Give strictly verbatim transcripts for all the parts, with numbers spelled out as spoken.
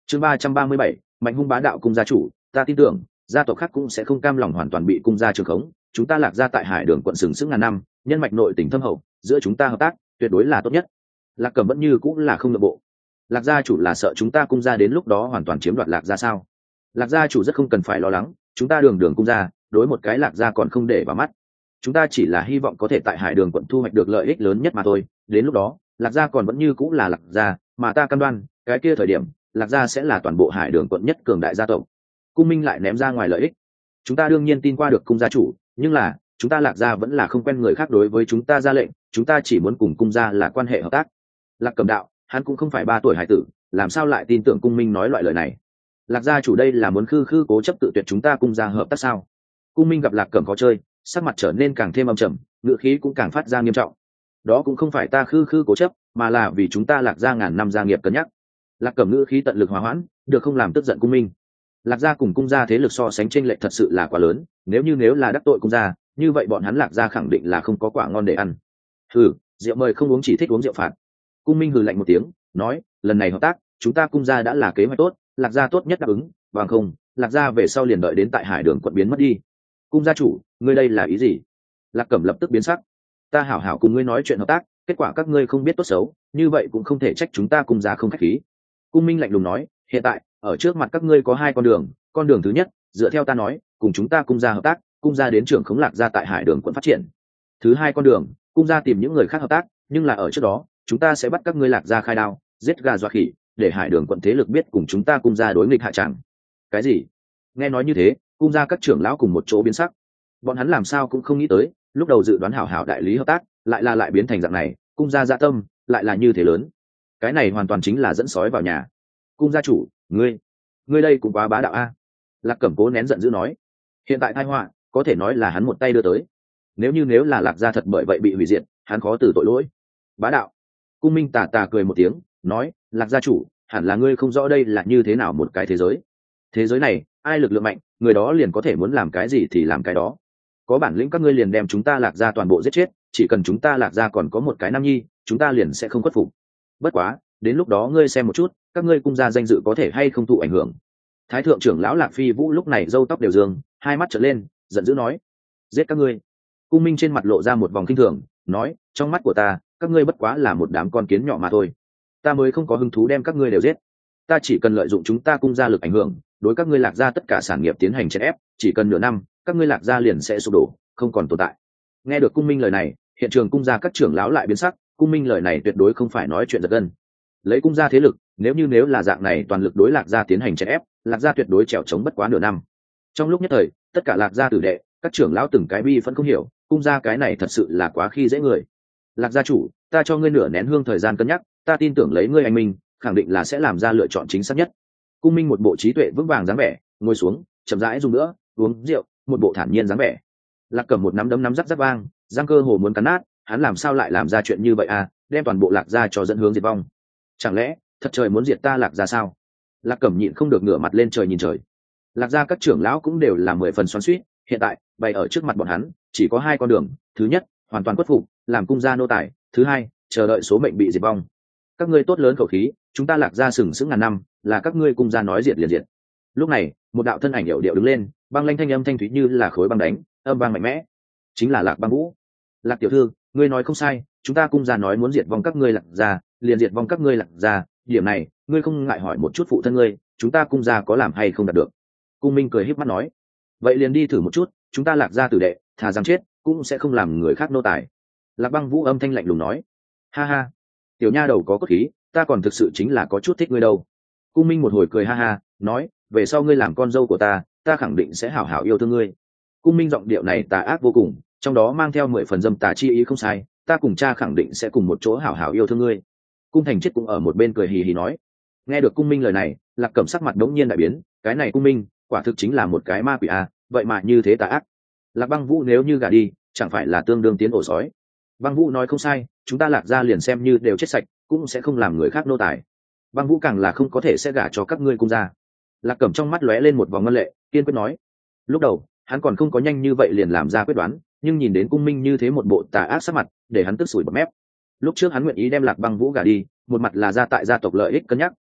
chương ba trăm ba mươi bảy, mạnh hung bá đạo cung gia chủ, ta tin tưởng gia tộc khác cũng sẽ không cam lòng hoàn toàn bị cung gia trường khống. Chúng ta Lạc gia tại Hải Đường quận sừng sững ngàn năm, nhân mạch nội tình thâm hậu, giữa chúng ta hợp tác tuyệt đối là tốt nhất. Lạc Cẩm vẫn như cũng là không nhượng bộ. Lạc gia chủ là sợ chúng ta cung gia đến lúc đó hoàn toàn chiếm đoạt Lạc gia sao? Lạc gia chủ rất không cần phải lo lắng, chúng ta đường đường cung gia đối một cái Lạc gia còn không để vào mắt. Chúng ta chỉ là hy vọng có thể tại Hải Đường quận thu hoạch được lợi ích lớn nhất mà thôi. Đến lúc đó Lạc gia còn vẫn như cũng là Lạc gia, mà ta cam đoan cái kia thời điểm Lạc gia sẽ là toàn bộ Hải Đường quận nhất cường đại gia tộc. Cung Minh lại ném ra ngoài lợi ích. Chúng ta đương nhiên tin qua được cung gia chủ, nhưng là chúng ta Lạc gia vẫn là không quen người khác đối với chúng ta ra lệnh, chúng ta chỉ muốn cùng cung gia là quan hệ hợp tác. Lạc Cẩm đạo, hắn cũng không phải ba tuổi hải tử, làm sao lại tin tưởng Cung Minh nói loại lời này? Lạc gia chủ đây là muốn khư khư cố chấp tự tuyệt chúng ta cung gia hợp tác sao? Cung Minh gặp Lạc Cẩm khó chơi, sắc mặt trở nên càng thêm âm trầm, ngữ khí cũng càng phát ra nghiêm trọng. Đó cũng không phải ta khư khư cố chấp, mà là vì chúng ta Lạc gia ngàn năm gia nghiệp cân nhắc. Lạc Cẩm ngữ khí tận lực hòa hoãn, được không làm tức giận Cung Minh. Lạc gia cùng cung gia thế lực so sánh chênh lệch thật sự là quá lớn, nếu như nếu là đắc tội cung gia, như vậy bọn hắn Lạc gia khẳng định là không có quả ngon để ăn. Hừ, rượu mời không uống chỉ thích uống rượu phạt. Cung Minh hừ lạnh một tiếng, nói, lần này hợp tác, chúng ta cung gia đã là kế hoạch tốt, Lạc gia tốt nhất đáp ứng, bằng không, Lạc gia về sau liền đợi đến tại Hải Đường quận biến mất đi. Cung gia chủ, ngươi đây là ý gì? Lạc Cẩm lập tức biến sắc. Ta hảo hảo cùng ngươi nói chuyện hợp tác, kết quả các ngươi không biết tốt xấu, như vậy cũng không thể trách chúng ta cung gia không khách khí. Cung Minh lạnh lùng nói, hiện tại ở trước mặt các ngươi có hai con đường, con đường thứ nhất, dựa theo ta nói, cùng chúng ta cung gia hợp tác, cung gia đến trưởng khống Lạc gia tại Hải Đường quận phát triển. Thứ hai con đường, cung gia tìm những người khác hợp tác, nhưng là ở trước đó, chúng ta sẽ bắt các ngươi Lạc gia khai đao, giết gà dọa khỉ, để Hải Đường quận thế lực biết cùng chúng ta cung gia đối nghịch hạ tràng. Cái gì? Nghe nói như thế, cung gia các trưởng lão cùng một chỗ biến sắc. Bọn hắn làm sao cũng không nghĩ tới, lúc đầu dự đoán hảo hảo đại lý hợp tác, lại là lại biến thành dạng này, cung gia dạ tâm lại là như thế lớn. Cái này hoàn toàn chính là dẫn sói vào nhà. Cung gia chủ, ngươi, ngươi đây cũng quá bá đạo a. Lạc Cẩm cố nén giận dữ nói, hiện tại tai họa có thể nói là hắn một tay đưa tới. Nếu như nếu là Lạc gia thật bởi vậy bị hủy diệt, hắn khó từ tội lỗi. Bá đạo. Cung Minh tà tà cười một tiếng, nói, Lạc gia chủ, hẳn là ngươi không rõ đây là như thế nào một cái thế giới. Thế giới này, ai lực lượng mạnh, người đó liền có thể muốn làm cái gì thì làm cái đó. Có bản lĩnh các ngươi liền đem chúng ta Lạc gia toàn bộ giết chết, chỉ cần chúng ta Lạc gia còn có một cái nam nhi, chúng ta liền sẽ không khuất phục. Bất quá, đến lúc đó ngươi xem một chút, các ngươi cung gia danh dự có thể hay không thụ ảnh hưởng. Thái thượng trưởng lão Lạc Phi Vũ lúc này râu tóc đều dương, hai mắt trợn lên, giận dữ nói, giết các ngươi. Cung Minh trên mặt lộ ra một vòng kinh thường, nói, trong mắt của ta, các ngươi bất quá là một đám con kiến nhỏ mà thôi. Ta mới không có hứng thú đem các ngươi đều giết. Ta chỉ cần lợi dụng chúng ta cung gia lực ảnh hưởng, đối các ngươi Lạc gia tất cả sản nghiệp tiến hành chèn ép, chỉ cần nửa năm, các ngươi Lạc gia liền sẽ sụp đổ, không còn tồn tại. Nghe được Cung Minh lời này, hiện trường cung gia các trưởng lão lại biến sắc, Cung Minh lời này tuyệt đối không phải nói chuyện giật gân. Lấy cung gia thế lực, nếu như nếu là dạng này toàn lực đối Lạc gia tiến hành chèn ép, Lạc gia tuyệt đối trèo chống bất quá nửa năm. Trong lúc nhất thời, tất cả Lạc gia tử đệ, các trưởng lão từng cái bi vẫn không hiểu, cung gia cái này thật sự là quá khi dễ người. Lạc gia chủ, ta cho ngươi nửa nén hương thời gian cân nhắc, ta tin tưởng lấy ngươi anh minh, khẳng định là sẽ làm ra lựa chọn chính xác nhất. Cung Minh một bộ trí tuệ vững vàng dáng vẻ, ngồi xuống, chậm rãi dùng nữa, uống rượu, một bộ thản nhiên dáng vẻ. Lạc Cẩm một nắm đấm nắm rắc rắc vang, giang cơ hồ muốn cắn nát, hắn làm sao lại làm ra chuyện như vậy à, đem toàn bộ Lạc gia cho dẫn hướng diệt vong. Chẳng lẽ thật trời muốn diệt ta Lạc gia sao? Lạc Cẩm nhịn không được ngửa mặt lên trời nhìn trời. Lạc gia các trưởng lão cũng đều là mười phần xoắn xuýt, hiện tại bày ở trước mặt bọn hắn chỉ có hai con đường, thứ nhất, hoàn toàn khuất phục, làm cung gia nô tài, thứ hai, chờ đợi số mệnh bị diệt vong. Các ngươi tốt lớn khẩu khí, chúng ta Lạc gia sừng sững ngàn năm, là các ngươi cung gia nói diệt liền diệt. Lúc này, một đạo thân ảnh điệu điệu đứng lên, băng lanh thanh âm thanh thúy như là khối băng đánh, âm vang mạnh mẽ. Chính là Lạc Băng Vũ. Lạc tiểu thư, ngươi nói không sai, chúng ta cung gia nói muốn diệt vong các ngươi Lạc gia, liền diệt vong các ngươi Lạc gia, điểm này, ngươi không ngại hỏi một chút phụ thân ngươi, chúng ta cung gia có làm hay không đạt được. Cung Minh cười híp mắt nói, vậy liền đi thử một chút, chúng ta Lạc gia tử đệ, thà rằng chết cũng sẽ không làm người khác nô tài. Lạc Băng Vũ âm thanh lạnh lùng nói, ha ha, tiểu nha đầu có cốt khí, ta còn thực sự chính là có chút thích ngươi đâu. Cung Minh một hồi cười ha ha, nói, về sau ngươi làm con dâu của ta, ta khẳng định sẽ hảo hảo yêu thương ngươi. Cung Minh giọng điệu này tà ác vô cùng, trong đó mang theo mười phần dâm tà chi ý không sai, ta cùng cha khẳng định sẽ cùng một chỗ hảo hảo yêu thương ngươi. Cung Thành Chết cũng ở một bên cười hì hì nói. Nghe được Cung Minh lời này, Lạc Cẩm sắc mặt đống nhiên đại biến, cái này Cung Minh quả thực chính là một cái ma quỷ à, vậy mà như thế tà ác. Lạc Băng Vũ nếu như gả đi, chẳng phải là tương đương tiến ổ sói. Băng Vũ nói không sai, chúng ta Lạc gia liền xem như đều chết sạch, cũng sẽ không làm người khác nô tài. Băng Vũ càng là không có thể sẽ gả cho các ngươi cung gia. Lạc Cẩm trong mắt lóe lên một vòng ngân lệ, kiên quyết nói. Lúc đầu hắn còn không có nhanh như vậy liền làm ra quyết đoán, nhưng nhìn đến Cung Minh như thế một bộ tà ác sắc mặt, để hắn tức sủi bọt mép. Lúc trước hắn nguyện ý đem Lạc Băng Vũ gả đi, một mặt là gia tại gia tộc lợi ích cân nhắc,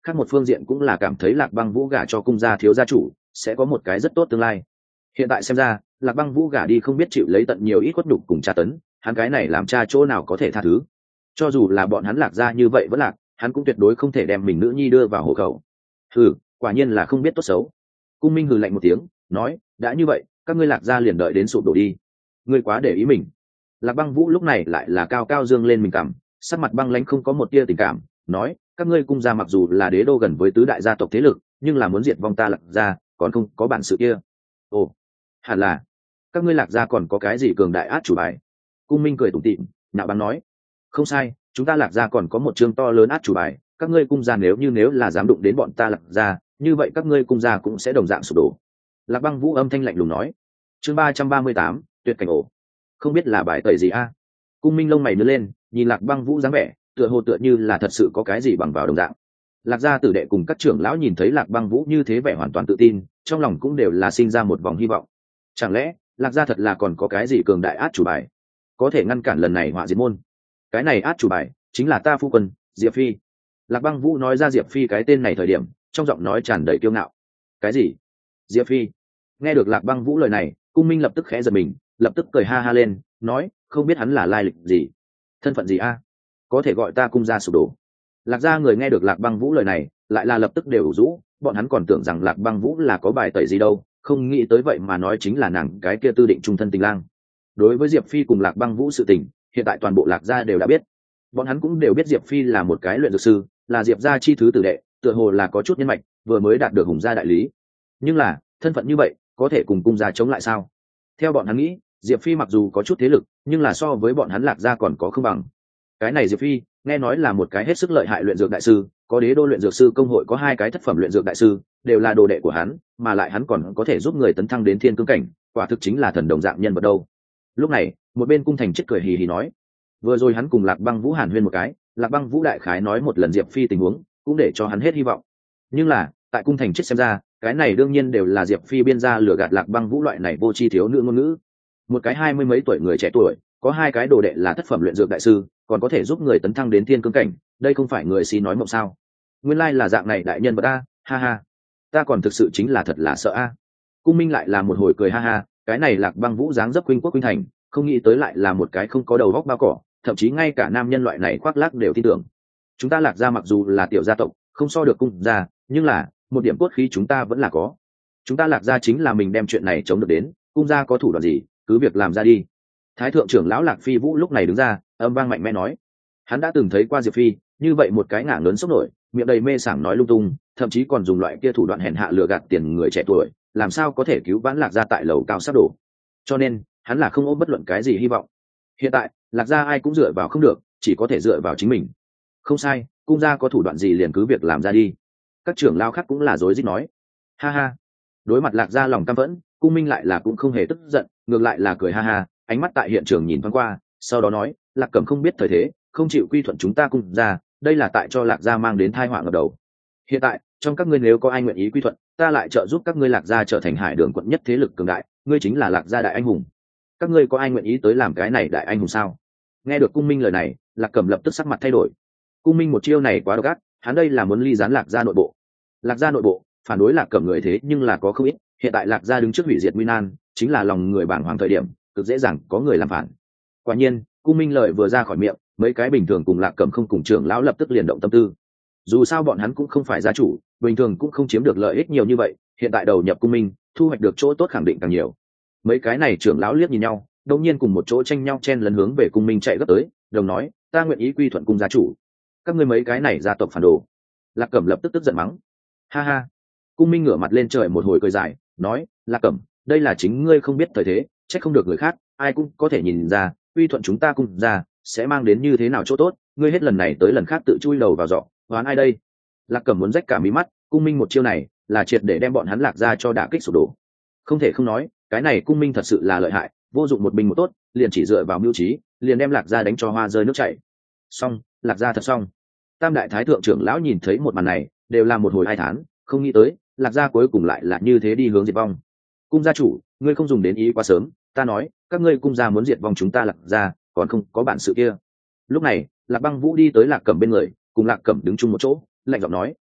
khác một phương diện cũng là cảm thấy Lạc Băng Vũ gả cho cung gia thiếu gia chủ sẽ có một cái rất tốt tương lai. Hiện tại xem ra Lạc Băng Vũ gả đi không biết chịu lấy tận nhiều ít khuất nhục cùng tra tấn, hắn cái này làm cha chỗ nào có thể tha thứ. Cho dù là bọn hắn Lạc gia như vậy vẫn lạc, hắn cũng tuyệt đối không thể đem mình nữ nhi đưa vào hộ khẩu. Hừ, quả nhiên là không biết tốt xấu. Cung Minh hừ lạnh một tiếng, nói, đã như vậy, các ngươi Lạc gia liền đợi đến sụp đổ đi. Ngươi quá để ý mình. Lạc Băng Vũ lúc này lại là cao cao dương lên mình cảm, sắc mặt băng lãnh không có một tia tình cảm, nói, các ngươi cung gia mặc dù là đế đô gần với tứ đại gia tộc thế lực, nhưng là muốn diệt vong ta Lạc gia, còn không có bản sự kia. Ồ, hẳn là các ngươi Lạc gia còn có cái gì cường đại át chủ bài? Cung Minh cười tủm tỉm, nhạo báng nói, không sai, chúng ta Lạc gia còn có một chương to lớn át chủ bài, các ngươi cung gia nếu như nếu là dám đụng đến bọn ta Lạc gia, như vậy các ngươi cung gia cũng sẽ đồng dạng sụp đổ. Lạc Băng Vũ âm thanh lạnh lùng nói. Chương ba trăm ba mươi tám, tuyệt cảnh ổ. Không biết là bài tẩy gì a? Cung Minh lông mày nhướng lên, nhìn Lạc Băng Vũ dáng vẻ, tựa hồ tựa như là thật sự có cái gì bằng vào đồng dạng. Lạc gia tử đệ cùng các trưởng lão nhìn thấy Lạc Băng Vũ như thế vẻ hoàn toàn tự tin, trong lòng cũng đều là sinh ra một vòng hy vọng. Chẳng lẽ Lạc gia thật là còn có cái gì cường đại át chủ bài, có thể ngăn cản lần này họa diệt môn? Cái này át chủ bài chính là ta phu quân Diệp Phi. Lạc Băng Vũ nói ra Diệp Phi cái tên này thời điểm, trong giọng nói tràn đầy kiêu ngạo. Cái gì? Diệp Phi? Nghe được Lạc Băng Vũ lời này, Cung Minh lập tức khẽ giật mình, lập tức cười ha ha lên, nói, không biết hắn là lai lịch gì, thân phận gì a? Có thể gọi ta cung gia sụp đổ. Lạc gia người nghe được Lạc Băng Vũ lời này, lại là lập tức đều rũ, bọn hắn còn tưởng rằng Lạc Băng Vũ là có bài tẩy gì đâu, không nghĩ tới vậy mà nói chính là nàng cái kia tư định trung thân tình lang. Đối với Diệp Phi cùng Lạc Băng Vũ sự tình, hiện tại toàn bộ Lạc gia đều đã biết. Bọn hắn cũng đều biết Diệp Phi là một cái luyện dược sư, là Diệp gia chi thứ tử đệ, tựa hồ là có chút nhân mạch, vừa mới đạt được hùng gia đại lý. Nhưng là, thân phận như vậy, có thể cùng cung gia chống lại sao? Theo bọn hắn nghĩ, Diệp Phi mặc dù có chút thế lực, nhưng là so với bọn hắn Lạc gia còn có không bằng. Cái này Diệp Phi, nghe nói là một cái hết sức lợi hại luyện dược đại sư, có đế đô luyện dược sư công hội có hai cái thất phẩm luyện dược đại sư, đều là đồ đệ của hắn, mà lại hắn còn có thể giúp người tấn thăng đến thiên cương cảnh, quả thực chính là thần đồng dạng nhân vật đâu. Lúc này, một bên cung thành chết cười hì hì nói, vừa rồi hắn cùng Lạc Băng Vũ hàn huyên một cái, Lạc Băng Vũ đại khái nói một lần Diệp Phi tình huống, cũng để cho hắn hết hy vọng. Nhưng là, tại cung thành chết xem ra, cái này đương nhiên đều là Diệp Phi biên ra lừa gạt Lạc Băng Vũ loại này vô tri thiếu nữ ngôn ngữ. Một cái hai mươi mấy tuổi người trẻ tuổi, có hai cái đồ đệ là thất phẩm luyện dược đại sư, còn có thể giúp người tấn thăng đến thiên cương cảnh, đây không phải người si nói mộng sao? Nguyên lai là dạng này đại nhân vật ta, ha ha. Ta còn thực sự chính là thật là sợ a. Cung Minh lại là một hồi cười ha ha, cái này Lạc Băng Vũ dáng dấp khuynh quốc khuynh thành, không nghĩ tới lại là một cái không có đầu óc bao cỏ, thậm chí ngay cả nam nhân loại này khoác lác đều tin tưởng. Chúng ta Lạc gia mặc dù là tiểu gia tộc, không so được cung gia, nhưng là một điểm cốt khí chúng ta vẫn là có. Chúng ta Lạc gia chính là mình đem chuyện này chống được đến, cung gia có thủ đoạn gì, cứ việc làm ra đi. Thái thượng trưởng lão Lạc Phi Vũ lúc này đứng ra, âm vang mạnh mẽ nói, hắn đã từng thấy qua Diệp Phi, như vậy một cái ngả lớn sốc nổi, miệng đầy mê sảng nói lung tung, thậm chí còn dùng loại kia thủ đoạn hèn hạ lừa gạt tiền người trẻ tuổi, làm sao có thể cứu vãn Lạc gia tại lầu cao sắp đổ. Cho nên, hắn là không ôm bất luận cái gì hy vọng. Hiện tại, Lạc gia ai cũng dựa vào không được, chỉ có thể dựa vào chính mình. Không sai, cung gia có thủ đoạn gì liền cứ việc làm ra đi. Các trưởng lão khác cũng là rối rít nói, ha ha. Đối mặt Lạc gia lòng căm phẫn, Cung Minh lại là cũng không hề tức giận, ngược lại là cười ha ha, ánh mắt tại hiện trường nhìn thoáng qua, sau đó nói, Lạc Cẩm không biết thời thế, không chịu quy thuận chúng ta cung gia, đây là tại cho Lạc gia mang đến tai họa ngập đầu. Hiện tại, trong các ngươi nếu có ai nguyện ý quy thuận, ta lại trợ giúp các ngươi Lạc gia trở thành hải đường quận nhất thế lực cường đại, ngươi chính là Lạc gia đại anh hùng. Các ngươi có ai nguyện ý tới làm cái này đại anh hùng sao? Nghe được Cung Minh lời này, Lạc Cẩm lập tức sắc mặt thay đổi. Cung Minh một chiêu này quá độc ác, hắn đây là muốn ly gián Lạc gia nội bộ. Lạc gia nội bộ phản đối Lạc Cẩm người thế nhưng là có không ít, hiện tại Lạc gia đứng trước hủy diệt nguy nan, chính là lòng người bảng hoàng thời điểm, cực dễ dàng có người làm phản. Quả nhiên, Cung Minh lời vừa ra khỏi miệng, mấy cái bình thường cùng Lạc Cẩm không cùng trưởng lão lập tức liền động tâm tư. Dù sao bọn hắn cũng không phải gia chủ, bình thường cũng không chiếm được lợi ích nhiều như vậy, hiện tại đầu nhập Cung Minh, thu hoạch được chỗ tốt khẳng định càng nhiều. Mấy cái này trưởng lão liếc nhìn nhau, đột nhiên cùng một chỗ tranh nhau chen lấn hướng về Cung Minh chạy gấp tới, đồng nói, ta nguyện ý quy thuận cung gia chủ. Các ngươi mấy cái này gia tộc phản đồ. Lạc Cẩm lập tức tức giận mắng, ha ha. Cung Minh ngửa mặt lên trời một hồi cười dài, nói, Lạc Cẩm, đây là chính ngươi không biết thời thế, trách không được người khác, ai cũng có thể nhìn ra, quy thuận chúng ta cung gia sẽ mang đến như thế nào chỗ tốt, ngươi hết lần này tới lần khác tự chui đầu vào giọ, hoán ai đây? Lạc Cẩm muốn rách cả mí mắt, Cung Minh một chiêu này là triệt để đem bọn hắn Lạc gia cho đả kích sụp đổ. Không thể không nói, cái này Cung Minh thật sự là lợi hại, vô dụng một binh một tốt, liền chỉ dựa vào mưu trí, liền đem Lạc gia đánh cho hoa rơi nước chảy. Xong, Lạc gia thật xong. Tam đại thái thượng trưởng lão nhìn thấy một màn này, đều là một hồi ai thán, không nghĩ tới, Lạc gia cuối cùng lại là như thế đi hướng diệt vong. Cung gia chủ, ngươi không dùng đến ý quá sớm, ta nói, các ngươi cung gia muốn diệt vong chúng ta Lạc gia, còn không có bản sự kia. Lúc này, Lạc Băng Vũ đi tới Lạc Cẩm bên người, cùng Lạc Cẩm đứng chung một chỗ, lạnh giọng nói,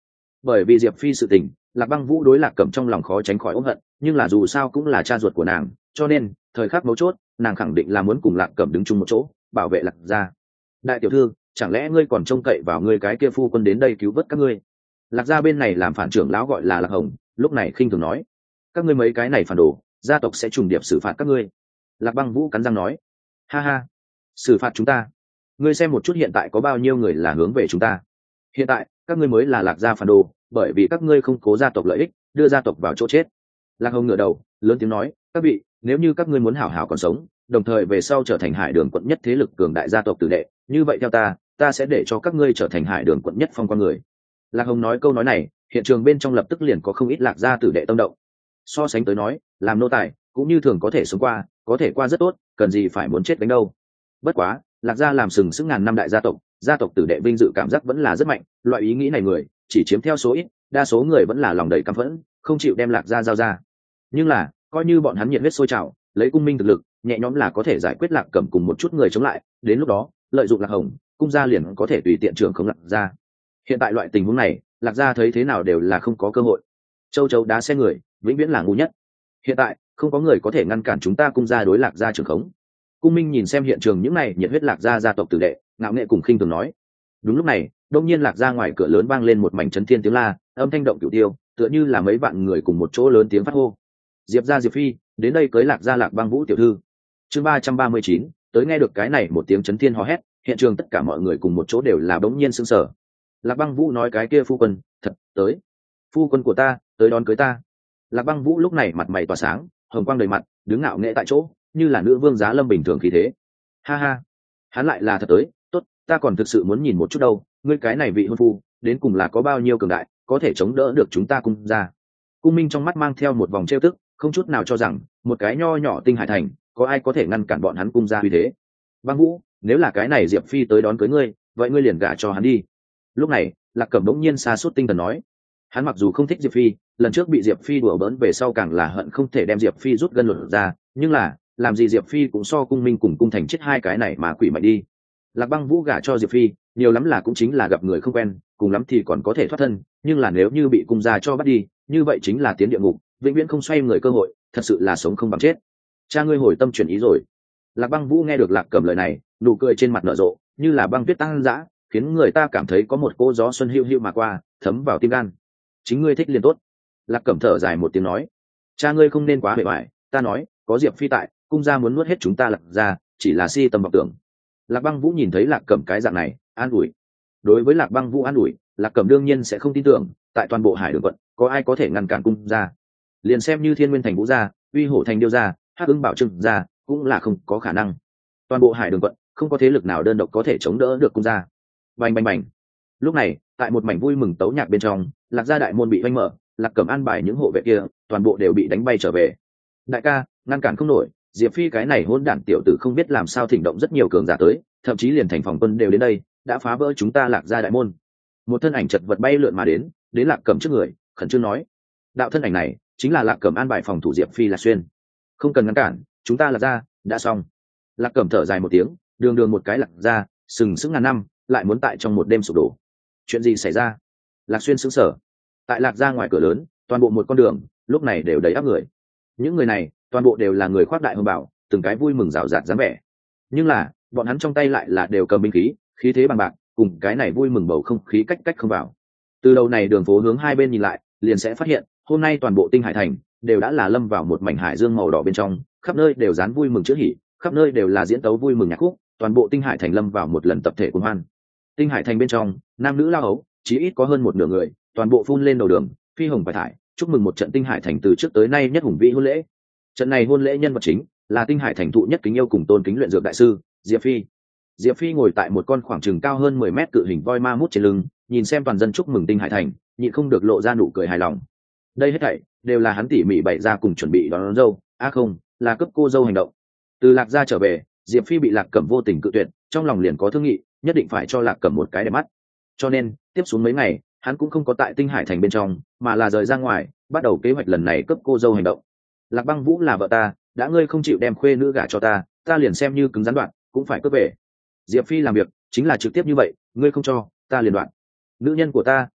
bởi vì diệp phi sự tình, lạc băng vũ đối lạc cẩm trong lòng khó tránh khỏi ôm hận, nhưng là dù sao cũng là cha ruột của nàng, cho nên thời khắc mấu chốt nàng khẳng định là muốn cùng lạc cẩm đứng chung một chỗ bảo vệ lạc gia. Đại tiểu thư, chẳng lẽ ngươi còn trông cậy vào ngươi cái kia phu quân đến đây cứu vớt các ngươi? Lạc gia bên này làm phản trưởng lão gọi là lạc hồng, lúc này khinh thường nói, các ngươi mấy cái này phản đồ, gia tộc sẽ trùng điệp xử phạt các ngươi. Lạc băng vũ cắn răng nói, ha ha, xử phạt chúng ta? Ngươi xem một chút hiện tại có bao nhiêu người là hướng về chúng ta. Hiện tại các ngươi mới là lạc gia phản đồ, bởi vì các ngươi không cố gia tộc lợi ích, đưa gia tộc vào chỗ chết. Lạc hồng ngửa đầu lớn tiếng nói, các vị, nếu như các ngươi muốn hảo hảo còn sống, đồng thời về sau trở thành hải đường quận nhất thế lực cường đại gia tộc tử đệ, như vậy theo ta ta sẽ để cho các ngươi trở thành hải đường quận nhất phong quan người. Lạc hồng nói câu nói này, hiện trường bên trong lập tức liền có không ít lạc gia tử đệ tâm động. So sánh tới nói, làm nô tài cũng như thường có thể sống qua, có thể qua rất tốt, cần gì phải muốn chết đánh đâu. Bất quá lạc gia làm sừng sững ngàn năm đại gia tộc, gia tộc tử đệ vinh dự cảm giác vẫn là rất mạnh, loại ý nghĩ này người chỉ chiếm theo số ít, đa số người vẫn là lòng đầy căm phẫn, không chịu đem lạc gia giao ra. Nhưng là coi như bọn hắn nhiệt huyết sôi trào, lấy cung minh thực lực nhẹ nhõm là có thể giải quyết lạc cẩm cùng một chút người chống lại, đến lúc đó lợi dụng lạc hồng, cung gia liền có thể tùy tiện trưởng không lạc gia. Hiện tại loại tình huống này, lạc gia thấy thế nào đều là không có cơ hội. Châu chấu đá xe người vĩnh viễn là ngu nhất. Hiện tại không có người có thể ngăn cản chúng ta cung gia đối lạc gia trưởng khống. Cung minh nhìn xem hiện trường những này nhiệt huyết lạc gia gia tộc tử đệ, ngạo nghệ cùng khinh thường nói. Đúng lúc này đông nhiên lạc gia ngoài cửa lớn vang lên một mảnh chấn thiên tiếng la, âm thanh động cửu tiêu, tựa như là mấy vạn người cùng một chỗ lớn tiếng phát hô, diệp gia diệp phi đến đây cưới lạc gia lạc băng vũ tiểu thư. Chương ba trăm ba mươi chín, tới nghe được cái này một tiếng chấn thiên hò hét, hiện trường tất cả mọi người cùng một chỗ đều là bỗng nhiên sững sờ. Lạc băng vũ nói cái kia phu quân thật tới, phu quân của ta tới đón cưới ta. Lạc băng vũ lúc này mặt mày tỏa sáng, hồng quang đầy mặt, đứng ngạo nghễ tại chỗ như là nữ vương giá lâm bình thường khí thế. Ha ha, hắn lại là thật tới, tốt, ta còn thực sự muốn nhìn một chút đâu, ngươi cái này vị hôn phu đến cùng là có bao nhiêu cường đại, có thể chống đỡ được chúng ta cung ra. Cung minh trong mắt mang theo một vòng trêu tức, không chút nào cho rằng một cái nho nhỏ tinh hải thành có ai có thể ngăn cản bọn hắn cung ra uy thế. Băng vũ, nếu là cái này diệp phi tới đón cưới ngươi, vậy ngươi liền gả cho hắn đi. Lúc này lạc cẩm bỗng nhiên sa sút tinh thần nói, hắn mặc dù không thích diệp phi, lần trước bị diệp phi đùa bỡn về sau càng là hận không thể đem diệp phi rút gân lột ra, nhưng là làm gì diệp phi cũng so cung minh cùng cung thành chết hai cái này mà quỷ mạnh đi. Lạc băng vũ gả cho diệp phi nhiều lắm là cũng chính là gặp người không quen, cùng lắm thì còn có thể thoát thân, nhưng là nếu như bị cung gia cho bắt đi, như vậy chính là tiến địa ngục, vĩnh viễn không xoay người cơ hội, thật sự là sống không bằng chết. Cha ngươi hồi tâm chuyển ý rồi. Lạc băng vũ nghe được lạc cẩm lời này, nụ cười trên mặt nở rộ như là băng tuyết tăng dã, khiến người ta cảm thấy có một cô gió xuân hưu hưu mà qua, thấm vào tim gan. Chính ngươi thích liền tốt. Lạc cẩm thở dài một tiếng nói, cha ngươi không nên quá bề bại, ta nói có diệp phi tại, cung gia muốn nuốt hết chúng ta lạc gia chỉ là si tầm vọng tưởng. Lạc băng vũ nhìn thấy lạc cẩm cái dạng này, an ủi. Đối với lạc băng vũ an ủi, lạc cẩm đương nhiên sẽ không tin tưởng, tại toàn bộ hải đường quận có ai có thể ngăn cản cung gia. Liền xem như thiên nguyên thành vũ gia, uy hổ thành điêu gia, hắc ưng bảo trưng gia cũng là không có khả năng. Toàn bộ hải đường quận không có thế lực nào đơn độc có thể chống đỡ được cung gia. Bành bành bành. Lúc này tại một mảnh vui mừng tấu nhạc bên trong, lạc gia đại môn bị oanh mở, lạc cẩm an bài những hộ vệ kia toàn bộ đều bị đánh bay trở về. Đại ca, ngăn cản không nổi, diệp phi cái này hôn đản tiểu tử không biết làm sao thỉnh động rất nhiều cường giả tới, thậm chí liền thành phòng quân đều đến đây, đã phá vỡ chúng ta lạc gia đại môn. Một thân ảnh chật vật bay lượn mà đến, đến lạc cẩm trước người khẩn trương nói, đạo thân ảnh này chính là lạc cẩm an bài phòng thủ diệp phi lạc xuyên. Không cần ngăn cản, chúng ta lạc gia đã xong. Lạc cẩm thở dài một tiếng, đường đường một cái lạc gia sừng sững ngàn năm lại muốn tại trong một đêm sụp đổ. Chuyện gì xảy ra? Lạc xuyên sững sờ. Tại lạc gia ngoài cửa lớn, toàn bộ một con đường lúc này đều đầy áp người. Những người này toàn bộ đều là người khoác đại hồng bảo, từng cái vui mừng rào rạt dáng vẻ, nhưng là bọn hắn trong tay lại là đều cầm binh khí, khí thế bằng bạc, cùng cái này vui mừng bầu không khí cách cách không vào. Từ đầu này đường phố hướng hai bên nhìn lại, liền sẽ phát hiện hôm nay toàn bộ tinh hải thành đều đã là lâm vào một mảnh hải dương màu đỏ bên trong, khắp nơi đều dán vui mừng chữ hỉ, khắp nơi đều là diễn tấu vui mừng nhạc khúc, toàn bộ tinh hải thành lâm vào một lần tập thể cuồng hoan. Tinh hải thành bên trong nam nữ lao ấu chí ít có hơn một nửa người toàn bộ phun lên đầu đường, phi hồng vải thải, chúc mừng một trận tinh hải thành từ trước tới nay nhất hùng vĩ hôn lễ. Trận này hôn lễ nhân vật chính là tinh hải thành thụ nhất kính yêu cùng tôn kính luyện dược đại sư diệp phi. Diệp phi ngồi tại một con khoảng chừng cao hơn mười mét cự hình voi ma mút trên lưng, nhìn xem toàn dân chúc mừng tinh hải thành, nhịn không được lộ ra nụ cười hài lòng. Đây hết thảy đều là hắn tỉ mỉ bày ra cùng chuẩn bị đón, đón dâu, á à không, là cấp cô dâu hành động. Từ lạc gia trở về, diệp phi bị lạc cẩm vô tình cự tuyệt, trong lòng liền có thương nghị, nhất định phải cho lạc cẩm một cái đẹp mắt. Cho nên tiếp xuống mấy ngày hắn cũng không có tại tinh hải thành bên trong, mà là rời ra ngoài, bắt đầu kế hoạch lần này cấp cô dâu hành động. Lạc băng vũ là vợ ta, đã ngươi không chịu đem khuê nữ gả cho ta, ta liền xem như cứng rắn đoạn cũng phải cướp về. Diệp phi làm việc chính là trực tiếp như vậy, ngươi không cho ta liền đoạn. Nữ nhân của ta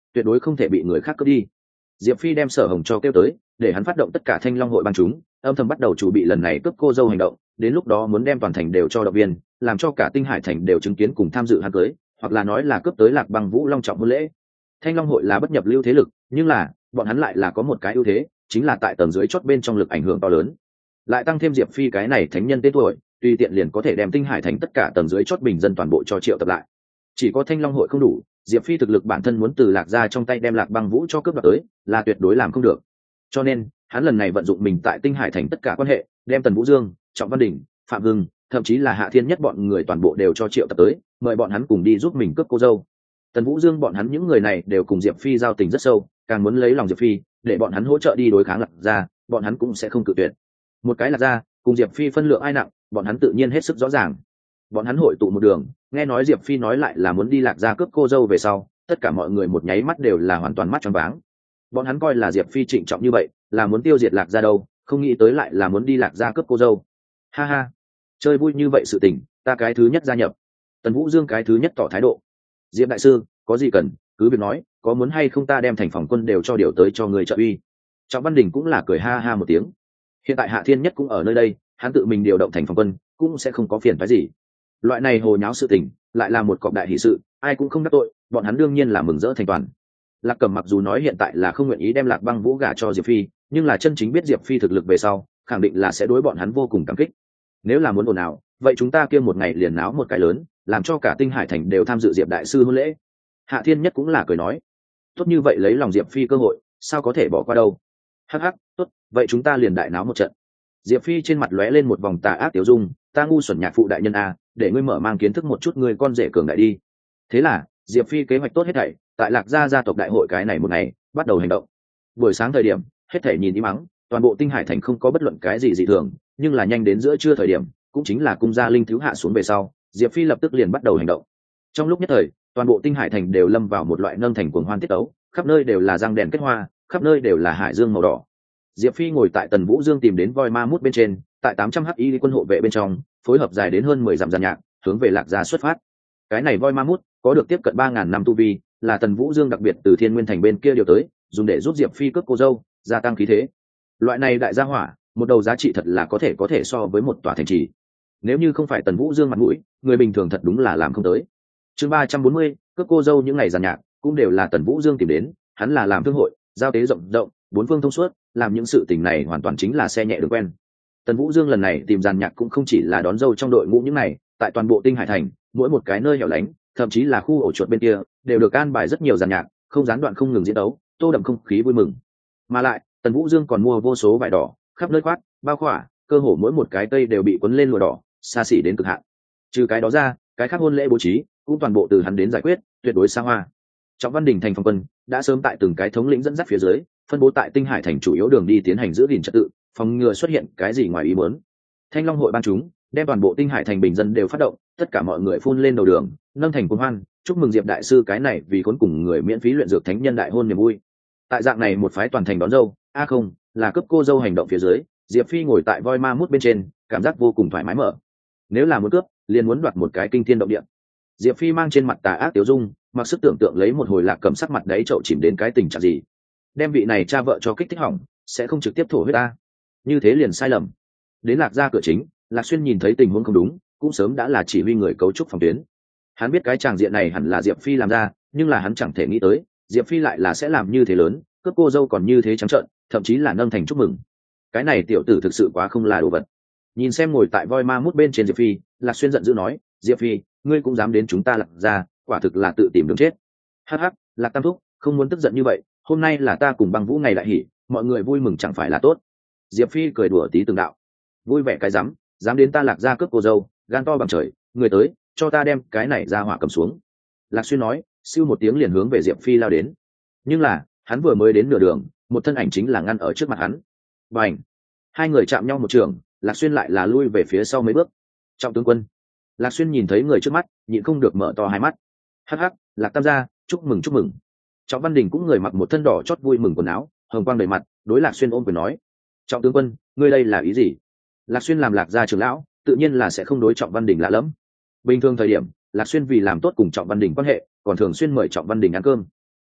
tuyệt đối không thể bị người khác cướp đi. Diệp Phi đem Sở Hồng cho kêu tới, để hắn phát động tất cả Thanh Long hội bang chúng, âm thầm bắt đầu chuẩn bị lần này cướp cô dâu hành động, đến lúc đó muốn đem toàn thành đều cho động viên, làm cho cả Tinh Hải thành đều chứng kiến cùng tham dự hắn cưới, hoặc là nói là cướp tới Lạc Băng Vũ long trọng hôn lễ. Thanh Long hội là bất nhập lưu thế lực, nhưng là bọn hắn lại là có một cái ưu thế, chính là tại tầng dưới chót bên trong lực ảnh hưởng to lớn. Lại tăng thêm Diệp Phi cái này thánh nhân tên tuổi, tùy tiện liền có thể đem Tinh Hải thành tất cả tầng dưới chót bình dân toàn bộ cho triệu tập lại. Chỉ có Thanh Long hội không đủ, Diệp Phi thực lực bản thân muốn từ Lạc gia trong tay đem Lạc Băng Vũ cho cướp đoạt tới, là tuyệt đối làm không được. Cho nên, hắn lần này vận dụng mình tại Tinh Hải thành tất cả quan hệ, đem Tần Vũ Dương, Trọng Văn Đình, Phạm Hưng, thậm chí là Hạ Thiên Nhất bọn người toàn bộ đều cho triệu tập tới, mời bọn hắn cùng đi giúp mình cướp cô dâu. Tần Vũ Dương bọn hắn những người này đều cùng Diệp Phi giao tình rất sâu, càng muốn lấy lòng Diệp Phi, để bọn hắn hỗ trợ đi đối kháng Lạc gia, bọn hắn cũng sẽ không cự tuyệt. Một cái Lạc gia, cùng Diệp Phi phân lượng ai nặng, bọn hắn tự nhiên hết sức rõ ràng. Bọn hắn hội tụ một đường, nghe nói Diệp Phi nói lại là muốn đi Lạc gia cướp cô dâu về sau, tất cả mọi người một nháy mắt đều là hoàn toàn mắt tròn váng. Bọn hắn coi là Diệp Phi trịnh trọng như vậy, là muốn tiêu diệt Lạc gia đâu, không nghĩ tới lại là muốn đi Lạc gia cướp cô dâu. Ha ha, chơi vui như vậy sự tình, ta cái thứ nhất gia nhập. Tần Vũ Dương cái thứ nhất tỏ thái độ. Diệp đại sư, có gì cần cứ việc nói, có muốn hay không ta đem thành phòng quân đều cho điều tới cho người trợ uy. Trọng Văn Đình cũng là cười ha ha một tiếng. Hiện tại Hạ Thiên Nhất cũng ở nơi đây, hắn tự mình điều động thành phòng quân, cũng sẽ không có phiền phái gì. Loại này hồ nháo sự tình, lại là một cọc đại hỷ sự, ai cũng không đắc tội, bọn hắn đương nhiên là mừng rỡ thành toàn. Lạc Cẩm mặc dù nói hiện tại là không nguyện ý đem Lạc Băng Vũ gả cho Diệp Phi, nhưng là chân chính biết Diệp Phi thực lực về sau, khẳng định là sẽ đối bọn hắn vô cùng cảm kích. Nếu là muốn ồn ào, vậy chúng ta kia một ngày liền náo một cái lớn, làm cho cả Tinh Hải thành đều tham dự Diệp đại sư hôn lễ. Hạ Thiên Nhất cũng là cười nói, tốt như vậy lấy lòng Diệp Phi cơ hội, sao có thể bỏ qua đâu. Hắc hắc, tốt, vậy chúng ta liền đại náo một trận. Diệp Phi trên mặt lóe lên một vòng tà ác tiểu dung, ta ngu xuẩn nhạc phụ đại nhân a, để ngươi mở mang kiến thức một chút ngươi con rể cường đại đi. Thế là Diệp Phi kế hoạch tốt hết thảy, tại Lạc gia gia tộc đại hội cái này một ngày bắt đầu hành động. Buổi sáng thời điểm hết thảy nhìn im mắng, toàn bộ Tinh Hải thành không có bất luận cái gì dị thường, nhưng là nhanh đến giữa trưa thời điểm, cũng chính là cung gia linh thiếu hạ xuống về sau, Diệp Phi lập tức liền bắt đầu hành động. Trong lúc nhất thời, toàn bộ Tinh Hải thành đều lâm vào một loại nâng thành cuồng hoan tiết tấu, khắp nơi đều là răng đèn kết hoa, khắp nơi đều là hải dương màu đỏ. Diệp Phi ngồi tại Tần Vũ Dương tìm đến voi ma mút bên trên, tại tám trăm hắc y quân hộ vệ bên trong, phối hợp dài đến hơn mười dặm giàn nhạc, hướng về Lạc gia xuất phát. Cái này voi ma mút có được tiếp cận ba ngàn năm tu vi, là Tần Vũ Dương đặc biệt từ Thiên Nguyên thành bên kia điều tới, dùng để giúp Diệp Phi cướp cô dâu, gia tăng khí thế. Loại này đại gia hỏa, một đầu giá trị thật là có thể có thể so với một tòa thành trì. Nếu như không phải Tần Vũ Dương mặt mũi, người bình thường thật đúng là làm không tới. Chương ba trăm bốn mươi, cướp cô dâu những ngày giàn nhạc, cũng đều là Tần Vũ Dương tìm đến, hắn là làm thương hội, giao tế rộng rộng, bốn phương thông suốt, làm những sự tình này hoàn toàn chính là xe nhẹ đường quen. Tần Vũ Dương lần này tìm giàn nhạc cũng không chỉ là đón dâu trong đội ngũ những này, tại toàn bộ Tinh Hải thành, mỗi một cái nơi hẻo lánh, thậm chí là khu ổ chuột bên kia, đều được an bài rất nhiều giàn nhạc, không gián đoạn không ngừng diễn đấu, tô đậm không khí vui mừng. Mà lại, Tần Vũ Dương còn mua vô số vải đỏ, khắp nơi khoát, bao khỏa, cơ hồ mỗi một cái cây đều bị quấn lên lụa đỏ, xa xỉ đến cực hạn. Trừ cái đó ra, cái khác hôn lễ bố trí, cũng toàn bộ từ hắn đến giải quyết, tuyệt đối xa hoa. Trọng Văn Đình thành phòng quân đã sớm tại từng cái thống lĩnh dẫn dắt phía dưới, phân bố tại Tinh Hải thành chủ yếu đường đi tiến hành giữ gìn trật tự, phòng ngừa xuất hiện cái gì ngoài ý muốn. Thanh Long hội ban chúng đem toàn bộ Tinh Hải thành bình dân đều phát động, tất cả mọi người phun lên đầu đường, nâng thành cuồng hoan, chúc mừng Diệp đại sư cái này vì khốn cùng người miễn phí luyện dược thánh nhân đại hôn niềm vui. Tại dạng này một phái toàn thành đón dâu, a à không, là cấp cô dâu hành động phía dưới, Diệp Phi ngồi tại voi ma mút bên trên, cảm giác vô cùng thoải mái mở. Nếu là muốn cướp, liền muốn đoạt một cái kinh thiên động địa. Diệp Phi mang trên mặt tà ác tiểu dung, mặc sức tưởng tượng lấy một hồi Lạc Cầm sắc mặt đấy chậu chìm đến cái tình trạng gì. Đem vị này cha vợ cho kích thích hỏng, sẽ không trực tiếp thổ huyết ta. Như thế liền sai lầm. Đến Lạc gia cửa chính, Lạc Xuyên nhìn thấy tình huống không đúng, cũng sớm đã là chỉ huy người cấu trúc phòng tuyến. Hắn biết cái tràng diện này hẳn là Diệp Phi làm ra, nhưng là hắn chẳng thể nghĩ tới, Diệp Phi lại là sẽ làm như thế lớn, cướp cô dâu còn như thế trắng trợn, thậm chí là nâng thành chúc mừng. Cái này tiểu tử thực sự quá không là đồ vật. Nhìn xem ngồi tại voi ma mút bên trên Diệp Phi, Lạc Xuyên giận dữ nói, Diệp Phi, ngươi cũng dám đến chúng ta Lạc gia, quả thực là tự tìm đường chết. Hắc hắc, Lạc Tam thúc, không muốn tức giận như vậy, hôm nay là ta cùng Băng Vũ ngày đại hỉ, mọi người vui mừng chẳng phải là tốt. Diệp Phi cười đùa tí từng đạo, vui vẻ cái rắm, dám đến ta Lạc gia cướp cô dâu, gan to bằng trời, người tới, cho ta đem cái này ra hỏa cầm xuống. Lạc Xuyên nói, siêu một tiếng liền hướng về Diệp Phi lao đến. Nhưng là, hắn vừa mới đến nửa đường, một thân ảnh chính là ngăn ở trước mặt hắn. Bành! Hai người chạm nhau một trường, Lạc Xuyên lại là lui về phía sau mấy bước. Trọng tướng quân. Lạc Xuyên nhìn thấy người trước mắt, nhịn không được mở to hai mắt. Hắc hắc, Lạc Tam gia, chúc mừng chúc mừng. Trọng Văn Đình cũng người mặc một thân đỏ chót vui mừng quần áo, hồng quang đầy mặt, đối Lạc Xuyên ôm quyền nói: Trọng tướng quân, ngươi đây là ý gì? Lạc Xuyên làm Lạc gia trưởng lão, tự nhiên là sẽ không đối Trọng Văn Đình lạ lẫm. Bình thường thời điểm, Lạc Xuyên vì làm tốt cùng Trọng Văn Đình quan hệ, còn thường xuyên mời Trọng Văn Đình ăn cơm.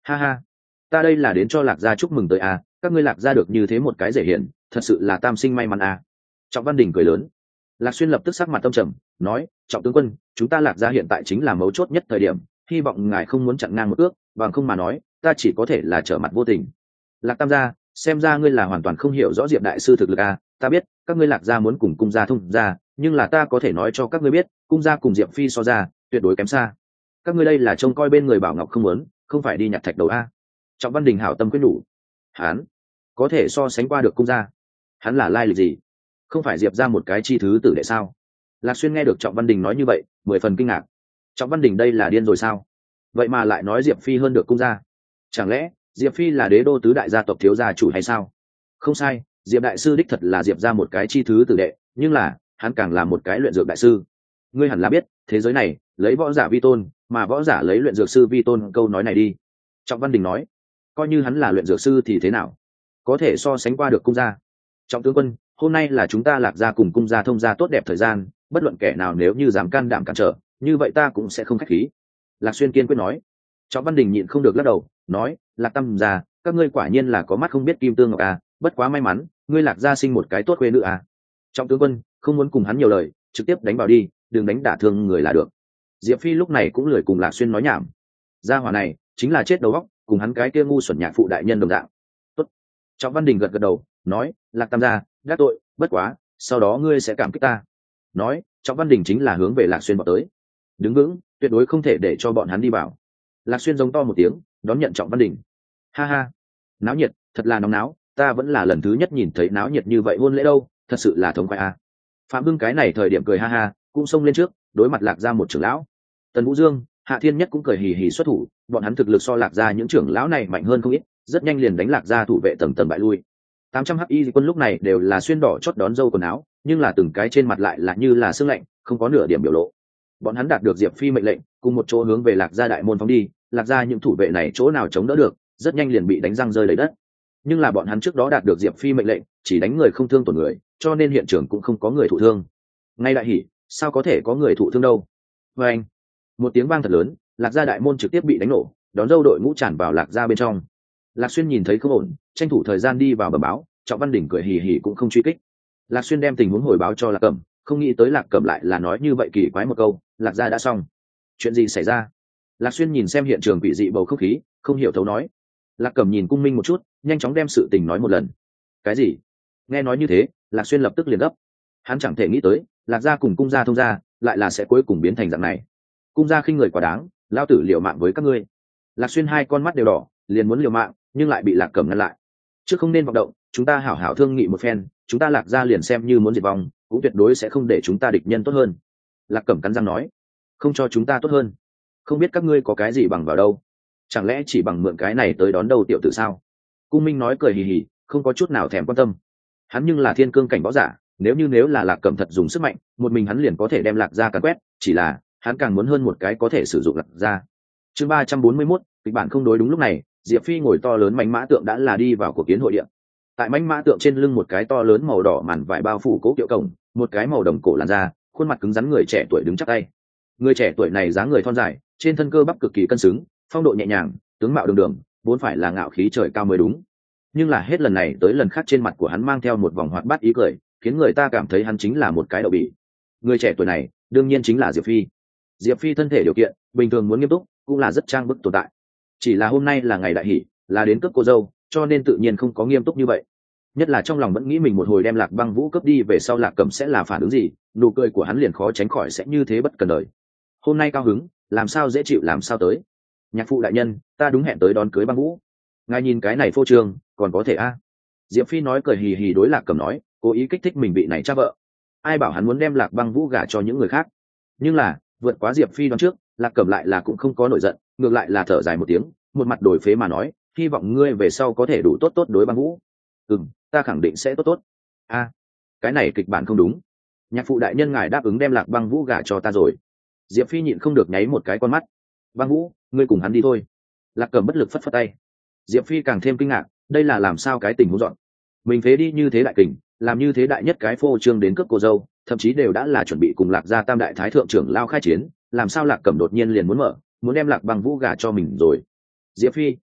Ha ha, ta đây là đến cho lạc gia chúc mừng tới à, các ngươi lạc gia được như thế một cái dễ hiển, thật sự là tam sinh may mắn à. Trọng Văn Đình cười lớn. Lạc Xuyên lập tức sắc mặt tâm trầm, nói: Trọng tướng quân, chúng ta lạc gia hiện tại chính là mấu chốt nhất thời điểm, hy vọng ngài không muốn chặn ngang một ước, bằng không mà nói ta chỉ có thể là trở mặt vô tình. Lạc tam gia, xem ra ngươi là hoàn toàn không hiểu rõ Diệp đại sư thực lực à, ta biết các ngươi lạc gia muốn cùng cung gia thông gia, nhưng là ta có thể nói cho các ngươi biết, cung gia cùng Diệp phi so ra tuyệt đối kém xa. Các ngươi đây là trông coi bên người bảo ngọc không muốn, không phải đi nhặt thạch đầu a. Trọng Văn Đình hảo tâm quyết nhủ. Hắn có thể so sánh qua được cung gia? Hắn là lai lịch gì? Không phải Diệp ra một cái chi thứ tử đệ sao? Lạc Xuyên nghe được Trọng Văn Đình nói như vậy, mười phần kinh ngạc. Trọng Văn Đình đây là điên rồi sao? Vậy mà lại nói Diệp phi hơn được cung gia? Chẳng lẽ Diệp phi là đế đô tứ đại gia tộc thiếu gia chủ hay sao? Không sai, Diệp đại sư đích thật là Diệp ra một cái chi thứ tử đệ, nhưng là hắn càng là một cái luyện dược đại sư. Ngươi hẳn là biết, thế giới này lấy võ giả vi tôn, mà võ giả lấy luyện dược sư vi tôn, câu nói này đi. Trọng Văn Đình nói. Coi như hắn là luyện dược sư thì thế nào? Có thể so sánh qua được cung gia? Trọng tướng quân, hôm nay là chúng ta lạc gia cùng cung gia thông gia tốt đẹp thời gian, bất luận kẻ nào nếu như dám can đảm cản trở, như vậy ta cũng sẽ không khách khí. Lạc Xuyên kiên quyết nói. Trọng Văn Đình nhịn không được lắc đầu, nói: Lạc tam gia, các ngươi quả nhiên là có mắt không biết kim tương ngọc à, bất quá may mắn, ngươi lạc gia sinh một cái tốt khuê nữ à. Trọng tướng quân, không muốn cùng hắn nhiều lời, trực tiếp đánh vào đi, đừng đánh đả thương người là được. Diệp phi lúc này cũng lười cùng Lạc Xuyên nói nhảm. Gia hỏa này chính là chết đầu óc, cùng hắn cái kia ngu xuẩn nhạc phụ đại nhân đồng dạng. Tốt. Trọng Văn Đình gật gật đầu, nói: Lạc tam gia, đắc tội, bất quá sau đó ngươi sẽ cảm kích ta. Nói, Trọng Văn Đình chính là hướng về Lạc Xuyên bỏ tới. Đứng vững, tuyệt đối không thể để cho bọn hắn đi vào. Lạc Xuyên giống to một tiếng, đón nhận Trọng Văn Đình. Ha ha, náo nhiệt, thật là nóng náo, ta vẫn là lần thứ nhất nhìn thấy náo nhiệt như vậy hôn lễ đâu, thật sự là thống khoái a. Phạm Hưng cái này thời điểm cười ha ha, cũng xông lên trước, đối mặt Lạc gia một trưởng lão. Tần Vũ Dương, Hạ Thiên Nhất cũng cười hì hì xuất thủ, bọn hắn thực lực so Lạc gia những trưởng lão này mạnh hơn không ít, rất nhanh liền đánh Lạc gia thủ vệ tầng tầng bại lui. tám trăm hắc y quân lúc này đều là xuyên đỏ chót đón dâu quần áo, nhưng là từng cái trên mặt lại là như là sương lạnh, không có nửa điểm biểu lộ. Bọn hắn đạt được Diệp phi mệnh lệnh, cùng một chỗ hướng về Lạc gia đại môn phóng đi. Lạc gia những thủ vệ này chỗ nào chống đỡ được, rất nhanh liền bị đánh răng rơi lấy đất. Nhưng là bọn hắn trước đó đạt được Diệp phi mệnh lệnh, chỉ đánh người không thương tổn người, cho nên hiện trường cũng không có người thụ thương. Ngay đại hỉ, sao có thể có người thụ thương đâu? Và anh, một tiếng vang thật lớn, Lạc gia đại môn trực tiếp bị đánh nổ, đón dâu đội ngũ tràn vào Lạc gia bên trong. Lạc Xuyên nhìn thấy không ổn, tranh thủ thời gian đi vào bẩm báo. Trọng Văn Đình cười hì hì cũng không truy kích. Lạc Xuyên đem tình huống hồi báo cho Lạc Cẩm, không nghĩ tới Lạc Cẩm lại là nói như vậy kỳ quái một câu: Lạc gia đã xong. Chuyện gì xảy ra? Lạc Xuyên nhìn xem hiện trường quỷ dị bầu không khí, không hiểu thấu nói. Lạc Cẩm nhìn Cung Minh một chút, nhanh chóng đem sự tình nói một lần. Cái gì? Nghe nói như thế, Lạc Xuyên lập tức liền gấp. Hắn chẳng thể nghĩ tới, Lạc gia cùng cung gia thông gia, lại là sẽ cuối cùng biến thành dạng này. Cung gia khinh người quá đáng, lao tử liều mạng với các ngươi. Lạc Xuyên hai con mắt đều đỏ, liền muốn liều mạng, nhưng lại bị Lạc Cẩm ngăn lại. Trước không nên vọng động, chúng ta hảo hảo thương nghị một phen, chúng ta Lạc gia liền xem như muốn diệt vong, cũng tuyệt đối sẽ không để chúng ta địch nhân tốt hơn. Lạc Cẩm cắn răng nói. Không cho chúng ta tốt hơn? Không biết các ngươi có cái gì bằng vào đâu? Chẳng lẽ chỉ bằng mượn cái này tới đón đầu tiểu tử sao? Cung Minh nói cười hì hì, không có chút nào thèm quan tâm. Hắn nhưng là thiên cương cảnh võ giả, nếu như nếu là Lạc Cẩm thật dùng sức mạnh, một mình hắn liền có thể đem Lạc gia càn quét, chỉ là hắn càng muốn hơn một cái có thể sử dụng Lạc gia. Chương ba trăm bốn mươi mốt, kịch bản không đối. Đúng lúc này, Diệp Phi ngồi to lớn mãnh mã tượng đã là đi vào cuộc kiến hội điện. Tại mãnh mã tượng trên lưng một cái to lớn màu đỏ màn vải bao phủ cố kiệu cổng, một cái màu đồng cổ làn da, khuôn mặt cứng rắn người trẻ tuổi đứng chắp tay. Người trẻ tuổi này dáng người thon dài, trên thân cơ bắp cực kỳ cân xứng, phong độ nhẹ nhàng, tướng mạo đường đường, vốn phải là ngạo khí trời cao mới đúng. Nhưng là hết lần này tới lần khác trên mặt của hắn mang theo một vòng hoạt bát ý cười, khiến người ta cảm thấy hắn chính là một cái đậu bỉ. Người trẻ tuổi này đương nhiên chính là Diệp Phi. Diệp Phi thân thể điều kiện bình thường muốn nghiêm túc, cũng là rất trang bức tồn tại. Chỉ là hôm nay là ngày đại hỷ, là đến cướp cô dâu, cho nên tự nhiên không có nghiêm túc như vậy. Nhất là trong lòng vẫn nghĩ mình một hồi đem Lạc Băng Vũ cướp đi về sau Lạc Cẩm sẽ là phản ứng gì, nụ cười của hắn liền khó tránh khỏi sẽ như thế bất cần đời. Hôm nay cao hứng, làm sao dễ chịu làm sao tới. Nhạc phụ đại nhân, ta đúng hẹn tới đón cưới Băng Vũ. Ngài nhìn cái này phô trương, còn có thể a? À? Diệp Phi nói cười hì hì đối Lạc Cẩm nói, cố ý kích thích mình vị này cha vợ. Ai bảo hắn muốn đem Lạc Băng Vũ gả cho những người khác? Nhưng là vượt quá Diệp Phi đoán trước, Lạc Cẩm lại là cũng không có nổi giận, ngược lại là thở dài một tiếng, một mặt đổi phế mà nói, hy vọng ngươi về sau có thể đủ tốt tốt đối Băng Vũ. Ừm, ta khẳng định sẽ tốt tốt. A, à, cái này kịch bản không đúng. Nhạc phụ đại nhân ngài đáp ứng đem Lạc Băng Vũ gả cho ta rồi. Diệp Phi nhịn không được nháy một cái con mắt. Băng Vũ, ngươi cùng hắn đi thôi. Lạc Cẩm bất lực phất phất tay. Diệp Phi càng thêm kinh ngạc, đây là làm sao cái tình huống dọn. Mình phế đi như thế đại kình, làm như thế đại nhất cái phô trương đến cướp cô dâu, thậm chí đều đã là chuẩn bị cùng Lạc gia tam đại thái thượng trưởng lao khai chiến, làm sao Lạc Cẩm đột nhiên liền muốn mở, muốn đem Lạc Băng Vũ gả cho mình rồi. Diệp Phi,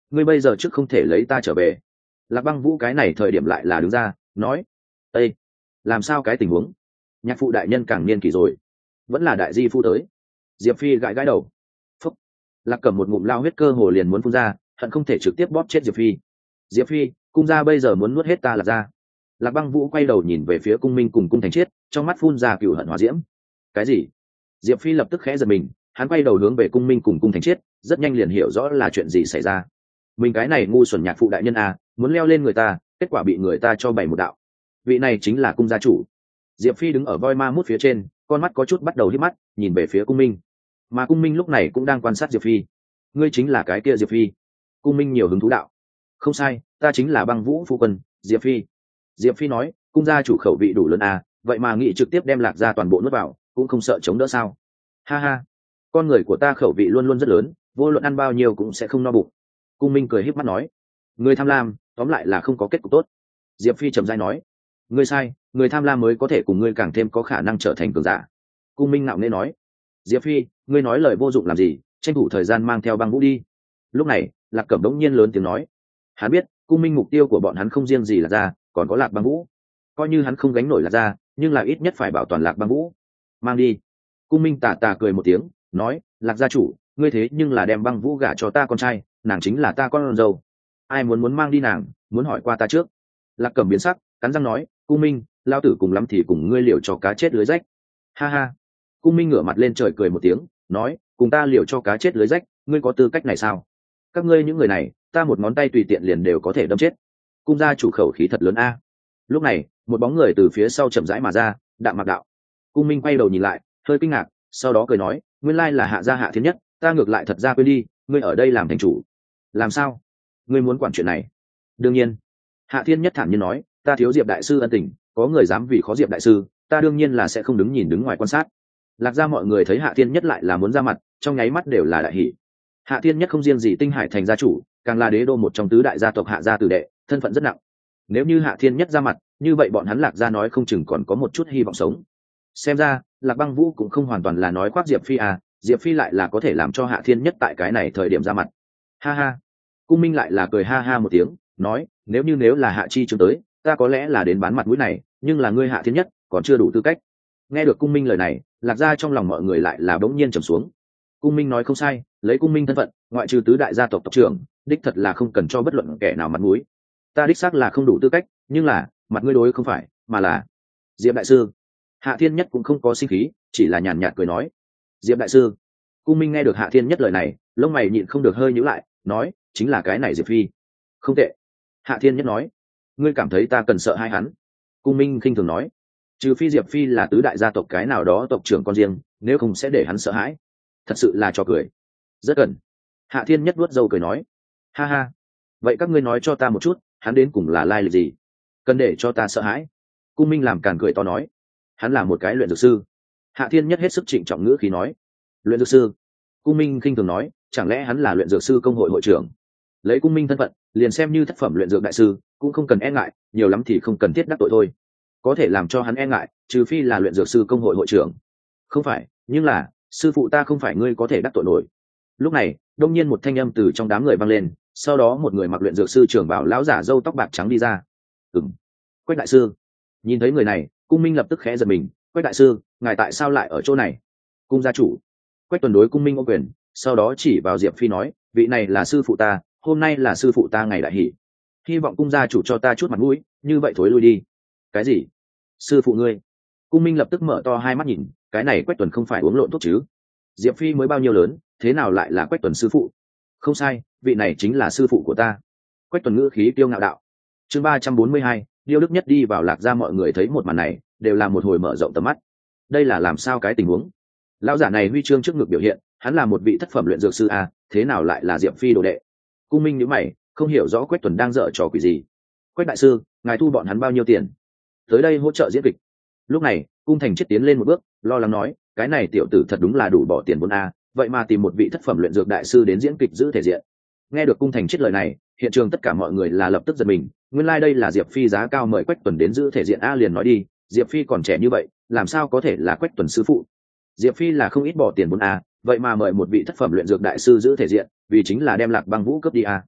ngươi bây giờ trước không thể lấy ta trở về. Lạc Băng Vũ cái này thời điểm lại là đứng ra nói, ê, làm sao cái tình huống? Nhạc phụ đại nhân càng niên kỷ rồi, vẫn là đại di phu tới. Diệp Phi gãi gãi đầu. Phúc. Lạc Cẩm một ngụm lao huyết cơ hồ liền muốn phun ra, hận không thể trực tiếp bóp chết Diệp Phi. Diệp Phi, cung gia bây giờ muốn nuốt hết ta Lạc gia. Lạc Băng Vũ quay đầu nhìn về phía cung minh cùng cung thành chiết, trong mắt phun ra cựu hận hỏa diễm. Cái gì? Diệp Phi lập tức khẽ giật mình, hắn quay đầu hướng về cung minh cùng cung thành chiết, rất nhanh liền hiểu rõ là chuyện gì xảy ra. Mình cái này ngu xuẩn nhạc phụ đại nhân à, muốn leo lên người ta, kết quả bị người ta cho bày một đạo. Vị này chính là cung gia chủ. Diệp Phi đứng ở voi ma mút phía trên, con mắt có chút bắt đầu hít mắt, nhìn về phía cung minh. Mà cung minh lúc này cũng đang quan sát Diệp Phi. Ngươi chính là cái kia Diệp Phi? Cung minh nhiều hứng thú đạo. Không sai, ta chính là Băng Vũ phu quân, Diệp Phi. Diệp Phi nói, cung gia chủ khẩu vị đủ lớn à, vậy mà nghị trực tiếp đem Lạc gia toàn bộ nuốt vào, cũng không sợ chống đỡ sao? Ha ha, con người của ta khẩu vị luôn luôn rất lớn, vô luận ăn bao nhiêu cũng sẽ không no bụng. Cung minh cười híp mắt nói, người tham lam tóm lại là không có kết cục tốt. Diệp Phi trầm dai nói, ngươi sai, người tham lam mới có thể cùng ngươi càng thêm có khả năng trở thành cường giả. Cung minh ngạo nghễ nói, Diệp Phi, ngươi nói lời vô dụng làm gì, tranh thủ thời gian mang theo Băng Vũ đi. Lúc này Lạc Cẩm đống nhiên lớn tiếng nói, hắn biết cung minh mục tiêu của bọn hắn không riêng gì là ra, còn có Lạc Băng Vũ. Coi như hắn không gánh nổi Lạc ra, nhưng là ít nhất phải bảo toàn Lạc Băng Vũ. Mang đi. Cung minh tà tà cười một tiếng, nói, Lạc gia chủ, ngươi thế nhưng là đem Băng Vũ gả cho ta con trai, nàng chính là ta con dâu, ai muốn muốn mang đi nàng, muốn hỏi qua ta trước. Lạc Cẩm biến sắc, cắn răng nói, cung minh, lao tử cùng lắm thì cùng ngươi liều cho cá chết lưới rách. Ha ha. Cung minh ngửa mặt lên trời cười một tiếng, nói, cùng ta liều cho cá chết lưới rách, ngươi có tư cách này sao? Các ngươi những người này, ta một ngón tay tùy tiện liền đều có thể đâm chết. Cung gia chủ khẩu khí thật lớn a. Lúc này một bóng người từ phía sau chậm rãi mà ra, Đạm Mạc đạo. Cung minh quay đầu nhìn lại, hơi kinh ngạc, sau đó cười nói, nguyên lai là Hạ gia Hạ Thiên Nhất, ta ngược lại thật ra quên đi, ngươi ở đây làm thành chủ. Làm sao? Ngươi muốn quản chuyện này? Đương nhiên. Hạ Thiên Nhất thản nhiên nói, ta thiếu Diệp đại sư ân tình, có người dám vì khó Diệp đại sư, ta đương nhiên là sẽ không đứng nhìn đứng ngoài quan sát. Lạc gia mọi người thấy Hạ Thiên Nhất lại là muốn ra mặt, trong nháy mắt đều là đại hỉ. Hạ Thiên Nhất không riêng gì Tinh Hải thành gia chủ, càng là đế đô một trong tứ đại gia tộc Hạ gia tử đệ, thân phận rất nặng. Nếu như Hạ Thiên Nhất ra mặt, như vậy bọn hắn Lạc gia nói không chừng còn có một chút hy vọng sống. Xem ra Lạc Băng Vũ cũng không hoàn toàn là nói khoác Diệp Phi à, Diệp Phi lại là có thể làm cho Hạ Thiên Nhất tại cái này thời điểm ra mặt. Ha ha. Cung minh lại là cười ha ha một tiếng, nói, nếu như nếu là Hạ Chi Trương tới, ta có lẽ là đến bán mặt mũi này, nhưng là ngươi Hạ Thiên Nhất còn chưa đủ tư cách. Nghe được cung minh lời này, Lạc gia trong lòng mọi người lại là bỗng nhiên trầm xuống. Cung minh nói không sai, lấy cung minh thân phận, ngoại trừ tứ đại gia tộc tộc trưởng, đích thật là không cần cho bất luận kẻ nào mặt mũi. Ta đích xác là không đủ tư cách, nhưng là mặt ngươi đối không phải, mà là Diệp đại sư. Hạ Thiên Nhất cũng không có sinh khí, chỉ là nhàn nhạt cười nói, Diệp đại sư. Cung minh nghe được Hạ Thiên Nhất lời này, lông mày nhịn không được hơi nhíu lại, nói, chính là cái này Diệp Phi. Không tệ. Hạ Thiên Nhất nói, ngươi cảm thấy ta cần sợ hai hắn? Cung minh khinh thường nói, trừ phi Diệp Phi là tứ đại gia tộc cái nào đó tộc trưởng con riêng, nếu không sẽ để hắn sợ hãi. Thật sự là trò cười. Rất gần. Hạ Thiên Nhất vuốt râu cười nói, ha ha, vậy các ngươi nói cho ta một chút, hắn đến cùng là lai lịch gì, cần để cho ta sợ hãi? Cung minh làm càn cười to nói, hắn là một cái luyện dược sư. Hạ Thiên Nhất hết sức trịnh trọng ngữ khí nói, luyện dược sư? Cung minh khinh thường nói, chẳng lẽ hắn là luyện dược sư công hội hội trưởng? Lấy cung minh thân phận, liền xem như thất phẩm luyện dược đại sư cũng không cần e ngại, nhiều lắm thì không cần thiết đắc tội thôi. Có thể làm cho hắn e ngại, trừ phi là luyện dược sư công hội hội trưởng. Không phải, nhưng là sư phụ ta không phải ngươi có thể đắc tội nổi. Lúc này đông nhiên một thanh âm từ trong đám người vang lên, sau đó một người mặc luyện dược sư trưởng bảo lão giả râu tóc bạc trắng đi ra. Ừm, Quách đại sư. Nhìn thấy người này, cung minh lập tức khẽ giật mình, Quách đại sư, ngài tại sao lại ở chỗ này? Cung gia chủ. Quách tuần đối cung minh ô quyền, sau đó chỉ vào Diệp Phi nói, vị này là sư phụ ta, hôm nay là sư phụ ta ngày đại hỷ, hy vọng cung gia chủ cho ta chút mặt mũi, như vậy thối lui đi. Cái gì? Sư phụ ngươi? Cung minh lập tức mở to hai mắt nhìn, cái này Quách tuần không phải uống lộn thuốc chứ? Diệp Phi mới bao nhiêu lớn, thế nào lại là Quách tuần sư phụ? Không sai, vị này chính là sư phụ của ta. Quách tuần ngữ khí kiêu ngạo đạo. Chương ba trăm bốn mươi hai, Điêu Đức Nhất đi vào Lạc gia, mọi người thấy một màn này đều là một hồi mở rộng tầm mắt. Đây là làm sao cái tình huống? Lão giả này huy chương trước ngực biểu hiện, hắn là một vị thất phẩm luyện dược sư a, thế nào lại là Diệp Phi đồ đệ? Cung minh nhíu mày, không hiểu rõ Quách tuần đang dở trò quỷ gì. Quách đại sư, ngài thu bọn hắn bao nhiêu tiền? Tới đây hỗ trợ diễn kịch. Lúc này cung thành chết tiến lên một bước, lo lắng nói, cái này tiểu tử thật đúng là đủ bỏ tiền vốn a, vậy mà tìm một vị thất phẩm luyện dược đại sư đến diễn kịch giữ thể diện. Nghe được cung thành chết lời này, hiện trường tất cả mọi người là lập tức giật mình, nguyên lai like đây là Diệp Phi giá cao mời Quách tuần đến giữ thể diện a, liền nói đi, Diệp Phi còn trẻ như vậy, làm sao có thể là Quách tuần sư phụ? Diệp Phi là không ít bỏ tiền vốn a, vậy mà mời một vị thất phẩm luyện dược đại sư giữ thể diện, vì chính là đem Lạc Băng Vũ cướp đi a.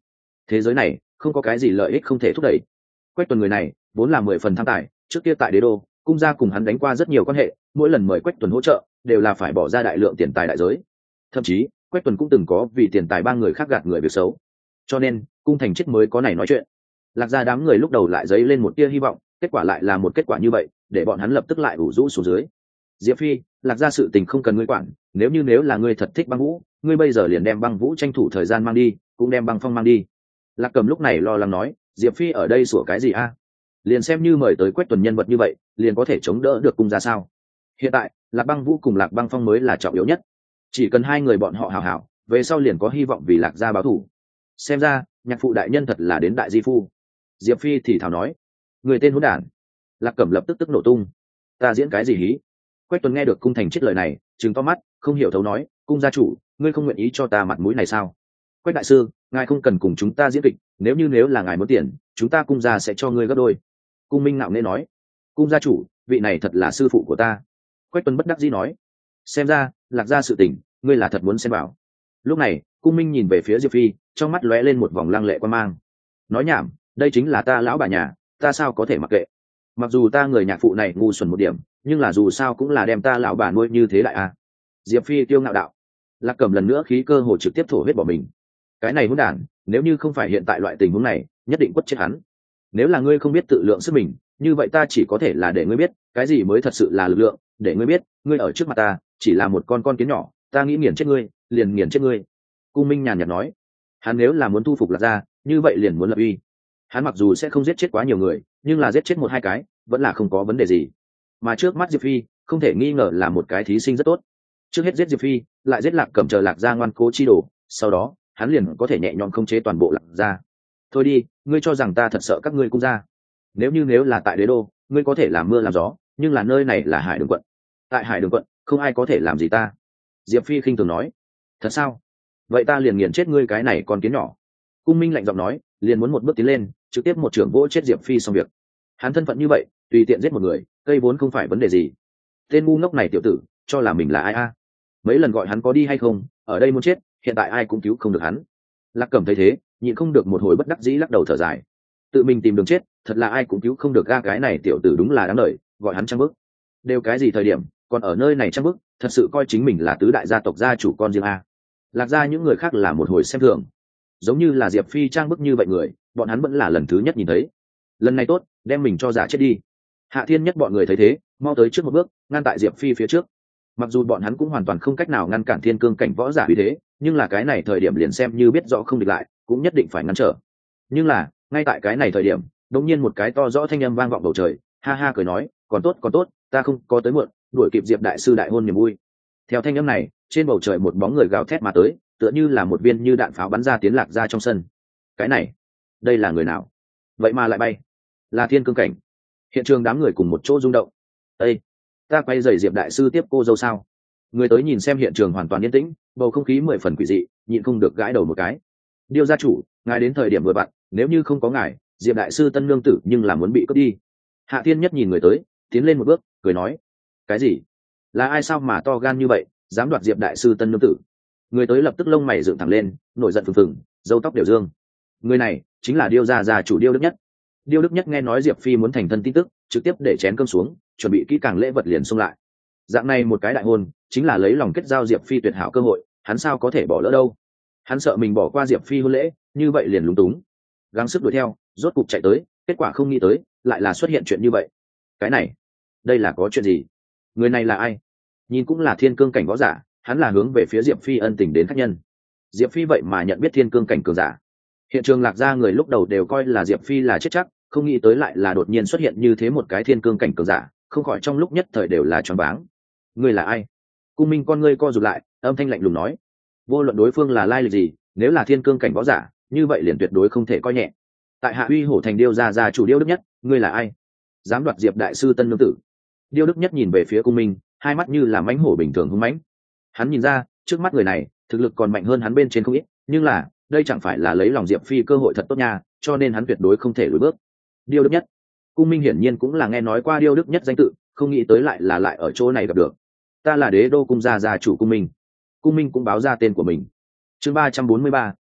thế giới này không có cái gì lợi ích không thể thúc đẩy. Quách Tuần người này vốn là mười phần tham tài, trước kia tại đế đô cung gia cùng hắn đánh qua rất nhiều quan hệ, mỗi lần mời Quách Tuần hỗ trợ đều là phải bỏ ra đại lượng tiền tài đại giới. Thậm chí Quách Tuần cũng từng có vì tiền tài ba người khác gạt người việc xấu, cho nên cung thành chết mới có này nói chuyện. Lạc gia đám người lúc đầu lại dấy lên một tia hy vọng, kết quả lại là một kết quả như vậy, để bọn hắn lập tức lại ủ rũ xuống dưới. Diệp Phi, Lạc gia sự tình không cần ngươi quản, nếu như nếu là ngươi thật thích băng vũ, ngươi bây giờ liền đem băng vũ tranh thủ thời gian mang đi, cũng đem băng phong mang đi. Lạc Cầm lúc này lo lắng nói, Diệp Phi ở đây sủa cái gì a? Liền xem như mời tới Quách Tuần nhân vật như vậy, liền có thể chống đỡ được cung gia sao? Hiện tại Lạc Băng Vũ cùng Lạc Băng Phong mới là trọng yếu nhất, chỉ cần hai người bọn họ hảo hảo, về sau liền có hy vọng vì Lạc gia báo thù. Xem ra nhạc phụ đại nhân thật là đến đại di phu. Diệp Phi thì thào nói, người tên hỗn đản. Lạc Cẩm lập tức tức nổ tung, ta diễn cái gì hí? Quách Tuần nghe được cung thành chết lời này, trừng to mắt, không hiểu thấu nói, cung gia chủ, ngươi không nguyện ý cho ta mặt mũi này sao? Quách đại sư, ngài không cần cùng chúng ta diễn kịch, nếu như nếu là ngài muốn tiền, chúng ta cung gia sẽ cho ngươi gấp đôi. Cung Minh ngạo nghễ nói, cung gia chủ, vị này thật là sư phụ của ta. Quách Tuần bất đắc dĩ nói, xem ra Lạc gia sự tình, ngươi là thật muốn xem bảo. Lúc này Cung Minh nhìn về phía Diệp Phi, trong mắt lóe lên một vòng lăng lệ quan mang. Nói nhảm, đây chính là ta lão bà nhà, ta sao có thể mặc kệ? Mặc dù ta người nhạc phụ này ngu xuẩn một điểm, nhưng là dù sao cũng là đem ta lão bà nuôi như thế lại à? Diệp Phi tiêu ngạo đạo. Lạc Cẩm lần nữa khí cơ hồ trực tiếp thổ huyết bỏ mình. Cái này hỗn đản, nếu như không phải hiện tại loại tình huống này, nhất định quất chết hắn. Nếu là ngươi không biết tự lượng sức mình, như vậy ta chỉ có thể là để ngươi biết, cái gì mới thật sự là lực lượng, để ngươi biết, ngươi ở trước mặt ta, chỉ là một con con kiến nhỏ, ta nghĩ nghiền chết ngươi, liền nghiền chết ngươi. Cung Minh nhàn nhạt nói, hắn nếu là muốn thu phục Lạc gia, như vậy liền muốn lập uy. Hắn mặc dù sẽ không giết chết quá nhiều người, nhưng là giết chết một hai cái, vẫn là không có vấn đề gì. Mà trước mắt Diệp Phi, không thể nghi ngờ là một cái thí sinh rất tốt. Trước hết giết Diệp Phi, lại giết Lạc Cẩm chờ Lạc gia ngoan cố chi đồ, sau đó, hắn liền có thể nhẹ nhõm khống chế toàn bộ Lạc gia. Thôi đi, ngươi cho rằng ta thật sợ các ngươi cung gia? Nếu như nếu là tại đế đô, ngươi có thể làm mưa làm gió, nhưng là nơi này là Hải Đường quận. Tại Hải Đường quận, không ai có thể làm gì ta. Diệp Phi khinh thường nói. Thật sao? Vậy ta liền nghiền chết ngươi cái này con kiến nhỏ. Cung Minh lạnh giọng nói, liền muốn một bước tiến lên, trực tiếp một trưởng vỗ chết Diệp Phi xong việc. Hắn thân phận như vậy, tùy tiện giết một người, cây vốn không phải vấn đề gì. Tên ngu ngốc này tiểu tử, cho là mình là ai a? Mấy lần gọi hắn có đi hay không, ở đây muốn chết, hiện tại ai cũng cứu không được hắn. Lạc Cẩm thấy thế, nhịn không được một hồi bất đắc dĩ lắc đầu thở dài. Tự mình tìm đường chết, thật là ai cũng cứu không được ga cái này tiểu tử đúng là đáng đời, gọi hắn trăng bức. Đều cái gì thời điểm, còn ở nơi này trăng bức, thật sự coi chính mình là tứ đại gia tộc gia chủ con riêng a. Lạc gia những người khác là một hồi xem thường, giống như là Diệp Phi trang bức như vậy người, bọn hắn vẫn là lần thứ nhất nhìn thấy. Lần này tốt, đem mình cho giả chết đi. Hạ Thiên Nhất bọn người thấy thế, mau tới trước một bước, ngăn tại Diệp Phi phía trước. Mặc dù bọn hắn cũng hoàn toàn không cách nào ngăn cản thiên cương cảnh võ giả uy thế, nhưng là cái này thời điểm liền xem như biết rõ không địch lại, cũng nhất định phải ngăn trở. Nhưng là ngay tại cái này thời điểm, đột nhiên một cái to rõ thanh âm vang vọng bầu trời, ha ha cười nói, còn tốt còn tốt, ta không có tới muộn, đuổi kịp Diệp đại sư đại hôn niềm vui. Theo thanh âm này, trên bầu trời một bóng người gào thét mà tới, tựa như là một viên như đạn pháo bắn ra tiến Lạc ra trong sân. Cái này, đây là người nào? Vậy mà lại bay? Là thiên cương cảnh. Hiện trường đám người cùng một chỗ rung động. Ê, ta quay giày Diệp đại sư tiếp cô dâu sao? Người tới nhìn xem hiện trường hoàn toàn yên tĩnh, bầu không khí mười phần quỷ dị, nhịn không được gãi đầu một cái. Điêu gia chủ, ngài đến thời điểm vừa vặn, nếu như không có ngài, Diệp đại sư tân nương tử nhưng là muốn bị cướp đi. Hạ Thiên Nhất nhìn người tới, tiến lên một bước, cười nói, cái gì? Là ai sao mà to gan như vậy, dám đoạt Diệp đại sư tân nương tử? Người tới lập tức lông mày dựng thẳng lên, nổi giận phừng phừng, râu tóc đều dương. Người này chính là Điêu gia gia chủ Điêu Đức Nhất. Điêu Đức Nhất nghe nói Diệp Phi muốn thành thân tin tức, trực tiếp để chén cơm xuống, chuẩn bị kỹ càng lễ vật liền xông lại. Dạng này một cái đại hôn, chính là lấy lòng kết giao Diệp Phi tuyệt hảo cơ hội, hắn sao có thể bỏ lỡ đâu? Hắn sợ mình bỏ qua Diệp Phi hôn lễ, như vậy liền lúng túng. Gắng sức đuổi theo, rốt cục chạy tới, kết quả không nghĩ tới, lại là xuất hiện chuyện như vậy. Cái này, đây là có chuyện gì? Người này là ai? Nhìn cũng là thiên cương cảnh võ giả, hắn là hướng về phía Diệp Phi ân tình đến khách nhân. Diệp Phi vậy mà nhận biết thiên cương cảnh cường giả. Hiện trường Lạc gia người lúc đầu đều coi là Diệp Phi là chết chắc, không nghĩ tới lại là đột nhiên xuất hiện như thế một cái thiên cương cảnh cường giả, không khỏi trong lúc nhất thời đều là choáng váng. Ngươi là ai? Cung Minh con ngươi co rụt lại, âm thanh lạnh lùng nói, vô luận đối phương là lai lịch gì, nếu là thiên cương cảnh võ giả, như vậy liền tuyệt đối không thể coi nhẹ. Tại Hạ Uy Hổ thành Điêu gia gia chủ Điêu Đức Nhất, ngươi là ai? Dám đoạt Diệp đại sư tân nương tử? Điêu Đức Nhất nhìn về phía Cung Minh, hai mắt như là mãnh hổ bình thường hung mãnh. Hắn nhìn ra, trước mắt người này, thực lực còn mạnh hơn hắn bên trên không ít, nhưng là, đây chẳng phải là lấy lòng Diệp Phi cơ hội thật tốt nha, cho nên hắn tuyệt đối không thể lùi bước. Điêu Đức Nhất. Cung Minh hiển nhiên cũng là nghe nói qua Điêu Đức Nhất danh tự, không nghĩ tới lại là lại ở chỗ này gặp được. Ta là Đế Đô cung gia gia chủ Cung Minh. Cung Minh cũng báo ra tên của mình. Chương ba trăm bốn mươi ba,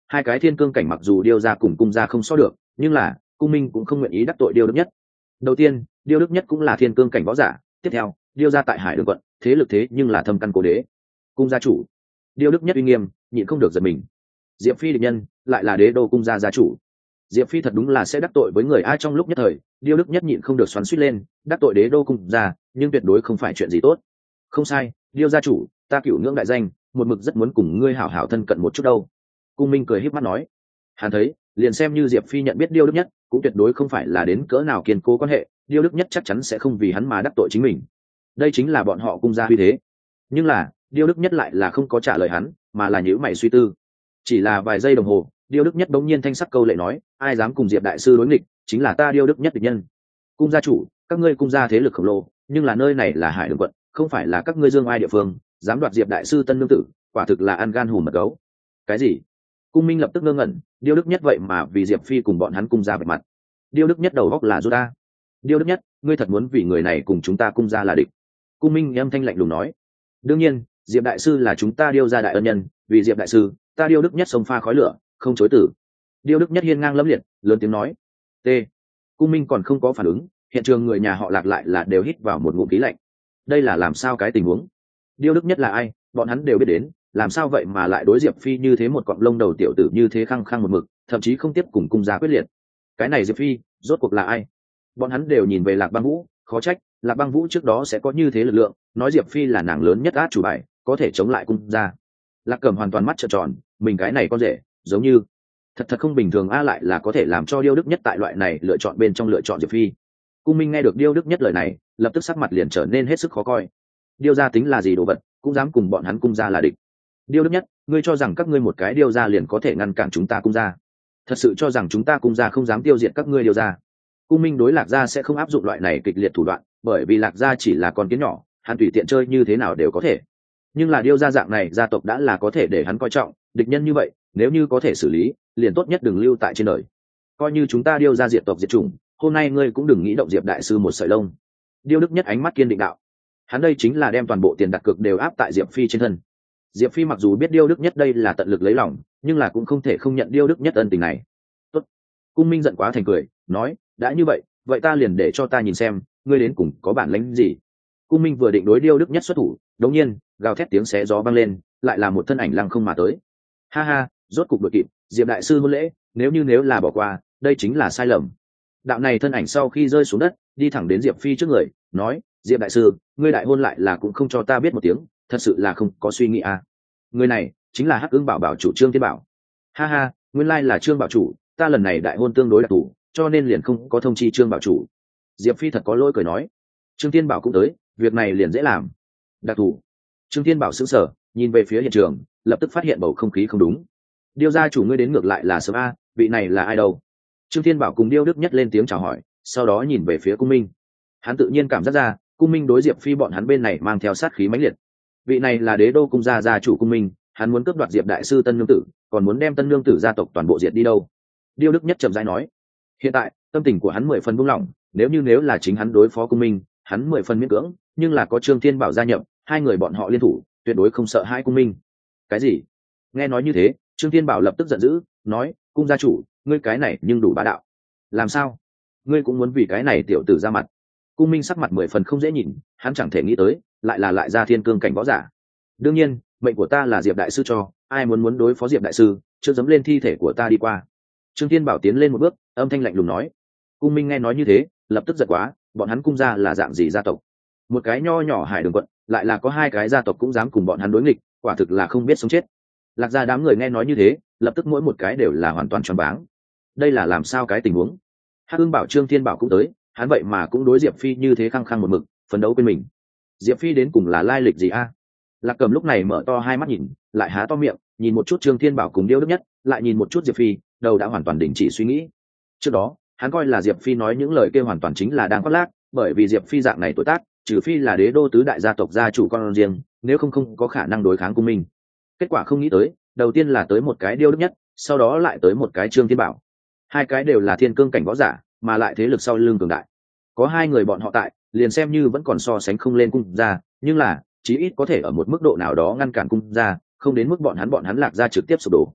Hai cái thiên cương cảnh mặc dù điêu ra cùng cung ra không so được, nhưng là cung minh cũng không nguyện ý đắc tội điêu đức nhất. Đầu tiên, điêu đức nhất cũng là thiên cương cảnh võ giả. Tiếp theo, điêu ra tại hải đường quận thế lực thế nhưng là thâm căn cố đế. Cung gia chủ, điêu đức nhất uy nghiêm nhịn không được giật mình. Diệp Phi địch nhân lại là đế đô cung gia gia chủ. Diệp Phi thật đúng là sẽ đắc tội với người ai. Trong lúc nhất thời, điêu đức nhất nhịn không được xoắn xuýt lên, đắc tội đế đô cung gia nhưng tuyệt đối không phải chuyện gì tốt. Không sai, điêu gia chủ, ta cửu ngưỡng đại danh, một mực rất muốn cùng ngươi hảo hảo thân cận một chút đâu. Cung minh cười híp mắt nói. Hắn thấy liền xem như Diệp Phi nhận biết điêu đức nhất cũng tuyệt đối không phải là đến cỡ nào kiên cố quan hệ, điêu đức nhất chắc chắn sẽ không vì hắn mà đắc tội chính mình. Đây chính là bọn họ cung gia uy thế. Nhưng là điêu đức nhất lại là không có trả lời hắn, mà là nhíu mày suy tư. Chỉ là vài giây đồng hồ, điêu đức nhất bỗng nhiên thanh sắc câu lệ nói, ai dám cùng Diệp đại sư đối nghịch, chính là ta điêu đức nhất địch nhân. Cung gia chủ, các ngươi cung gia thế lực khổng lồ, nhưng là nơi này là hải đường quận, không phải là các ngươi dương ai địa phương, dám đoạt Diệp đại sư tân nương tử, quả thực là ăn gan hùm mật gấu. Cái gì? Cung minh lập tức ngơ ngẩn, điêu đức nhất vậy mà vì Diệp Phi cùng bọn hắn cung gia vạch mặt. Điêu đức nhất đầu góc là rút ta. Điêu đức nhất, ngươi thật muốn vì người này cùng chúng ta cung gia là địch? Cung minh âm thanh lạnh lùng nói. Đương nhiên, Diệp đại sư là chúng ta điêu gia đại ân nhân, vì Diệp đại sư, ta điêu đức nhất sông pha khói lửa, không chối từ. Điêu đức nhất hiên ngang lẫm liệt, lớn tiếng nói. T. Cung minh còn không có phản ứng, hiện trường người nhà họ Lạc lại là đều hít vào một ngụm khí lạnh. Đây là làm sao cái tình huống? Điêu đức nhất là ai, bọn hắn đều biết đến, làm sao vậy mà lại đối Diệp Phi như thế một cọng lông đầu tiểu tử như thế khăng khăng một mực, thậm chí không tiếp cùng cung gia quyết liệt. Cái này Diệp Phi, rốt cuộc là ai? Bọn hắn đều nhìn về Lạc Băng Vũ, khó trách Lạc Băng Vũ trước đó sẽ có như thế lực lượng, nói Diệp Phi là nàng lớn nhất át chủ bài, có thể chống lại cung gia. Lạc Cẩm hoàn toàn mắt trợn tròn, mình cái này con rể, giống như thật thật không bình thường a, lại là có thể làm cho điêu đức nhất tại loại này lựa chọn bên trong lựa chọn Diệp Phi. Cung minh nghe được điêu đức nhất lời này, lập tức sắc mặt liền trở nên hết sức khó coi. Điêu gia tính là gì đồ vật, cũng dám cùng bọn hắn cung gia là địch? Điêu đức nhất, ngươi cho rằng các ngươi một cái điêu gia liền có thể ngăn cản chúng ta cung gia? Thật sự cho rằng chúng ta cung gia không dám tiêu diệt các ngươi điêu gia? Cung minh đối Lạc gia sẽ không áp dụng loại này kịch liệt thủ đoạn, bởi vì Lạc gia chỉ là con kiến nhỏ, hắn tùy tiện chơi như thế nào đều có thể. Nhưng là điêu gia dạng này gia tộc đã là có thể để hắn coi trọng, địch nhân như vậy nếu như có thể xử lý, liền tốt nhất đừng lưu tại trên đời. Coi như chúng ta điêu gia diệt tộc diệt chủng, hôm nay ngươi cũng đừng nghĩ động Diệp đại sư một sợi lông. Điêu đức nhất ánh mắt kiên định đạo. Hắn đây chính là đem toàn bộ tiền đặt cược đều áp tại Diệp Phi trên thân. Diệp Phi mặc dù biết điêu đức nhất đây là tận lực lấy lòng, nhưng là cũng không thể không nhận điêu đức nhất ân tình này. Tốt. Cung minh giận quá thành cười, nói, đã như vậy, vậy ta liền để cho ta nhìn xem, ngươi đến cùng có bản lĩnh gì. Cung minh vừa định đối điêu đức nhất xuất thủ, đột nhiên gào thét tiếng xé gió vang lên, lại là một thân ảnh lăng không mà tới. Ha ha, rốt cục đội kịp, Diệp đại sư hôn lễ, nếu như nếu là bỏ qua, đây chính là sai lầm. Đạo này thân ảnh sau khi rơi xuống đất, đi thẳng đến Diệp Phi trước người, nói, Diệp đại sư, ngươi đại hôn lại là cũng không cho ta biết một tiếng, thật sự là không có suy nghĩ à. Người này chính là Hắc Ưng Bảo bảo chủ Trương Thiên Bảo. Ha ha, nguyên lai là Trương bảo chủ, ta lần này đại hôn tương đối đặc thù, cho nên liền không có thông chi Trương bảo chủ. Diệp Phi thật có lỗi cười nói. Trương Thiên Bảo cũng tới, việc này liền dễ làm. Đặc thù? Trương Thiên Bảo sững sờ, nhìn về phía hiện trường, lập tức phát hiện bầu không khí không đúng. Điêu gia chủ ngươi đến ngược lại là sớm a, vị này là ai đâu? Trương Thiên Bảo cùng Điêu Đức Nhất lên tiếng chào hỏi, sau đó nhìn về phía Cung Minh. Hắn tự nhiên cảm giác ra, Cung Minh đối Diệp Phi bọn hắn bên này mang theo sát khí mãnh liệt. Vị này là Đế đô cung gia gia chủ Cung Minh, hắn muốn cướp đoạt Diệp đại sư tân nương tử, còn muốn đem tân nương tử gia tộc toàn bộ diệt đi đâu? Điêu Đức Nhất trầm rãi nói. Hiện tại, tâm tình của hắn mười phần buông lỏng, nếu như nếu là chính hắn đối phó Cung Minh, hắn mười phần miễn cưỡng, nhưng là có Trương Thiên Bảo gia nhập, hai người bọn họ liên thủ, tuyệt đối không sợ hai Cung Minh. Cái gì? Nghe nói như thế, Trương Thiên Bảo lập tức giận dữ, nói, cung gia chủ, ngươi cái này nhưng đủ bá đạo. Làm sao? Ngươi cũng muốn vì cái này tiểu tử ra mặt? Cung Minh sắc mặt mười phần không dễ nhìn, hắn chẳng thể nghĩ tới, lại là lại ra thiên cương cảnh võ giả. Đương nhiên, mệnh của ta là Diệp đại sư cho, ai muốn muốn đối phó Diệp đại sư, chưa dám lên thi thể của ta đi qua. Trương Thiên Bảo tiến lên một bước, âm thanh lạnh lùng nói. Cung Minh nghe nói như thế, lập tức giật quá, bọn hắn cung gia là dạng gì gia tộc? Một cái nho nhỏ Hải Đường quận, lại là có hai cái gia tộc cũng dám cùng bọn hắn đối nghịch, quả thực là không biết sống chết. Lạc gia đám người nghe nói như thế, lập tức mỗi một cái đều là hoàn toàn choáng váng. Đây là làm sao cái tình huống? Hắc Ưng Bảo Trương Thiên Bảo cũng tới, hắn vậy mà cũng đối Diệp Phi như thế khăng khăng một mực, phấn đấu quên mình. Diệp Phi đến cùng là lai lịch gì a? Lạc Cầm lúc này mở to hai mắt nhìn, lại há to miệng, nhìn một chút Trương Thiên Bảo cùng Điêu Đức Nhất, lại nhìn một chút Diệp Phi, đầu đã hoàn toàn đình chỉ suy nghĩ. Trước đó, hắn coi là Diệp Phi nói những lời kia hoàn toàn chính là đang khoác lác, bởi vì Diệp Phi dạng này tuổi tác, trừ phi là đế đô tứ đại gia tộc gia chủ con riêng, nếu không không có khả năng đối kháng Cung Minh. Kết quả không nghĩ tới, đầu tiên là tới một cái Điêu Đức Nhất, sau đó lại tới một cái Trương Thiên Bảo. Hai cái đều là thiên cương cảnh võ giả, mà lại thế lực sau lưng cường đại. Có hai người bọn họ tại, liền xem như vẫn còn so sánh không lên cung gia, nhưng là chí ít có thể ở một mức độ nào đó ngăn cản cung gia, không đến mức bọn hắn bọn hắn Lạc gia trực tiếp sụp đổ.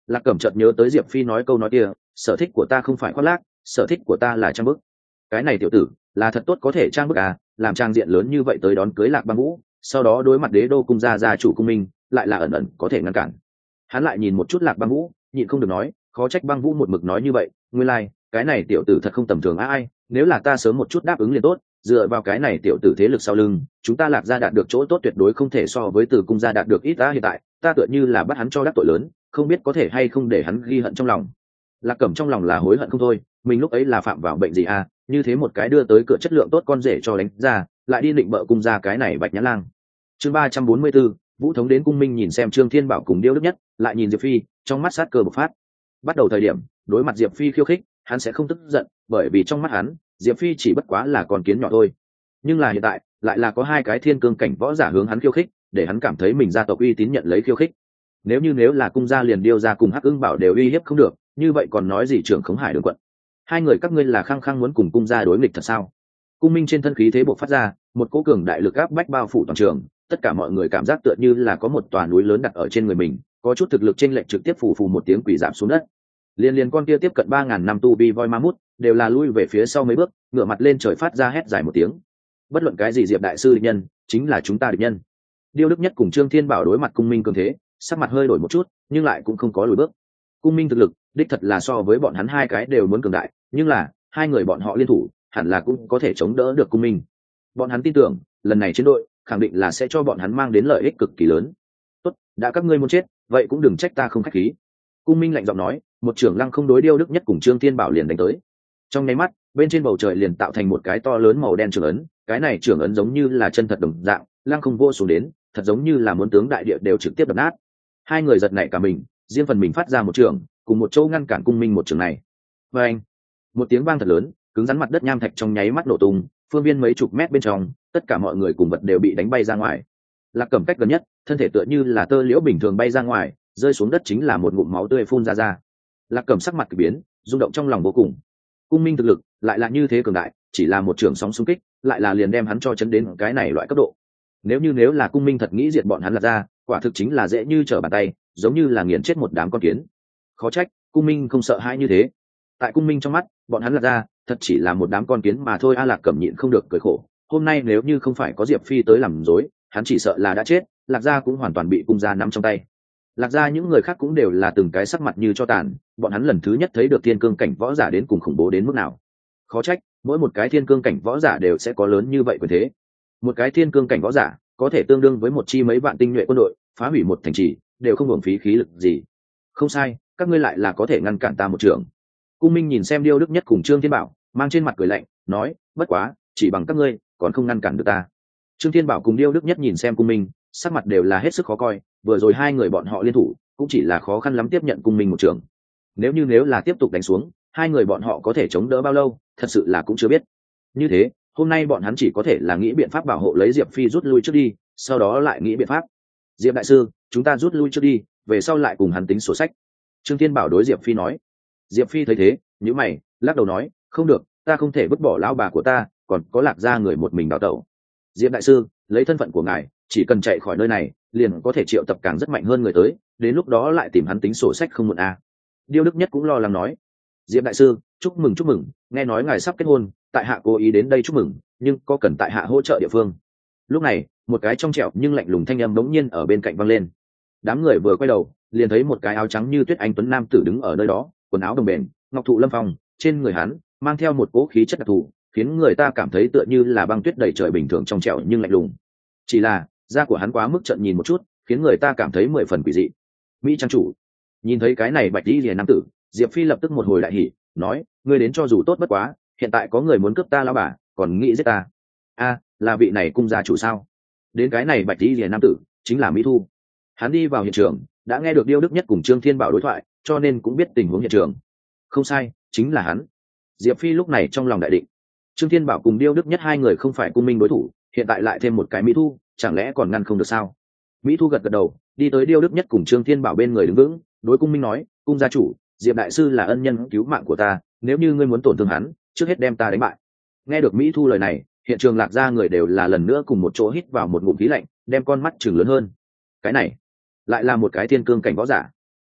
Lạc Cẩm chợt nhớ tới Diệp Phi nói câu nói kia, sở thích của ta không phải khoác lác, sở thích của ta là trang bức. Cái này tiểu tử là thật tốt có thể trang bức à, làm trang diện lớn như vậy tới đón cưới Lạc Băng Vũ, sau đó đối mặt đế đô cung gia gia chủ cung minh, lại là ẩn ẩn có thể ngăn cản. Hắn lại nhìn một chút Lạc Băng Vũ, nhịn không được nói, khó trách Băng Vũ một mực nói như vậy, nguyên lai like, cái này tiểu tử thật không tầm thường. Ai, nếu là ta sớm một chút đáp ứng liền tốt, dựa vào cái này tiểu tử thế lực sau lưng, chúng ta Lạc gia đạt được chỗ tốt tuyệt đối không thể so với Từ cung gia đạt được ít. Ta hiện tại, ta tựa như là bắt hắn cho đắc tội lớn, không biết có thể hay không để hắn ghi hận trong lòng. Lạc Cẩm trong lòng là hối hận không thôi, mình lúc ấy là phạm vào bệnh gì à, như thế một cái đưa tới cửa chất lượng tốt con rể cho đánh ra, lại đi định bợ cung gia cái này Bạch Nhã Lang. Chương ba trăm bốn mươi 4, Vũ thống đến cung minh nhìn xem Trương Thiên Bảo cùng Điêu Đức Nhất, lại nhìn Diệp Phi, trong mắt sát cơ bộc phát. Bắt đầu thời điểm, đối mặt Diệp Phi khiêu khích, hắn sẽ không tức giận, bởi vì trong mắt hắn, Diệp Phi chỉ bất quá là con kiến nhỏ thôi. Nhưng là hiện tại, lại là có hai cái thiên cương cảnh võ giả hướng hắn khiêu khích, để hắn cảm thấy mình gia tộc uy tín nhận lấy khiêu khích. Nếu như nếu là cung gia liền Điêu gia cùng Hắc Ưng Bảo đều uy hiếp không được, như vậy còn nói gì trưởng khống Hải Đường quận? Hai người các ngươi là khăng khăng muốn cùng cung gia đối nghịch thật sao? Cung minh trên thân khí thế bộc phát ra, một cỗ cường đại lực áp bách bao phủ toàn trường, tất cả mọi người cảm giác tựa như là có một tòa núi lớn đặt ở trên người mình, có chút thực lực chênh lệch trực tiếp phủ phù một tiếng quỷ giảm xuống đất. Liên liên con kia tiếp cận ba ngàn năm tu vi voi ma mút, đều là lui về phía sau mấy bước, ngửa mặt lên trời phát ra hét dài một tiếng. Bất luận cái gì Diệp đại sư địch nhân, chính là chúng ta địch nhân. Điêu Đức Nhất cùng Trương Thiên Bảo đối mặt cung minh cường thế, sắc mặt hơi đổi một chút, nhưng lại cũng không có lùi bước. Cung minh thực lực, đích thật là so với bọn hắn hai cái đều muốn cường đại, nhưng là hai người bọn họ liên thủ, hẳn là cũng có thể chống đỡ được cung minh. Bọn hắn tin tưởng, lần này chiến đội khẳng định là sẽ cho bọn hắn mang đến lợi ích cực kỳ lớn. Tốt, đã các ngươi muốn chết, vậy cũng đừng trách ta không khách khí. Cung minh lạnh giọng nói, một trưởng lăng không đối Điêu Đức Nhất cùng Trương Thiên Bảo liền đánh tới. Trong nháy mắt, bên trên bầu trời liền tạo thành một cái to lớn màu đen trưởng ấn, cái này trưởng ấn giống như là chân thật đồng dạng, lăng không vô xuống đến, thật giống như là muốn tướng đại địa đều trực tiếp đập nát. Hai người giật nảy cả mình, riêng phần mình phát ra một trường, cùng một chỗ ngăn cản cung minh một trường này. Và anh, một tiếng vang thật lớn, cứng rắn mặt đất nham thạch trong nháy mắt nổ tung, phương viên mấy chục mét bên trong, tất cả mọi người cùng vật đều bị đánh bay ra ngoài. Lạc Cẩm cách gần nhất, thân thể tựa như là tơ liễu bình thường bay ra ngoài, rơi xuống đất chính là một ngụm máu tươi phun ra ra. Lạc Cẩm sắc mặt kỳ biến, rung động trong lòng vô cùng. Cung minh thực lực lại là như thế cường đại, chỉ là một trường sóng xung kích, lại là liền đem hắn cho chấn đến cái này loại cấp độ. Nếu như nếu là cung minh thật nghĩ diệt bọn hắn Lạc ra, quả thực chính là dễ như trở bàn tay, giống như là nghiền chết một đám con kiến. Khó trách cung minh không sợ hãi như thế. Tại cung minh trong mắt, bọn hắn Lạc ra thật chỉ là một đám con kiến mà thôi. A Lạc Cẩm nhịn không được cười khổ, hôm nay nếu như không phải có Diệp Phi tới làm rối, hắn chỉ sợ là đã chết, Lạc gia cũng hoàn toàn bị cung gia nắm trong tay. Lạc gia những người khác cũng đều là từng cái sắc mặt như cho tàn, bọn hắn lần thứ nhất thấy được thiên cương cảnh võ giả đến cùng khủng bố đến mức nào. Khó trách mỗi một cái thiên cương cảnh võ giả đều sẽ có lớn như vậy quyền thế. Một cái thiên cương cảnh võ giả có thể tương đương với một chi mấy vạn tinh nhuệ quân đội, phá hủy một thành trì đều không hưởng phí khí lực gì. Không sai, các ngươi lại là có thể ngăn cản ta một trường. Cung minh nhìn xem Điêu Đức Nhất cùng Trương Thiên Bảo, mang trên mặt cười lạnh, nói, bất quá chỉ bằng các ngươi còn không ngăn cản được ta. Trương Thiên Bảo cùng Điêu Đức Nhất nhìn xem cung minh, sắc mặt đều là hết sức khó coi, vừa rồi hai người bọn họ liên thủ cũng chỉ là khó khăn lắm tiếp nhận cung minh một trường. Nếu như nếu là tiếp tục đánh xuống, hai người bọn họ có thể chống đỡ bao lâu, thật sự là cũng chưa biết. Như thế, hôm nay bọn hắn chỉ có thể là nghĩ biện pháp bảo hộ lấy Diệp Phi rút lui trước đi, sau đó lại nghĩ biện pháp. Diệp đại sư, chúng ta rút lui trước đi, về sau lại cùng hắn tính sổ sách. Trương Thiên Bảo đối Diệp Phi nói. Diệp Phi thấy thế, nhíu mày, lắc đầu nói, không được, ta không thể vứt bỏ lão bà của ta, còn có Lạc gia người một mình đào tẩu. Diệp đại sư, lấy thân phận của ngài, chỉ cần chạy khỏi nơi này, liền có thể triệu tập càng rất mạnh hơn người tới, đến lúc đó lại tìm hắn tính sổ sách không muộn à. Điêu Đức Nhất cũng lo lắng nói. Diệp đại sư, chúc mừng chúc mừng, nghe nói ngài sắp kết hôn, tại hạ cố ý đến đây chúc mừng, nhưng có cần tại hạ hỗ trợ địa phương. Lúc này, một cái trong trẻo nhưng lạnh lùng thanh âm bỗng nhiên ở bên cạnh vang lên. Đám người vừa quay đầu, liền thấy một cái áo trắng như tuyết anh tuấn nam tử đứng ở nơi đó, quần áo đồng bền, ngọc thụ lâm phong, trên người hắn mang theo một cỗ khí chất đặc thù, khiến người ta cảm thấy tựa như là băng tuyết đầy trời bình thường trong trẻo nhưng lạnh lùng. Chỉ là da của hắn quá mức trận nhìn một chút, khiến người ta cảm thấy mười phần quỷ dị. Mỹ trang chủ nhìn thấy cái này bạch y liễu nam tử, Diệp Phi lập tức một hồi đại hỉ, nói, ngươi đến cho dù tốt bất quá, hiện tại có người muốn cướp ta lão bà, còn nghĩ giết ta. A, là vị này cung gia chủ sao? Đến cái này bạch y liễu nam tử chính là Mỹ Thu. Hắn đi vào hiện trường, đã nghe được Điêu Đức Nhất cùng Trương Thiên Bảo đối thoại, cho nên cũng biết tình huống hiện trường. Không sai, chính là hắn. Diệp Phi lúc này trong lòng đại định. Trương Thiên Bảo cùng Điêu Đức Nhất hai người không phải cung minh đối thủ, hiện tại lại thêm một cái Mỹ Thu, chẳng lẽ còn ngăn không được sao? Mỹ Thu gật gật đầu, đi tới Điêu Đức Nhất cùng Trương Thiên Bảo bên người đứng vững, đối cung minh nói, cung gia chủ, Diệp đại sư là ân nhân cứu mạng của ta, nếu như ngươi muốn tổn thương hắn, trước hết đem ta đánh bại. Nghe được Mỹ Thu lời này, hiện trường Lạc gia người đều là lần nữa cùng một chỗ hít vào một ngụm khí lạnh, đem con mắt trừng lớn hơn. Cái này lại là một cái thiên cương cảnh võ giả.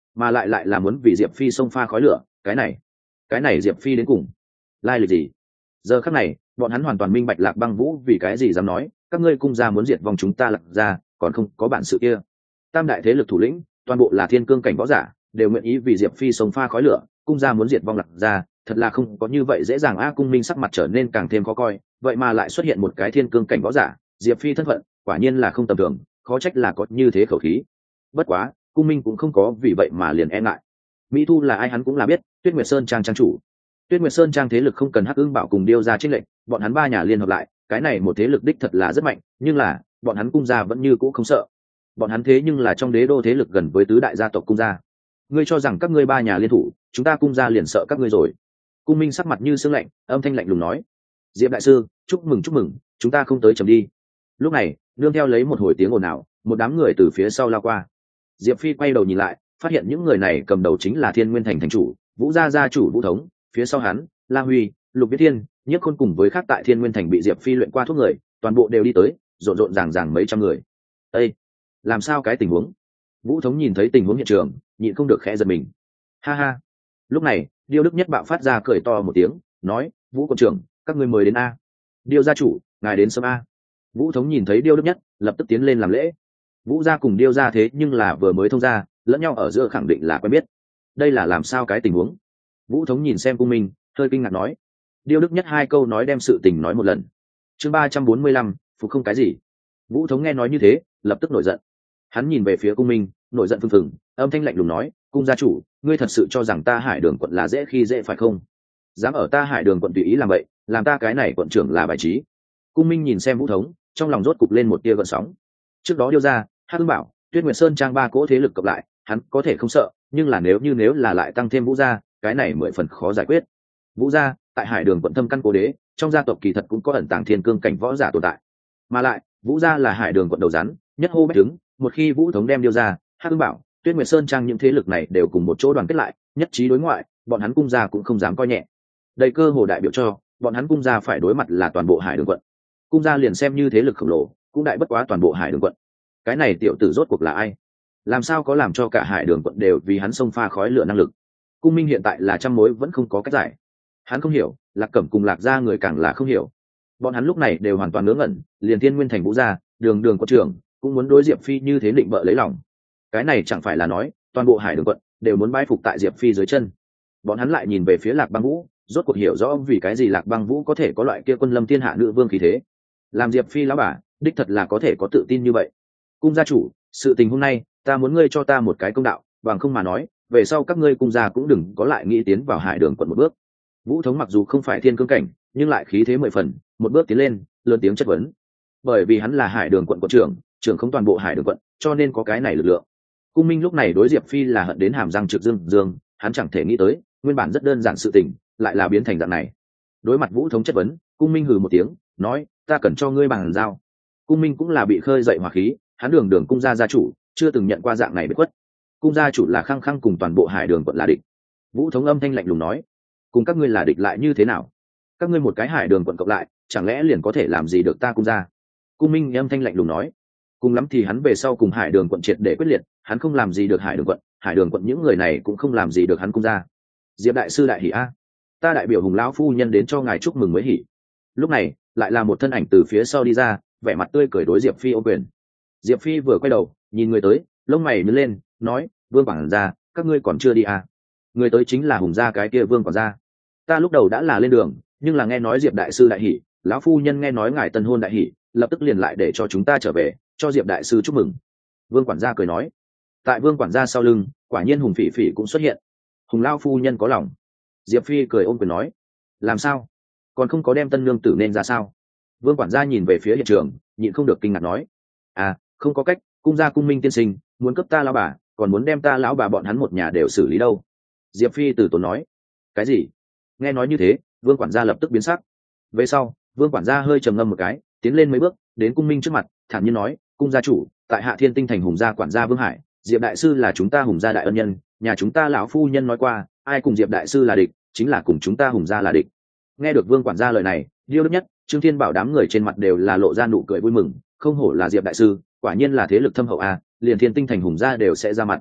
mà lại lại là muốn vì diệp phi xông pha khói lửa. Cái này cái này diệp phi đến cùng lai lịch gì? Giờ khắc này bọn hắn hoàn toàn minh bạch Lạc Băng Vũ vì cái gì dám nói các ngươi cung gia muốn diệt vong chúng ta Lạc gia, còn không có bản sự kia. Tam đại thế lực thủ lĩnh toàn bộ là thiên cương cảnh võ giả, đều nguyện ý vì diệp phi xông pha khói lửa, cung gia muốn diệt vong Lạc gia, thật là không có như vậy dễ dàng. A Cung Minh sắc mặt trở nên càng thêm khó coi, vậy mà lại xuất hiện một cái thiên cương cảnh võ giả, diệp phi thân phận quả nhiên là không tầm thường, khó trách là có như thế khẩu khí. Bất quá Cung Minh cũng không có vì vậy mà liền e ngại. Mỹ Thu là ai hắn cũng là biết, Tuyết Nguyệt Sơn trang trang chủ. Tuyết Nguyệt Sơn trang thế lực không cần Hắc Ưng Bảo cùng Điêu ra trích lệnh, bọn hắn ba nhà liên hợp lại, cái này một thế lực đích thật là rất mạnh, nhưng là bọn hắn cung gia vẫn như cũ không sợ. Bọn hắn thế nhưng là trong đế đô thế lực gần với tứ đại gia tộc cung gia. Ngươi cho rằng các ngươi ba nhà liên thủ, chúng ta cung gia liền sợ các ngươi rồi? Cung Minh sắc mặt như sương lạnh, âm thanh lạnh lùng nói: Diệp đại sư, chúc mừng chúc mừng, chúng ta không tới chậm đi. Lúc này nương theo lấy một hồi tiếng ồn ào, một đám người từ phía sau lao qua. Diệp Phi quay đầu nhìn lại, phát hiện những người này cầm đầu chính là Thiên Nguyên Thành thành chủ Vũ gia gia chủ Vũ Thống, phía sau hắn La Huy, Lục Viết Thiên, Nhiếp Khôn cùng với khác tại Thiên Nguyên Thành bị Diệp Phi luyện qua thuốc người, toàn bộ đều đi tới, rộn rộn ràng ràng mấy trăm người. Ê, làm sao cái tình huống? Vũ Thống nhìn thấy tình huống hiện trường, nhịn không được khẽ giật mình. Ha ha. Lúc này Điêu Đức Nhất bạo phát ra cười to một tiếng, nói: Vũ quận trưởng, các ngươi mời đến a. Điêu gia chủ, ngài đến sớm a. Vũ Thống nhìn thấy Điêu Đức Nhất, lập tức tiến lên làm lễ. Vũ gia cùng Điêu gia thế nhưng là vừa mới thông gia, lẫn nhau ở giữa khẳng định là quen biết. Đây là làm sao cái tình huống? Vũ Thống nhìn xem Cung Minh, hơi kinh ngạc nói. Điêu Đức Nhất hai câu nói đem sự tình nói một lần. Chương ba trăm bốn mươi lăm, phục không cái gì. Vũ Thống nghe nói như thế, lập tức nổi giận. Hắn nhìn về phía Cung Minh, nổi giận phừng phừng, âm thanh lạnh lùng nói: Cung gia chủ, ngươi thật sự cho rằng ta Hải Đường quận là dễ khi dễ phải không? Dám ở ta Hải Đường quận tùy ý làm vậy, làm ta cái này quận trưởng là bài trí. Cung Minh nhìn xem Vũ Thống, trong lòng rốt cục lên một tia gợn sóng. Trước đó Điêu gia, Hắc Ưng Bảo, Tuyết Nguyệt Sơn trang ba cỗ thế lực cộng lại, hắn có thể không sợ, nhưng là nếu như nếu là lại tăng thêm Vũ gia, cái này mười phần khó giải quyết. Vũ gia tại Hải Đường quận thâm căn cố đế, trong gia tộc kỳ thật cũng có ẩn tàng thiên cương cảnh võ giả tồn tại, mà lại Vũ gia là Hải Đường quận đầu rắn, nhất hô bách đứng. Một khi Vũ Thống đem Điêu gia, Hắc Ưng Bảo, Tuyết Nguyệt Sơn trang những thế lực này đều cùng một chỗ đoàn kết lại, nhất trí đối ngoại, bọn hắn cung gia cũng không dám coi nhẹ. Đây cơ hồ đại biểu cho bọn hắn cung gia phải đối mặt là toàn bộ Hải Đường quận. Cung gia liền xem như thế lực khổng lồ, cũng đại bất quá toàn bộ Hải Đường quận. Cái này tiểu tử rốt cuộc là ai? Làm sao có làm cho cả Hải Đường quận đều vì hắn xông pha khói lửa năng lực? Cung Minh hiện tại là trăm mối vẫn không có cách giải. Hắn không hiểu, Lạc Cẩm cùng Lạc gia người càng là không hiểu. Bọn hắn lúc này đều hoàn toàn ngớ ngẩn, liền Thiên Nguyên Thành Vũ gia, Đường Đường quận trưởng cũng muốn đối Diệp Phi như thế định bợ lấy lòng. Cái này chẳng phải là nói toàn bộ Hải Đường quận đều muốn bái phục tại Diệp Phi dưới chân. Bọn hắn lại nhìn về phía Lạc Băng Vũ, rốt cuộc hiểu rõ vì cái gì Lạc Băng Vũ có thể có loại kia quân lâm thiên hạ nữ vương khí thế. Làm Diệp Phi lão bà, đích thật là có thể có tự tin như vậy. Cung gia chủ, sự tình hôm nay ta muốn ngươi cho ta một cái công đạo, bằng không mà nói về sau các ngươi cung gia cũng đừng có lại nghĩ tiến vào Hải Đường quận một bước. Vũ Thống mặc dù không phải thiên cương cảnh, nhưng lại khí thế mười phần, một bước tiến lên lớn tiếng chất vấn. Bởi vì hắn là Hải Đường quận quận trưởng, trưởng không toàn bộ Hải Đường quận, cho nên có cái này lực lượng. Cung Minh lúc này đối Diệp Phi là hận đến hàm răng trực dương dương, hắn chẳng thể nghĩ tới nguyên bản rất đơn giản sự tình lại là biến thành dạng này. Đối mặt Vũ Thống chất vấn, Cung Minh hừ một tiếng, nói: ta cần cho ngươi bằng giao. Cung Minh cũng là bị khơi dậy hỏa khí, hắn Đường Đường cung gia gia chủ chưa từng nhận qua dạng này biệt khuất. Cung gia chủ là khăng khăng cùng toàn bộ Hải Đường quận là địch. Vũ Thống âm thanh lạnh lùng nói: cùng các ngươi là địch lại như thế nào? Các ngươi một cái Hải Đường quận cộng lại, chẳng lẽ liền có thể làm gì được ta cung gia? Cung Minh âm thanh lạnh lùng nói: cùng lắm thì hắn về sau cùng Hải Đường quận triệt để quyết liệt, hắn không làm gì được Hải Đường quận, Hải Đường quận những người này cũng không làm gì được hắn cung gia. Diệp đại sư đại hỉ a, ta đại biểu Hùng lão phu nhân đến cho ngài chúc mừng mới hỉ. Lúc này lại là một thân ảnh từ phía sau đi ra, vẻ mặt tươi cười đối Diệp Phi ôm quyền. Diệp Phi vừa quay đầu nhìn người tới, lông mày nhướng lên, nói: Vương quản gia, các ngươi còn chưa đi à? Người tới chính là Hùng gia cái kia Vương quản gia. Ta lúc đầu đã là lên đường, nhưng là nghe nói Diệp đại sư đại hỉ, lão phu nhân nghe nói ngài tân hôn đại hỉ, lập tức liền lại để cho chúng ta trở về cho Diệp đại sư chúc mừng. Vương quản gia cười nói. Tại Vương quản gia sau lưng, quả nhiên Hùng Phỉ Phỉ cũng xuất hiện. Hùng lão phu nhân có lòng. Diệp Phi cười ôm quyền nói: làm sao, còn không có đem tân nương tử nên ra sao? Vương quản gia nhìn về phía hiện trường, nhịn không được kinh ngạc nói: à, không có cách, cung gia Cung Minh tiên sinh muốn cướp ta lão bà, còn muốn đem ta lão bà bọn hắn một nhà đều xử lý đâu. Diệp Phi từ tốn nói. Cái gì? Nghe nói như thế, Vương quản gia lập tức biến sắc. Về sau, Vương quản gia hơi trầm ngâm một cái, tiến lên mấy bước đến Cung Minh trước mặt, thản nhiên nói: cung gia chủ, tại Hạ Thiên Tinh thành Hùng gia quản gia Vương Hải, Diệp đại sư là chúng ta Hùng gia đại ân nhân, nhà chúng ta lão phu nhân nói qua, ai cùng Diệp đại sư là địch, chính là cùng chúng ta Hùng gia là địch. Nghe được Vương quản gia lời này, Điêu Đức Nhất, Trương Thiên Bảo đám người trên mặt đều là lộ ra nụ cười vui mừng, không hổ là Diệp đại sư, quả nhiên là thế lực thâm hậu a, liền Thiên Tinh thành Hùng gia đều sẽ ra mặt.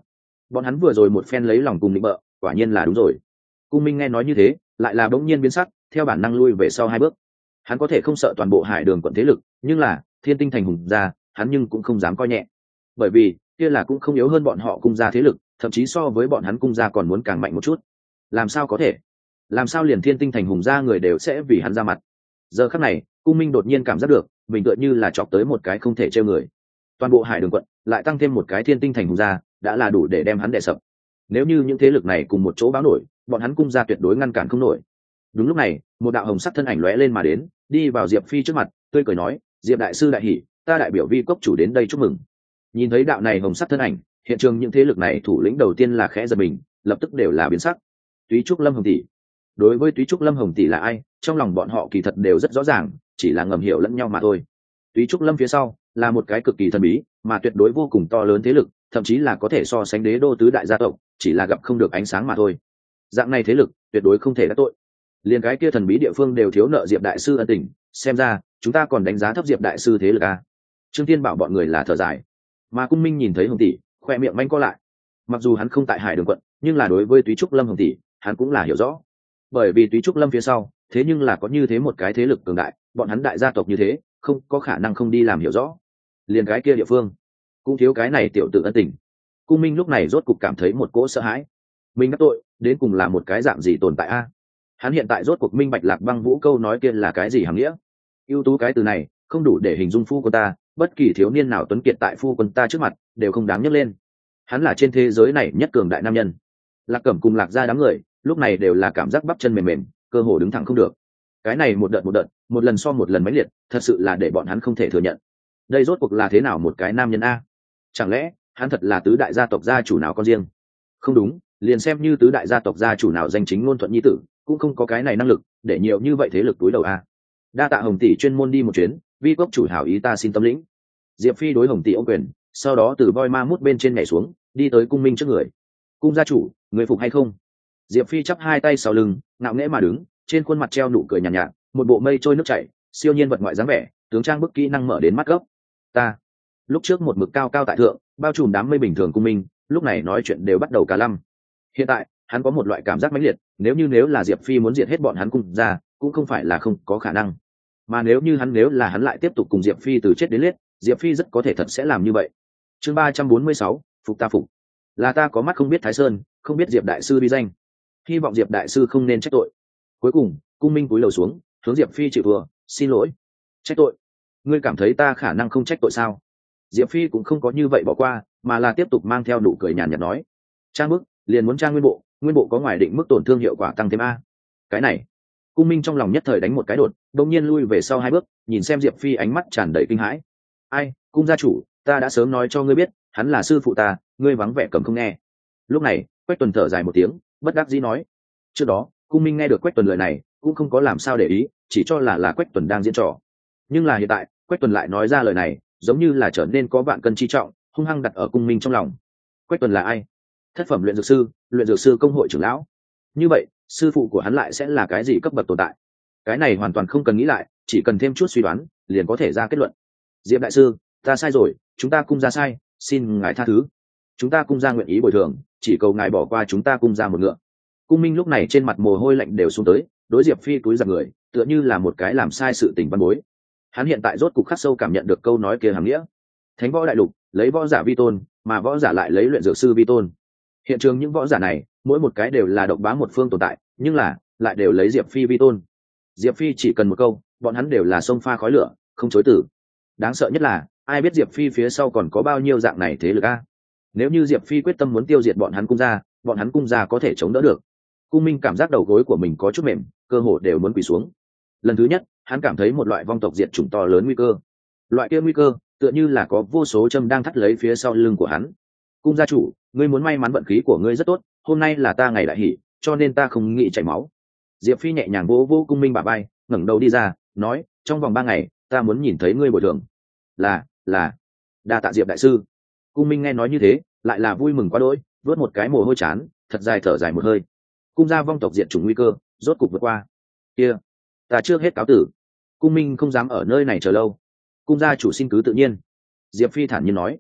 bọn hắn vừa rồi một phen lấy lòng cùng định bợ, quả nhiên là đúng rồi. Cung minh nghe nói như thế, lại là bỗng nhiên biến sắc, theo bản năng lui về sau hai bước. Hắn có thể không sợ toàn bộ hải đường quận thế lực, nhưng là thiên tinh thành hùng gia, hắn nhưng cũng không dám coi nhẹ, bởi vì kia là cũng không yếu hơn bọn họ cung gia thế lực, thậm chí so với bọn hắn cung gia còn muốn càng mạnh một chút. Làm sao có thể? Làm sao liền thiên tinh thành hùng gia người đều sẽ vì hắn ra mặt? Giờ khắc này, cung minh đột nhiên cảm giác được mình tựa như là chọc tới một cái không thể trêu người. Toàn bộ hải đường quận lại tăng thêm một cái thiên tinh thành hùng gia, đã là đủ để đem hắn đè sập. Nếu như những thế lực này cùng một chỗ báo nổi, bọn hắn cung gia tuyệt đối ngăn cản không nổi. Đúng lúc này, một đạo hồng sắc thân ảnh lóe lên mà đến, đi vào Diệp Phi trước mặt, tươi cười nói: "Diệp đại sư đại hỉ, ta đại biểu Vi cốc chủ đến đây chúc mừng." Nhìn thấy đạo này hồng sắc thân ảnh, hiện trường những thế lực này thủ lĩnh đầu tiên là khẽ giật mình, lập tức đều là biến sắc. Túy trúc Lâm Hồng tỷ. Đối với Túy trúc Lâm Hồng tỷ là ai, trong lòng bọn họ kỳ thật đều rất rõ ràng, chỉ là ngầm hiểu lẫn nhau mà thôi. Túy trúc Lâm phía sau là một cái cực kỳ thần bí, mà tuyệt đối vô cùng to lớn thế lực, thậm chí là có thể so sánh đế đô tứ đại gia tộc, chỉ là gặp không được ánh sáng mà thôi. Dạng này thế lực, tuyệt đối không thể đắc tội. Liên cái kia thần bí địa phương đều thiếu nợ Diệp đại sư ân tình, xem ra chúng ta còn đánh giá thấp Diệp đại sư thế lực a. Trương Thiên bảo bọn người là thở dài, mà Cung Minh nhìn thấy Hồng tỷ, khoe miệng manh co lại. Mặc dù hắn không tại Hải Đường quận, nhưng là đối với Túy trúc Lâm Hồng tỷ, hắn cũng là hiểu rõ. Bởi vì Túy trúc Lâm phía sau, thế nhưng là có như thế một cái thế lực cường đại, bọn hắn đại gia tộc như thế, không có khả năng không đi làm hiểu rõ. Liên cái kia địa phương, cũng thiếu cái này tiểu tử ân tình. Cung Minh lúc này rốt cục cảm thấy một cỗ sợ hãi. Mình đắc tội, đến cùng là một cái dạng gì tồn tại a? Hắn hiện tại rốt cuộc minh bạch Lạc Băng Vũ câu nói kia là cái gì hàm nghĩa. Ưu tú cái từ này không đủ để hình dung phu quân ta, bất kỳ thiếu niên nào tuấn kiệt tại phu quân ta trước mặt đều không đáng nhắc lên. Hắn là trên thế giới này nhất cường đại nam nhân. Lạc Cẩm cùng Lạc gia đám người lúc này đều là cảm giác bắp chân mềm mềm, cơ hồ đứng thẳng không được. Cái này một đợt một đợt, một lần so một lần mãnh liệt, thật sự là để bọn hắn không thể thừa nhận. Đây rốt cuộc là thế nào một cái nam nhân a? Chẳng lẽ hắn thật là tứ đại gia tộc gia chủ nào con riêng? Không đúng, liền xem như tứ đại gia tộc gia chủ nào danh chính ngôn thuận nhi tử, cũng không có cái này năng lực để nhiều như vậy thế lực túi đầu a. Đa tạ Hồng tỷ chuyên môn đi một chuyến, Vi cốc chủ hảo ý ta xin tâm lĩnh. Diệp Phi đối Hồng tỷ ôm quyền, sau đó từ voi ma mút bên trên nhảy xuống, đi tới Cung Minh trước người. Cung gia chủ, người phục hay không? Diệp Phi chắp hai tay sau lưng, ngạo nghễ mà đứng, trên khuôn mặt treo nụ cười nhàn nhạt, nhạt, một bộ mây trôi nước chảy, siêu nhiên vật ngoại dáng vẻ, tướng trang bức kỹ năng mở đến mắt gốc. Ta, lúc trước một mực cao cao tại thượng, bao trùm đám mây bình thường Cung Minh, lúc này nói chuyện đều bắt đầu cả lăm. Hiện tại, hắn có một loại cảm giác mãnh liệt, nếu như nếu là Diệp Phi muốn diệt hết bọn hắn cùng ra, cũng không phải là không có khả năng. Mà nếu như hắn nếu là hắn lại tiếp tục cùng Diệp Phi từ chết đến liết, Diệp Phi rất có thể thật sẽ làm như vậy. Chương ba trăm bốn mươi sáu, phục ta phục. Là ta có mắt không biết Thái Sơn, không biết Diệp đại sư uy danh. Hy vọng Diệp đại sư không nên trách tội. Cuối cùng, Cung Minh cúi đầu xuống, hướng Diệp Phi chịu thua, xin lỗi. Trách tội? Ngươi cảm thấy ta khả năng không trách tội sao? Diệp Phi cũng không có như vậy bỏ qua, mà là tiếp tục mang theo nụ cười nhàn nhạt nói: trang bức, liền muốn trang nguyên bộ, nguyên bộ có ngoài định mức tổn thương hiệu quả tăng thêm a. Cái này, Cung Minh trong lòng nhất thời đánh một cái đột, đột nhiên lui về sau hai bước, nhìn xem Diệp Phi ánh mắt tràn đầy kinh hãi. Ai, Cung gia chủ, ta đã sớm nói cho ngươi biết, hắn là sư phụ ta, ngươi vắng vẻ cầm không nghe. Lúc này, Quách Tuần thở dài một tiếng, bất đắc dĩ nói. Trước đó, Cung Minh nghe được Quách Tuần lời này, cũng không có làm sao để ý, chỉ cho là là Quách Tuần đang diễn trò. Nhưng là hiện tại, Quách Tuần lại nói ra lời này, giống như là trở nên có vạn cân chi trọng, hung hăng đặt ở Cung Minh trong lòng. Quách Tuần là ai? Thất phẩm luyện dược sư, luyện dược sư công hội trưởng lão. Như vậy, sư phụ của hắn lại sẽ là cái gì cấp bậc tồn tại? Cái này hoàn toàn không cần nghĩ lại, chỉ cần thêm chút suy đoán, liền có thể ra kết luận. Diệp đại sư, ta sai rồi, chúng ta Cung gia sai, xin ngài tha thứ. Chúng ta Cung gia nguyện ý bồi thường, chỉ cầu ngài bỏ qua chúng ta Cung gia một ngựa. Cung Minh lúc này trên mặt mồ hôi lạnh đều xuống tới, đối Diệp Phi túi giật người, tựa như là một cái làm sai sự tình văn bối. Hắn hiện tại rốt cục khắc sâu cảm nhận được câu nói kia hàm nghĩa. Thánh võ đại lục, lấy võ giả vi tôn, mà võ giả lại lấy luyện dược sư vi tôn. Hiện trường những võ giả này, mỗi một cái đều là độc bá một phương tồn tại, nhưng là lại đều lấy Diệp Phi vi tôn. Diệp Phi chỉ cần một câu, bọn hắn đều là sông pha khói lửa, không chối từ. Đáng sợ nhất là, ai biết Diệp Phi phía sau còn có bao nhiêu dạng này thế lực a? Nếu như Diệp Phi quyết tâm muốn tiêu diệt bọn hắn Cung gia, bọn hắn Cung gia có thể chống đỡ được. Cung Minh cảm giác đầu gối của mình có chút mềm, cơ hồ đều muốn quỳ xuống. Lần thứ nhất, hắn cảm thấy một loại vong tộc diệt chủng to lớn nguy cơ. Loại kia nguy cơ, tựa như là có vô số châm đang thắt lấy phía sau lưng của hắn. Cung gia chủ, ngươi muốn may mắn vận khí của ngươi rất tốt, hôm nay là ta ngày đại hỷ, cho nên ta không nghĩ chảy máu. Diệp Phi nhẹ nhàng vỗ vỗ Cung Minh bả vai, ngẩng đầu đi ra, nói, trong vòng ba ngày, ta muốn nhìn thấy ngươi bồi thường. Là, là, đa tạ Diệp đại sư. Cung Minh nghe nói như thế, lại là vui mừng quá đỗi, vớt một cái mồ hôi chán, thật dài thở dài một hơi. Cung gia vong tộc diệt chủng nguy cơ, rốt cục vượt qua. Kia, ta chưa hết cáo tử. Cung Minh không dám ở nơi này chờ lâu. Cung gia chủ xin cứ tự nhiên. Diệp Phi thản nhiên nói.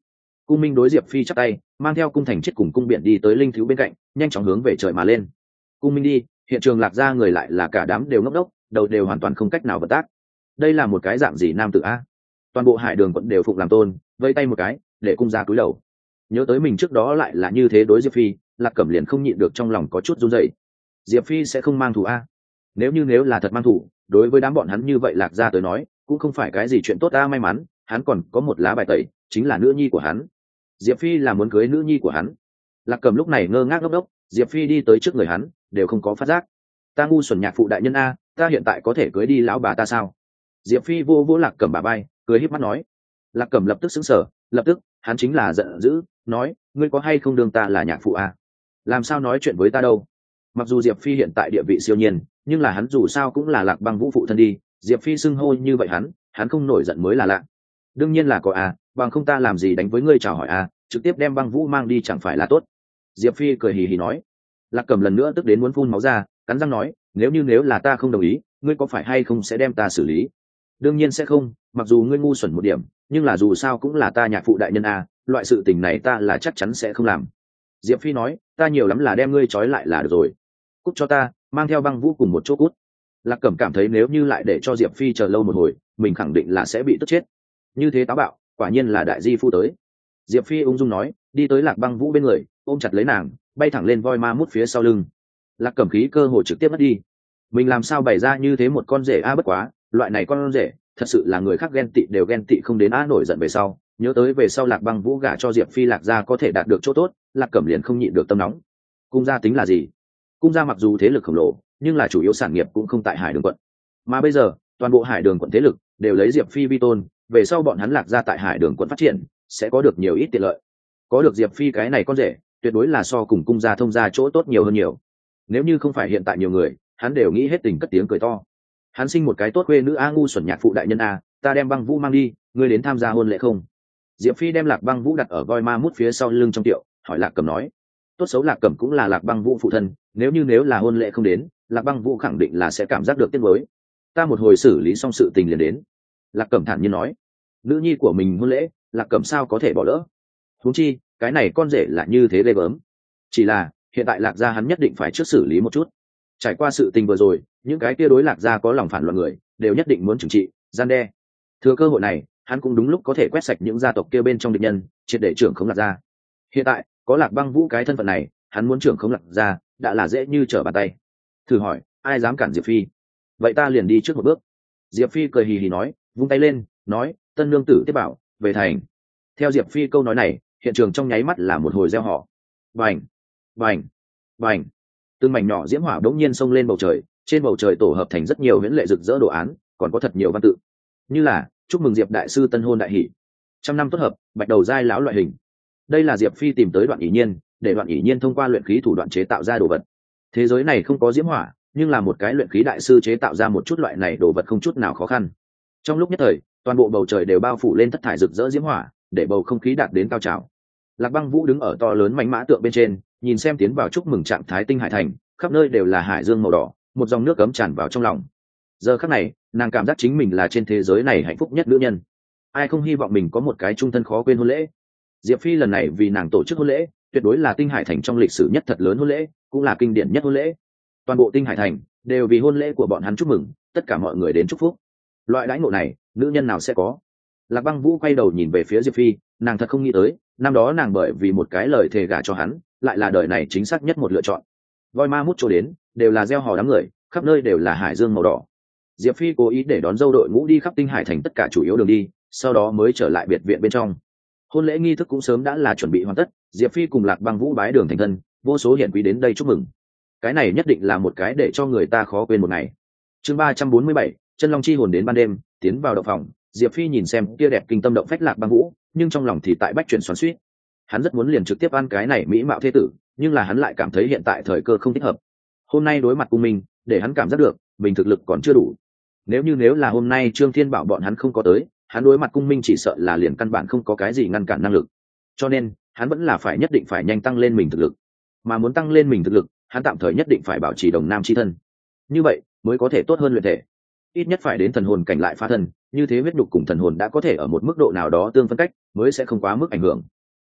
Cung minh đối diệp phi chắp tay, mang theo cung thành chết cùng cung biển đi tới linh thiếu bên cạnh, nhanh chóng hướng về trời mà lên. Cung minh đi, hiện trường lạc ra người lại là cả đám đều ngốc đốc, đầu đều hoàn toàn không cách nào vận tác. Đây là một cái dạng gì nam tử a? Toàn bộ hải đường quận đều phụng làm tôn, vây tay một cái để cung ra cúi đầu. Nhớ tới mình trước đó lại là như thế đối diệp phi, lạc cẩm liền không nhịn được trong lòng có chút run rẩy. Diệp phi sẽ không mang thù a? Nếu như nếu là thật mang thù, đối với đám bọn hắn như vậy lạc ra tới nói cũng không phải cái gì chuyện tốt a. May mắn hắn còn có một lá bài tẩy, chính là nữ nhi của hắn. Diệp phi là muốn cưới nữ nhi của hắn. Lạc cẩm lúc này ngơ ngác ngốc đốc, diệp phi đi tới trước người hắn đều không có phát giác. Ta ngu xuẩn nhạc phụ đại nhân a, ta hiện tại có thể cưới đi lão bà ta sao? Diệp phi vô vô lạc cẩm bà bay, cười híp mắt nói. Lạc cẩm lập tức sững sờ, lập tức hắn chính là giận dữ, nói ngươi có hay không đương ta là nhạc phụ a? Làm sao nói chuyện với ta đâu? Mặc dù diệp phi hiện tại địa vị siêu nhiên, nhưng là hắn dù sao cũng là lạc băng vũ phụ thân đi, diệp phi xưng hô như vậy hắn hắn không nổi giận mới là lạ. Đương nhiên là có a, bằng không ta làm gì đánh với ngươi chào hỏi a, trực tiếp đem băng vũ mang đi chẳng phải là tốt? Diệp phi cười hì hì nói. Lạc cẩm lần nữa tức đến muốn phun máu ra, cắn răng nói, nếu như nếu là ta không đồng ý, ngươi có phải hay không sẽ đem ta xử lý? Đương nhiên sẽ không, mặc dù ngươi ngu xuẩn một điểm, nhưng là dù sao cũng là ta nhạc phụ đại nhân a, loại sự tình này ta là chắc chắn sẽ không làm. Diệp phi nói, ta nhiều lắm là đem ngươi trói lại là được rồi. Cút cho ta, mang theo băng vũ cùng một chỗ cút. Lạc cẩm cảm thấy nếu như lại để cho diệp phi chờ lâu một hồi, mình khẳng định là sẽ bị tức chết. Như thế táo bạo, quả nhiên là đại di phu tới. Diệp phi ung dung nói, đi tới lạc băng vũ bên người, ôm chặt lấy nàng, bay thẳng lên voi ma mút phía sau lưng. Lạc cẩm khí cơ hồ trực tiếp mất đi. Mình làm sao bày ra như thế một con rể a? Bất quá loại này con rể thật sự là người khác ghen tị đều ghen tị không đến a. Nổi giận về sau, nhớ tới về sau lạc băng vũ gả cho diệp phi lạc gia có thể đạt được chỗ tốt, lạc cẩm liền không nhịn được tâm nóng. Cung gia tính là gì? Cung gia mặc dù thế lực khổng lồ, nhưng là chủ yếu sản nghiệp cũng không tại hải đường quận, mà bây giờ toàn bộ hải đường quận thế lực đều lấy diệp phi vi tôn, về sau bọn hắn lạc gia tại hải đường quận phát triển sẽ có được nhiều ít tiện lợi. Có được diệp phi cái này con rể tuyệt đối là so cùng cung gia thông gia chỗ tốt nhiều hơn nhiều. Nếu như không phải hiện tại nhiều người, hắn đều nghĩ hết tình cất tiếng cười to. Hắn sinh một cái tốt khuê nữ a, ngu xuẩn nhạc phụ đại nhân a, ta đem băng vũ mang đi, ngươi đến tham gia hôn lễ không? Diệp phi đem lạc băng vũ đặt ở voi ma mút phía sau lưng trong tiệu, hỏi lạc cẩm nói. Tốt xấu lạc cẩm cũng là lạc băng vũ phụ thân, nếu như nếu là hôn lễ không đến, lạc băng vũ khẳng định là sẽ cảm giác được tiếc nuối. Ta một hồi xử lý xong sự tình liền đến. Lạc cẩm thản nhiên nói. Nữ nhi của mình hôn lễ, lạc cẩm sao có thể bỏ lỡ? Huống chi cái này con rể là như thế ghê gớm. Chỉ là hiện tại lạc gia hắn nhất định phải trước xử lý một chút. Trải qua sự tình vừa rồi, những cái kia đối lạc gia có lòng phản loạn người đều nhất định muốn trừng trị, gian đe. Thừa cơ hội này, hắn cũng đúng lúc có thể quét sạch những gia tộc kia bên trong địch nhân, triệt để trưởng khống lạc gia. Hiện tại có lạc băng vũ cái thân phận này, hắn muốn trưởng khống lạc gia đã là dễ như trở bàn tay. Thử hỏi ai dám cản diệp phi? Vậy ta liền đi trước một bước. Diệp phi cười hì hì nói, vung tay lên nói, tân nương tử tiếp bảo về thành. Theo diệp phi câu nói này, hiện trường trong nháy mắt là một hồi reo hò. Bành bành bành, từng mảnh nhỏ diễm hỏa đống nhiên xông lên bầu trời, trên bầu trời tổ hợp thành rất nhiều huyễn lệ rực rỡ đồ án, còn có thật nhiều văn tự, như là chúc mừng diệp đại sư tân hôn đại hỷ, trăm năm tốt hợp, bạch đầu giai lão loại hình. Đây là diệp phi tìm tới đoạn ỷ nhiên, để đoạn ỷ nhiên thông qua luyện khí thủ đoạn chế tạo ra đồ vật. Thế giới này không có diễm hỏa, nhưng là một cái luyện khí đại sư chế tạo ra một chút loại này đồ vật không chút nào khó khăn. Trong lúc nhất thời, toàn bộ bầu trời đều bao phủ lên thất thải rực rỡ diễm hỏa, để bầu không khí đạt đến cao trào. Lạc băng vũ đứng ở to lớn mảnh mã tượng bên trên, nhìn xem tiến vào chúc mừng trạng thái tinh hải thành, khắp nơi đều là hải dương màu đỏ, một dòng nước cấm tràn vào trong lòng. Giờ khắc này, nàng cảm giác chính mình là trên thế giới này hạnh phúc nhất nữ nhân. Ai không hy vọng mình có một cái chung thân khó quên hôn lễ? Diệp phi lần này vì nàng tổ chức hôn lễ, tuyệt đối là tinh hải thành trong lịch sử nhất thật lớn hôn lễ, cũng là kinh điển nhất hôn lễ. Toàn bộ tinh hải thành đều vì hôn lễ của bọn hắn chúc mừng, tất cả mọi người đến chúc phúc. Loại đãi ngộ này, nữ nhân nào sẽ có? Lạc băng vũ quay đầu nhìn về phía diệp phi, nàng thật không nghĩ tới, năm đó nàng bởi vì một cái lời thề gả cho hắn, lại là đời này chính xác nhất một lựa chọn. Voi ma mút chỗ đến đều là gieo hò đám người, khắp nơi đều là hải dương màu đỏ. Diệp phi cố ý để đón dâu đội ngũ đi khắp tinh hải thành tất cả chủ yếu đường đi, sau đó mới trở lại biệt viện bên trong. Hôn lễ nghi thức cũng sớm đã là chuẩn bị hoàn tất, diệp phi cùng lạc băng vũ bái đường thành thân, vô số hiển quý đến đây chúc mừng. Cái này nhất định là một cái để cho người ta khó quên một ngày. Chương ba trăm bốn mươi bảy, chân long chi hồn đến ban đêm, tiến vào động phòng, diệp phi nhìn xem kia đẹp kinh tâm động phách lạc băng vũ, nhưng trong lòng thì tại bách chuyển xoắn xuýt. Hắn rất muốn liền trực tiếp ăn cái này mỹ mạo thế tử, nhưng là hắn lại cảm thấy hiện tại thời cơ không thích hợp. Hôm nay đối mặt cung minh, để hắn cảm giác được mình thực lực còn chưa đủ. Nếu như nếu là hôm nay Trương Thiên Bảo bọn hắn không có tới, hắn đối mặt cung minh chỉ sợ là liền căn bản không có cái gì ngăn cản năng lực. Cho nên hắn vẫn là phải nhất định phải nhanh tăng lên mình thực lực. Mà muốn tăng lên mình thực lực, hắn tạm thời nhất định phải bảo trì đồng nam chi thân. Như vậy mới có thể tốt hơn luyện thể. Ít nhất phải đến thần hồn cảnh lại phá thân, như thế huyết nhục cùng thần hồn đã có thể ở một mức độ nào đó tương phân cách, mới sẽ không quá mức ảnh hưởng.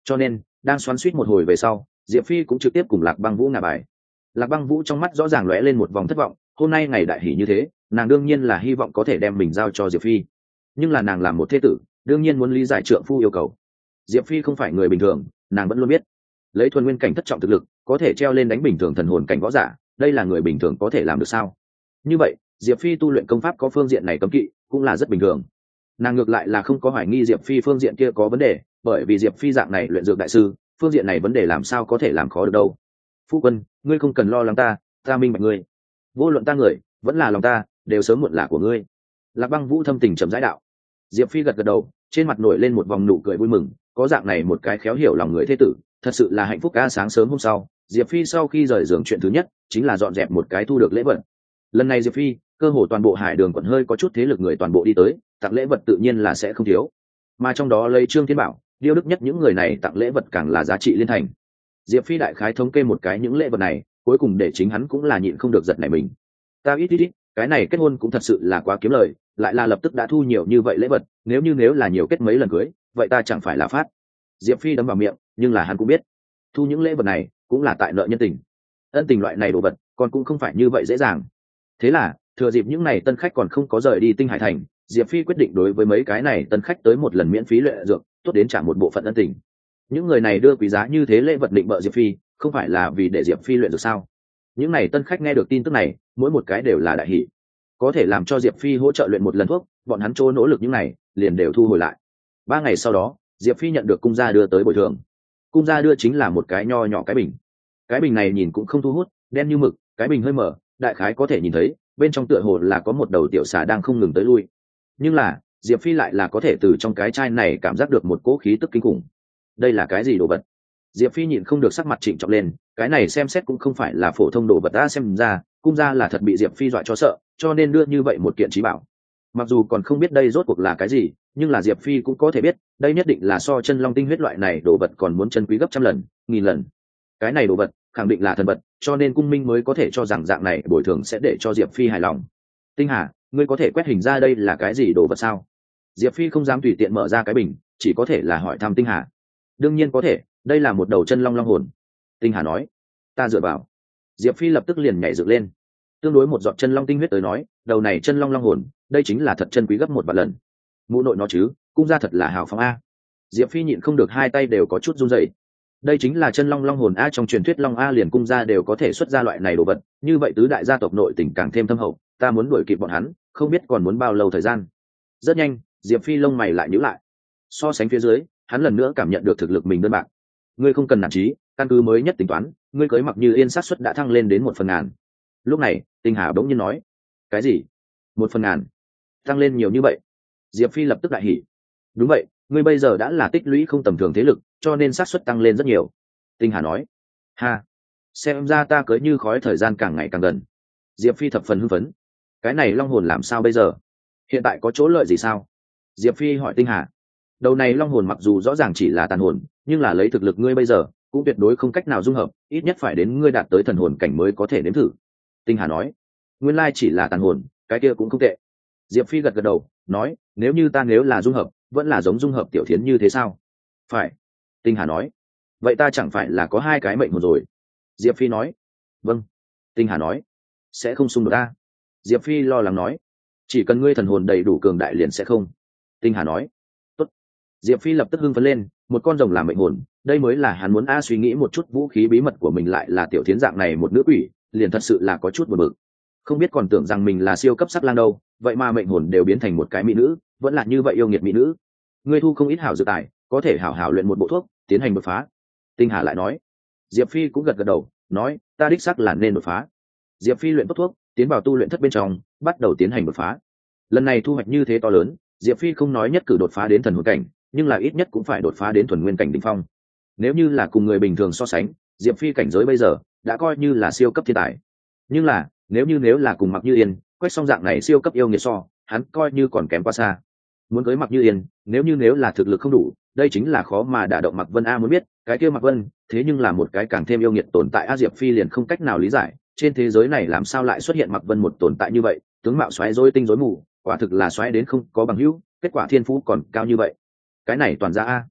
cho nên đang xoắn suýt một hồi về sau, diệp phi cũng trực tiếp cùng lạc băng vũ ngả bài. Lạc băng vũ trong mắt rõ ràng lóe lên một vòng thất vọng, hôm nay ngày đại hỷ như thế, nàng đương nhiên là hy vọng có thể đem mình giao cho diệp phi, nhưng là nàng làm một thế tử, đương nhiên muốn lý giải trượng phu yêu cầu. Diệp phi không phải người bình thường, nàng vẫn luôn biết, lấy thuần nguyên cảnh thất trọng thực lực có thể treo lên đánh bình thường thần hồn cảnh võ giả, đây là người bình thường có thể làm được sao? Như vậy diệp phi tu luyện công pháp có phương diện này cấm kỵ cũng là rất bình thường. Nàng ngược lại là không có hoài nghi diệp phi phương diện kia có vấn đề, bởi vì diệp phi dạng này luyện dược đại sư, phương diện này vấn đề làm sao có thể làm khó được đâu. Phu quân, ngươi không cần lo lắng ta, ta minh bạch ngươi, vô luận ta người vẫn là lòng ta đều sớm muộn là của ngươi. Lạc băng vũ thâm tình trầm rãi đạo. Diệp phi gật gật đầu, trên mặt nổi lên một vòng nụ cười vui mừng, có dạng này một cái khéo hiểu lòng người thế tử, thật sự là hạnh phúc. Ca sáng sớm hôm sau, diệp phi sau khi rời giường chuyện thứ nhất chính là dọn dẹp một cái thu được lễ vật. Lần này diệp phi cơ hồ toàn bộ hải đường quận hơi có chút thế lực người toàn bộ đi tới, tặng lễ vật tự nhiên là sẽ không thiếu, mà trong đó lấy Trương Thiên Bảo, Điêu Đức Nhất những người này tặng lễ vật càng là giá trị liên thành. Diệp phi đại khái thống kê một cái những lễ vật này, cuối cùng để chính hắn cũng là nhịn không được giật nảy mình. Ta ít ít ít, cái này kết hôn cũng thật sự là quá kiếm lời, lại là lập tức đã thu nhiều như vậy lễ vật, nếu như nếu là nhiều kết mấy lần cưới, vậy ta chẳng phải là phát. Diệp phi đấm vào miệng, nhưng là hắn cũng biết, thu những lễ vật này cũng là tại nợ nhân tình. Ân tình loại này đồ vật, còn cũng không phải như vậy dễ dàng. Thế là, thừa dịp những này tân khách còn không có rời đi Tinh Hải thành, Diệp phi quyết định đối với mấy cái này tân khách tới một lần miễn phí luyện dược, tốt đến trả một bộ phận ân tình. Những người này đưa quý giá như thế lễ vật định bợ Diệp phi, không phải là vì để Diệp phi luyện dược sao? Những này tân khách nghe được tin tức này, mỗi một cái đều là đại hỷ, có thể làm cho Diệp phi hỗ trợ luyện một lần thuốc, bọn hắn chỗ nỗ lực những này liền đều thu hồi lại. Ba ngày sau đó, Diệp phi nhận được cung gia đưa tới bồi thường. Cung gia đưa chính là một cái nho nhỏ cái bình. Cái bình này nhìn cũng không thu hút, đen như mực, cái bình hơi mở, đại khái có thể nhìn thấy bên trong tựa hồ là có một đầu tiểu xà đang không ngừng tới lui, nhưng là Diệp phi lại là có thể từ trong cái chai này cảm giác được một cỗ khí tức kinh khủng. Đây là cái gì đồ vật? Diệp phi nhịn không được sắc mặt trịnh trọng lên, cái này xem xét cũng không phải là phổ thông đồ vật, đã xem ra cung gia là thật bị Diệp phi dọa cho sợ, cho nên đưa như vậy một kiện trí bảo. Mặc dù còn không biết đây rốt cuộc là cái gì, nhưng là Diệp phi cũng có thể biết đây nhất định là so chân long tinh huyết loại này đồ vật còn muốn chân quý gấp trăm lần nghìn lần. Cái này đồ vật khẳng định là thần vật, cho nên cung minh mới có thể cho rằng dạng này bồi thường sẽ để cho Diệp phi hài lòng. Tinh Hà, ngươi có thể quét hình ra đây là cái gì đồ vật sao? Diệp phi không dám tùy tiện mở ra cái bình, chỉ có thể là hỏi thăm Tinh Hà. Đương nhiên có thể, đây là một đầu chân long long hồn. Tinh Hà nói. Ta dựa vào. Diệp phi lập tức liền nhảy dựng lên. Tương đối một giọt chân long tinh huyết tới nói, đầu này chân long long hồn, đây chính là thật chân quý gấp một vạn lần. Mụ nội nó chứ, cung gia thật là hào phóng a. Diệp phi nhịn không được hai tay đều có chút run rẩy. Đây chính là chân long long hồn a, trong truyền thuyết long a liền cung gia đều có thể xuất ra loại này đồ vật, như vậy tứ đại gia tộc nội tình càng thêm thâm hậu, ta muốn đuổi kịp bọn hắn, không biết còn muốn bao lâu thời gian. Rất nhanh, Diệp phi lông mày lại nhíu lại. So sánh phía dưới, hắn lần nữa cảm nhận được thực lực mình đơn bạc. Ngươi không cần nản chí, căn cứ mới nhất tính toán, ngươi cưới Mặc Như Yên xác suất đã thăng lên đến một phần ngàn. Lúc này, Tinh Hà bỗng nhiên nói, cái gì? Một phần ngàn? Tăng lên nhiều như vậy? Diệp phi lập tức đại hỉ. Đúng vậy, ngươi bây giờ đã là tích lũy không tầm thường thế lực, cho nên xác suất tăng lên rất nhiều. Tinh Hà nói. Ha, xem ra ta cưới như khói thời gian càng ngày càng gần. Diệp phi thập phần hưng phấn. Cái này long hồn làm sao bây giờ? Hiện tại có chỗ lợi gì sao? Diệp phi hỏi Tinh Hà. Đầu này long hồn mặc dù rõ ràng chỉ là tàn hồn, nhưng là lấy thực lực ngươi bây giờ cũng tuyệt đối không cách nào dung hợp, ít nhất phải đến ngươi đạt tới thần hồn cảnh mới có thể nếm thử. Tinh Hà nói. Nguyên lai chỉ là tàn hồn, cái kia cũng không tệ. Diệp phi gật gật đầu, nói, nếu như ta nếu là dung hợp, vẫn là giống dung hợp tiểu thiến như thế sao? Phải. Tinh Hà nói. Vậy ta chẳng phải là có hai cái mệnh hồn rồi? Diệp phi nói. Vâng. Tinh Hà nói. Sẽ không xung đột ta. Diệp phi lo lắng nói. Chỉ cần ngươi thần hồn đầy đủ cường đại liền sẽ không. Tinh Hà nói. Tốt. Diệp phi lập tức hưng phấn lên, một con rồng làm mệnh hồn, đây mới là hắn muốn a. Suy nghĩ một chút vũ khí bí mật của mình lại là tiểu thiến dạng này một nữ quỷ, liền thật sự là có chút buồn bực. Không biết còn tưởng rằng mình là siêu cấp sắc lang đâu, vậy mà mệnh hồn đều biến thành một cái mỹ nữ, vẫn là như vậy yêu nghiệt mỹ nữ. Ngươi thu không ít hảo dược tài, có thể hảo hảo luyện một bộ thuốc, tiến hành đột phá. Tinh Hà lại nói. Diệp phi cũng gật gật đầu, nói, ta đích xác là nên đột phá. Diệp phi luyện tốt thuốc, tiến vào tu luyện thất bên trong, bắt đầu tiến hành đột phá. Lần này thu hoạch như thế to lớn, Diệp phi không nói nhất cử đột phá đến thần hồn cảnh, nhưng là ít nhất cũng phải đột phá đến thuần nguyên cảnh đỉnh phong. Nếu như là cùng người bình thường so sánh, Diệp phi cảnh giới bây giờ đã coi như là siêu cấp thiên tài. Nhưng là nếu như nếu là cùng Mặc Như Yên, quét xong dạng này siêu cấp yêu nghiệt so, hắn coi như còn kém quá xa. Muốn cưới Mặc Như Yên, nếu như nếu là thực lực không đủ, đây chính là khó mà đả động Mặc Vân a. Muốn biết cái kia Mặc Vân thế nhưng là một cái càng thêm yêu nghiệt tồn tại a. Diệp phi liền không cách nào lý giải, trên thế giới này làm sao lại xuất hiện Mặc Vân một tồn tại như vậy, tướng mạo xoáy rối tinh rối mù, quả thực là xoáy đến không có bằng hữu, kết quả thiên phú còn cao như vậy. Cái này toàn ra a.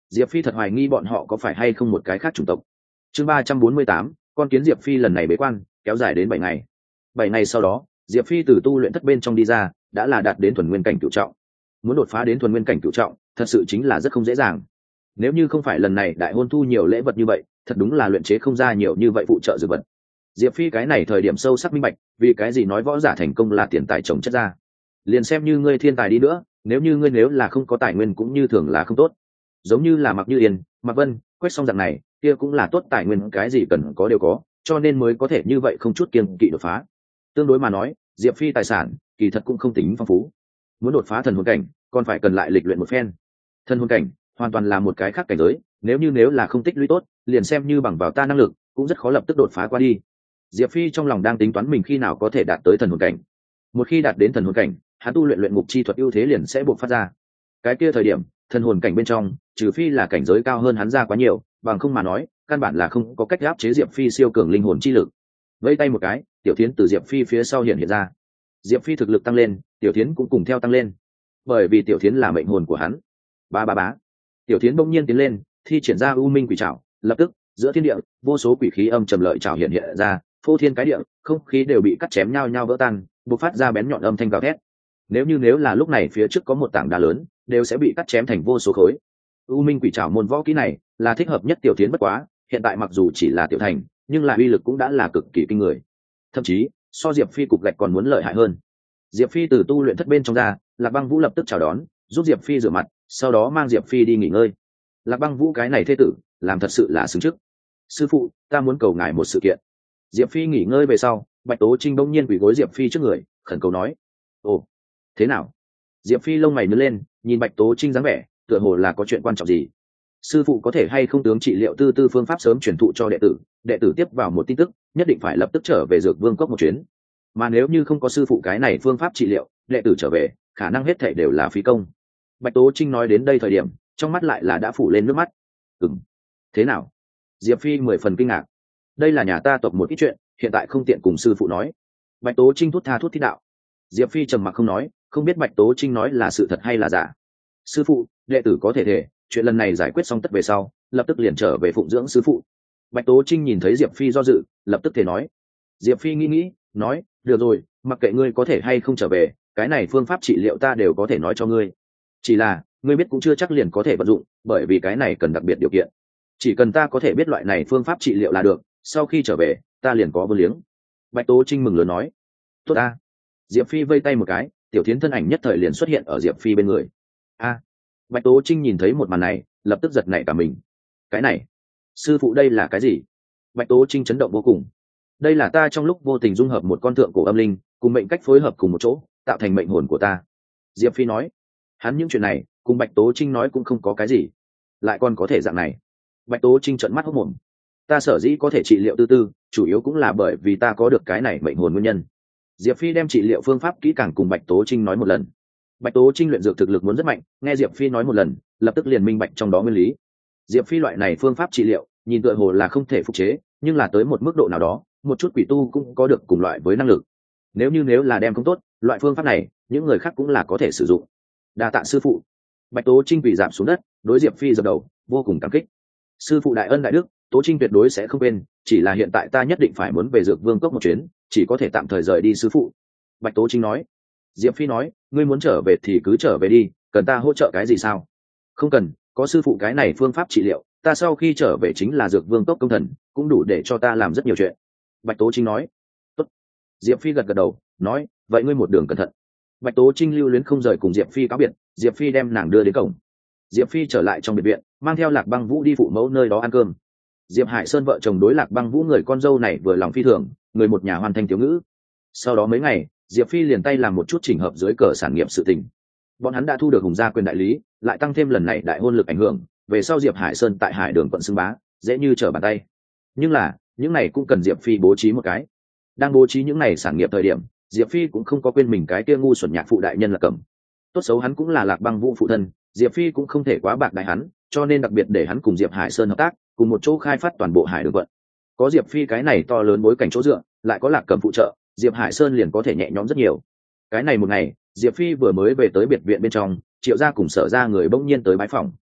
Diệp Phi thật hoài nghi bọn họ có phải hay không một cái khác chủng tộc. Chương ba trăm bốn mươi tám, con kiến Diệp Phi lần này bế quan kéo dài đến bảy ngày. Bảy ngày sau đó, Diệp Phi từ tu luyện thất bên trong đi ra, đã là đạt đến thuần nguyên cảnh cửu trọng. Muốn đột phá đến thuần nguyên cảnh cửu trọng, thật sự chính là rất không dễ dàng. Nếu như không phải lần này đại hôn thu nhiều lễ vật như vậy, thật đúng là luyện chế không ra nhiều như vậy phụ trợ dược vật. Diệp Phi cái này thời điểm sâu sắc minh bạch, vì cái gì nói võ giả thành công là tiền tài chồng chất ra. Liền xem như ngươi thiên tài đi nữa, nếu như ngươi nếu là không có tài nguyên cũng như thường là không tốt. Giống như là Mặc Như Yên, Mặc Vân, Quách Song dạng này, kia cũng là tốt tài nguyên, cái gì cần có đều có, cho nên mới có thể như vậy không chút kiêng kỵ đột phá. Tương đối mà nói, Diệp Phi tài sản kỳ thật cũng không tính phong phú. Muốn đột phá thần hồn cảnh, còn phải cần lại lịch luyện một phen. Thần hồn cảnh hoàn toàn là một cái khác cảnh giới, nếu như nếu là không tích lũy tốt, liền xem như bằng vào ta năng lực, cũng rất khó lập tức đột phá qua đi. Diệp Phi trong lòng đang tính toán mình khi nào có thể đạt tới thần hồn cảnh. Một khi đạt đến thần hồn cảnh, hắn tu luyện luyện ngục chi thuật ưu thế liền sẽ bộc phát ra. Cái kia thời điểm, thần hồn cảnh bên trong, trừ phi là cảnh giới cao hơn hắn ra quá nhiều, bằng không mà nói, căn bản là không có cách áp chế Diệp Phi siêu cường linh hồn chi lực. Vẫy tay một cái, Tiểu Thiến từ Diệp Phi phía sau hiện hiện ra. Diệp Phi thực lực tăng lên, Tiểu Thiến cũng cùng theo tăng lên. Bởi vì Tiểu Thiến là mệnh hồn của hắn. Ba ba bá. Tiểu Thiến bỗng nhiên tiến lên, thi triển ra U Minh Quỷ Trảo, lập tức, giữa thiên địa, vô số quỷ khí âm trầm lợi trảo hiện hiện ra, phô thiên cái địa, không khí đều bị cắt chém nhau nhau vỡ tan, bộc phát ra bén nhọn âm thanh gào thét. Nếu như nếu là lúc này phía trước có một tảng đá lớn, đều sẽ bị cắt chém thành vô số khối. U Minh Quỷ Trảo môn võ kỹ này là thích hợp nhất Tiểu Thiến bất quá, hiện tại mặc dù chỉ là tiểu thành, nhưng là uy lực cũng đã là cực kỳ kinh người. Thậm chí, so Diệp Phi cục gạch còn muốn lợi hại hơn. Diệp Phi từ tu luyện thất bên trong ra, Lạc Băng Vũ lập tức chào đón, giúp Diệp Phi rửa mặt, sau đó mang Diệp Phi đi nghỉ ngơi. Lạc Băng Vũ cái này thê tử, làm thật sự là xứng trước. Sư phụ, ta muốn cầu ngài một sự kiện. Diệp Phi nghỉ ngơi về sau, Bạch Tố Trinh bỗng nhiên quỳ gối Diệp Phi trước người, khẩn cầu nói: "Ồ, thế nào?" Diệp Phi lông mày nhướng lên, nhìn Bạch Tố Trinh dáng vẻ, tựa hồ là có chuyện quan trọng gì. Sư phụ có thể hay không tướng trị liệu tư tư phương pháp sớm truyền thụ cho đệ tử, đệ tử tiếp vào một tin tức, nhất định phải lập tức trở về Dược Vương cốc một chuyến. Mà nếu như không có sư phụ cái này phương pháp trị liệu, đệ tử trở về, khả năng hết thảy đều là phí công. Bạch Tố Trinh nói đến đây thời điểm, trong mắt lại là đã phủ lên nước mắt. "Ừm, thế nào?" Diệp Phi mười phần kinh ngạc. "Đây là nhà ta tộc một ít chuyện, hiện tại không tiện cùng sư phụ nói." Bạch Tố Trinh thút tha thút thít đạo. Diệp Phi trầm mặc không nói, không biết Bạch Tố Trinh nói là sự thật hay là giả. "Sư phụ, đệ tử có thể thể, chuyện lần này giải quyết xong tất về sau, lập tức liền trở về phụng dưỡng sư phụ." Bạch Tố Trinh nhìn thấy Diệp Phi do dự, lập tức thể nói. Diệp Phi nghĩ nghĩ, nói: "Được rồi, mặc kệ ngươi có thể hay không trở về, cái này phương pháp trị liệu ta đều có thể nói cho ngươi. Chỉ là, ngươi biết cũng chưa chắc liền có thể vận dụng, bởi vì cái này cần đặc biệt điều kiện. Chỉ cần ta có thể biết loại này phương pháp trị liệu là được, sau khi trở về, ta liền có vô liếng." Bạch Tố Trinh mừng lớn nói: "Tốt ta." Diệp Phi vây tay một cái, Tiểu Thiến thân ảnh nhất thời liền xuất hiện ở Diệp Phi bên người. A. Bạch Tố Trinh nhìn thấy một màn này, lập tức giật nảy cả mình. "Cái này, sư phụ đây là cái gì?" Bạch Tố Trinh chấn động vô cùng. "Đây là ta trong lúc vô tình dung hợp một con thượng cổ âm linh, cùng mệnh cách phối hợp cùng một chỗ, tạo thành mệnh hồn của ta." Diệp Phi nói. Hắn những chuyện này, cùng Bạch Tố Trinh nói cũng không có cái gì, lại còn có thể dạng này. Bạch Tố Trinh trợn mắt hốt mồm. "Ta sở dĩ có thể trị liệu tư tư, chủ yếu cũng là bởi vì ta có được cái này mệnh hồn nguyên nhân." Diệp Phi đem trị liệu phương pháp kỹ càng cùng Bạch Tố Trinh nói một lần. Bạch Tố Trinh luyện dược thực lực muốn rất mạnh, nghe Diệp Phi nói một lần, lập tức liền minh bạch trong đó nguyên lý. Diệp Phi loại này phương pháp trị liệu, nhìn tựa hồ là không thể phục chế, nhưng là tới một mức độ nào đó, một chút quỷ tu cũng có được cùng loại với năng lực. Nếu như nếu là đem không tốt, loại phương pháp này, những người khác cũng là có thể sử dụng. Đa tạ sư phụ. Bạch Tố Trinh quỳ rạp xuống đất, đối Diệp Phi dập đầu, vô cùng cảm kích. "Sư phụ đại ân đại đức, Tố Trinh tuyệt đối sẽ không quên, chỉ là hiện tại ta nhất định phải muốn về Dược Vương cốc một chuyến, chỉ có thể tạm thời rời đi sư phụ." Bạch Tố Trinh nói. Diệp Phi nói: "Ngươi muốn trở về thì cứ trở về đi, cần ta hỗ trợ cái gì sao?" "Không cần, có sư phụ cái này phương pháp trị liệu, ta sau khi trở về chính là Dược Vương cốc công thần, cũng đủ để cho ta làm rất nhiều chuyện." Bạch Tố Trinh nói. "Tốt." Diệp Phi gật gật đầu, nói: "Vậy ngươi một đường cẩn thận." Bạch Tố Trinh lưu luyến không rời cùng Diệp Phi cáo biệt, Diệp Phi đem nàng đưa đến cổng. Diệp Phi trở lại trong biệt viện, mang theo Lạc Băng Vũ đi phụ mẫu nơi đó ăn cơm. Diệp Hải Sơn vợ chồng đối Lạc Băng Vũ người con dâu này vừa lòng phi thường, người một nhà hoàn thành tiểu ngữ. Sau đó mấy ngày, Diệp Phi liền tay làm một chút chỉnh hợp dưới cờ sản nghiệp sự tình. Bọn hắn đã thu được Hùng gia quyền đại lý, lại tăng thêm lần này đại hôn lực ảnh hưởng, về sau Diệp Hải Sơn tại Hải Đường quận xưng bá, dễ như trở bàn tay. Nhưng là, những này cũng cần Diệp Phi bố trí một cái. Đang bố trí những này sản nghiệp thời điểm, Diệp Phi cũng không có quên mình cái kia ngu xuẩn nhạc phụ đại nhân là Cẩm. Tốt xấu hắn cũng là Lạc Băng Vũ phụ thân, Diệp Phi cũng không thể quá bạc đại hắn, cho nên đặc biệt để hắn cùng Diệp Hải Sơn hợp tác, cùng một chỗ khai phát toàn bộ Hải Đường quận. Có Diệp Phi cái này to lớn bối cảnh chỗ dựa, lại có Lạc Cẩm phụ trợ, Diệp Hải Sơn liền có thể nhẹ nhõm rất nhiều. Cái này một ngày, Diệp Phi vừa mới về tới biệt viện bên trong, Triệu gia cùng Sở gia người bỗng nhiên tới bái phỏng.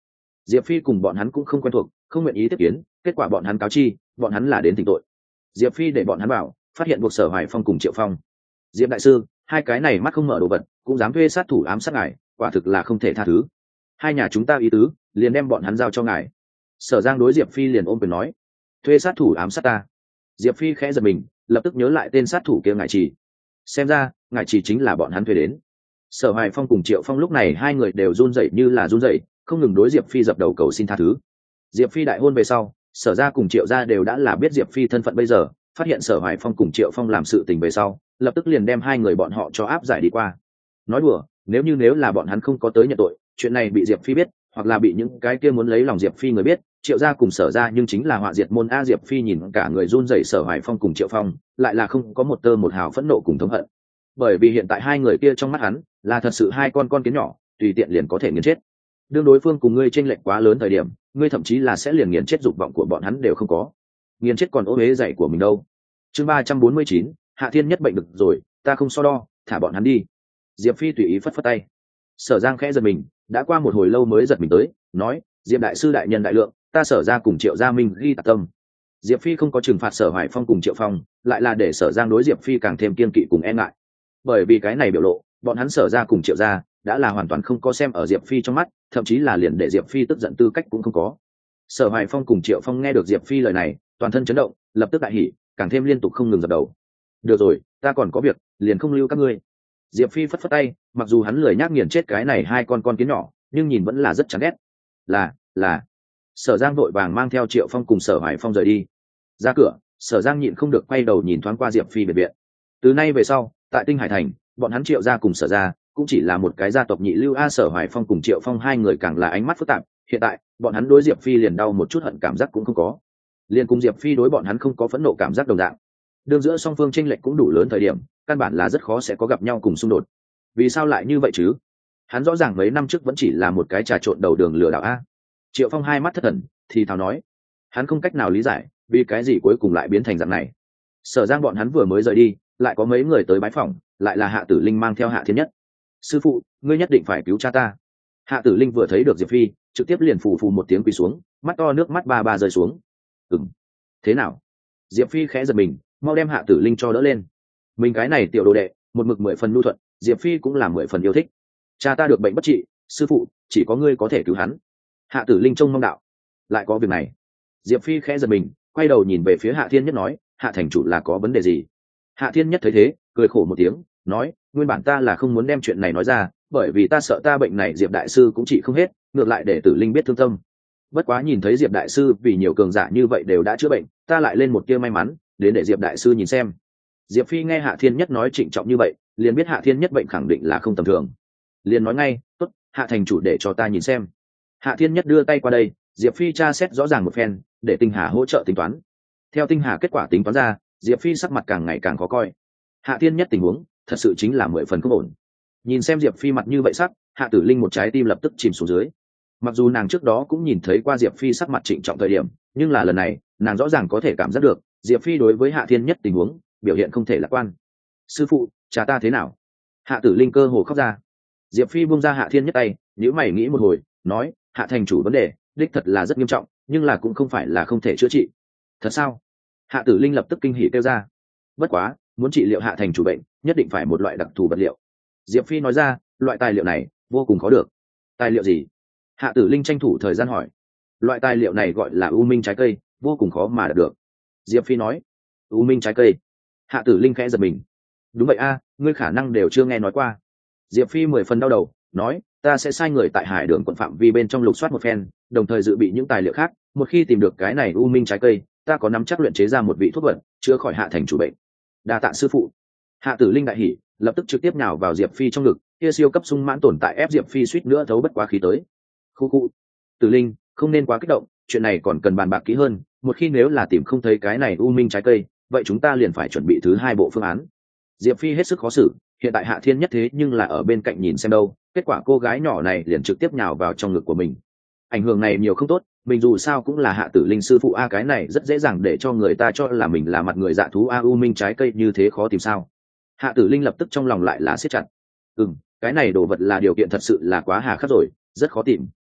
Diệp Phi cùng bọn hắn cũng không quen thuộc, không nguyện ý tiếp kiến, kết quả bọn hắn cáo chi bọn hắn là đến tỉnh tội. Diệp Phi để bọn hắn bảo phát hiện buộc Sở Hoài Phong cùng Triệu Phong. Diệp đại sư, hai cái này mắt không mở đồ vật cũng dám thuê sát thủ ám sát ngài, quả thực là không thể tha thứ. Hai nhà chúng ta ý tứ liền đem bọn hắn giao cho ngài. Sở Giang đối Diệp Phi liền ôm quyền nói, thuê sát thủ ám sát ta. Diệp Phi khẽ giật mình, lập tức nhớ lại tên sát thủ kia ngài chỉ, xem ra ngài chỉ chính là bọn hắn thuê đến. Sở Hoài Phong cùng Triệu Phong lúc này hai người đều run rẩy như là run rẩy, không ngừng đối Diệp Phi dập đầu cầu xin tha thứ. Diệp Phi đại hôn về sau, Sở gia cùng Triệu gia đều đã là biết Diệp Phi thân phận bây giờ, phát hiện Sở Hoài Phong cùng Triệu Phong làm sự tình về sau, lập tức liền đem hai người bọn họ cho áp giải đi qua. Nói đùa, nếu như nếu là bọn hắn không có tới nhận tội, chuyện này bị Diệp Phi biết, hoặc là bị những cái kia muốn lấy lòng Diệp Phi người biết, Triệu gia cùng Sở gia nhưng chính là họa diệt môn. A Diệp Phi nhìn cả người run rẩy Sở Hoài Phong cùng Triệu Phong, lại là không có một tơ một hào phẫn nộ cùng thống hận, bởi vì hiện tại hai người kia trong mắt hắn là thật sự hai con con kiến nhỏ, tùy tiện liền có thể nghiền chết. Đương đối phương cùng ngươi chênh lệch quá lớn thời điểm, ngươi thậm chí là sẽ liền nghiền chết dục vọng của bọn hắn đều không có, nghiền chết còn ố uế dạy của mình đâu. Chương ba trăm bốn mươi chín, Hạ Thiên Nhất bệnh được rồi, ta không so đo, thả bọn hắn đi. Diệp Phi tùy ý phất phất tay. Sở Giang khẽ giật mình, đã qua một hồi lâu mới giật mình tới, nói, Diệp đại sư đại nhân đại lượng, ta Sở gia cùng Triệu gia minh ghi tạc tâm. Diệp Phi không có trừng phạt Sở Hoài Phong cùng Triệu Phong, lại là để Sở Giang đối Diệp Phi càng thêm kiên kỵ cùng e ngại. Bởi vì cái này biểu lộ, bọn hắn Sở gia cùng Triệu gia đã là hoàn toàn không có xem ở Diệp Phi trong mắt, thậm chí là liền để Diệp Phi tức giận tư cách cũng không có. Sở Hoài Phong cùng Triệu Phong nghe được Diệp Phi lời này, toàn thân chấn động, lập tức đại hỉ, càng thêm liên tục không ngừng dập đầu. Được rồi, ta còn có việc, liền không lưu các ngươi. Diệp Phi phất phất tay, mặc dù hắn lười nhác nghiền chết cái này hai con con kiến nhỏ, nhưng nhìn vẫn là rất chán ghét. Là, là. Sở Giang vội vàng mang theo Triệu Phong cùng Sở Hoài Phong rời đi. Ra cửa, Sở Giang nhịn không được quay đầu nhìn thoáng qua Diệp Phi biệt viện. Từ nay về sau, tại Tinh Hải thành, bọn hắn Triệu gia cùng Sở gia cũng chỉ là một cái gia tộc nhị lưu. A Sở Hoài Phong cùng Triệu Phong hai người càng là ánh mắt phức tạp, hiện tại, bọn hắn đối Diệp Phi liền đau một chút hận cảm giác cũng không có. Liền cùng Diệp Phi đối bọn hắn không có phẫn nộ cảm giác đồng dạng. Đường giữa song phương chênh lệch cũng đủ lớn thời điểm, căn bản là rất khó sẽ có gặp nhau cùng xung đột. Vì sao lại như vậy chứ? Hắn rõ ràng mấy năm trước vẫn chỉ là một cái trà trộn đầu đường lừa đảo a. Triệu Phong hai mắt thất thần, thì thào nói, hắn không cách nào lý giải, vì cái gì cuối cùng lại biến thành dạng này. Sở Giang bọn hắn vừa mới rời đi, lại có mấy người tới bái phỏng, lại là Hạ Tử Linh mang theo Hạ Thiên Nhất. Sư phụ, ngươi nhất định phải cứu cha ta. Hạ Tử Linh vừa thấy được Diệp Phi, trực tiếp liền phù phù một tiếng quỳ xuống, mắt to nước mắt ba ba rơi xuống. Ừm, thế nào? Diệp Phi khẽ giật mình, mau đem Hạ Tử Linh cho đỡ lên. Mình cái này tiểu đồ đệ, một mực mười phần nhu thuận, Diệp Phi cũng là mười phần yêu thích. Cha ta được bệnh bất trị, sư phụ, chỉ có ngươi có thể cứu hắn. Hạ Tử Linh trông mong đạo. Lại có việc này. Diệp Phi khẽ giật mình, quay đầu nhìn về phía Hạ Thiên Nhất nói, Hạ thành chủ là có vấn đề gì? Hạ Thiên Nhất thấy thế, cười khổ một tiếng, nói, nguyên bản ta là không muốn đem chuyện này nói ra, bởi vì ta sợ ta bệnh này Diệp đại sư cũng trị không hết, ngược lại để Tử Linh biết thương tâm. Bất quá nhìn thấy Diệp đại sư vì nhiều cường giả như vậy đều đã chữa bệnh, ta lại lên một tia may mắn, đến để Diệp đại sư nhìn xem. Diệp Phi nghe Hạ Thiên Nhất nói trịnh trọng như vậy, liền biết Hạ Thiên Nhất bệnh khẳng định là không tầm thường, liền nói ngay, tốt, Hạ thành chủ để cho ta nhìn xem. Hạ Thiên Nhất đưa tay qua đây, Diệp Phi tra xét rõ ràng một phen, để Tinh Hà hỗ trợ tính toán. Theo Tinh Hà kết quả tính toán ra, Diệp Phi sắc mặt càng ngày càng khó coi. Hạ Thiên Nhất tình huống thật sự chính là mười phần không ổn. Nhìn xem Diệp Phi mặt như vậy sắc, Hạ Tử Linh một trái tim lập tức chìm xuống dưới. Mặc dù nàng trước đó cũng nhìn thấy qua Diệp Phi sắc mặt trịnh trọng thời điểm, nhưng là lần này nàng rõ ràng có thể cảm giác được Diệp Phi đối với Hạ Thiên Nhất tình huống biểu hiện không thể lạc quan. Sư phụ, cha ta thế nào? Hạ Tử Linh cơ hồ khóc ra. Diệp Phi buông ra Hạ Thiên Nhất tay, nhíu mày nghĩ một hồi, nói, Hạ thành chủ vấn đề đích thật là rất nghiêm trọng, nhưng là cũng không phải là không thể chữa trị. Thật sao? Hạ Tử Linh lập tức kinh hỉ kêu ra. Bất quá, muốn trị liệu Hạ thành chủ bệnh, nhất định phải một loại đặc thù vật liệu. Diệp Phi nói ra, loại tài liệu này vô cùng khó được. Tài liệu gì? Hạ Tử Linh tranh thủ thời gian hỏi. Loại tài liệu này gọi là u minh trái cây, vô cùng khó mà đạt được. Diệp Phi nói. U minh trái cây? Hạ Tử Linh khẽ giật mình. Đúng vậy a, ngươi khả năng đều chưa nghe nói qua. Diệp Phi mười phần đau đầu, nói, ta sẽ sai người tại Hải Đường quận phạm vi bên trong lục soát một phen, đồng thời dự bị những tài liệu khác, một khi tìm được cái này u minh trái cây, ta có nắm chắc luyện chế ra một vị thuốc vật, chữa khỏi Hạ thành chủ bệnh. Đa tạ sư phụ. Hạ Tử Linh đại hỉ, lập tức trực tiếp nhào vào Diệp Phi trong ngực, kia siêu cấp sung mãn tồn tại ép Diệp Phi suýt nữa thấu bất quá khí tới. Khu khu. Tử Linh, không nên quá kích động, chuyện này còn cần bàn bạc kỹ hơn, một khi nếu là tìm không thấy cái này u minh trái cây, vậy chúng ta liền phải chuẩn bị thứ hai bộ phương án. Diệp Phi hết sức khó xử, hiện tại Hạ Thiên Nhất thế nhưng là ở bên cạnh nhìn xem đâu, kết quả cô gái nhỏ này liền trực tiếp nhào vào trong ngực của mình. Ảnh hưởng này nhiều không tốt, mình dù sao cũng là Hạ Tử Linh sư phụ a, cái này rất dễ dàng để cho người ta cho là mình là mặt người dạ thú a, u minh trái cây như thế khó tìm sao? Hạ Tử Linh lập tức trong lòng lại là siết chặt. Ừm, cái này đồ vật là điều kiện thật sự là quá hà khắc rồi, rất khó tìm.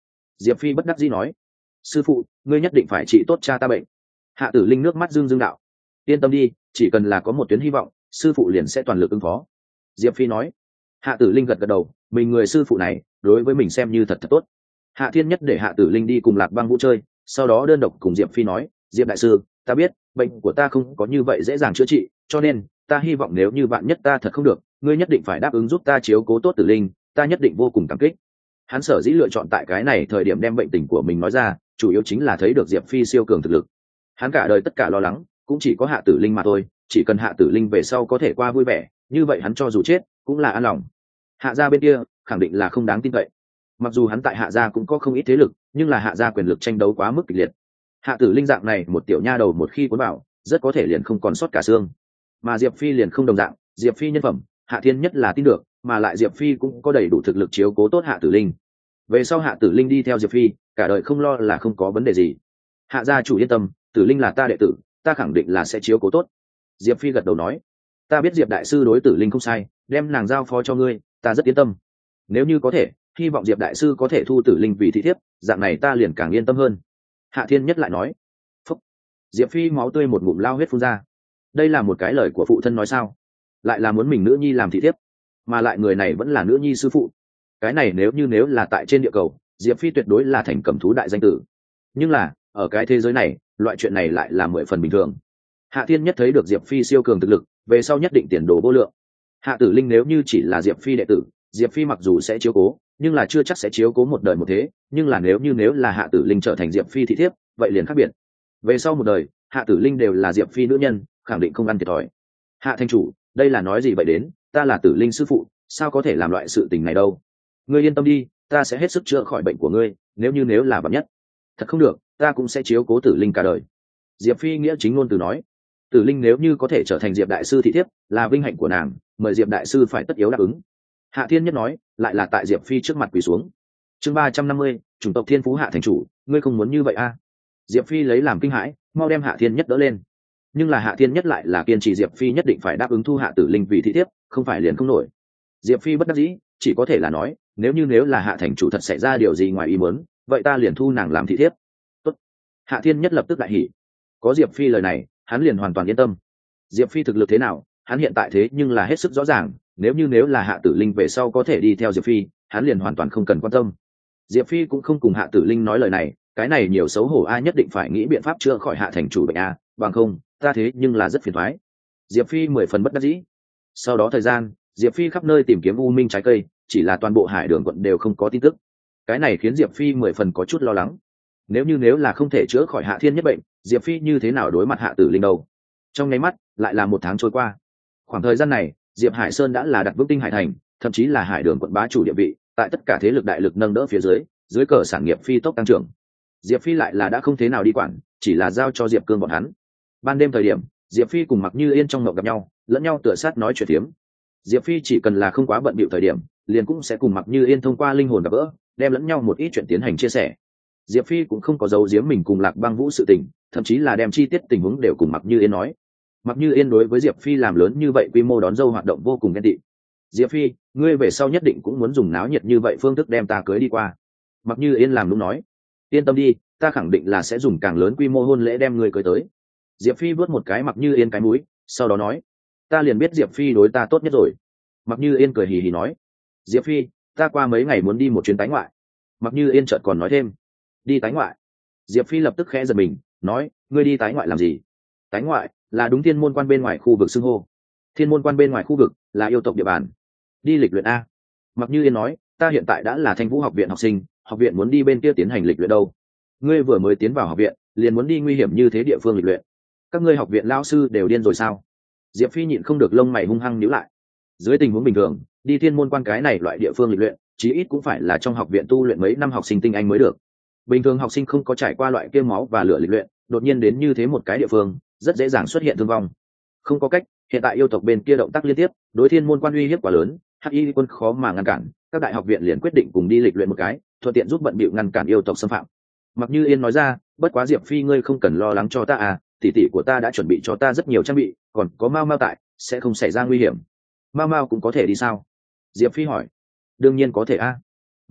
Diệp Phi bất đắc dĩ nói, sư phụ ngươi nhất định phải trị tốt cha ta bệnh. Hạ Tử Linh nước mắt dương dương đạo, yên tâm đi, chỉ cần là có một tuyến hy vọng, sư phụ liền sẽ toàn lực ứng phó. Diệp Phi nói. Hạ Tử Linh gật gật đầu, mình người sư phụ này đối với mình xem như thật thật tốt. Hạ Thiên Nhất để Hạ Tử Linh đi cùng Lạc Băng Vũ chơi, sau đó đơn độc cùng Diệp Phi nói, Diệp đại sư, ta biết bệnh của ta không có như vậy dễ dàng chữa trị, cho nên ta hy vọng nếu như bạn nhất ta thật không được, ngươi nhất định phải đáp ứng giúp ta chiếu cố tốt Tử Linh, ta nhất định vô cùng cảm kích. Hắn sở dĩ lựa chọn tại cái này thời điểm đem bệnh tình của mình nói ra, chủ yếu chính là thấy được Diệp Phi siêu cường thực lực. Hắn cả đời tất cả lo lắng cũng chỉ có Hạ Tử Linh mà thôi, chỉ cần Hạ Tử Linh về sau có thể qua vui vẻ, như vậy hắn cho dù chết cũng là an lòng. Hạ gia bên kia khẳng định là không đáng tin cậy. Mặc dù hắn tại Hạ gia cũng có không ít thế lực, nhưng là Hạ gia quyền lực tranh đấu quá mức kịch liệt. Hạ Tử Linh dạng này một tiểu nha đầu một khi cuốn vào, rất có thể liền không còn sót cả xương. Mà Diệp Phi liền không đồng dạng, Diệp Phi nhân phẩm, Hạ Thiên Nhất là tin được, mà lại Diệp Phi cũng có đầy đủ thực lực chiếu cố tốt Hạ Tử Linh. Về sau Hạ Tử Linh đi theo Diệp Phi, cả đời không lo là không có vấn đề gì. Hạ gia chủ yên tâm, Tử Linh là ta đệ tử, ta khẳng định là sẽ chiếu cố tốt. Diệp Phi gật đầu nói, ta biết Diệp đại sư đối Tử Linh không sai, đem nàng giao phó cho ngươi, ta rất yên tâm. Nếu như có thể, hy vọng Diệp đại sư có thể thu Tử Linh vì thị thiếp, dạng này ta liền càng yên tâm hơn. Hạ Thiên Nhất lại nói. Phúc. Diệp Phi máu tươi một ngụm lao huyết phun ra. Đây là một cái lời của phụ thân nói sao? Lại là muốn mình nữ nhi làm thị thiếp, mà lại người này vẫn là nữ nhi sư phụ. Cái này nếu như nếu là tại trên địa cầu, Diệp Phi tuyệt đối là thành cầm thú đại danh tử. Nhưng là ở cái thế giới này, loại chuyện này lại là mười phần bình thường. Hạ Thiên Nhất thấy được Diệp Phi siêu cường thực lực, về sau nhất định tiền đồ vô lượng. Hạ Tử Linh nếu như chỉ là Diệp Phi đệ tử, Diệp Phi mặc dù sẽ chiếu cố, nhưng là chưa chắc sẽ chiếu cố một đời một thế, nhưng là nếu như nếu là Hạ Tử Linh trở thành Diệp Phi thị thiếp, vậy liền khác biệt. Về sau một đời, Hạ Tử Linh đều là Diệp Phi nữ nhân, khẳng định không ăn thiệt thòi. Hạ thành chủ, đây là nói gì vậy đến, ta là Tử Linh sư phụ, sao có thể làm loại sự tình này đâu? Ngươi yên tâm đi, ta sẽ hết sức chữa khỏi bệnh của ngươi, nếu như nếu là vạn nhất thật không được, ta cũng sẽ chiếu cố Tử Linh cả đời. Diệp Phi nghĩa chính ngôn từ nói, Tử Linh nếu như có thể trở thành Diệp đại sư thị thiếp, là vinh hạnh của nàng, mời Diệp đại sư phải tất yếu đáp ứng. Hạ Thiên Nhất nói, lại là tại Diệp Phi trước mặt quỳ xuống. Chương ba trăm năm mươi, chủng tộc Thiên Phú Hạ thành chủ, ngươi không muốn như vậy a? À? Diệp Phi lấy làm kinh hãi, mau đem Hạ Thiên Nhất đỡ lên. Nhưng là Hạ Thiên Nhất lại là kiên trì Diệp Phi nhất định phải đáp ứng thu Hạ Tử Linh vì thị thiếp, không phải liền không nổi. Diệp Phi bất đắc dĩ, chỉ có thể là nói, nếu như nếu là Hạ thành chủ thật xảy ra điều gì ngoài ý muốn, vậy ta liền thu nàng làm thị thiếp. Tốt. Hạ Thiên Nhất lập tức đại hỉ. Có Diệp Phi lời này, hắn liền hoàn toàn yên tâm. Diệp Phi thực lực thế nào, hắn hiện tại thế nhưng là hết sức rõ ràng, nếu như nếu là Hạ Tử Linh về sau có thể đi theo Diệp Phi, hắn liền hoàn toàn không cần quan tâm. Diệp Phi cũng không cùng Hạ Tử Linh nói lời này, cái này nhiều xấu hổ a, nhất định phải nghĩ biện pháp chữa khỏi Hạ thành chủ bệnh a, bằng không, ta thế nhưng là rất phiền toái. Diệp Phi mười phần bất đắc dĩ. Sau đó thời gian, Diệp Phi khắp nơi tìm kiếm u minh trái cây, chỉ là toàn bộ Hải Đường quận đều không có tin tức. Cái này khiến Diệp Phi mười phần có chút lo lắng. Nếu như nếu là không thể chữa khỏi Hạ Thiên Nhất bệnh, Diệp Phi như thế nào đối mặt Hạ Tử Linh đâu? Trong nháy mắt, lại là một tháng trôi qua. Khoảng thời gian này, Diệp Hải Sơn đã là đặt vững Tinh Hải thành, thậm chí là Hải Đường quận bá chủ địa vị, tại tất cả thế lực đại lực nâng đỡ phía dưới, dưới cờ sản nghiệp phi tốc tăng trưởng. Diệp Phi lại là đã không thế nào đi quản, chỉ là giao cho Diệp Cương bọn hắn. Ban đêm thời điểm, Diệp Phi cùng Mặc Như Yên trong mộng gặp nhau, lẫn nhau tựa sát nói chuyện tiếm. Diệp Phi chỉ cần là không quá bận bịu thời điểm, liền cũng sẽ cùng Mặc Như Yên thông qua linh hồn gặp gỡ, đem lẫn nhau một ít chuyện tiến hành chia sẻ. Diệp Phi cũng không có giấu giếm mình cùng Lạc Băng Vũ sự tình, thậm chí là đem chi tiết tình huống đều cùng Mặc Như Yên nói. Mặc Như Yên đối với Diệp Phi làm lớn như vậy quy mô đón dâu hoạt động vô cùng ghen tị. Diệp Phi, ngươi về sau nhất định cũng muốn dùng náo nhiệt như vậy phương thức đem ta cưới đi qua. Mặc Như Yên làm đúng nói, yên tâm đi, ta khẳng định là sẽ dùng càng lớn quy mô hôn lễ đem ngươi cưới tới. Diệp Phi vớt một cái Mặc Như Yên cái mũi, sau đó nói, ta liền biết Diệp Phi đối ta tốt nhất rồi. Mặc Như Yên cười hì hì nói, Diệp Phi, ta qua mấy ngày muốn đi một chuyến tái ngoại. Mặc Như Yên chợt còn nói thêm, đi tái ngoại. Diệp Phi lập tức khẽ giật mình, nói, ngươi đi tái ngoại làm gì? Tái ngoại là đúng thiên môn quan bên ngoài khu vực xưng hô. Thiên môn quan bên ngoài khu vực là yêu tộc địa bàn. Đi lịch luyện a. Mặc Như Yên nói, ta hiện tại đã là Thanh Vũ học viện học sinh, học viện muốn đi bên kia tiến hành lịch luyện đâu. Ngươi vừa mới tiến vào học viện, liền muốn đi nguy hiểm như thế địa phương lịch luyện. Các ngươi học viện lao sư đều điên rồi sao? Diệp Phi nhịn không được lông mày hung hăng nhíu lại. Dưới tình huống bình thường, đi thiên môn quan cái này loại địa phương lịch luyện, chí ít cũng phải là trong học viện tu luyện mấy năm học sinh tinh anh mới được. Bình thường học sinh không có trải qua loại kia máu và lửa lịch luyện, đột nhiên đến như thế một cái địa phương, rất dễ dàng xuất hiện thương vong. Không có cách, hiện tại yêu tộc bên kia động tác liên tiếp, đối thiên môn quan uy hiếp quá lớn, hắc y quân khó mà ngăn cản, các đại học viện liền quyết định cùng đi lịch luyện một cái, thuận tiện giúp bận bịu ngăn cản yêu tộc xâm phạm. Mặc Như Yên nói ra, bất quá Diệp Phi ngươi không cần lo lắng cho ta à, tỷ tỷ của ta đã chuẩn bị cho ta rất nhiều trang bị, còn có Mao Mao tại, sẽ không xảy ra nguy hiểm. Mao Mao cũng có thể đi sao? Diệp Phi hỏi. Đương nhiên có thể a.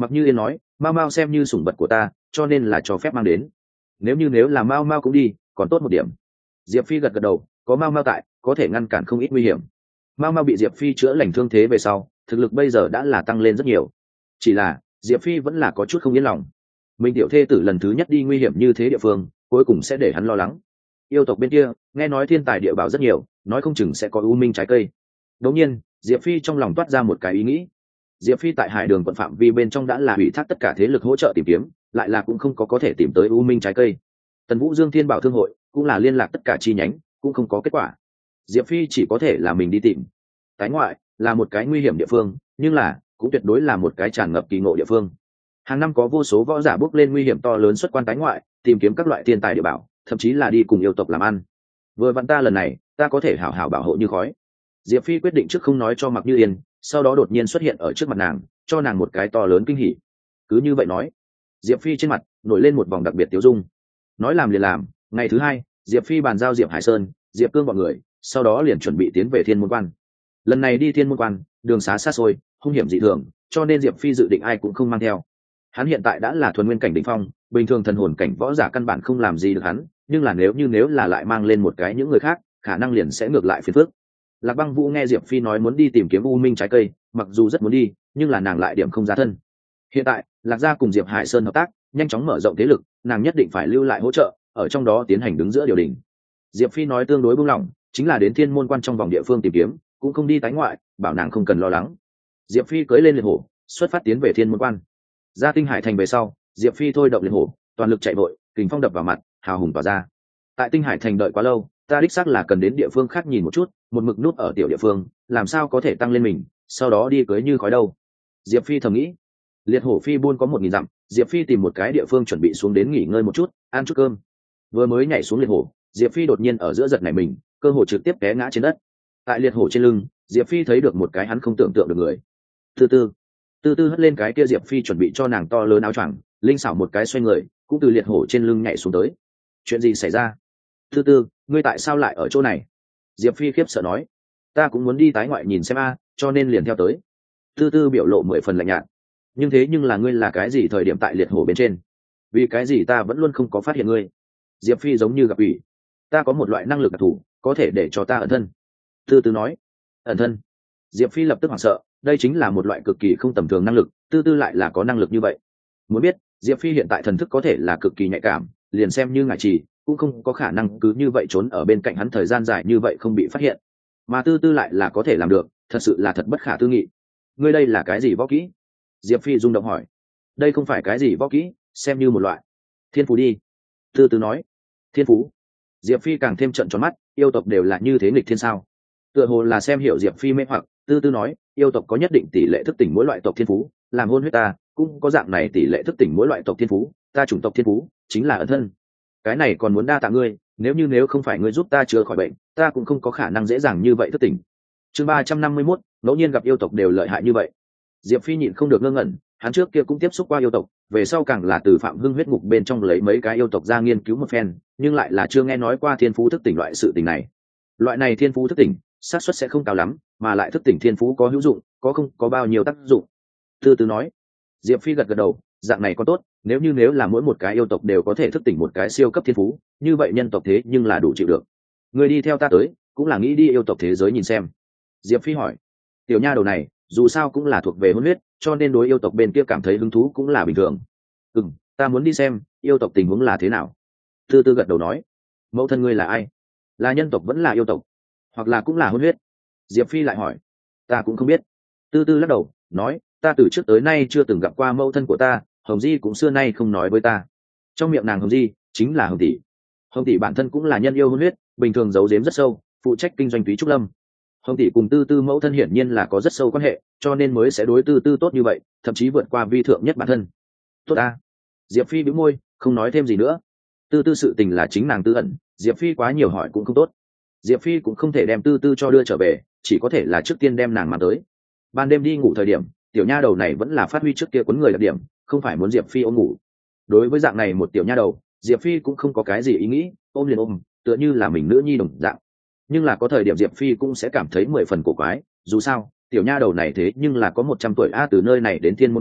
Mặc Như Yên nói, Mao Mao xem như sủng vật của ta, cho nên là cho phép mang đến. Nếu như nếu là Mao Mao cũng đi, còn tốt một điểm. Diệp Phi gật gật đầu, có Mao Mao tại, có thể ngăn cản không ít nguy hiểm. Mao Mao bị Diệp Phi chữa lành thương thế về sau, thực lực bây giờ đã là tăng lên rất nhiều. Chỉ là Diệp Phi vẫn là có chút không yên lòng. Mình tiểu thê tử lần thứ nhất đi nguy hiểm như thế địa phương, cuối cùng sẽ để hắn lo lắng. Yêu tộc bên kia, nghe nói thiên tài địa bảo rất nhiều, nói không chừng sẽ có u minh trái cây. Đột nhiên, Diệp Phi trong lòng toát ra một cái ý nghĩ. Diệp Phi tại Hải Đường quận phạm vi bên trong đã là ủy thác tất cả thế lực hỗ trợ tìm kiếm, lại là cũng không có có thể tìm tới u minh trái cây. Tần Vũ Dương Thiên Bảo Thương hội cũng là liên lạc tất cả chi nhánh, cũng không có kết quả. Diệp Phi chỉ có thể là mình đi tìm. Tái ngoại là một cái nguy hiểm địa phương, nhưng là cũng tuyệt đối là một cái tràn ngập kỳ ngộ địa phương. Hàng năm có vô số võ giả bước lên nguy hiểm to lớn xuất quan tái ngoại, tìm kiếm các loại thiên tài địa bảo, thậm chí là đi cùng yêu tộc làm ăn. Vừa vặn ta lần này, ta có thể hảo hảo bảo hộ như khói. Diệp Phi quyết định trước không nói cho Mặc Như Yên, sau đó đột nhiên xuất hiện ở trước mặt nàng, cho nàng một cái to lớn kinh hỉ. Cứ như vậy nói, Diệp Phi trên mặt nổi lên một vòng đặc biệt tiêu dung. Nói làm liền làm, ngày thứ hai, Diệp Phi bàn giao Diệp Hải Sơn, Diệp Cương bọn người, sau đó liền chuẩn bị tiến về Thiên Môn Quan. Lần này đi Thiên Môn Quan, đường xá xa xôi, hung hiểm dị thường, cho nên Diệp Phi dự định ai cũng không mang theo. Hắn hiện tại đã là thuần nguyên cảnh đỉnh phong, bình thường thần hồn cảnh võ giả căn bản không làm gì được hắn, nhưng là nếu như nếu là lại mang lên một cái những người khác, khả năng liền sẽ ngược lại phiền phức. Lạc Băng Vũ nghe Diệp Phi nói muốn đi tìm kiếm u minh trái cây, mặc dù rất muốn đi, nhưng là nàng lại điểm không ra thân. Hiện tại, Lạc gia cùng Diệp Hải Sơn hợp tác, nhanh chóng mở rộng thế lực, nàng nhất định phải lưu lại hỗ trợ, ở trong đó tiến hành đứng giữa điều đình. Diệp Phi nói tương đối buông lỏng, chính là đến Thiên Môn Quan trong vòng địa phương tìm kiếm, cũng không đi tái ngoại, bảo nàng không cần lo lắng. Diệp Phi cưỡi lên liệt hổ, xuất phát tiến về Thiên Môn Quan. Ra Tinh Hải thành về sau, Diệp Phi thôi động liệt hổ, toàn lực chạy vội, kình phong đập vào mặt, hào hùng tỏa ra. Tại Tinh Hải thành đợi quá lâu, ta đích xác là cần đến địa phương khác nhìn một chút, một mực nút ở tiểu địa phương, làm sao có thể tăng lên mình, sau đó đi cưới như khói đâu. Diệp Phi thầm nghĩ. Liệt hổ phi buôn có một nghìn dặm, Diệp Phi tìm một cái địa phương chuẩn bị xuống đến nghỉ ngơi một chút, ăn chút cơm. Vừa mới nhảy xuống liệt hổ, Diệp Phi đột nhiên ở giữa giật nảy mình, cơ hồ trực tiếp té ngã trên đất. Tại liệt hổ trên lưng, Diệp Phi thấy được một cái hắn không tưởng tượng được người. Từ từ, từ từ hất lên cái kia Diệp Phi chuẩn bị cho nàng to lớn áo choàng, linh xảo một cái xoay người, cũng từ liệt hổ trên lưng nhảy xuống tới. Chuyện gì xảy ra? Từ từ, ngươi tại sao lại ở chỗ này? Diệp Phi khiếp sợ nói. Ta cũng muốn đi tái ngoại nhìn xem a, cho nên liền theo tới. Tư tư biểu lộ mười phần lạnh nhạt. Nhưng thế nhưng là ngươi là cái gì thời điểm tại liệt hổ bên trên? Vì cái gì ta vẫn luôn không có phát hiện ngươi? Diệp Phi giống như gặp ủy. Ta có một loại năng lực đặc thù, có thể để cho ta ẩn thân. Tư tư nói. Ẩn thân? Diệp Phi lập tức hoảng sợ, đây chính là một loại cực kỳ không tầm thường năng lực, tư tư lại là có năng lực như vậy. Muốn biết, Diệp Phi hiện tại thần thức có thể là cực kỳ nhạy cảm, liền xem như ngải trì, cũng không có khả năng cứ như vậy trốn ở bên cạnh hắn thời gian dài như vậy không bị phát hiện. Mà tư tư lại là có thể làm được, thật sự là thật bất khả tư nghị. Ngươi đây là cái gì võ kỹ? Diệp Phi rung động hỏi. Đây không phải cái gì võ kỹ, xem như một loại thiên phú đi. Tư tư nói. Thiên phú? Diệp Phi càng thêm trợn tròn mắt, yêu tộc đều là như thế nghịch thiên sao? Tựa hồ là xem hiểu Diệp Phi mê hoặc, tư tư nói, yêu tộc có nhất định tỷ lệ thức tỉnh mỗi loại tộc thiên phú, làm hôn huyết ta cũng có dạng này tỷ lệ thức tỉnh mỗi loại tộc thiên phú, ta chủng tộc thiên phú chính là ẩn thân. Cái này còn muốn đa tạ ngươi, nếu như nếu không phải ngươi giúp ta chữa khỏi bệnh, ta cũng không có khả năng dễ dàng như vậy thức tỉnh. Chương ba trăm năm mươi mốt, ngẫu nhiên gặp yêu tộc đều lợi hại như vậy. Diệp Phi nhịn không được ngơ ngẩn, hắn trước kia cũng tiếp xúc qua yêu tộc, về sau càng là từ Phạm Hưng huyết ngục bên trong lấy mấy cái yêu tộc ra nghiên cứu một phen, nhưng lại là chưa nghe nói qua thiên phú thức tỉnh loại sự tình này. Loại này thiên phú thức tỉnh, xác suất sẽ không cao lắm, mà lại thức tỉnh thiên phú có hữu dụng, có không có bao nhiêu tác dụng. Từ từ nói. Diệp Phi gật gật đầu, dạng này có tốt, nếu như nếu là mỗi một cái yêu tộc đều có thể thức tỉnh một cái siêu cấp thiên phú, như vậy nhân tộc thế nhưng là đủ chịu được. Người đi theo ta tới, cũng là nghĩ đi yêu tộc thế giới nhìn xem. Diệp Phi hỏi. Tiểu nha đầu này, dù sao cũng là thuộc về hôn huyết, cho nên đối yêu tộc bên kia cảm thấy hứng thú cũng là bình thường. Ừm, ta muốn đi xem, yêu tộc tình huống là thế nào. Tư Tư gật đầu nói. Mẫu thân ngươi là ai? Là nhân tộc vẫn là yêu tộc? Hoặc là cũng là hôn huyết? Diệp Phi lại hỏi. Ta cũng không biết. Tư Tư lắc đầu, nói, ta từ trước tới nay chưa từng gặp qua mẫu thân của ta, Hồng Di cũng xưa nay không nói với ta. Trong miệng nàng Hồng Di chính là Hồng tỷ. Hồng tỷ bản thân cũng là nhân yêu hôn huyết, bình thường giấu giếm rất sâu, phụ trách kinh doanh Túy Trúc Lâm. Hồng tỷ cùng Tư Tư mẫu thân hiển nhiên là có rất sâu quan hệ, cho nên mới sẽ đối Tư Tư tốt như vậy, thậm chí vượt qua vi thượng nhất bản thân. Tốt ta. Diệp Phi bĩu môi, không nói thêm gì nữa. Tư Tư sự tình là chính nàng tư ẩn, Diệp Phi quá nhiều hỏi cũng không tốt. Diệp Phi cũng không thể đem Tư Tư cho đưa trở về, chỉ có thể là trước tiên đem nàng mang tới. Ban đêm đi ngủ thời điểm, tiểu nha đầu này vẫn là phát huy trước kia quấn người đặc điểm, không phải muốn Diệp Phi ôm ngủ. Đối với dạng này một tiểu nha đầu, Diệp Phi cũng không có cái gì ý nghĩ, ôm liền ôm, tựa như là mình nữ nhi đồng dạng. Nhưng là có thời điểm Diệp Phi cũng sẽ cảm thấy mười phần cổ quái, dù sao tiểu nha đầu này thế nhưng là có một trăm tuổi a, từ nơi này đến Thiên Môn Quan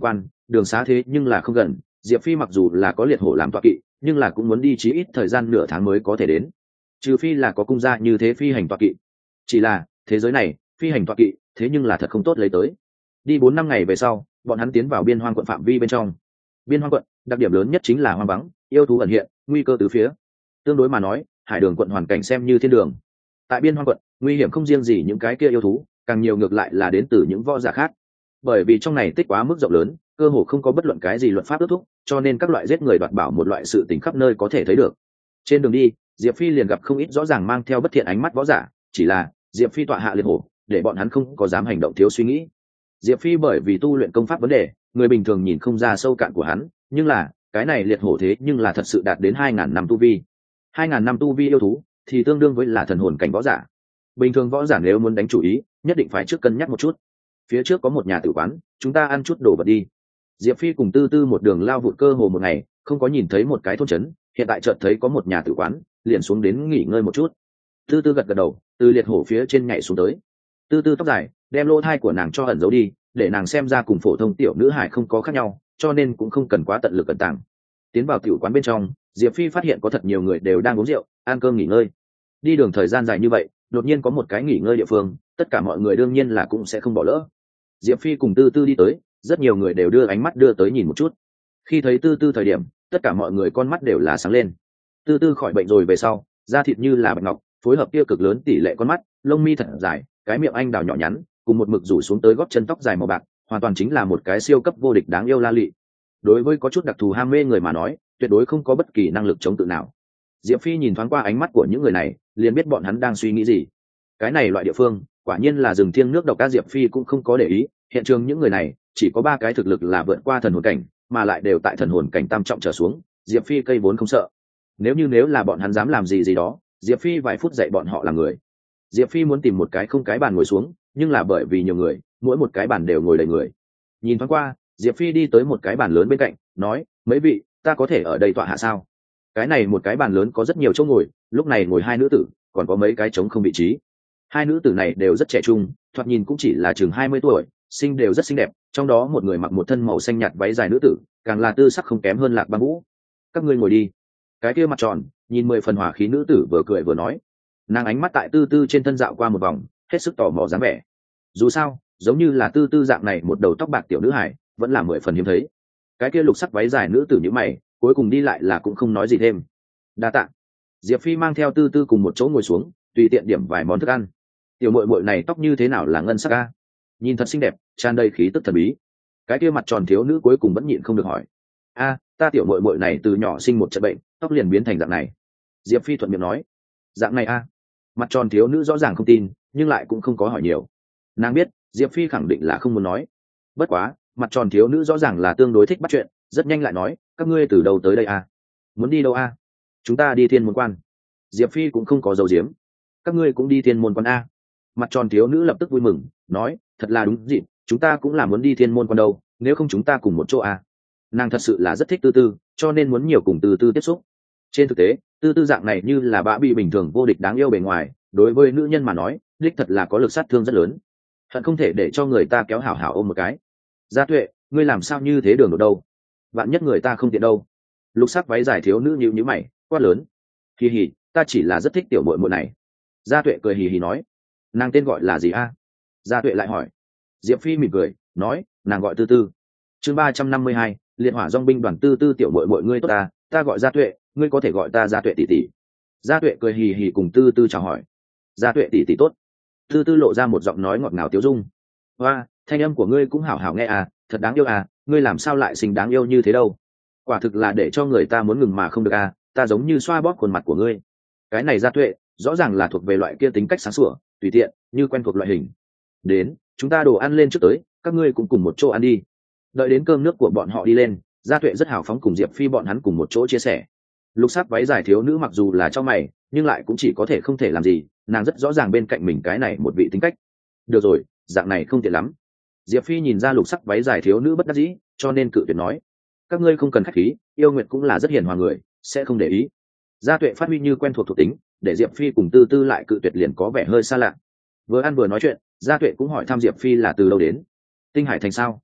đường xá thế nhưng là không gần, diệp phi mặc dù là có liệt hổ làm tọa kỵ nhưng là cũng muốn đi chí ít thời gian nửa tháng mới có thể đến, trừ phi là có cung gia như thế phi hành tọa kỵ. Chỉ là thế giới này phi hành tọa kỵ thế nhưng là thật không tốt lấy tới. Đi bốn năm ngày về sau, bọn hắn tiến vào biên hoang quận phạm vi bên trong. Biên hoang quận đặc điểm lớn nhất chính là hoang vắng, yêu thú ẩn hiện, nguy cơ từ phía. Tương đối mà nói, hải đường quận hoàn cảnh xem như thiên đường. Tại biên hoang quận, nguy hiểm không riêng gì những cái kia yêu thú, càng nhiều ngược lại là đến từ những võ giả khác. Bởi vì trong này tích quá mức rộng lớn, cơ hồ không có bất luận cái gì luật pháp ước thúc, cho nên các loại giết người đoạt bảo một loại sự tình khắp nơi có thể thấy được. Trên đường đi, Diệp Phi liền gặp không ít rõ ràng mang theo bất thiện ánh mắt võ giả, chỉ là Diệp Phi tọa hạ liệt hổ, để bọn hắn không có dám hành động thiếu suy nghĩ. Diệp Phi bởi vì tu luyện công pháp vấn đề, người bình thường nhìn không ra sâu cạn của hắn, nhưng là cái này liệt hổ thế nhưng là thật sự đạt đến hai ngàn năm tu vi. Hai ngàn năm tu vi yêu thú thì tương đương với là thần hồn cảnh võ giả. Bình thường võ giả nếu muốn đánh chủ ý, nhất định phải trước cân nhắc một chút. Phía trước có một nhà tử quán, chúng ta ăn chút đồ vật đi. Diệp Phi cùng Tư Tư một đường lao vụt cơ hồ một ngày, không có nhìn thấy một cái thôn trấn, hiện tại chợt thấy có một nhà tử quán, liền xuống đến nghỉ ngơi một chút. Tư Tư gật gật đầu, từ liệt hổ phía trên nhảy xuống tới. Tư Tư tóc dài, đem lỗ thai của nàng cho ẩn giấu đi, để nàng xem ra cùng phổ thông tiểu nữ hải không có khác nhau, cho nên cũng không cần quá tận lực cẩn tàng. Tiến vào tiểu quán bên trong, Diệp Phi phát hiện có thật nhiều người đều đang uống rượu, ăn cơm nghỉ ngơi. Đi đường thời gian dài như vậy, đột nhiên có một cái nghỉ ngơi địa phương, tất cả mọi người đương nhiên là cũng sẽ không bỏ lỡ. Diệp Phi cùng Tư Tư đi tới, rất nhiều người đều đưa ánh mắt đưa tới nhìn một chút. Khi thấy Tư Tư thời điểm, tất cả mọi người con mắt đều là sáng lên. Tư Tư khỏi bệnh rồi về sau, da thịt như là bạch ngọc, phối hợp kia cực lớn tỷ lệ con mắt, lông mi thật dài, cái miệng anh đào nhỏ nhắn, cùng một mực rủ xuống tới gót chân tóc dài màu bạc, hoàn toàn chính là một cái siêu cấp vô địch đáng yêu la lị. Đối với có chút đặc thù ham mê người mà nói, tuyệt đối không có bất kỳ năng lực chống cự nào. Diệp Phi nhìn thoáng qua ánh mắt của những người này, liền biết bọn hắn đang suy nghĩ gì. Cái này loại địa phương, quả nhiên là rừng thiêng nước độc. Các Diệp Phi cũng không có để ý, hiện trường những người này chỉ có ba cái thực lực là vượt qua thần hồn cảnh, mà lại đều tại thần hồn cảnh tam trọng trở xuống. Diệp Phi cây vốn không sợ. Nếu như nếu là bọn hắn dám làm gì gì đó, Diệp Phi vài phút dạy bọn họ là người. Diệp Phi muốn tìm một cái không cái bàn ngồi xuống, nhưng là bởi vì nhiều người, mỗi một cái bàn đều ngồi đầy người. Nhìn thoáng qua, Diệp Phi đi tới một cái bàn lớn bên cạnh, nói: mấy vị, ta có thể ở đây tọa hạ sao? Cái này một cái bàn lớn có rất nhiều chỗ ngồi, lúc này ngồi hai nữ tử, còn có mấy cái trống không vị trí. Hai nữ tử này đều rất trẻ trung, thoạt nhìn cũng chỉ là chừng hai mươi tuổi, xinh đều rất xinh đẹp, trong đó một người mặc một thân màu xanh nhạt váy dài nữ tử, càng là tư sắc không kém hơn Lạc Băng Vũ. Các ngươi ngồi đi. Cái kia mặt tròn, nhìn mười phần hỏa khí nữ tử vừa cười vừa nói. Nàng ánh mắt tại Tư Tư trên thân dạo qua một vòng, hết sức tò mò dáng vẻ. Dù sao, giống như là Tư Tư dạng này một đầu tóc bạc tiểu nữ hải, vẫn là mười phần hiếm thấy. Cái kia lục sắc váy dài nữ tử như mày, cuối cùng đi lại là cũng không nói gì thêm. Đa tạ. Diệp Phi mang theo Tư Tư cùng một chỗ ngồi xuống, tùy tiện điểm vài món thức ăn. Tiểu muội muội này tóc như thế nào là ngân sắc a? Nhìn thật xinh đẹp, tràn đầy khí tức thần bí. Cái kia mặt tròn thiếu nữ cuối cùng vẫn nhịn không được hỏi: a, ta tiểu muội muội này từ nhỏ sinh một trận bệnh, tóc liền biến thành dạng này. Diệp Phi thuận miệng nói: dạng này a? Mặt tròn thiếu nữ rõ ràng không tin, nhưng lại cũng không có hỏi nhiều. Nàng biết Diệp Phi khẳng định là không muốn nói. Bất quá, mặt tròn thiếu nữ rõ ràng là tương đối thích bắt chuyện, rất nhanh lại nói: các ngươi từ đâu tới đây a? Muốn đi đâu a? Chúng ta đi Thiên Môn Quan. Diệp Phi cũng không có dấu diếm. Các ngươi cũng đi Thiên Môn Quan a? Mặt tròn thiếu nữ lập tức vui mừng, nói: thật là đúng dịp, chúng ta cũng là muốn đi Thiên Môn Quan đâu, nếu không chúng ta cùng một chỗ a. Nàng thật sự là rất thích Tư Tư, cho nên muốn nhiều cùng Tư Tư tiếp xúc. Trên thực tế, Tư Tư dạng này như là bã bị bình thường vô địch đáng yêu bề ngoài, đối với nữ nhân mà nói, đích thật là có lực sát thương rất lớn, hận không thể để cho người ta kéo hảo hảo ôm một cái. Gia Tuệ, ngươi làm sao như thế đường đột đâu? Vạn nhất người ta không tiện đâu. Lục sắc váy dài thiếu nữ nhíu nhíu mày, quát lớn: kỳ hỉ, ta chỉ là rất thích tiểu muội muội này. Gia Tuệ cười hì hì nói: nàng tên gọi là gì a? Gia Tuệ lại hỏi. Diệp Phi mỉm cười, nói: nàng gọi Tư Tư. Chương ba trăm năm mươi hai, liệt hỏa dòng binh đoàn. Tư Tư tiểu muội muội ngươi tốt ta, ta gọi Gia Tuệ, ngươi có thể gọi ta Gia Tuệ tỷ tỷ. Gia Tuệ cười hì hì cùng Tư Tư chào hỏi. Gia Tuệ tỷ tỷ tốt. Tư Tư lộ ra một giọng nói ngọt ngào tiếu dung. Hoa, thanh âm của ngươi cũng hảo hảo nghe à, thật đáng yêu à, ngươi làm sao lại xinh đáng yêu như thế đâu? Quả thực là để cho người ta muốn ngừng mà không được à, ta giống như xoa bóp khuôn mặt của ngươi. Cái này Gia Tuệ, rõ ràng là thuộc về loại kia tính cách sáng sủa, tùy tiện, như quen thuộc loại hình. Đến, chúng ta đồ ăn lên trước tới, các ngươi cũng cùng một chỗ ăn đi. Đợi đến cơm nước của bọn họ đi lên, Gia Tuệ rất hào phóng cùng Diệp Phi bọn hắn cùng một chỗ chia sẻ. Lục sắc váy dài thiếu nữ mặc dù là cho mày, nhưng lại cũng chỉ có thể không thể làm gì, nàng rất rõ ràng bên cạnh mình cái này một vị tính cách. Được rồi, dạng này không tiện lắm. Diệp Phi nhìn ra lục sắc váy dài thiếu nữ bất đắc dĩ, cho nên cự tuyệt nói: các ngươi không cần khách khí, yêu nguyệt cũng là rất hiền hòa người, sẽ không để ý. Gia Tuệ phát huy như quen thuộc thuộc tính, để Diệp Phi cùng Tư Tư lại cự tuyệt liền có vẻ hơi xa lạ. Vừa ăn vừa nói chuyện, Gia Tuệ cũng hỏi thăm Diệp Phi là từ lâu đến. Tinh Hải thành sao?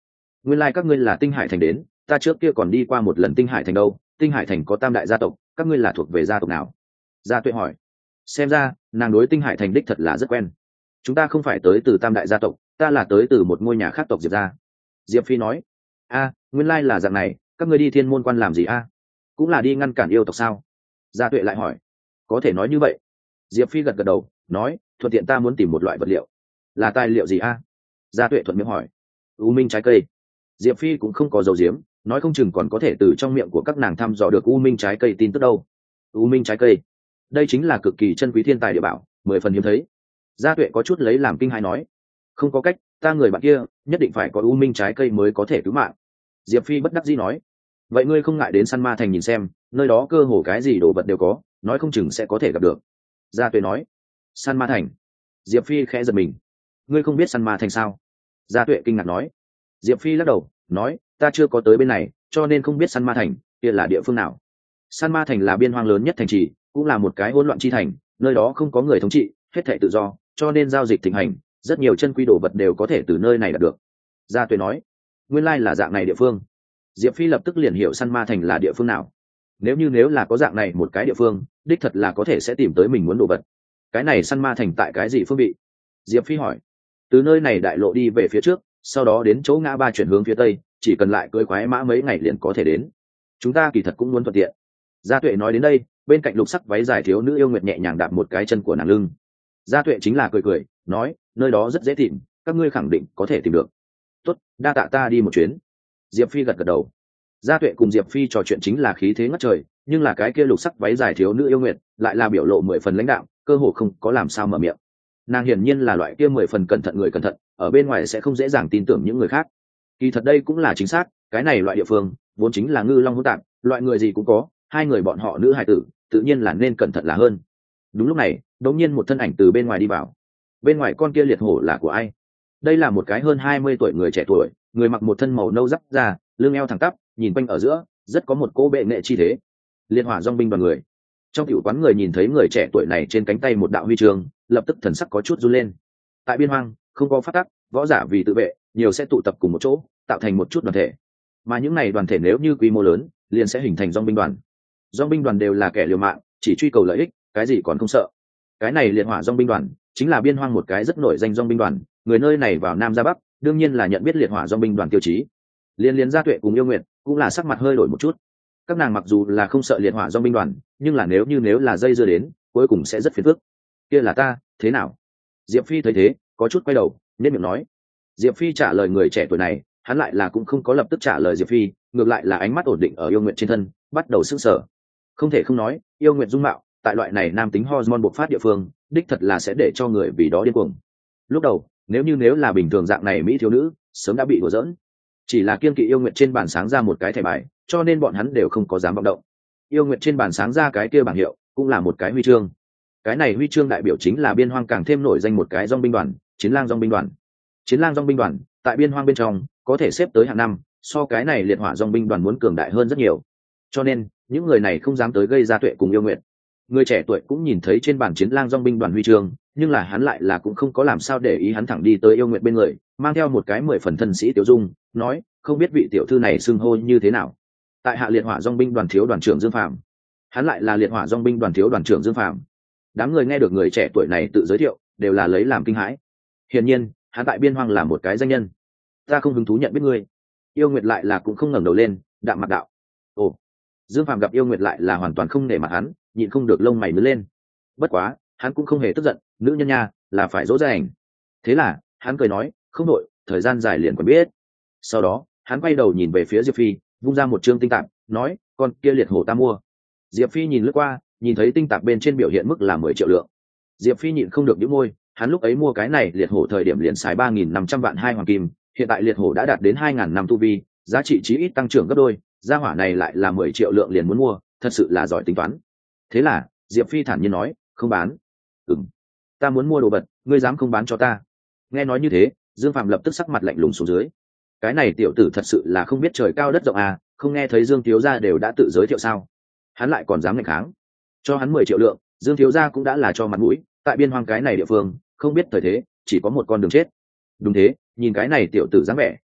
nguyên lai、like、các ngươi là Tinh Hải thành đến, ta trước kia còn đi qua một lần Tinh Hải thành đâu. Tinh Hải thành có tam đại gia tộc, các ngươi là thuộc về gia tộc nào? Gia Tuệ hỏi. Xem ra nàng đối Tinh Hải thành đích thật là rất quen. Chúng ta không phải tới từ tam đại gia tộc, ta là tới từ một ngôi nhà khác tộc Diệp gia. Diệp Phi nói. A, nguyên lai là dạng này, các ngươi đi Thiên Môn Quan làm gì a? Cũng là đi ngăn cản yêu tộc sao? Gia Tuệ lại hỏi. Có thể nói như vậy. Diệp Phi gật gật đầu, nói, thuận tiện ta muốn tìm một loại vật liệu. Là tài liệu gì a? Gia Tuệ thuận miệng hỏi. U minh trái cây. Diệp Phi cũng không có dấu diếm, nói không chừng còn có thể từ trong miệng của các nàng thăm dò được u minh trái cây tin tức đâu. U minh trái cây, đây chính là cực kỳ chân quý thiên tài địa bảo, mười phần hiếm thấy. Gia Tuệ có chút lấy làm kinh hãi nói, không có cách, ta người bạn kia nhất định phải có u minh trái cây mới có thể cứu mạng. Diệp Phi bất đắc dĩ nói, vậy ngươi không ngại đến Săn Ma thành nhìn xem, nơi đó cơ hồ cái gì đồ vật đều có, nói không chừng sẽ có thể gặp được. Gia Tuệ nói. Săn Ma thành. Diệp Phi khẽ giật mình, ngươi không biết Săn Ma thành sao? Gia Tuệ kinh ngạc nói. Diệp Phi lắc đầu, nói, ta chưa có tới bên này, cho nên không biết Săn Ma thành kia là địa phương nào. Săn Ma thành là biên hoang lớn nhất thành trì, cũng là một cái hỗn loạn chi thành, nơi đó không có người thống trị, hết thảy tự do, cho nên giao dịch thịnh hành, rất nhiều chân quý đồ vật đều có thể từ nơi này đạt được. Gia Tuệ nói, nguyên lai là dạng này địa phương. Diệp Phi lập tức liền hiểu Săn Ma thành là địa phương nào. Nếu như nếu là có dạng này một cái địa phương, đích thật là có thể sẽ tìm tới mình muốn đồ vật. Cái này Săn Ma thành tại cái gì phương vị? Diệp Phi hỏi. Từ nơi này đại lộ đi về phía trước, sau đó đến chỗ ngã ba chuyển hướng phía tây, chỉ cần lại cưỡi khoái mã mấy ngày liền có thể đến. Chúng ta kỳ thật cũng muốn thuận tiện. Gia Tuệ nói đến đây, bên cạnh lục sắc váy dài thiếu nữ yêu nguyệt nhẹ nhàng đạp một cái chân của nàng lưng. Gia Tuệ chính là cười cười, nói, nơi đó rất dễ tìm, các ngươi khẳng định có thể tìm được. Tốt, đa tạ, ta đi một chuyến. Diệp Phi gật gật đầu. Gia Tuệ cùng Diệp Phi trò chuyện chính là khí thế ngất trời, nhưng là cái kia lục sắc váy dài thiếu nữ yêu nguyệt lại là biểu lộ mười phần lãnh đạo, cơ hồ không có làm sao mở miệng. Nàng hiển nhiên là loại kia mười phần cẩn thận người cẩn thận, ở bên ngoài sẽ không dễ dàng tin tưởng những người khác. Kỳ thật đây cũng là chính xác, cái này loại địa phương vốn chính là ngư long hỗn tạp, loại người gì cũng có, hai người bọn họ nữ hài tử tự nhiên là nên cẩn thận là hơn. Đúng lúc này, đột nhiên một thân ảnh từ bên ngoài đi vào. Bên ngoài con kia liệt hổ là của ai? Đây là một cái hơn hai mươi tuổi người trẻ tuổi, người mặc một thân màu nâu giáp da, lưng eo thẳng tắp, nhìn quanh ở giữa, rất có một cô bệ nghệ chi thế. Liệt hỏa dòng binh đoàn người. Trong tiểu quán người nhìn thấy người trẻ tuổi này trên cánh tay một đạo huy chương, lập tức thần sắc có chút run lên. Tại biên hoang, không có pháp tắc, võ giả vì tự vệ, nhiều sẽ tụ tập cùng một chỗ, tạo thành một chút đoàn thể. Mà những này đoàn thể nếu như quy mô lớn, liền sẽ hình thành dòng binh đoàn. Dòng binh đoàn đều là kẻ liều mạng, chỉ truy cầu lợi ích, cái gì còn không sợ. Cái này liệt hỏa dòng binh đoàn, chính là biên hoang một cái rất nổi danh dòng binh đoàn, người nơi này vào Nam ra Bắc, đương nhiên là nhận biết liệt hỏa dòng binh đoàn tiêu chí. Liên liên Gia Tuệ cùng Yêu Nguyệt, cũng là sắc mặt hơi đổi một chút. Các nàng mặc dù là không sợ liệt hỏa dòng binh đoàn, nhưng là nếu như nếu là dây dưa đến, cuối cùng sẽ rất phiền phức. Kia là ta, thế nào? Diệp Phi thấy thế, có chút quay đầu, nên miệng nói. Diệp Phi trả lời người trẻ tuổi này, hắn lại là cũng không có lập tức trả lời Diệp Phi, ngược lại là ánh mắt ổn định ở Yêu Nguyệt trên thân, bắt đầu sững sờ. Không thể không nói, Yêu Nguyệt dung mạo, tại loại này nam tính hormone bộc phát địa phương, đích thật là sẽ để cho người vì đó điên cuồng. Lúc đầu, nếu như nếu là bình thường dạng này mỹ thiếu nữ, sớm đã bị đùa giỡn. Chỉ là kiên kỵ Yêu Nguyệt trên bàn sáng ra một cái thẻ bài, cho nên bọn hắn đều không có dám vọng động. Yêu Nguyệt trên bàn sáng ra cái kia bảng hiệu, cũng là một cái huy chương. Cái này huy chương đại biểu chính là biên hoang càng thêm nổi danh một cái dòng binh đoàn, Chiến Lang dòng binh đoàn. Chiến Lang dòng binh đoàn, tại biên hoang bên trong, có thể xếp tới hạng năm, so cái này liệt hỏa dòng binh đoàn muốn cường đại hơn rất nhiều. Cho nên, những người này không dám tới gây ra Tuệ cùng Yêu Nguyệt. Người trẻ tuổi cũng nhìn thấy trên bàn Chiến Lang dòng binh đoàn huy chương, nhưng là hắn lại là cũng không có làm sao để ý, hắn thẳng đi tới Yêu Nguyệt bên người, mang theo một cái mười phần thân sĩ tiểu dung, nói, không biết vị tiểu thư này xưng hô như thế nào. Tại hạ liệt hỏa dòng binh đoàn thiếu đoàn trưởng Dương Phạm. Hắn lại là liệt hỏa dòng binh đoàn thiếu đoàn trưởng Dương Phạm. Đám người nghe được người trẻ tuổi này tự giới thiệu, đều là lấy làm kinh hãi. Hiển nhiên, hắn tại biên hoang là một cái danh nhân. Ta không hứng thú nhận biết ngươi. Yêu Nguyệt lại là cũng không ngẩng đầu lên, đạm mặt đạo. Ồ. Dương Phạm gặp Yêu Nguyệt lại là hoàn toàn không nể mặt hắn, nhịn không được lông mày nhướng lên. Bất quá, hắn cũng không hề tức giận, nữ nhân nha, là phải dỗ dành. Thế là, hắn cười nói, không đội, thời gian dài liền quen biết. Sau đó, hắn quay đầu nhìn về phía Diệp Phi, vung ra một trương tinh tạp, nói, con kia liệt hổ ta mua. Diệp Phi nhìn lướt qua, nhìn thấy tinh tạp bên trên biểu hiện mức là mười triệu lượng. Diệp Phi nhịn không được nhíu môi, hắn lúc ấy mua cái này liệt hổ thời điểm liền xài ba nghìn năm trăm vạn hai hoàng kim, hiện tại liệt hổ đã đạt đến hai nghìn năm tu vi, giá trị chí ít tăng trưởng gấp đôi, gia hỏa này lại là mười triệu lượng liền muốn mua, thật sự là giỏi tính toán. Thế là, Diệp Phi thản nhiên nói, không bán. Ừm, ta muốn mua đồ vật, ngươi dám không bán cho ta? Nghe nói như thế, Dương Phạm lập tức sắc mặt lạnh lùng xuống dưới. Cái này tiểu tử thật sự là không biết trời cao đất rộng à, không nghe thấy Dương thiếu gia đều đã tự giới thiệu sao? Hắn lại còn dám nghịch kháng. Cho hắn mười triệu lượng, Dương thiếu gia cũng đã là cho mặt mũi, tại biên hoang cái này địa phương, không biết thời thế, chỉ có một con đường chết. Đúng thế, nhìn cái này tiểu tử dáng vẻ,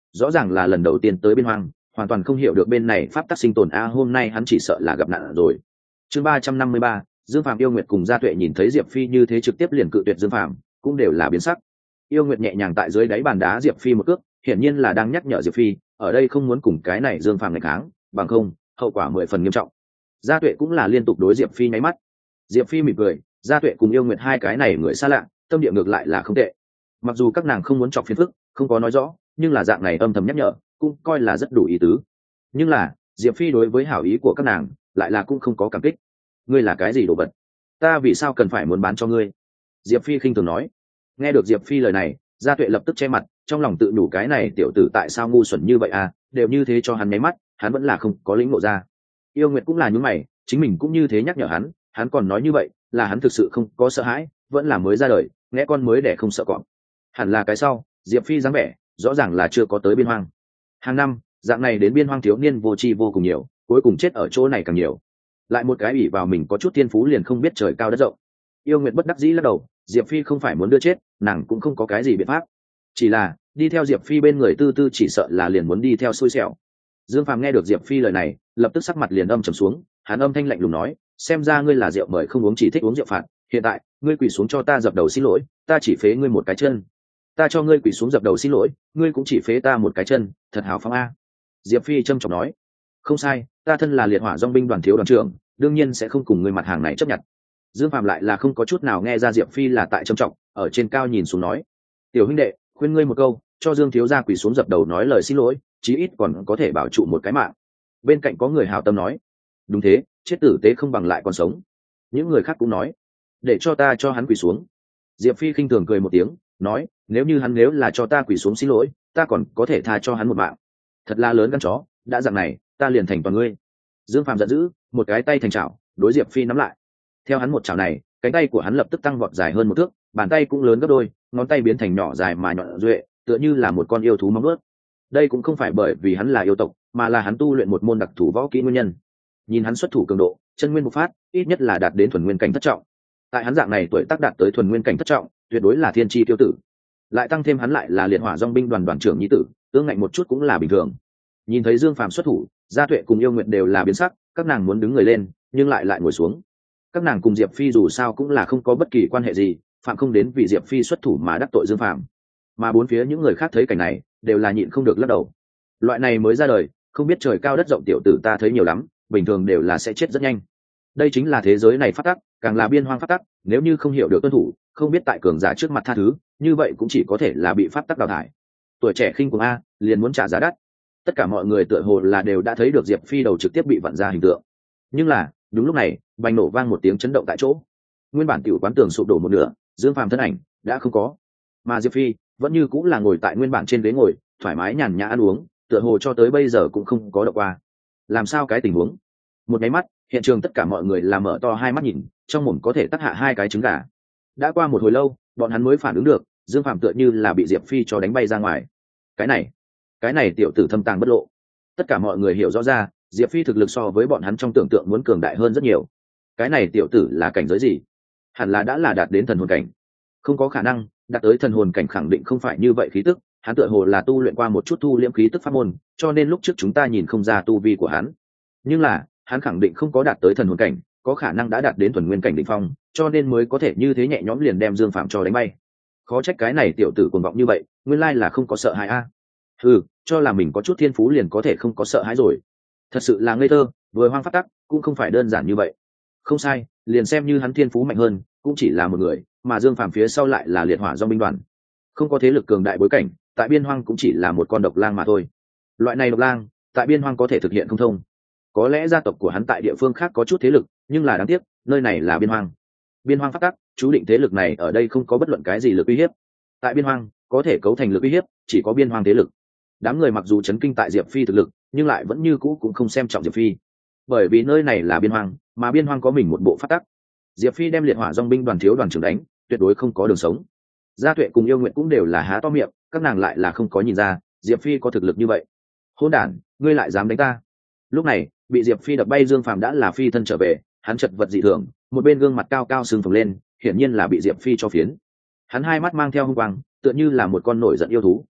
rõ ràng là lần đầu tiên tới biên hoang, hoàn toàn không hiểu được bên này pháp tắc sinh tồn a. Hôm nay hắn chỉ sợ là gặp nạn rồi. Chương ba trăm năm mươi ba, Dương Phàm. Yêu Nguyệt cùng Gia Tuệ nhìn thấy Diệp Phi như thế trực tiếp liền cự tuyệt Dương Phàm, cũng đều là biến sắc. Yêu Nguyệt nhẹ nhàng tại dưới đáy bàn đá Diệp Phi một cước, hiển nhiên là đang nhắc nhở Diệp Phi, ở đây không muốn cùng cái này Dương Phàm nghịch kháng, bằng không, hậu quả mười phần nghiêm trọng. Gia Tuệ cũng là liên tục đối Diệp Phi nháy mắt. Diệp Phi mỉm cười, Gia Tuệ cùng Yêu Nguyệt hai cái này người xa lạ, tâm địa ngược lại là không tệ. Mặc dù các nàng không muốn chọc phiền phức, không có nói rõ, nhưng là dạng này âm thầm nhắc nhở, cũng coi là rất đủ ý tứ. Nhưng là, Diệp Phi đối với hảo ý của các nàng, lại là cũng không có cảm kích. Ngươi là cái gì đồ vật? Ta vì sao cần phải muốn bán cho ngươi? Diệp Phi khinh thường nói. Nghe được Diệp Phi lời này, Gia Tuệ lập tức che mặt, trong lòng tự nhủ cái này tiểu tử tại sao ngu xuẩn như vậy à, đều như thế cho hắn nháy mắt, hắn vẫn là không có lĩnh ngộ ra. Yêu Nguyệt cũng là nhướng mày, chính mình cũng như thế nhắc nhở hắn, hắn còn nói như vậy, là hắn thực sự không có sợ hãi, vẫn là mới ra đời, nghe con mới để không sợ cọp. Hẳn là cái sau, Diệp Phi dáng vẻ, rõ ràng là chưa có tới biên hoang. Hàng năm, dạng này đến biên hoang thiếu niên vô tri vô cùng nhiều, cuối cùng chết ở chỗ này càng nhiều. Lại một cái ủy vào mình có chút thiên phú liền không biết trời cao đất rộng. Yêu Nguyệt bất đắc dĩ lắc đầu, Diệp Phi không phải muốn đưa chết, nàng cũng không có cái gì biện pháp. Chỉ là, đi theo Diệp Phi bên người tư tư chỉ sợ là liền muốn đi theo xui xẻo. Dương Phàm nghe được Diệp Phi lời này, lập tức sắc mặt liền âm trầm xuống, hắn âm thanh lạnh lùng nói, xem ra ngươi là rượu mời không uống chỉ thích uống rượu phạt, hiện tại, ngươi quỳ xuống cho ta dập đầu xin lỗi, ta chỉ phế ngươi một cái chân. Ta cho ngươi quỳ xuống dập đầu xin lỗi, ngươi cũng chỉ phế ta một cái chân, thật hào phóng a. Diệp Phi trầm trọng nói, không sai, ta thân là liệt hỏa dòng binh đoàn thiếu đoàn trưởng, đương nhiên sẽ không cùng ngươi mặt hàng này chấp nhận. Dương Phàm lại là không có chút nào nghe ra Diệp Phi là tại trầm trọng, ở trên cao nhìn xuống nói, tiểu huynh đệ, khuyên ngươi một câu, cho Dương thiếu gia quỳ xuống dập đầu nói lời xin lỗi, chí ít còn có thể bảo trụ một cái mạng. Bên cạnh có người hào tâm nói, đúng thế, chết tử tế không bằng lại còn sống. Những người khác cũng nói, để cho ta cho hắn quỳ xuống. Diệp Phi khinh thường cười một tiếng, nói, nếu như hắn nếu là cho ta quỳ xuống xin lỗi, ta còn có thể tha cho hắn một mạng. Thật là lớn gan chó, đã dạng này, ta liền thành toàn ngươi. Dương Phàm giận dữ, một cái tay thành chảo, đối Diệp Phi nắm lại. Theo hắn một chảo này, cánh tay của hắn lập tức tăng vọt dài hơn một thước, bàn tay cũng lớn gấp đôi, ngón tay biến thành nhỏ dài mà nhọn duệ, tựa như là một con yêu thú móng vuốt. Đây cũng không phải bởi vì hắn là yêu tộc, mà là hắn tu luyện một môn đặc thù võ kỹ nguyên nhân. Nhìn hắn xuất thủ cường độ, chân nguyên bộc phát, ít nhất là đạt đến thuần nguyên cảnh thất trọng. Tại hắn dạng này tuổi tác đạt tới thuần nguyên cảnh thất trọng, tuyệt đối là thiên chi tiêu tử. Lại tăng thêm hắn lại là liệt hỏa dòng binh đoàn đoàn trưởng nhi tử, tương ngạnh một chút cũng là bình thường. Nhìn thấy Dương Phàm xuất thủ, Gia Tuệ cùng Yêu Nguyệt đều là biến sắc, các nàng muốn đứng người lên, nhưng lại lại ngồi xuống. Các nàng cùng Diệp Phi dù sao cũng là không có bất kỳ quan hệ gì, phạm không đến vì Diệp Phi xuất thủ mà đắc tội Dương Phàm. Mà bốn phía những người khác thấy cảnh này, đều là nhịn không được lắc đầu. Loại này mới ra đời, không biết trời cao đất rộng tiểu tử ta thấy nhiều lắm, bình thường đều là sẽ chết rất nhanh. Đây chính là thế giới này phát tắc, càng là biên hoang phát tắc, nếu như không hiểu được tuân thủ, không biết tại cường giả trước mặt tha thứ, như vậy cũng chỉ có thể là bị pháp tắc đào thải. Tuổi trẻ khinh cuồng a, liền muốn trả giá đắt. Tất cả mọi người tựa hồ là đều đã thấy được Diệp Phi đầu trực tiếp bị vặn ra hình tượng. Nhưng là, đúng lúc này, bành nổ vang một tiếng chấn động tại chỗ. Nguyên bản tiểu quán tường sụp đổ một nửa, Dương Phàm thân ảnh đã không có. Mà Diệp Phi vẫn như cũng là ngồi tại nguyên bản trên ghế ngồi, thoải mái nhàn nhã ăn uống, tựa hồ cho tới bây giờ cũng không có động qua. Làm sao cái tình huống? Một cái mắt, hiện trường tất cả mọi người là mở to hai mắt nhìn, trong mồm có thể tắc hạ hai cái trứng gà. Đã qua một hồi lâu, bọn hắn mới phản ứng được, Dương Phàm tựa như là bị Diệp Phi cho đánh bay ra ngoài. Cái này, cái này tiểu tử thâm tàng bất lộ. Tất cả mọi người hiểu rõ ra, Diệp Phi thực lực so với bọn hắn trong tưởng tượng muốn cường đại hơn rất nhiều. Cái này tiểu tử là cảnh giới gì? Hẳn là đã là đạt đến thần hồn cảnh. Không có khả năng, đạt tới thần hồn cảnh khẳng định không phải như vậy khí tức, hắn tựa hồ là tu luyện qua một chút thu liễm khí tức pháp môn, cho nên lúc trước chúng ta nhìn không ra tu vi của hắn. Nhưng là, hắn khẳng định không có đạt tới thần hồn cảnh, có khả năng đã đạt đến thuần nguyên cảnh đỉnh phong, cho nên mới có thể như thế nhẹ nhõm liền đem Dương Phạm cho đánh bay. Khó trách cái này tiểu tử cuồng vọng như vậy, nguyên lai là không có sợ hãi a. Ừ, cho là mình có chút thiên phú liền có thể không có sợ hãi rồi. Thật sự là ngây thơ, vừa hoang phát tắc, cũng không phải đơn giản như vậy. Không sai, liền xem như hắn thiên phú mạnh hơn, cũng chỉ là một người, mà Dương Phàm phía sau lại là liệt hỏa dòng binh đoàn. Không có thế lực cường đại bối cảnh, tại biên hoang cũng chỉ là một con độc lang mà thôi. Loại này độc lang, tại biên hoang có thể thực hiện không thông. Có lẽ gia tộc của hắn tại địa phương khác có chút thế lực, nhưng là đáng tiếc, nơi này là biên hoang. Biên hoang phát tắc, chú định thế lực này ở đây không có bất luận cái gì lực uy hiếp. Tại biên hoang, có thể cấu thành lực uy hiếp, chỉ có biên hoang thế lực. Đám người mặc dù chấn kinh tại Diệp Phi thực lực, nhưng lại vẫn như cũ cũng không xem trọng Diệp Phi. Bởi vì nơi này là biên hoang, mà biên hoang có mình một bộ phát tắc. Diệp Phi đem liệt hỏa dòng binh đoàn thiếu đoàn trưởng đánh, tuyệt đối không có đường sống. Gia Tuệ cùng Yêu Nguyện cũng đều là há to miệng, các nàng lại là không có nhìn ra, Diệp Phi có thực lực như vậy. Hỗn đản, ngươi lại dám đánh ta? Lúc này, bị Diệp Phi đập bay Dương Phàm đã là phi thân trở về, hắn chật vật dị thường, một bên gương mặt cao cao sưng phồng lên, hiển nhiên là bị Diệp Phi cho phiến. Hắn hai mắt mang theo hung quang, tựa như là một con nổi giận yêu thú.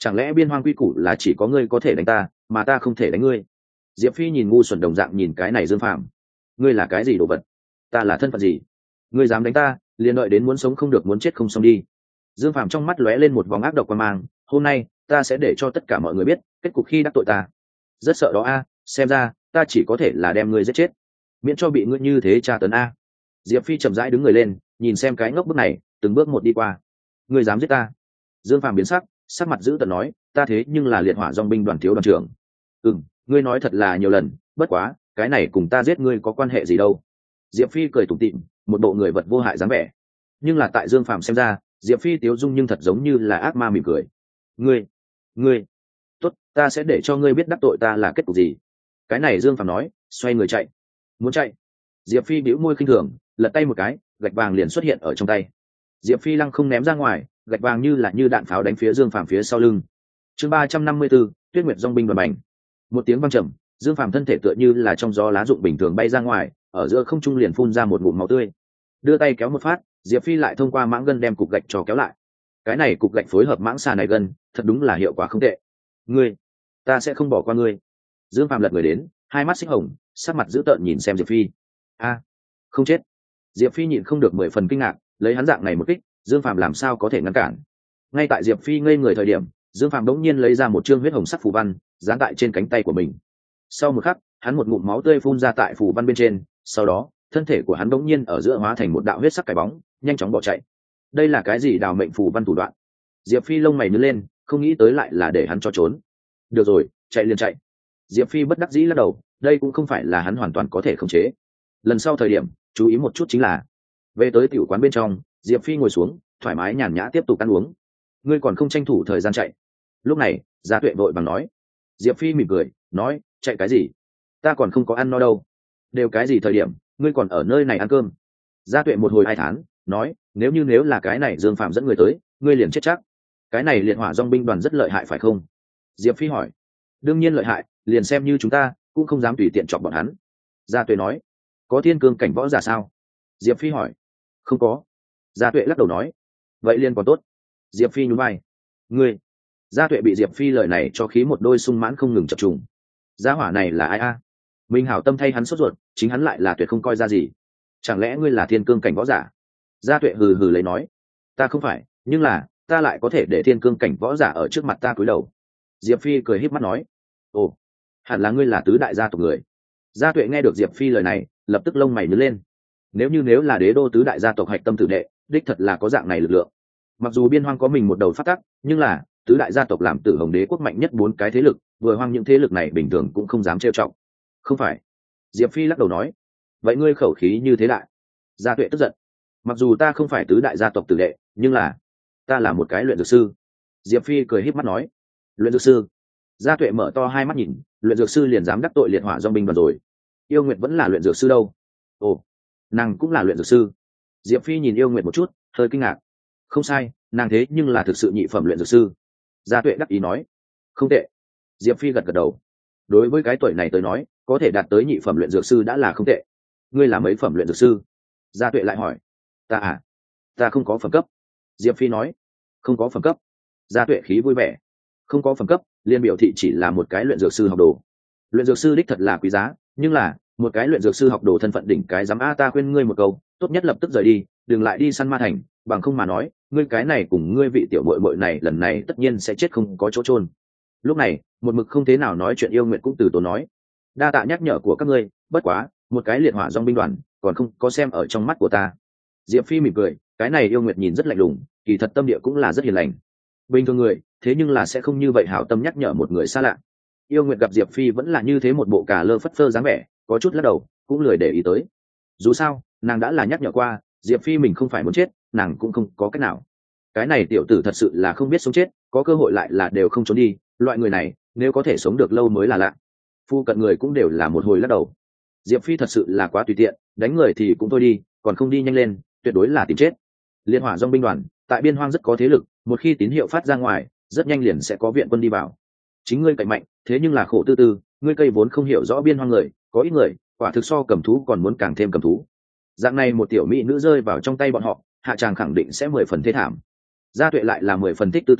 chẳng lẽ biên hoang quy củ là chỉ có ngươi có thể đánh ta mà ta không thể đánh ngươi? Diệp Phi nhìn ngu xuẩn đồng dạng nhìn cái này Dương Phàm. Ngươi là cái gì đồ vật? Ta là thân phận gì? Ngươi dám đánh ta, liền đợi đến muốn sống không được muốn chết không xong đi. Dương Phàm trong mắt lóe lên một vòng ác độc quan mang. Hôm nay ta sẽ để cho tất cả mọi người biết kết cục khi đắc tội ta. Rất sợ đó a, xem ra ta chỉ có thể là đem ngươi giết chết, miễn cho bị ngươi như thế tra tấn a. Diệp Phi chậm rãi đứng người lên, nhìn xem cái ngốc bức này, từng bước một đi qua. Ngươi dám giết ta? Dương Phàm biến sắc, sắc mặt dữ tợn nói, ta thế nhưng là liệt hỏa dòng binh đoàn thiếu đoàn trưởng. Ừm, ngươi nói thật là nhiều lần, bất quá cái này cùng ta giết ngươi có quan hệ gì đâu. Diệp Phi cười tủm tỉm, một bộ người vật vô hại dáng vẻ. Nhưng là tại Dương Phàm xem ra, Diệp Phi tiếu dung nhưng thật giống như là ác ma mỉm cười. Ngươi, ngươi, tốt, ta sẽ để cho ngươi biết đắc tội ta là kết cục gì. Cái này Dương Phàm nói, xoay người chạy. Muốn chạy? Diệp Phi bĩu môi khinh thường, lật tay một cái, gạch vàng liền xuất hiện ở trong tay. Diệp Phi lăng không ném ra ngoài, gạch vàng như là như đạn pháo đánh phía Dương Phàm phía sau lưng. Chương ba trăm năm mươi 354, Tuyết Nguyệt Dòng binh đoàn bành. Một tiếng vang trầm, Dương Phàm thân thể tựa như là trong gió lá rụng bình thường bay ra ngoài, ở giữa không trung liền phun ra một ngụm máu tươi. Đưa tay kéo một phát, Diệp Phi lại thông qua mãng gân đem cục gạch cho kéo lại. Cái này cục gạch phối hợp mãng xà này gân, thật đúng là hiệu quả không tệ. Ngươi, ta sẽ không bỏ qua ngươi. Dương Phàm lật người đến, hai mắt xích hồng, sắc mặt dữ tợn nhìn xem Diệp Phi. A, không chết. Diệp Phi nhịn không được mười phần kinh ngạc, lấy hắn dạng này một kích, Dương Phàm làm sao có thể ngăn cản? Ngay tại Diệp Phi ngây người thời điểm, Dương Phàm đống nhiên lấy ra một trương huyết hồng sắc phù văn, dán tại trên cánh tay của mình. Sau một khắc, hắn một ngụm máu tươi phun ra tại phù văn bên trên, sau đó, thân thể của hắn đống nhiên ở giữa hóa thành một đạo huyết sắc cái bóng, nhanh chóng bỏ chạy. Đây là cái gì đào mệnh phù văn thủ đoạn? Diệp Phi lông mày nhướng lên, không nghĩ tới lại là để hắn cho trốn. Được rồi, chạy liền chạy. Diệp Phi bất đắc dĩ lắc đầu, đây cũng không phải là hắn hoàn toàn có thể khống chế. Lần sau thời điểm, chú ý một chút chính là, về tới tiểu quán bên trong, Diệp Phi ngồi xuống, thoải mái nhàn nhã tiếp tục ăn uống. Ngươi còn không tranh thủ thời gian chạy? Lúc này, Gia Tuệ vội bằng nói. Diệp Phi mỉm cười, nói, chạy cái gì? Ta còn không có ăn no đâu. Đều cái gì thời điểm, ngươi còn ở nơi này ăn cơm? Gia Tuệ một hồi ai thán, nói, nếu như nếu là cái này Dương Phạm dẫn người tới, ngươi liền chết chắc. Cái này liệt hỏa dòng binh đoàn rất lợi hại phải không? Diệp Phi hỏi. Đương nhiên lợi hại, liền xem như chúng ta cũng không dám tùy tiện chọc bọn hắn. Gia Tuệ nói. Có thiên cương cảnh võ giả sao? Diệp Phi hỏi. Không có. Gia Tuệ lắc đầu nói. Vậy liền còn tốt. Diệp Phi nhún vai. Ngươi. Gia Tuệ bị Diệp Phi lời này cho khí một đôi sung mãn không ngừng chập trùng. Gia hỏa này là ai a? Minh hảo tâm thay hắn sốt ruột, chính hắn lại là tuyệt không coi ra gì. Chẳng lẽ ngươi là thiên cương cảnh võ giả? Gia Tuệ hừ hừ lấy nói. Ta không phải, nhưng là ta lại có thể để thiên cương cảnh võ giả ở trước mặt ta cúi đầu. Diệp Phi cười híp mắt nói. Ồ, hẳn là ngươi là tứ đại gia tộc người. Gia Tuệ nghe được Diệp Phi lời này, lập tức lông mày nhướng lên. Nếu như nếu là đế đô tứ đại gia tộc hạch tâm tử đệ, đích thật là có dạng này lực lượng. Mặc dù biên hoang có mình một đầu phát tắc, nhưng là tứ đại gia tộc làm tử hồng đế quốc mạnh nhất bốn cái thế lực, vừa hoang những thế lực này bình thường cũng không dám trêu trọng. Không phải. Diệp Phi lắc đầu nói. Vậy ngươi khẩu khí như thế đại? Gia Tuệ tức giận. Mặc dù ta không phải tứ đại gia tộc tử đệ, nhưng là ta là một cái luyện dược sư. Diệp Phi cười híp mắt nói. Luyện dược sư? Gia Tuệ mở to hai mắt nhìn, luyện dược sư liền dám đắc tội liệt hỏa dòng binh đoàn rồi. Yêu Nguyệt vẫn là luyện dược sư đâu? Ồ, nàng cũng là luyện dược sư. Diệp Phi nhìn Yêu Nguyệt một chút, hơi kinh ngạc. Không sai, nàng thế nhưng là thực sự nhị phẩm luyện dược sư. Gia Tuệ đắc ý nói. Không tệ. Diệp Phi gật gật đầu. Đối với cái tuổi này tới nói, có thể đạt tới nhị phẩm luyện dược sư đã là không tệ. Ngươi là mấy phẩm luyện dược sư? Gia Tuệ lại hỏi. Ta à? Ta không có phẩm cấp. Diệp Phi nói. Không có phẩm cấp. Gia Tuệ khí vui vẻ. Không có phẩm cấp, liên biểu thị chỉ là một cái luyện dược sư học đồ. Luyện dược sư đích thật là quý giá, nhưng là một cái luyện dược sư học đồ thân phận đỉnh cái dám a, ta khuyên ngươi một câu, tốt nhất lập tức rời đi, đừng lại đi săn ma thành, bằng không mà nói, ngươi cái này cùng ngươi vị tiểu muội muội này lần này tất nhiên sẽ chết không có chỗ chôn. Lúc này, một mực không thế nào nói chuyện Yêu Nguyệt cũng từ tốn nói. Đa tạ nhắc nhở của các ngươi, bất quá, một cái liệt hỏa dòng binh đoàn, còn không có xem ở trong mắt của ta. Diệp Phi mỉm cười, cái này Yêu Nguyệt nhìn rất lạnh lùng, kỳ thật tâm địa cũng là rất hiền lành. Bình thường người, thế nhưng là sẽ không như vậy hảo tâm nhắc nhở một người xa lạ. Yêu Nguyệt gặp Diệp Phi vẫn là như thế một bộ cà lơ phất phơ dáng vẻ, có chút lắc đầu, cũng lười để ý tới. Dù sao, nàng đã là nhắc nhở qua, Diệp Phi mình không phải muốn chết, nàng cũng không có cách nào. Cái này tiểu tử thật sự là không biết sống chết, có cơ hội lại là đều không trốn đi, loại người này, nếu có thể sống được lâu mới là lạ. Phu cận người cũng đều là một hồi lắc đầu. Diệp Phi thật sự là quá tùy tiện, đánh người thì cũng thôi đi, còn không đi nhanh lên, tuyệt đối là tìm chết. Liên hỏa dòng binh đoàn, tại biên hoang rất có thế lực, một khi tín hiệu phát ra ngoài, rất nhanh liền sẽ có viện quân đi vào. Chính ngươi cạnh mạnh, thế nhưng là khổ tư tư, ngươi cây vốn không hiểu rõ biên hoang người, có ít người, quả thực so cầm thú còn muốn càng thêm cầm thú. Dạng này một tiểu mỹ nữ rơi vào trong tay bọn họ, hạ tràng khẳng định sẽ mười phần thế thảm. Gia Tuệ lại là mười phần thích tư tư,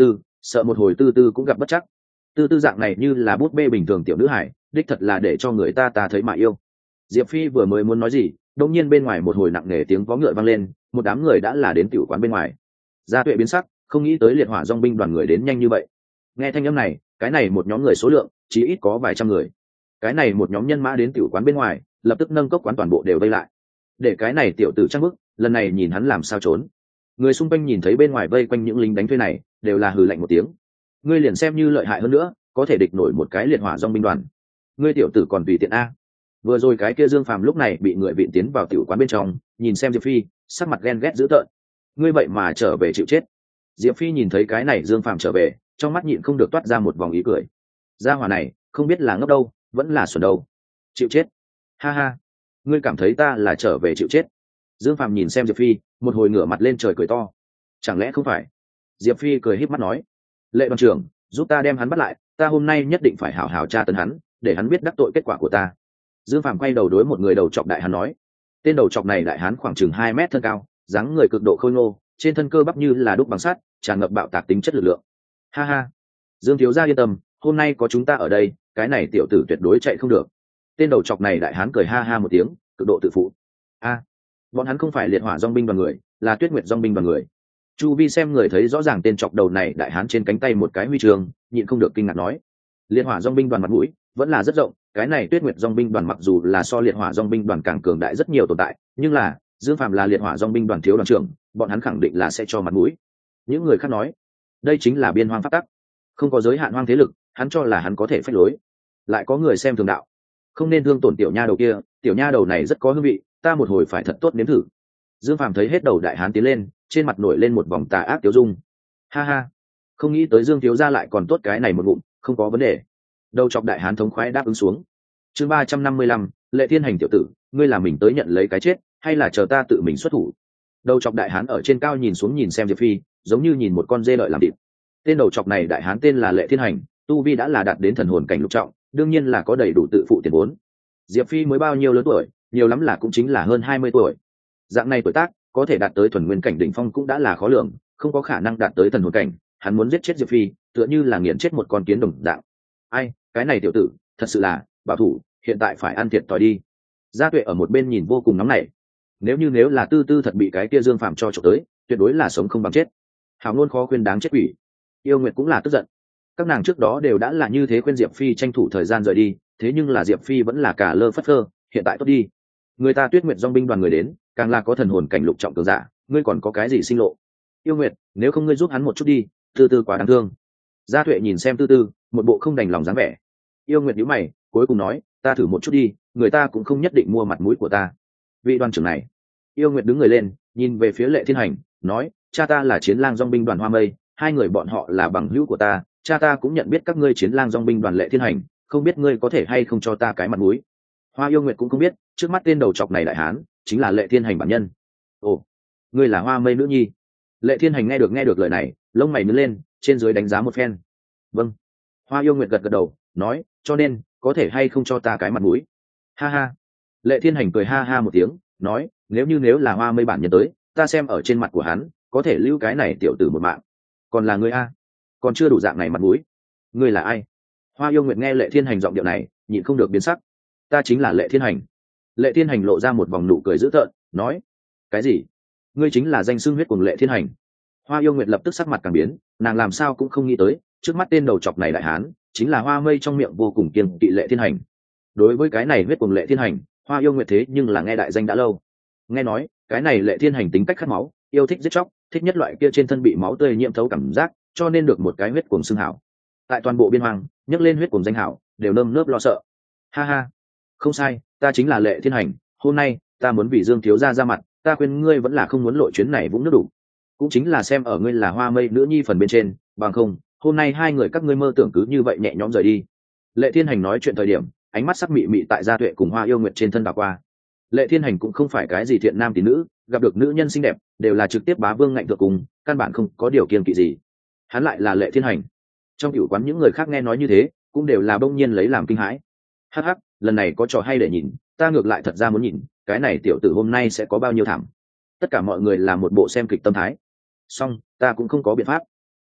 sợ một hồi tư tư cũng gặp bất chắc. Tư tư dạng này như là bút bê bình thường tiểu nữ hải, đích thật là để cho người ta ta thấy mà yêu. Diệp Phi vừa mới muốn nói gì, đột nhiên bên ngoài một hồi nặng nề tiếng vó ngựa vang lên, một đám người đã là đến tiểu quán bên ngoài. Gia Tuệ biến sắc, không nghĩ tới liệt hỏa dòng binh đoàn người đến nhanh như vậy. Nghe thanh âm này, cái này một nhóm người số lượng chỉ ít có vài trăm người. Cái này một nhóm nhân mã đến tiểu quán bên ngoài, lập tức nâng cốc quán toàn bộ đều vây lại. Để cái này tiểu tử trăng bức, lần này nhìn hắn làm sao trốn. Người xung quanh nhìn thấy bên ngoài vây quanh những lính đánh thuê này, đều là hừ lạnh một tiếng. Ngươi liền xem như lợi hại hơn nữa, có thể địch nổi một cái liệt hỏa dòng binh đoàn. Ngươi tiểu tử còn tùy tiện a. Vừa rồi cái kia Dương Phàm lúc này bị người vịn tiến vào tiểu quán bên trong, nhìn xem Diệp Phi, sắc mặt ghen ghét dữ tợn. Ngươi vậy mà trở về chịu chết. Diệp Phi nhìn thấy cái này Dương Phàm trở về, trong mắt nhịn không được toát ra một vòng ý cười. Gia hỏa này, không biết là ngốc đâu, vẫn là xuẩn đâu. Chịu chết. Ha ha, ngươi cảm thấy ta là trở về chịu chết. Dương Phàm nhìn xem Diệp Phi, một hồi ngửa mặt lên trời cười to. Chẳng lẽ không phải? Diệp Phi cười híp mắt nói, Lệ đoàn trưởng, giúp ta đem hắn bắt lại, ta hôm nay nhất định phải hảo hảo tra tấn hắn, để hắn biết đắc tội kết quả của ta. Dương Phàm quay đầu đối một người đầu trọc đại hán nói. Tên đầu trọc này đại hán khoảng chừng hai mét thân cao, dáng người cực độ khôi ngô, trên thân cơ bắp như là đúc bằng sắt, tràn ngập bạo tạc tính chất lực lượng. Ha ha, Dương thiếu gia yên tâm, hôm nay có chúng ta ở đây, cái này tiểu tử tuyệt đối chạy không được. Tên đầu trọc này đại hán cười ha ha một tiếng, cực độ tự phụ. A, bọn hắn không phải liệt hỏa dòng binh đoàn người, là Tuyết Nguyệt dòng binh đoàn người. Chu vi xem người thấy rõ ràng tên trọc đầu này đại hán trên cánh tay một cái huy chương, nhịn không được kinh ngạc nói, liệt hỏa dòng binh đoàn mặt mũi vẫn là rất rộng, cái này Tuyết Nguyệt dòng binh đoàn mặc dù là so liệt hỏa dòng binh đoàn càng cường đại rất nhiều tồn tại, nhưng là Dương Phàm là liệt hỏa dòng binh đoàn thiếu đoàn trưởng, bọn hắn khẳng định là sẽ cho mặt mũi. Những người khác nói, đây chính là biên hoang pháp tắc, không có giới hạn hoang thế lực, hắn cho là hắn có thể phách lối. Lại có người xem thường đạo, không nên thương tổn tiểu nha đầu kia, tiểu nha đầu này rất có hương vị, ta một hồi phải thật tốt nếm thử. Dương Phàm thấy hết đầu đại hán tiến lên, trên mặt nổi lên một vòng tà ác tiêu dung. Ha ha, không nghĩ tới Dương thiếu gia lại còn tốt cái này một ngụm, không có vấn đề. Đầu chọc đại hán thống khoái đáp ứng xuống. Chương ba trăm năm mươi lăm, Lệ Thiên Hành tiểu tử, ngươi là mình tới nhận lấy cái chết, hay là chờ ta tự mình xuất thủ? Đầu chọc đại hán ở trên cao nhìn xuống nhìn xem Diệp Phi, giống như nhìn một con dê đợi làm thịt. Tên đầu chọc này đại hán tên là Lệ Thiên Hành, tu vi đã là đạt đến thần hồn cảnh lục trọng, đương nhiên là có đầy đủ tự phụ tiền vốn. Diệp Phi mới bao nhiêu lớn tuổi, nhiều lắm là cũng chính là hơn hai mươi tuổi. Dạng này tuổi tác, có thể đạt tới thuần nguyên cảnh đỉnh phong cũng đã là khó lường, không có khả năng đạt tới thần hồn cảnh, hắn muốn giết chết Diệp Phi, tựa như là nghiền chết một con kiến đồng dạng. Ai, cái này tiểu tử, thật sự là bảo thủ, hiện tại phải ăn thiệt thòi đi. Gia Tuệ ở một bên nhìn vô cùng nóng nảy. Nếu như nếu là Tư Tư thật bị cái kia Dương Phàm cho trộm tới, tuyệt đối là sống không bằng chết. Hào ngôn khó khuyên đáng chết quỷ. Yêu Nguyệt cũng là tức giận. Các nàng trước đó đều đã là như thế khuyên Diệp Phi tranh thủ thời gian rời đi, thế nhưng là Diệp Phi vẫn là cả lơ phất phơ, hiện tại tốt đi. Người ta Tuyết Nguyệt dòng binh đoàn người đến, càng là có thần hồn cảnh lục trọng cường giả, ngươi còn có cái gì sinh lộ? Yêu Nguyệt, nếu không ngươi giúp hắn một chút đi, Tư Tư quá đáng thương. Gia Tuệ nhìn xem Tư Tư, một bộ không đành lòng dáng vẻ. Yêu Nguyệt nhíu mày, cuối cùng nói, ta thử một chút đi, người ta cũng không nhất định mua mặt mũi của ta. Vị đoàn trưởng này. Yêu Nguyệt đứng người lên, nhìn về phía Lệ Thiên Hành, nói, cha ta là Chiến Lang dòng binh đoàn Hoa Mây, hai người bọn họ là bằng hữu của ta, cha ta cũng nhận biết các ngươi Chiến Lang dòng binh đoàn Lệ Thiên Hành, không biết ngươi có thể hay không cho ta cái mặt mũi. Hoa Yêu Nguyệt cũng không biết, trước mắt tên đầu chọc này đại hán, chính là Lệ Thiên Hành bản nhân. Ồ, ngươi là Hoa Mây nữ nhi. Lệ Thiên Hành nghe được nghe được lời này, lông mày nhướng lên, trên dưới đánh giá một phen. Vâng. Hoa Yêu Nguyệt gật gật đầu, nói, cho nên có thể hay không cho ta cái mặt mũi. Ha ha. Lệ Thiên Hành cười ha ha một tiếng, nói, nếu như nếu là Hoa Mây bản nhân tới, ta xem ở trên mặt của hắn, có thể lưu cái này tiểu tử một mạng. Còn là ngươi a, còn chưa đủ dạng này mặt mũi. Ngươi là ai? Hoa Yêu Nguyệt nghe Lệ Thiên Hành giọng điệu này, nhịn không được biến sắc. Ta chính là Lệ Thiên Hành. Lệ Thiên Hành lộ ra một vòng nụ cười dữ tợn, nói, cái gì? Ngươi chính là danh xưng huyết cùng Lệ Thiên Hành. Hoa Yêu Nguyệt lập tức sắc mặt càng biến, nàng làm sao cũng không nghĩ tới, trước mắt tên đầu chọc này đại hán, chính là Hoa Mây trong miệng vô cùng kiêng kỵ Lệ Thiên Hành. Đối với cái này huyết cùng Lệ Thiên Hành, Hoa Yêu Nguyệt thế nhưng là nghe đại danh đã lâu. Nghe nói, cái này Lệ Thiên Hành tính cách khát máu, yêu thích giết chóc, thích nhất loại kia trên thân bị máu tươi nhiễm thấu cảm giác, cho nên được một cái huyết cuồng xưng hảo. Tại toàn bộ biên hoang, nhắc lên huyết cuồng danh hảo, đều nơm nớp lo sợ. Ha ha, không sai, ta chính là Lệ Thiên Hành, hôm nay ta muốn vì Dương thiếu gia ra mặt, ta khuyên ngươi vẫn là không muốn lội chuyến này vũng nước đủ. Cũng chính là xem ở ngươi là Hoa Mây nữ nhi phần bên trên, bằng không, hôm nay hai người các ngươi mơ tưởng cứ như vậy nhẹ nhõm rời đi. Lệ Thiên Hành nói chuyện thời điểm, ánh mắt sắc mị mị tại Gia Tuệ cùng Hoa Yêu Nguyệt trên thân đảo qua. Lệ Thiên Hành cũng không phải cái gì thiện nam tín nữ, gặp được nữ nhân xinh đẹp, đều là trực tiếp bá vương ngạnh thượng cùng, căn bản không có điều kiêng kỵ gì. Hắn lại là Lệ Thiên Hành. Trong tiểu quán những người khác nghe nói như thế, cũng đều là bỗng nhiên lấy làm kinh hãi. Hắc hắc, lần này có trò hay để nhìn, ta ngược lại thật ra muốn nhìn, cái này tiểu tử hôm nay sẽ có bao nhiêu thảm. Tất cả mọi người làm một bộ xem kịch tâm thái. Song, ta cũng không có biện pháp.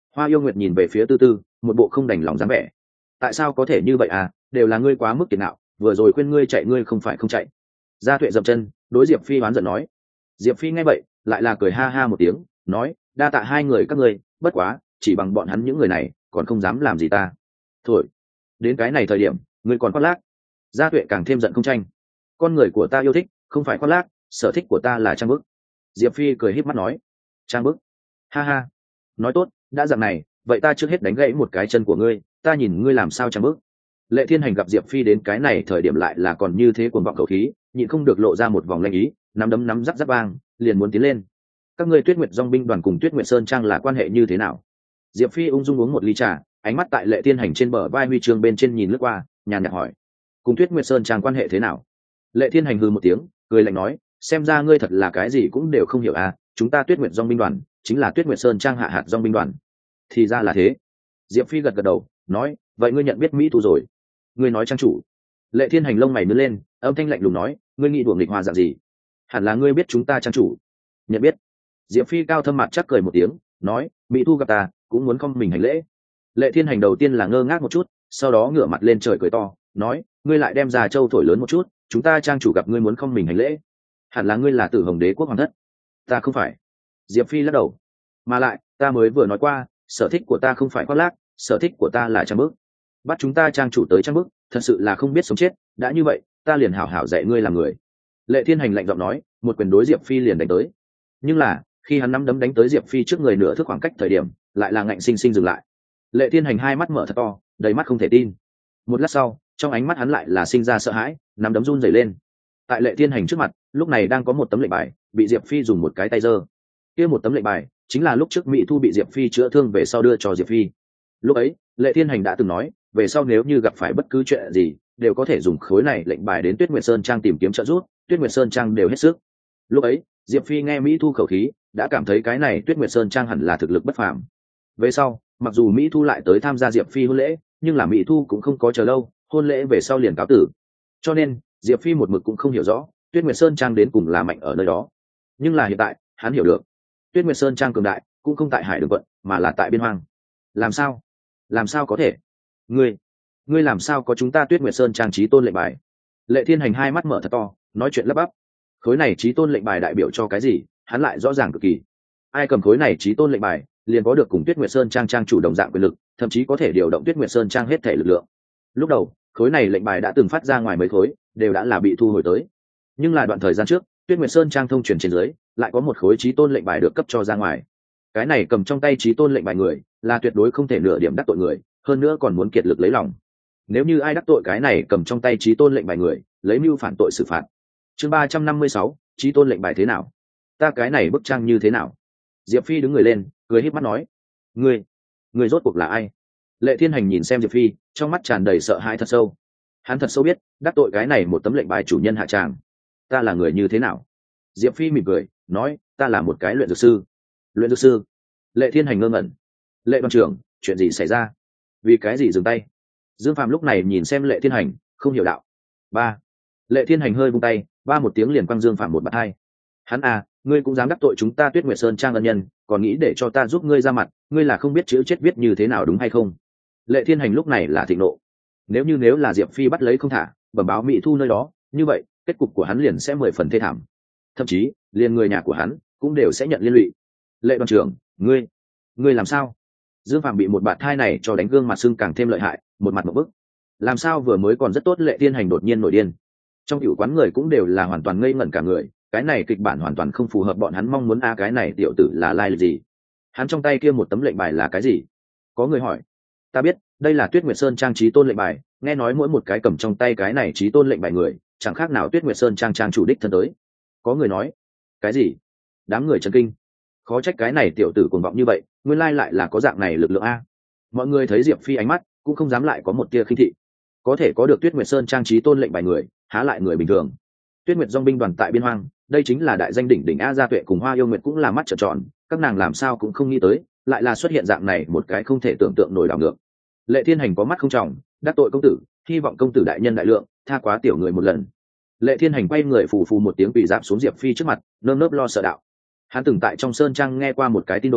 Hoa Yêu Nguyệt nhìn về phía Tư Tư, một bộ không đành lòng dáng vẻ. Tại sao có thể như vậy à, đều là ngươi quá mức kiệt ngạo, vừa rồi khuyên ngươi chạy ngươi không phải không chạy. Gia Tuệ dậm chân, đối Diệp Phi oán giận nói. Diệp Phi nghe vậy, lại là cười ha ha một tiếng, nói, đa tạ hai người các ngươi, bất quá, chỉ bằng bọn hắn những người này, còn không dám làm gì ta. Thôi, đến cái này thời điểm, ngươi còn khoác lác. Gia Tuệ càng thêm giận không tranh. Con người của ta yêu thích, không phải khoác lác, sở thích của ta là trang bức. Diệp Phi cười híp mắt nói, trang bức, ha ha, nói tốt, đã dạng này, vậy ta trước hết đánh gãy một cái chân của ngươi, ta nhìn ngươi làm sao trang bức. Lệ Thiên Hành gặp Diệp Phi đến cái này thời điểm lại là còn như thế cuồng vọng khẩu khí, nhịn không được lộ ra một vòng lanh ý, nắm đấm nắm rắc rắc vang, liền muốn tiến lên. Các ngươi Tuyết Nguyệt Dòng binh đoàn cùng Tuyết Nguyệt Sơn Trang là quan hệ như thế nào? Diệp Phi ung dung uống một ly trà, ánh mắt tại Lệ Thiên Hành trên bờ vai huy chương bên trên nhìn lướt qua, nhàn nhạt hỏi, cùng Tuyết Nguyệt Sơn Trang quan hệ thế nào? Lệ Thiên Hành hừ một tiếng, cười lạnh nói, xem ra ngươi thật là cái gì cũng đều không hiểu à, chúng ta Tuyết Nguyệt Dòng binh đoàn chính là Tuyết Nguyệt Sơn Trang hạ hạt dòng binh đoàn. Thì ra là thế. Diệp Phi gật gật đầu, nói, vậy ngươi nhận biết Mỹ Tu rồi? Ngươi nói trang chủ. Lệ Thiên Hành lông mày nhướng lên, âm thanh lạnh lùng nói, ngươi nghĩ đùa nghịch hoa dạng gì? Hẳn là ngươi biết chúng ta trang chủ. Nhận biết. Diệp Phi cao thâm mặt chắc cười một tiếng, nói, Mỹ Tu gặp ta cũng muốn không mình hành lễ. Lệ Thiên Hành đầu tiên là ngơ ngác một chút, sau đó ngửa mặt lên trời cười to, nói, ngươi lại đem già châu thổi lớn một chút, chúng ta trang chủ gặp ngươi muốn không mình hành lễ. Hẳn là ngươi là Tử Hồng Đế quốc hoàng thất. Ta không phải. Diệp Phi lắc đầu. Mà lại, ta mới vừa nói qua, sở thích của ta không phải khoác lác, sở thích của ta là trang bức. Bắt chúng ta trang chủ tới trang bức, thật sự là không biết sống chết, đã như vậy, ta liền hảo hảo dạy ngươi làm người. Lệ Thiên Hành lạnh giọng nói, một quyền đối Diệp Phi liền đánh tới. Nhưng là, khi hắn nắm đấm đánh tới Diệp Phi trước người nửa thước khoảng cách thời điểm, lại là ngạnh sinh sinh dừng lại. Lệ Thiên Hành hai mắt mở thật to, đầy mắt không thể tin. Một lát sau, trong ánh mắt hắn lại là sinh ra sợ hãi, nắm đấm run rẩy lên. Tại Lệ Thiên Hành trước mặt, lúc này đang có một tấm lệnh bài, bị Diệp Phi dùng một cái tay giơ. Kia một tấm lệnh bài, chính là lúc trước Mỹ Thu bị Diệp Phi chữa thương về sau đưa cho Diệp Phi. Lúc ấy, Lệ Thiên Hành đã từng nói, về sau nếu như gặp phải bất cứ chuyện gì, đều có thể dùng khối này lệnh bài đến Tuyết Nguyệt Sơn Trang tìm kiếm trợ giúp, Tuyết Nguyệt Sơn Trang đều hết sức. Lúc ấy, Diệp Phi nghe Mỹ Thu khẩu khí, đã cảm thấy cái này Tuyết Nguyệt Sơn Trang hẳn là thực lực bất phàm. Về sau, mặc dù Mỹ Thu lại tới tham gia Diệp Phi hôn lễ, nhưng là Mỹ Thu cũng không có chờ lâu, hôn lễ về sau liền cáo tử. Cho nên, Diệp Phi một mực cũng không hiểu rõ, Tuyết Nguyệt Sơn Trang đến cùng là mạnh ở nơi đó. Nhưng là hiện tại, hắn hiểu được, Tuyết Nguyệt Sơn Trang cường đại, cũng không tại Hải Đường quận, mà là tại Biên Hoang. Làm sao? Làm sao có thể? Ngươi, ngươi làm sao có chúng ta Tuyết Nguyệt Sơn Trang chí tôn lệnh bài? Lệ Thiên Hành hai mắt mở thật to, nói chuyện lắp bắp. Khối này chí tôn lệnh bài đại biểu cho cái gì, hắn lại rõ ràng cực kỳ. Ai cầm khối này chí tôn lệnh bài, liền có được cùng Tuyết Nguyệt Sơn Trang trang chủ đồng dạng quyền lực, thậm chí có thể điều động Tuyết Nguyệt Sơn Trang hết thể lực lượng. Lúc đầu, khối này lệnh bài đã từng phát ra ngoài mấy khối, đều đã là bị thu hồi tới. Nhưng là đoạn thời gian trước, Tuyết Nguyệt Sơn Trang thông truyền trên dưới, lại có một khối chí tôn lệnh bài được cấp cho ra ngoài. Cái này cầm trong tay chí tôn lệnh bài người, là tuyệt đối không thể nửa điểm đắc tội người, hơn nữa còn muốn kiệt lực lấy lòng. Nếu như ai đắc tội cái này cầm trong tay chí tôn lệnh bài người, lấy mưu phản tội xử phạt. Chương ba trăm năm mươi sáu, chí tôn lệnh bài thế nào? Ta cái này bức trang như thế nào? Diệp Phi đứng người lên, cười híp mắt nói, ngươi, ngươi rốt cuộc là ai? Lệ Thiên Hành nhìn xem Diệp Phi, trong mắt tràn đầy sợ hãi thật sâu. Hắn thật sâu biết, đắc tội cái này một tấm lệnh bài chủ nhân hạ tràng. Ta là người như thế nào? Diệp Phi mỉm cười, nói, ta là một cái luyện dược sư. Luyện dược sư? Lệ Thiên Hành ngơ ngẩn. Lệ đoàn trưởng, chuyện gì xảy ra? Vì cái gì dừng tay? Dương Phạm lúc này nhìn xem Lệ Thiên Hành, không hiểu đạo. Ba. Lệ Thiên Hành hơi vung tay, ba một tiếng liền quăng Dương Phạm một bạt hai. Hắn à, ngươi cũng dám đắc tội chúng ta Tuyết Nguyệt Sơn Trang ân nhân, còn nghĩ để cho ta giúp ngươi ra mặt, ngươi là không biết chữ chết viết như thế nào đúng hay không? Lệ Thiên Hành lúc này là thịnh nộ. Nếu như nếu là Diệp Phi bắt lấy không thả, bẩm báo Mỹ Thu nơi đó, như vậy, kết cục của hắn liền sẽ mười phần thê thảm. Thậm chí, liền người nhà của hắn cũng đều sẽ nhận liên lụy. Lệ đoàn trưởng, ngươi, ngươi làm sao? Dương Phạm bị một bạt thai này cho đánh gương mặt sưng càng thêm lợi hại, một mặt một bức. Làm sao vừa mới còn rất tốt Lệ Thiên Hành đột nhiên nổi điên? Trong tiểu quán người cũng đều là hoàn toàn ngây ngẩn cả người, cái này kịch bản hoàn toàn không phù hợp bọn hắn mong muốn a, cái này tiểu tử là lai lịch gì? Hắn trong tay kia một tấm lệnh bài là cái gì? Có người hỏi. Ta biết, đây là Tuyết Nguyệt Sơn Trang chí tôn lệnh bài, nghe nói mỗi một cái cầm trong tay cái này chí tôn lệnh bài người, chẳng khác nào Tuyết Nguyệt Sơn Trang trang chủ đích thân tới. Có người nói. Cái gì? Đám người chấn kinh. Khó trách cái này tiểu tử cuồng vọng như vậy, nguyên lai lại là có dạng này lực lượng a. Mọi người thấy Diệp Phi ánh mắt, cũng không dám lại có một tia khinh thị. Có thể có được Tuyết Nguyệt Sơn Trang chí tôn lệnh bài người, há lại người bình thường. Tuyết Nguyệt Dòng binh đoàn tại Biên Hoang, đây chính là đại danh đỉnh đỉnh a. Gia Tuệ cùng Hoa Yêu Nguyệt cũng là mắt trợn tròn, các nàng làm sao cũng không nghĩ tới, lại là xuất hiện dạng này một cái không thể tưởng tượng nổi đảo ngược. Lệ Thiên Hành có mắt không tròng, đắc tội công tử, hy vọng công tử đại nhân đại lượng, tha quá tiểu người một lần. Lệ Thiên Hành quay người phù phù một tiếng quỳ dạp xuống Diệp Phi trước mặt, nơm nớp lo sợ đạo. Hắn từng tại trong sơn trang nghe qua một cái tin đồn,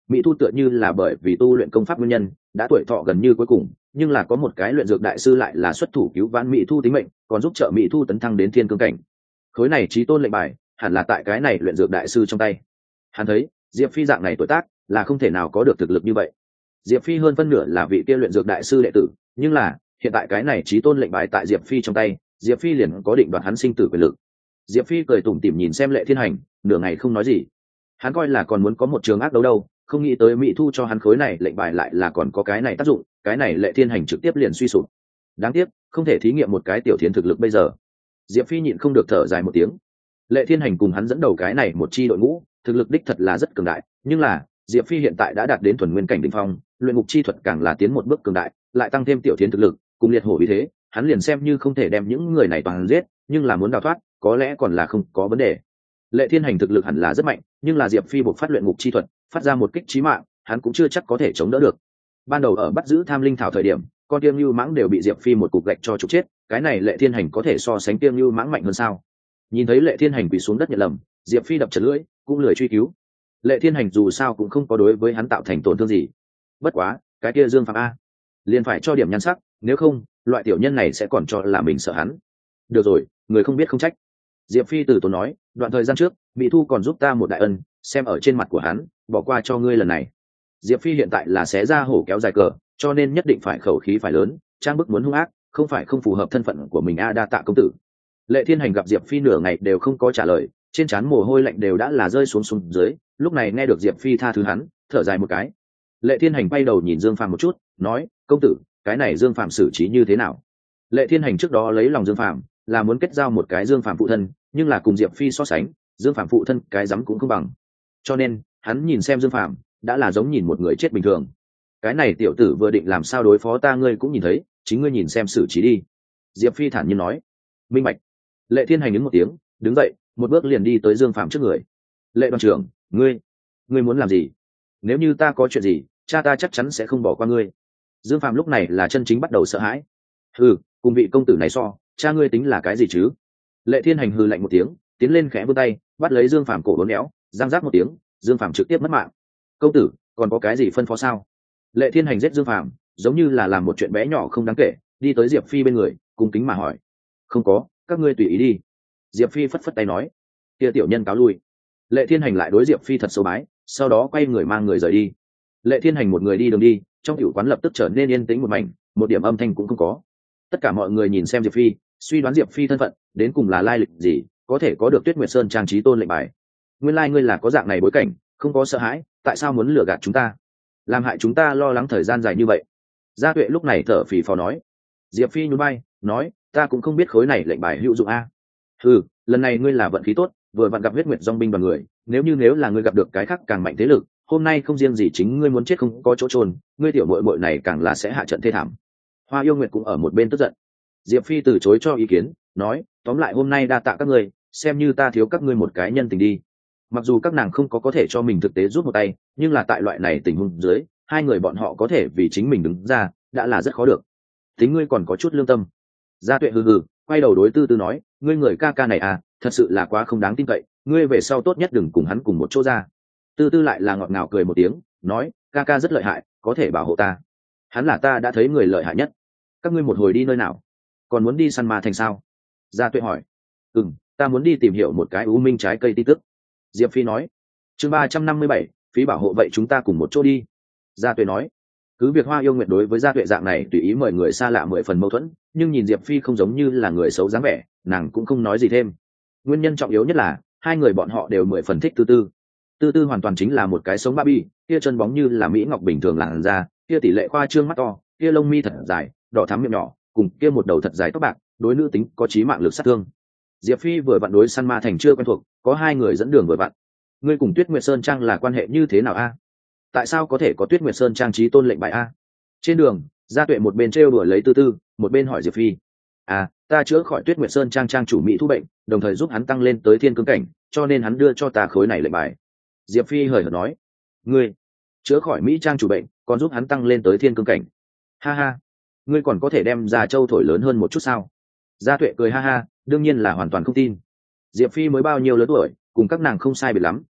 mỹ thu tựa như là bởi vì tu luyện công pháp nguyên nhân đã tuổi thọ gần như cuối cùng, nhưng là có một cái luyện dược đại sư lại là xuất thủ cứu vãn mỹ thu tính mệnh, còn giúp trợ mỹ thu tấn thăng đến thiên cương cảnh. Khối này chí tôn lệnh bài hẳn là tại cái này luyện dược đại sư trong tay. Hắn thấy diệp phi dạng này tuổi tác là không thể nào có được thực lực như vậy. Diệp phi hơn phân nửa là vị kia luyện dược đại sư đệ tử, nhưng là hiện tại cái này chí tôn lệnh bài tại diệp phi trong tay, diệp phi liền có định đoạt hắn sinh tử quyền lực. Diệp phi cười tủm tỉm nhìn xem Lệ Thiên Hành, nửa ngày không nói gì. Hắn coi là còn muốn có một trường ác đấu đâu, không nghĩ tới mỹ thu cho hắn khối này lệnh bài lại là còn có cái này tác dụng, cái này Lệ Thiên Hành trực tiếp liền suy sụp. Đáng tiếc không thể thí nghiệm một cái tiểu thiến thực lực bây giờ. Diệp phi nhịn không được thở dài một tiếng. Lệ Thiên Hành cùng hắn dẫn đầu cái này một chi đội ngũ, thực lực đích thật là rất cường đại, nhưng là diệp phi hiện tại đã đạt đến thuần nguyên cảnh đỉnh phong, luyện ngục chi thuật càng là tiến một bước cường đại, lại tăng thêm tiểu thiến thực lực cùng liệt hổ vì thế, hắn liền xem như không thể đem những người này toàn giết, nhưng là muốn đào thoát có lẽ còn là không có vấn đề. Lệ Thiên Hành thực lực hẳn là rất mạnh, nhưng là diệp phi buộc phát luyện ngục chi thuật phát ra một kích chí mạng, hắn cũng chưa chắc có thể chống đỡ được. Ban đầu ở bắt giữ tham linh thảo thời điểm, con tiêm lưu mãng đều bị diệp phi một cục gạch cho trục chết, cái này Lệ Thiên Hành có thể so sánh tiêm lưu mãng mạnh hơn sao? Nhìn thấy Lệ Thiên Hành quỳ xuống đất nhận lầm, diệp phi đập chật lưỡi cũng lười truy cứu. Lệ Thiên Hành dù sao cũng không có đối với hắn tạo thành tổn thương gì. Bất quá cái kia Dương Phạm a liền phải cho điểm nhan sắc, nếu không loại tiểu nhân này sẽ còn cho là mình sợ hắn. Được rồi, người không biết không trách. Diệp phi từ tốn nói, đoạn thời gian trước mỹ thu còn giúp ta một đại ân, xem ở trên mặt của hắn bỏ qua cho ngươi lần này. Diệp phi hiện tại là xé ra hổ kéo dài cờ, cho nên nhất định phải khẩu khí phải lớn, trang bức muốn hung ác không phải không phù hợp thân phận của mình a. Đa tạ công tử. Lệ Thiên Hành gặp diệp phi nửa ngày đều không có trả lời, trên trán mồ hôi lạnh đều đã là rơi xuống xuống dưới, lúc này nghe được diệp phi tha thứ hắn, thở dài một cái. Lệ Thiên Hành bay đầu nhìn Dương Phàm một chút, nói, công tử, cái này Dương Phàm xử trí như thế nào? Lệ Thiên Hành trước đó lấy lòng Dương Phàm là muốn kết giao một cái Dương Phàm phụ thân, nhưng là cùng diệp phi so sánh, Dương Phàm phụ thân cái rắm cũng không bằng, cho nên hắn nhìn xem Dương Phàm đã là giống nhìn một người chết bình thường. Cái này tiểu tử vừa định làm sao đối phó ta ngươi cũng nhìn thấy, chính ngươi nhìn xem xử trí đi. Diệp phi thản nhiên nói. Minh bạch. Lệ Thiên Hành đứng một tiếng, đứng dậy một bước liền đi tới Dương Phàm trước người. Lệ đoàn trưởng, ngươi ngươi muốn làm gì? Nếu như ta có chuyện gì, cha ta chắc chắn sẽ không bỏ qua ngươi. Dương Phàm lúc này là chân chính bắt đầu sợ hãi. Hừ, cùng vị công tử này so, cha ngươi tính là cái gì chứ? Lệ Thiên Hành hừ lạnh một tiếng, tiến lên khẽ vươn tay bắt lấy Dương Phàm cổ bốn éo, giang giác một tiếng, Dương Phàm trực tiếp mất mạng. Công tử còn có cái gì phân phó sao? Lệ Thiên Hành giết Dương Phàm giống như là làm một chuyện bé nhỏ không đáng kể, đi tới diệp phi bên người cung kính mà hỏi. Không có, các ngươi tùy ý đi. Diệp phi phất phất tay nói. Kia tiểu nhân cáo lui. Lệ Thiên Hành lại đối diệp phi thật sâu bái, sau đó quay người mang người rời đi. Lệ Thiên Hành một người đi đường đi, trong tiểu quán lập tức trở nên yên tĩnh một mảnh, một điểm âm thanh cũng không có. Tất cả mọi người nhìn xem diệp phi, suy đoán diệp phi thân phận đến cùng là lai lịch gì, có thể có được Tuyết Nguyệt Sơn trang trí tôn lệnh bài. Nguyên lai like ngươi là có dạng này bối cảnh, không có sợ hãi, tại sao muốn lừa gạt chúng ta, làm hại chúng ta lo lắng thời gian dài như vậy? Gia Tuệ lúc này thở phì phò nói. Diệp phi nhún vai nói, ta cũng không biết khối này lệnh bài hữu dụng a. Ừ, lần này ngươi là vận khí tốt, vừa vặn gặp huyết nguyệt dòng binh đoàn người, nếu như nếu là ngươi gặp được cái khác càng mạnh thế lực, hôm nay không riêng gì chính ngươi muốn chết không có chỗ trôn, ngươi tiểu muội muội này càng là sẽ hạ trận thê thảm. Hoa Yêu Nguyệt cũng ở một bên tức giận. Diệp phi từ chối cho ý kiến, nói, tóm lại hôm nay đa tạ các ngươi, xem như ta thiếu các ngươi một cái nhân tình đi. Mặc dù các nàng không có có thể cho mình thực tế giúp một tay, nhưng là tại loại này tình huống dưới, hai người bọn họ có thể vì chính mình đứng ra đã là rất khó được. Tính ngươi còn có chút lương tâm. Gia Tuệ hừ hừ quay đầu đối Tư Tư nói, ngươi người ca ca này à, thật sự là quá không đáng tin cậy, ngươi về sau tốt nhất đừng cùng hắn cùng một chỗ ra. Tư Tư lại là ngọt ngào cười một tiếng, nói, ca ca rất lợi hại, có thể bảo hộ ta. Hắn là ta đã thấy người lợi hại nhất. Các ngươi một hồi đi nơi nào? Còn muốn đi săn ma thành sao? Gia Tuệ hỏi. Ừ, ta muốn đi tìm hiểu một cái u minh trái cây tin tức. Diệp phi nói. Chương ba trăm năm mươi bảy, phí bảo hộ, vậy chúng ta cùng một chỗ đi. Gia Tuệ nói. Cứ việc Hoa Yêu Nguyệt đối với Gia Tuệ dạng này tùy ý mời người xa lạ mười phần mâu thuẫn, nhưng nhìn Diệp phi không giống như là người xấu dáng vẻ, nàng cũng không nói gì thêm. Nguyên nhân trọng yếu nhất là hai người bọn họ đều mười phần thích Tư Tư. Tư Tư hoàn toàn chính là một cái sống Barbie, kia chân bóng như là mỹ ngọc bình thường làn da, kia tỷ lệ khoa trương mắt to, kia lông mi thật dài, đỏ thắm miệng nhỏ, cùng kia một đầu thật dài tóc bạc, đối nữ tính có chí mạng lực sát thương. Diệp phi vừa vặn đối săn ma thành chưa quen thuộc, có hai người dẫn đường vừa vặn. Ngươi cùng Tuyết Nguyệt Sơn trang là quan hệ như thế nào a? Tại sao có thể có Tuyết Nguyệt Sơn trang trí tôn lệnh bài a? Trên đường, Gia Tuệ một bên trêu đuổi lấy Tư Tư, một bên hỏi Diệp phi. À, ta chữa khỏi Tuyết Nguyệt Sơn trang trang chủ mỹ thu bệnh, đồng thời giúp hắn tăng lên tới thiên cương cảnh, cho nên hắn đưa cho ta khối này lệnh bài. Diệp phi hời hợt nói. Ngươi chữa khỏi mỹ trang chủ bệnh, còn giúp hắn tăng lên tới thiên cương cảnh? Ha ha, ngươi còn có thể đem Gia Châu thổi lớn hơn một chút sao? Gia Tuệ cười ha ha, đương nhiên là hoàn toàn không tin. Diệp phi mới bao nhiêu lớn tuổi, cùng các nàng không sai biệt lắm,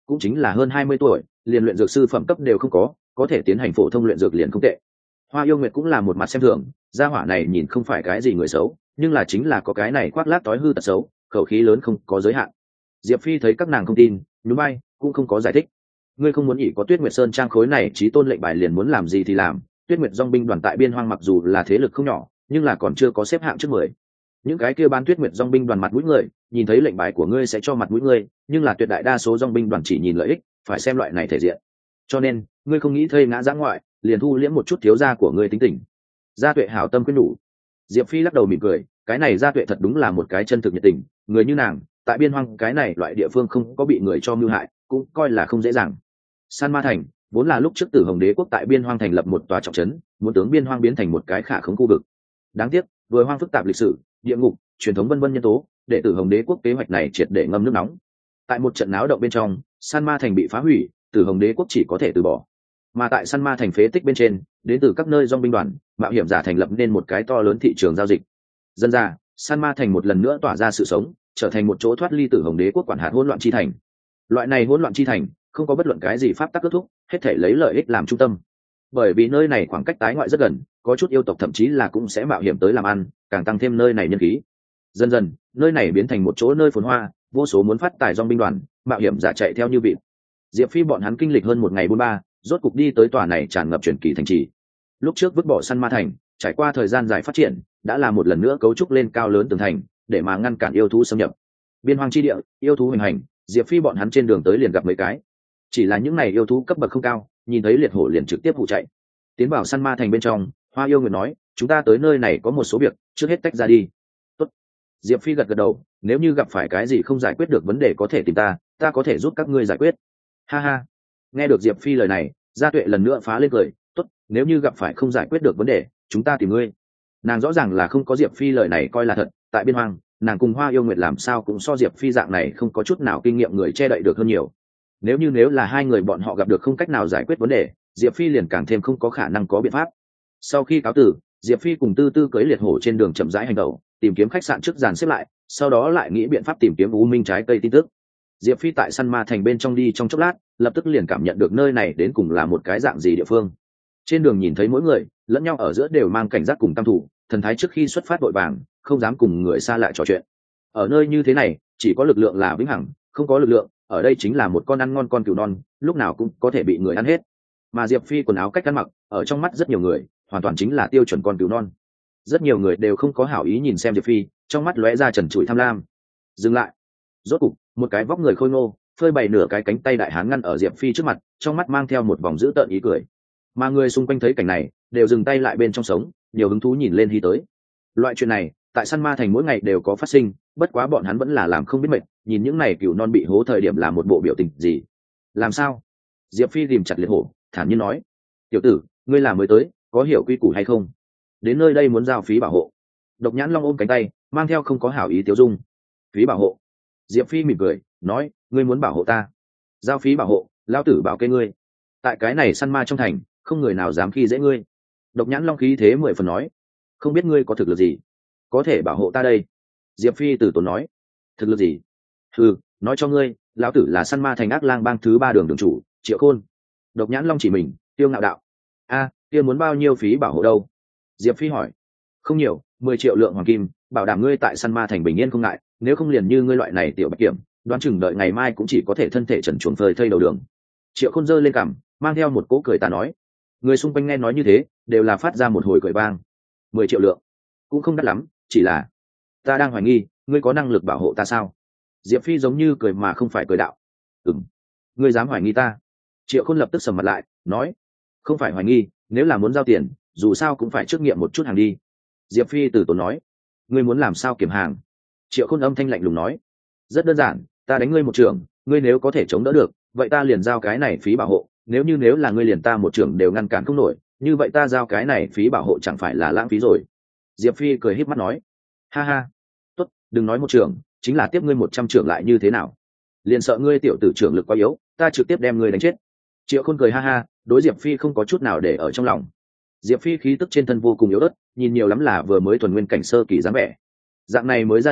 cũng chính là hơn hai mươi tuổi, liền luyện dược sư phẩm cấp đều không có, có thể tiến hành phổ thông luyện dược liền không tệ. Hoa Yêu Nguyệt cũng là một mặt xem thường, gia hỏa này nhìn không phải cái gì người xấu, nhưng là chính là có cái này khoác lác tối hư tật xấu, khẩu khí lớn không có giới hạn. Diệp Phi thấy các nàng không tin, nhún vai, cũng không có giải thích. Ngươi không muốn ỷ có Tuyết Nguyệt Sơn trang khối này chí tôn lệnh bài liền muốn làm gì thì làm. Tuyết Nguyệt Dòng binh đoàn tại biên hoang mặc dù là thế lực không nhỏ, nhưng là còn chưa có xếp hạng trước mười. Những cái kia bán Tuyết Nguyệt Dòng binh đoàn mặt mũi người, nhìn thấy lệnh bài của ngươi sẽ cho mặt mũi ngươi, nhưng là tuyệt đại đa số dòng binh đoàn chỉ nhìn lợi ích, phải xem loại này thể diện. Cho nên, ngươi không nghĩ thây ngã giã ngoại, liền thu liễm một chút thiếu gia của ngươi tính tình. Gia Tuệ hảo tâm khuyên nhủ. Diệp Phi lắc đầu mỉm cười, cái này Gia Tuệ thật đúng là một cái chân thực nhiệt tình, người như nàng, tại biên hoang cái này loại địa phương không có bị người cho mưu hại, cũng coi là không dễ dàng. San Ma Thành vốn là lúc trước Tử Hồng Đế quốc tại biên hoang thành lập một tòa trọng trấn, muốn tướng biên hoang biến thành một cái khả khống khu vực. Đáng tiếc, vừa hoang phức tạp lịch sử, địa ngục, truyền thống vân vân nhân tố, để Tử Hồng Đế quốc kế hoạch này triệt để ngâm nước nóng. Tại một trận náo động bên trong, San Ma Thành bị phá hủy, Tử Hồng Đế quốc chỉ có thể từ bỏ. Mà tại San Ma Thành phế tích bên trên, đến từ các nơi dòng binh đoàn, mạo hiểm giả thành lập nên một cái to lớn thị trường giao dịch. Dân ra, San Ma Thành một lần nữa tỏa ra sự sống, trở thành một chỗ thoát ly Tử Hồng Đế quốc quản hạt hỗn loạn chi thành. Loại này hỗn loạn chi thành, không có bất luận cái gì pháp tắc kết thúc, hết thể lấy lợi ích làm trung tâm. Bởi vì nơi này khoảng cách tái ngoại rất gần, có chút yêu tộc thậm chí là cũng sẽ mạo hiểm tới làm ăn, càng tăng thêm nơi này nhân khí. Dần dần, nơi này biến thành một chỗ nơi phồn hoa, vô số muốn phát tài dòng binh đoàn, mạo hiểm giả chạy theo như vịt. Diệp Phi bọn hắn kinh lịch hơn một ngày buôn ba, rốt cục đi tới tòa này tràn ngập truyền kỳ thành trì. Lúc trước vứt bỏ San Ma Thành, trải qua thời gian dài phát triển, đã là một lần nữa cấu trúc lên cao lớn tường thành, để mà ngăn cản yêu thú xâm nhập. Biên hoang chi địa, yêu thú hoành hành, Diệp Phi bọn hắn trên đường tới liền gặp mấy cái. Chỉ là những này yêu thú cấp bậc không cao, nhìn thấy liệt hổ liền trực tiếp hụ chạy. Tiến vào San Ma Thành bên trong, Hoa Yêu Nguyệt nói, chúng ta tới nơi này có một số việc, trước hết tách ra đi. Tốt. Diệp Phi gật gật đầu, nếu như gặp phải cái gì không giải quyết được vấn đề có thể tìm ta, ta có thể giúp các ngươi giải quyết. Ha ha. Nghe được Diệp Phi lời này, Gia Tuệ lần nữa phá lên cười, tốt, nếu như gặp phải không giải quyết được vấn đề, chúng ta tìm ngươi. Nàng rõ ràng là không có Diệp Phi lời này coi là thật, tại biên hoang, nàng cùng Hoa Yêu Nguyệt làm sao cũng so Diệp Phi dạng này không có chút nào kinh nghiệm người che đậy được hơn nhiều. Nếu như nếu là hai người bọn họ gặp được không cách nào giải quyết vấn đề, Diệp Phi liền càng thêm không có khả năng có biện pháp. Sau khi cáo tử, Diệp Phi cùng Tư Tư cưỡi liệt hổ trên đường chậm rãi hành động, tìm kiếm khách sạn trước dàn xếp lại, sau đó lại nghĩ biện pháp tìm kiếm U Minh trái cây tin tức. Diệp Phi tại San Ma Thành bên trong đi trong chốc lát, lập tức liền cảm nhận được nơi này đến cùng là một cái dạng gì địa phương. Trên đường nhìn thấy mỗi người, lẫn nhau ở giữa đều mang cảnh giác cùng tam thủ, thần thái trước khi xuất phát vội vàng, không dám cùng người xa lạ trò chuyện. Ở nơi như thế này, chỉ có lực lượng là vĩnh hằng, không có lực lượng, ở đây chính là một con ăn ngon con cừu non, lúc nào cũng có thể bị người ăn hết. Mà Diệp Phi quần áo cách ăn mặc, ở trong mắt rất nhiều người, hoàn toàn chính là tiêu chuẩn con cừu non. Rất nhiều người đều không có hảo ý nhìn xem Diệp Phi, trong mắt lóe ra trần trụi tham lam. Dừng lại. Rốt cục, một cái vóc người khôi ngô, phơi bày nửa cái cánh tay đại hán ngăn ở Diệp Phi trước mặt, trong mắt mang theo một vòng dữ tợn ý cười. Mà người xung quanh thấy cảnh này, đều dừng tay lại bên trong sống, nhiều hứng thú nhìn lên Hi tới. Loại chuyện này, tại San Ma Thành mỗi ngày đều có phát sinh, bất quá bọn hắn vẫn là làm không biết mệt, nhìn những này cừu non bị hố thời điểm là một bộ biểu tình gì. Làm sao? Diệp Phi ghìm chặt liệt hổ, thản nhiên nói: "Tiểu tử, ngươi là mới tới, có hiểu quy củ hay không? Đến nơi đây muốn giao phí bảo hộ." Độc Nhãn Long ôm cánh tay, mang theo không có hảo ý tiêu dung. "Phí bảo hộ?" Diệp Phi mỉm cười, nói: "Ngươi muốn bảo hộ ta? Giao phí bảo hộ, lão tử bảo kê ngươi. Tại cái này săn ma trong thành, không người nào dám khi dễ ngươi." Độc Nhãn Long khí thế mười phần nói: "Không biết ngươi có thực lực gì, có thể bảo hộ ta đây?" Diệp Phi từ tốn nói: "Thực lực gì? Ừ, nói cho ngươi, lão tử là săn ma thành ác lang bang thứ ba đường đường chủ, Triệu Khôn." Độc Nhãn Long chỉ mình, tiêu ngạo đạo: "A, kia muốn bao nhiêu phí bảo hộ đâu?" Diệp Phi hỏi: "Không nhiều, mười triệu lượng hoàng kim, bảo đảm ngươi tại săn ma thành bình yên không ngại, nếu không liền như ngươi loại này tiểu bạch kiểm, đoán chừng đợi ngày mai cũng chỉ có thể thân thể trần truồng phơi thây đầu đường." Triệu Khôn giơ lên cằm, mang theo một cỗ cười ta nói. Người xung quanh nghe nói như thế, đều là phát ra một hồi cười vang. Mười triệu lượng cũng không đắt lắm, chỉ là ta đang hoài nghi, ngươi có năng lực bảo hộ ta sao? Diệp Phi giống như cười mà không phải cười đạo: "Ừm, ngươi dám hoài nghi ta?" Triệu Khôn lập tức sầm mặt lại, nói: "Không phải hoài nghi, nếu là muốn giao tiền, dù sao cũng phải trước nghiệm một chút hàng đi." Diệp Phi từ tốn nói: "Ngươi muốn làm sao kiểm hàng?" Triệu Khôn âm thanh lạnh lùng nói: "Rất đơn giản, ta đánh ngươi một trường, ngươi nếu có thể chống đỡ được, vậy ta liền giao cái này phí bảo hộ, nếu như nếu là ngươi liền ta một trường đều ngăn cản không nổi, như vậy ta giao cái này phí bảo hộ chẳng phải là lãng phí rồi." Diệp Phi cười híp mắt nói: "Ha ha, tốt, đừng nói một trường, chính là tiếp ngươi một trăm trường lại như thế nào? Liền sợ ngươi tiểu tử trưởng lực quá yếu, ta trực tiếp đem ngươi đánh chết." Triệu Khôn cười ha ha, đối Diệp Phi không có chút nào để ở trong lòng. Diệp Phi khí tức trên thân vô cùng yếu ớt, nhìn nhiều lắm là vừa mới thuần nguyên cảnh sơ kỳ dáng vẻ. Dạng này mới ra đời,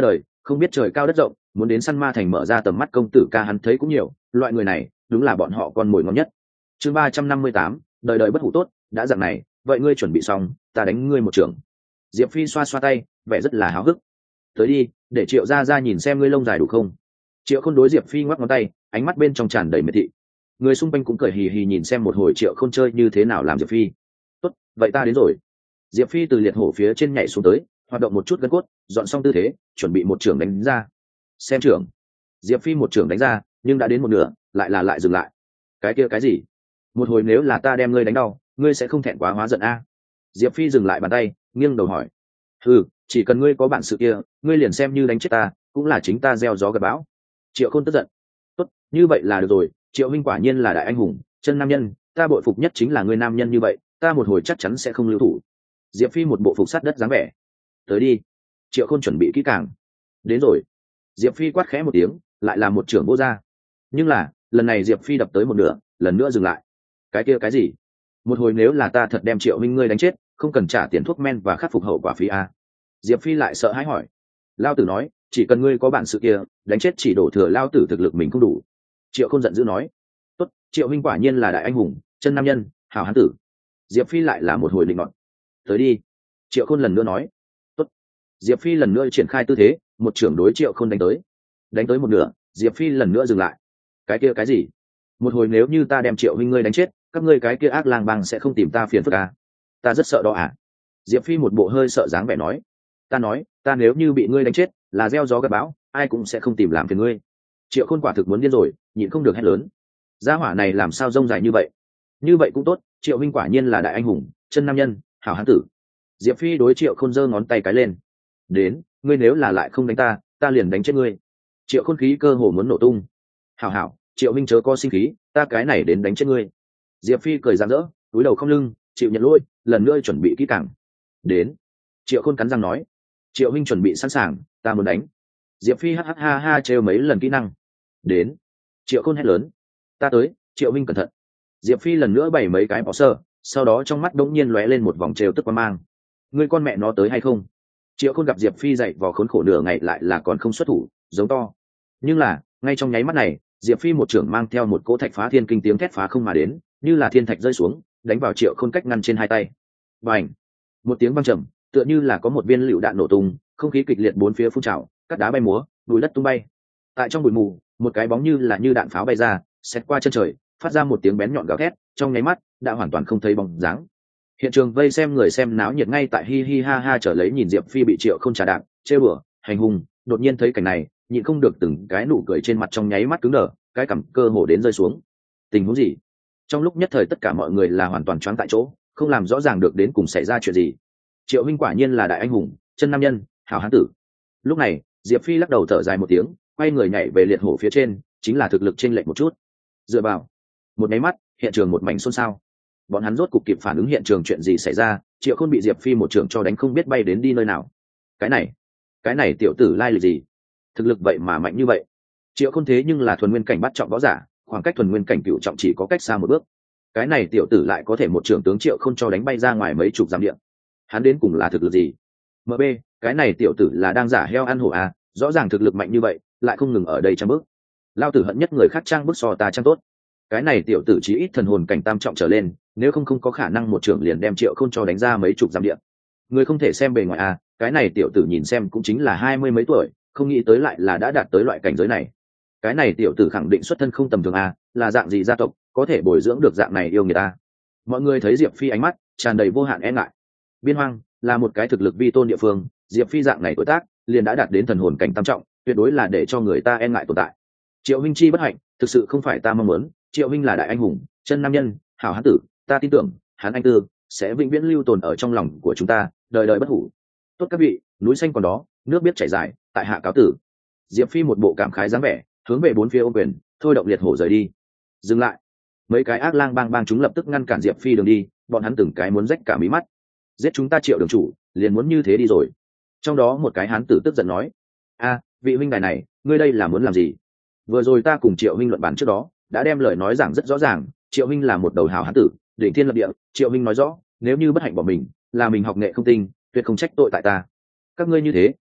không biết trời cao đất rộng, muốn đến săn ma thành mở ra tầm mắt công tử ca hắn thấy cũng nhiều, loại người này đúng là bọn họ con mồi ngon nhất. Chương ba trăm năm mươi tám, đời đời bất hủ tốt, đã dạng này, vậy ngươi chuẩn bị xong, ta đánh ngươi một trường. Diệp Phi xoa xoa tay, vẻ rất là háo hức. Tới đi, để Triệu gia gia nhìn xem ngươi lông dài đủ không. Triệu Khôn đối Diệp Phi ngoắc ngón tay, ánh mắt bên trong tràn đầy miệt thị. Người xung quanh cũng cười hì hì nhìn xem một hồi Triệu Khôn chơi như thế nào làm Diệp Phi. Tốt, vậy ta đến rồi. Diệp Phi từ liệt hổ phía trên nhảy xuống tới, hoạt động một chút gân cốt, dọn xong tư thế, chuẩn bị một trường đánh ra. Xem trưởng. Diệp Phi một trường đánh ra, nhưng đã đến một nửa, lại là lại dừng lại. Cái kia cái gì? Một hồi nếu là ta đem ngươi đánh đau, ngươi sẽ không thẹn quá hóa giận a? Diệp Phi dừng lại bàn tay, nghiêng đầu hỏi. Ừ, chỉ cần ngươi có bản sự kia, ngươi liền xem như đánh chết ta, cũng là chính ta gieo gió gặt bão. Triệu Khôn tức giận. Tốt, như vậy là được rồi, Triệu huynh quả nhiên là đại anh hùng, chân nam nhân, ta bội phục nhất chính là ngươi nam nhân như vậy, ta một hồi chắc chắn sẽ không lưu thủ. Diệp Phi một bộ phục sát đất dáng vẻ. Tới đi. Triệu Khôn chuẩn bị kỹ càng. Đến rồi. Diệp Phi quát khẽ một tiếng, lại là một trưởng vô ra. Nhưng là, lần này Diệp Phi đập tới một nửa, lần nữa dừng lại. Cái kia cái gì? Một hồi nếu là ta thật đem Triệu huynh ngươi đánh chết, không cần trả tiền thuốc men và khắc phục hậu quả phí a. Diệp Phi lại sợ hãi hỏi. Lao tử nói, chỉ cần ngươi có bản sự kia, đánh chết chỉ đổ thừa lao tử thực lực mình không đủ. Triệu Khôn giận dữ nói. Tốt, Triệu huynh quả nhiên là đại anh hùng, chân nam nhân, hảo hán tử. Diệp Phi lại là một hồi định nọt. Tới đi. Triệu Khôn lần nữa nói. Tốt. Diệp Phi lần nữa triển khai tư thế, một trưởng đối Triệu Khôn đánh tới. Đánh tới một nửa, Diệp Phi lần nữa dừng lại. Cái kia cái gì? Một hồi nếu như ta đem Triệu huynh ngươi đánh chết, các ngươi cái kia ác lang bang sẽ không tìm ta phiền phức à? Ta rất sợ đó à? Diệp Phi một bộ hơi sợ dáng vẻ nói. Ta nói, ta nếu như bị ngươi đánh chết, là gieo gió gặt bão, ai cũng sẽ không tìm làm phiền ngươi. Triệu Khôn quả thực muốn điên rồi, nhịn không được hét lớn. Gia hỏa này làm sao rông dài như vậy? Như vậy cũng tốt, Triệu huynh quả nhiên là đại anh hùng, chân nam nhân, hảo hán tử. Diệp Phi đối Triệu Khôn giơ ngón tay cái lên. Đến, ngươi nếu là lại không đánh ta, ta liền đánh chết ngươi. Triệu Khôn khí cơ hồ muốn nổ tung. Hảo hảo, Triệu huynh chớ có sinh khí, ta cái này đến đánh chết ngươi. Diệp Phi cười rạng rỡ, túi đầu không lưng, chịu nhận lỗi, lần nữa chuẩn bị kỹ càng. Đến. Triệu Khôn cắn răng nói. Triệu huynh chuẩn bị sẵn sàng, ta muốn đánh. Diệp Phi ha ha ha trêu mấy lần kỹ năng. Đến. Triệu Khôn hét lớn. Ta tới, Triệu huynh cẩn thận. Diệp Phi lần nữa bày mấy cái bỏ sơ, sau đó trong mắt đống nhiên lóe lên một vòng trêu tức quan mang. Ngươi con mẹ nó tới hay không? Triệu Khôn gặp Diệp Phi dậy vò khốn khổ nửa ngày lại là còn không xuất thủ, giống to. Nhưng là, ngay trong nháy mắt này, Diệp Phi một trưởng mang theo một cỗ thạch phá thiên kinh tiếng thét phá không mà đến, như là thiên thạch rơi xuống, đánh vào Triệu Khôn cách ngăn trên hai tay. Bành! Một tiếng vang trầm, tựa như là có một viên lựu đạn nổ tung, không khí kịch liệt bốn phía phun trào, cát đá bay múa, bụi đất tung bay. Tại trong bụi mù, một cái bóng như là như đạn pháo bay ra, xẹt qua chân trời, phát ra một tiếng bén nhọn gào thét, trong nháy mắt đã hoàn toàn không thấy bóng dáng. Hiện trường vây xem người xem náo nhiệt ngay tại hi hi ha ha trở lấy nhìn Diệp Phi bị Triệu không trả đạn, trêu bừa, hành hung, đột nhiên thấy cảnh này, nhịn không được từng cái nụ cười trên mặt trong nháy mắt cứng đờ, cái cằm cơ hồ đến rơi xuống. Tình huống gì? Trong lúc nhất thời tất cả mọi người là hoàn toàn choáng tại chỗ, không làm rõ ràng được đến cùng xảy ra chuyện gì. Triệu huynh quả nhiên là đại anh hùng, chân nam nhân, hảo hán tử. Lúc này, Diệp Phi lắc đầu thở dài một tiếng, quay người nhảy về liệt hổ phía trên, chính là thực lực chênh lệch một chút. Dựa vào, một máy mắt, hiện trường một mảnh xôn xao. Bọn hắn rốt cục kịp phản ứng hiện trường chuyện gì xảy ra, Triệu Khôn bị Diệp Phi một trường cho đánh không biết bay đến đi nơi nào. Cái này, cái này tiểu tử lai lịch gì? Thực lực vậy mà mạnh như vậy. Triệu Khôn thế nhưng là thuần nguyên cảnh bắt trọng võ giả, khoảng cách thuần nguyên cảnh cửu trọng chỉ có cách xa một bước. Cái này tiểu tử lại có thể một trường tướng Triệu Khôn cho đánh bay ra ngoài mấy chục dặm địa. Hắn đến cùng là thực lực gì? em bê, cái này tiểu tử là đang giả heo ăn hổ à, rõ ràng thực lực mạnh như vậy, lại không ngừng ở đây trang bước. Lao tử hận nhất người khác trang bước so ta trang tốt. Cái này tiểu tử chí ít thần hồn cảnh tam trọng trở lên, nếu không không có khả năng một trưởng liền đem Triệu Khôn cho đánh ra mấy chục dặm địa. Người không thể xem bề ngoài à, cái này tiểu tử nhìn xem cũng chính là hai mươi mấy tuổi, không nghĩ tới lại là đã đạt tới loại cảnh giới này. Cái này tiểu tử khẳng định xuất thân không tầm thường à, là dạng gì gia tộc có thể bồi dưỡng được dạng này yêu người ta. Mọi người thấy Diệp Phi ánh mắt tràn đầy vô hạn e ngại. Biên Hoang là một cái thực lực vi tôn địa phương, Diệp Phi dạng này tuổi tác liền đã đạt đến thần hồn cảnh tam trọng, tuyệt đối là để cho người ta e ngại tồn tại. Triệu huynh chi bất hạnh, thực sự không phải ta mong muốn, Triệu huynh là đại anh hùng, chân nam nhân, hảo hán tử, ta tin tưởng hắn anh tư sẽ vĩnh viễn lưu tồn ở trong lòng của chúng ta, đời đời bất hủ. Tốt các vị, núi xanh còn đó, nước biết chảy dài, tại hạ cáo tử. Diệp Phi một bộ cảm khái dáng vẻ, hướng về bốn phía ôm quyền, thôi động liệt hổ rời đi. Dừng lại. Mấy cái ác lang bang bang chúng lập tức ngăn cản Diệp Phi đường đi, bọn hắn từng cái muốn rách cả mí mắt. Giết chúng ta Triệu đường chủ, liền muốn như thế đi rồi. Trong đó một cái hán tử tức giận nói: a vị huynh đài này, ngươi đây là muốn làm gì? Vừa rồi ta cùng Triệu huynh luận bàn trước đó, đã đem lời nói giảng rất rõ ràng, Triệu huynh là một đầu hào hán tử, đỉnh thiên lập địa. Triệu huynh nói rõ, nếu như bất hạnh bỏ mình, là mình học nghệ không tinh, tuyệt không trách tội tại ta. Các ngươi như thế,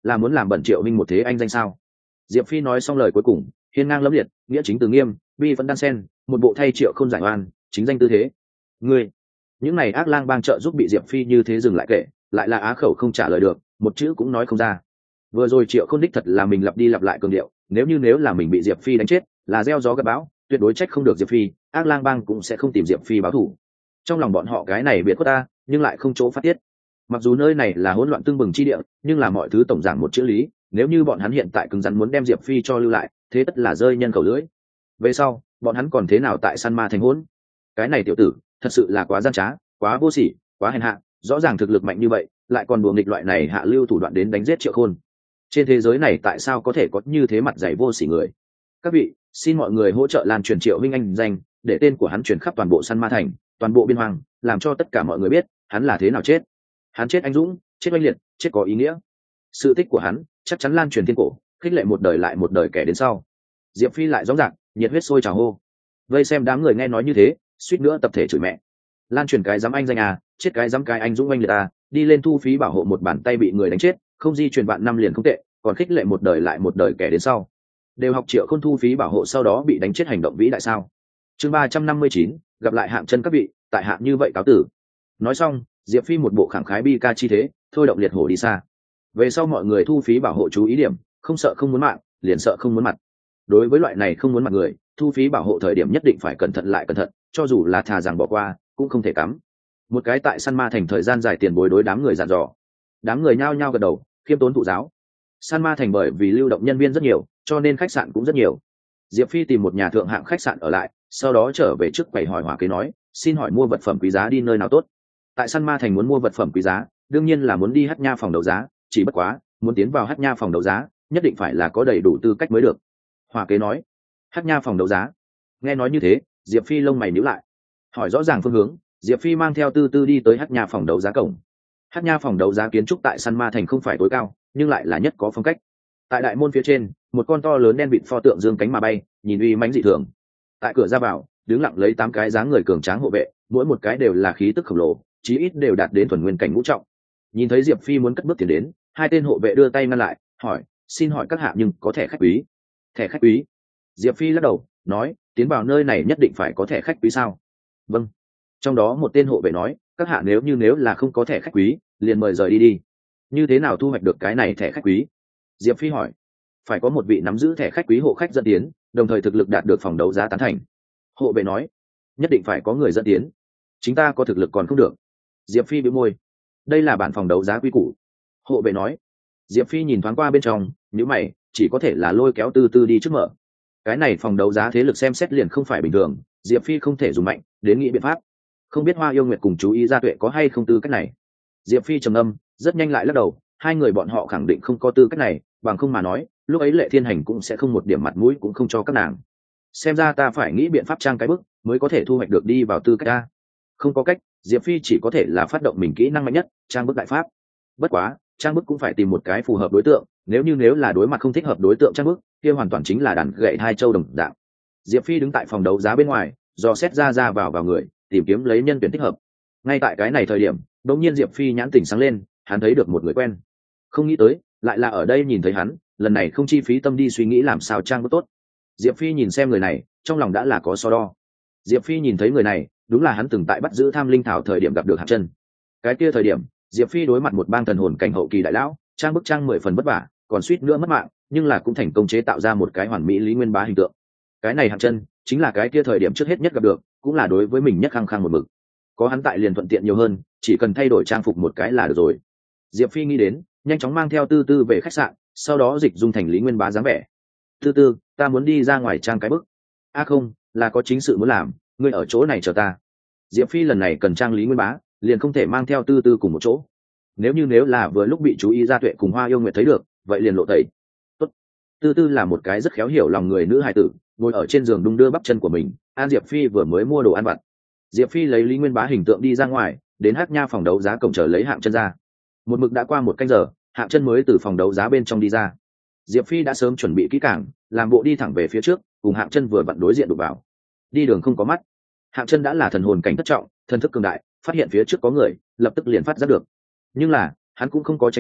là muốn làm bẩn Triệu Minh một thế anh danh sao? Diệp Phi nói xong lời cuối cùng, hiên ngang lẫm liệt, nghĩa chính từ nghiêm, bi vẫn đan sen, một bộ thay Triệu không giải oan, chính danh tư thế. Ngươi, những này ác lang bang trợ giúp bị Diệp Phi như thế dừng lại kệ, lại là á khẩu không trả lời được, một chữ cũng nói không ra. Vừa rồi Triệu Khôn đích thật là mình lặp đi lặp lại cường điệu, nếu như nếu là mình bị Diệp Phi đánh chết, là gieo gió gặt bão, tuyệt đối trách không được Diệp Phi, ác lang bang cũng sẽ không tìm Diệp Phi báo thù. Trong lòng bọn họ cái này biệt khuất ta, nhưng lại không chỗ phát tiết. Mặc dù nơi này là hỗn loạn tương bừng chi địa, nhưng là mọi thứ tổng giảng một chữ lý, nếu như bọn hắn hiện tại cứng rắn muốn đem Diệp Phi cho lưu lại, thế tất là rơi nhân khẩu lưỡi. Về sau, bọn hắn còn thế nào tại San Ma thành hỗn? Cái này tiểu tử, thật sự là quá gian trá, quá vô sỉ, quá hèn hạ, rõ ràng thực lực mạnh như vậy, lại còn đùa nghịch loại này hạ lưu thủ đoạn đến đánh giết Triệu Khôn. Trên thế giới này tại sao có thể có như thế mặt dày vô sỉ người? Các vị, xin mọi người hỗ trợ lan truyền Triệu Minh anh danh, để tên của hắn truyền khắp toàn bộ San Ma thành, toàn bộ biên hoang, làm cho tất cả mọi người biết hắn là thế nào chết. Hắn chết anh dũng, chết oanh liệt, chết có ý nghĩa. Sự tích của hắn chắc chắn lan truyền thiên cổ, khích lệ một đời lại một đời kẻ đến sau. Diệp Phi lại rõ ràng, nhiệt huyết sôi trào hô. Vây xem đám người nghe nói như thế, suýt nữa tập thể chửi mẹ. Lan truyền cái dám anh danh à, chết cái dám cái anh dũng oanh liệt à, đi lên thu phí bảo hộ một bàn tay bị người đánh chết, không di truyền bạn năm liền không tệ, còn khích lệ một đời lại một đời kẻ đến sau. Đều học Triệu Khôn thu phí bảo hộ sau đó bị đánh chết hành động vĩ đại sao? Chương ba trăm năm mươi chín, gặp lại Hạng Chân các vị, tại Hạng như vậy cáo tử. Nói xong, Diệp Phi một bộ khẳng khái bi ca chi thế, thôi động liệt hổ đi xa. Về sau mọi người thu phí bảo hộ chú ý điểm, không sợ không muốn mạng, liền sợ không muốn mặt. Đối với loại này không muốn mặt người, thu phí bảo hộ thời điểm nhất định phải cẩn thận lại cẩn thận, cho dù là thà rằng bỏ qua, cũng không thể cắm. Một cái tại San Ma thành thời gian dài tiền bối đối đám người dặn dò. Đám người nhao nhao gật đầu, khiêm tốn thụ giáo. San Ma thành bởi vì lưu động nhân viên rất nhiều, cho nên khách sạn cũng rất nhiều. Diệp Phi tìm một nhà thượng hạng khách sạn ở lại, sau đó trở về trước quầy hỏi Hỏa Kế nói, xin hỏi mua vật phẩm quý giá đi nơi nào tốt? Tại San Ma thành muốn mua vật phẩm quý giá, đương nhiên là muốn đi Hắc Nha phòng đấu giá, chỉ bất quá, muốn tiến vào Hắc Nha phòng đấu giá, nhất định phải là có đầy đủ tư cách mới được. Hỏa Kế nói, Hắc Nha phòng đấu giá. Nghe nói như thế, Diệp Phi lông mày nhíu lại. Hỏi rõ ràng phương hướng, Diệp Phi mang theo Tư Tư đi tới Hắc Nha phòng đấu giá cổng. Hắc Nha phòng đấu giá kiến trúc tại San Ma thành không phải tối cao, nhưng lại là nhất có phong cách. Tại đại môn phía trên, một con to lớn đen vịt pho tượng dương cánh mà bay, nhìn uy mãnh dị thường. Tại cửa ra vào, đứng lặng lấy tám cái dáng người cường tráng hộ vệ, mỗi một cái đều là khí tức khổng lồ, chí ít đều đạt đến thuần nguyên cảnh ngũ trọng. Nhìn thấy Diệp Phi muốn cất bước tiến đến, hai tên hộ vệ đưa tay ngăn lại, hỏi, xin hỏi các hạ nhưng có thẻ khách quý? Thẻ khách quý? Diệp Phi lắc đầu, nói, tiến vào nơi này nhất định phải có thẻ khách quý sao? Vâng. Trong đó một tên hộ vệ nói, các hạ nếu như nếu là không có thẻ khách quý, liền mời rời đi đi. Như thế nào thu hoạch được cái này thẻ khách quý? Diệp Phi hỏi. Phải có một vị nắm giữ thẻ khách quý hộ khách dẫn tiến, đồng thời thực lực đạt được phòng đấu giá tán thành. Hộ vệ nói, nhất định phải có người dẫn tiến. Chính ta có thực lực còn không được. Diệp Phi bĩu môi. Đây là bản phòng đấu giá quy củ. Hộ vệ nói. Diệp Phi nhìn thoáng qua bên trong, nhíu mày, chỉ có thể là lôi kéo Tư Tư đi trước mở. Cái này phòng đấu giá thế lực xem xét liền không phải bình thường, Diệp Phi không thể dùng mạnh, đến nghĩ biện pháp. Không biết Hoa Yêu Nguyệt cùng chú ý Gia Tuệ có hay không tư cách này. Diệp Phi trầm âm, rất nhanh lại lắc đầu, hai người bọn họ khẳng định không có tư cách này, bằng không mà nói, lúc ấy Lệ Thiên Hành cũng sẽ không một điểm mặt mũi cũng không cho các nàng. Xem ra ta phải nghĩ biện pháp trang cái bức, mới có thể thu hoạch được đi vào tư cách ta. Không có cách, Diệp Phi chỉ có thể là phát động mình kỹ năng mạnh nhất, trang bức đại pháp. Bất quá, trang bức cũng phải tìm một cái phù hợp đối tượng, nếu như nếu là đối mặt không thích hợp đối tượng trang bức, kia hoàn toàn chính là đàn gậy hai châu đồng dạng. Diệp Phi đứng tại phòng đấu giá bên ngoài, dò xét ra ra vào vào người, tìm kiếm lấy nhân tuyển thích hợp. Ngay tại cái này thời điểm, đột nhiên Diệp Phi nhãn tỉnh sáng lên, hắn thấy được một người quen. Không nghĩ tới, lại là ở đây nhìn thấy hắn, lần này không chi phí tâm đi suy nghĩ làm sao trang bức tốt. Diệp Phi nhìn xem người này, trong lòng đã là có so đo. Diệp Phi nhìn thấy người này, đúng là hắn từng tại bắt giữ Tham Linh Thảo thời điểm gặp được Hạng Chân. Cái kia thời điểm, Diệp Phi đối mặt một bang thần hồn cảnh hậu kỳ đại lão, trang bức trang mười phần vất vả, còn suýt nữa mất mạng, nhưng là cũng thành công chế tạo ra một cái hoàn mỹ Lý Nguyên Bá hình tượng. Cái này Hạng Chân, chính là cái kia thời điểm trước hết nhất gặp được, cũng là đối với mình nhất khăng khăng một mực. Có hắn tại liền thuận tiện nhiều hơn, chỉ cần thay đổi trang phục một cái là được rồi. Diệp Phi nghĩ đến, nhanh chóng mang theo Tư Tư về khách sạn, sau đó dịch dung thành Lý Nguyên Bá dáng vẻ. Tư Tư, ta muốn đi ra ngoài trang cái bức. A à không, là có chính sự muốn làm, ngươi ở chỗ này chờ ta. Diệp Phi lần này cần trang Lý Nguyên Bá, liền không thể mang theo Tư Tư cùng một chỗ. Nếu như nếu là vừa lúc bị chú ý Gia Tuệ cùng Hoa Yêu Nguyệt thấy được, vậy liền lộ tẩy. Tốt. Tư Tư là một cái rất khéo hiểu lòng người nữ hài tử, ngồi ở trên giường đung đưa bắp chân của mình. An Diệp Phi vừa mới mua đồ ăn vặt. Diệp Phi lấy Lý Nguyên Bá hình tượng đi ra ngoài, đến Hắc Nha phòng đấu giá cổng chờ lấy Hạng Chân ra. Một mực đã qua một canh giờ, Hạng Chân mới từ phòng đấu giá bên trong đi ra. Diệp Phi đã sớm chuẩn bị kỹ càng, làm bộ đi thẳng về phía trước, cùng Hạng Chân vừa vặn đối diện đụng vào. Đi đường không có mắt. Hạng Chân đã là thần hồn cảnh thất trọng, thần thức cường đại, phát hiện phía trước có người, lập tức liền phát giác được. Nhưng là, hắn cũng không có tránh né,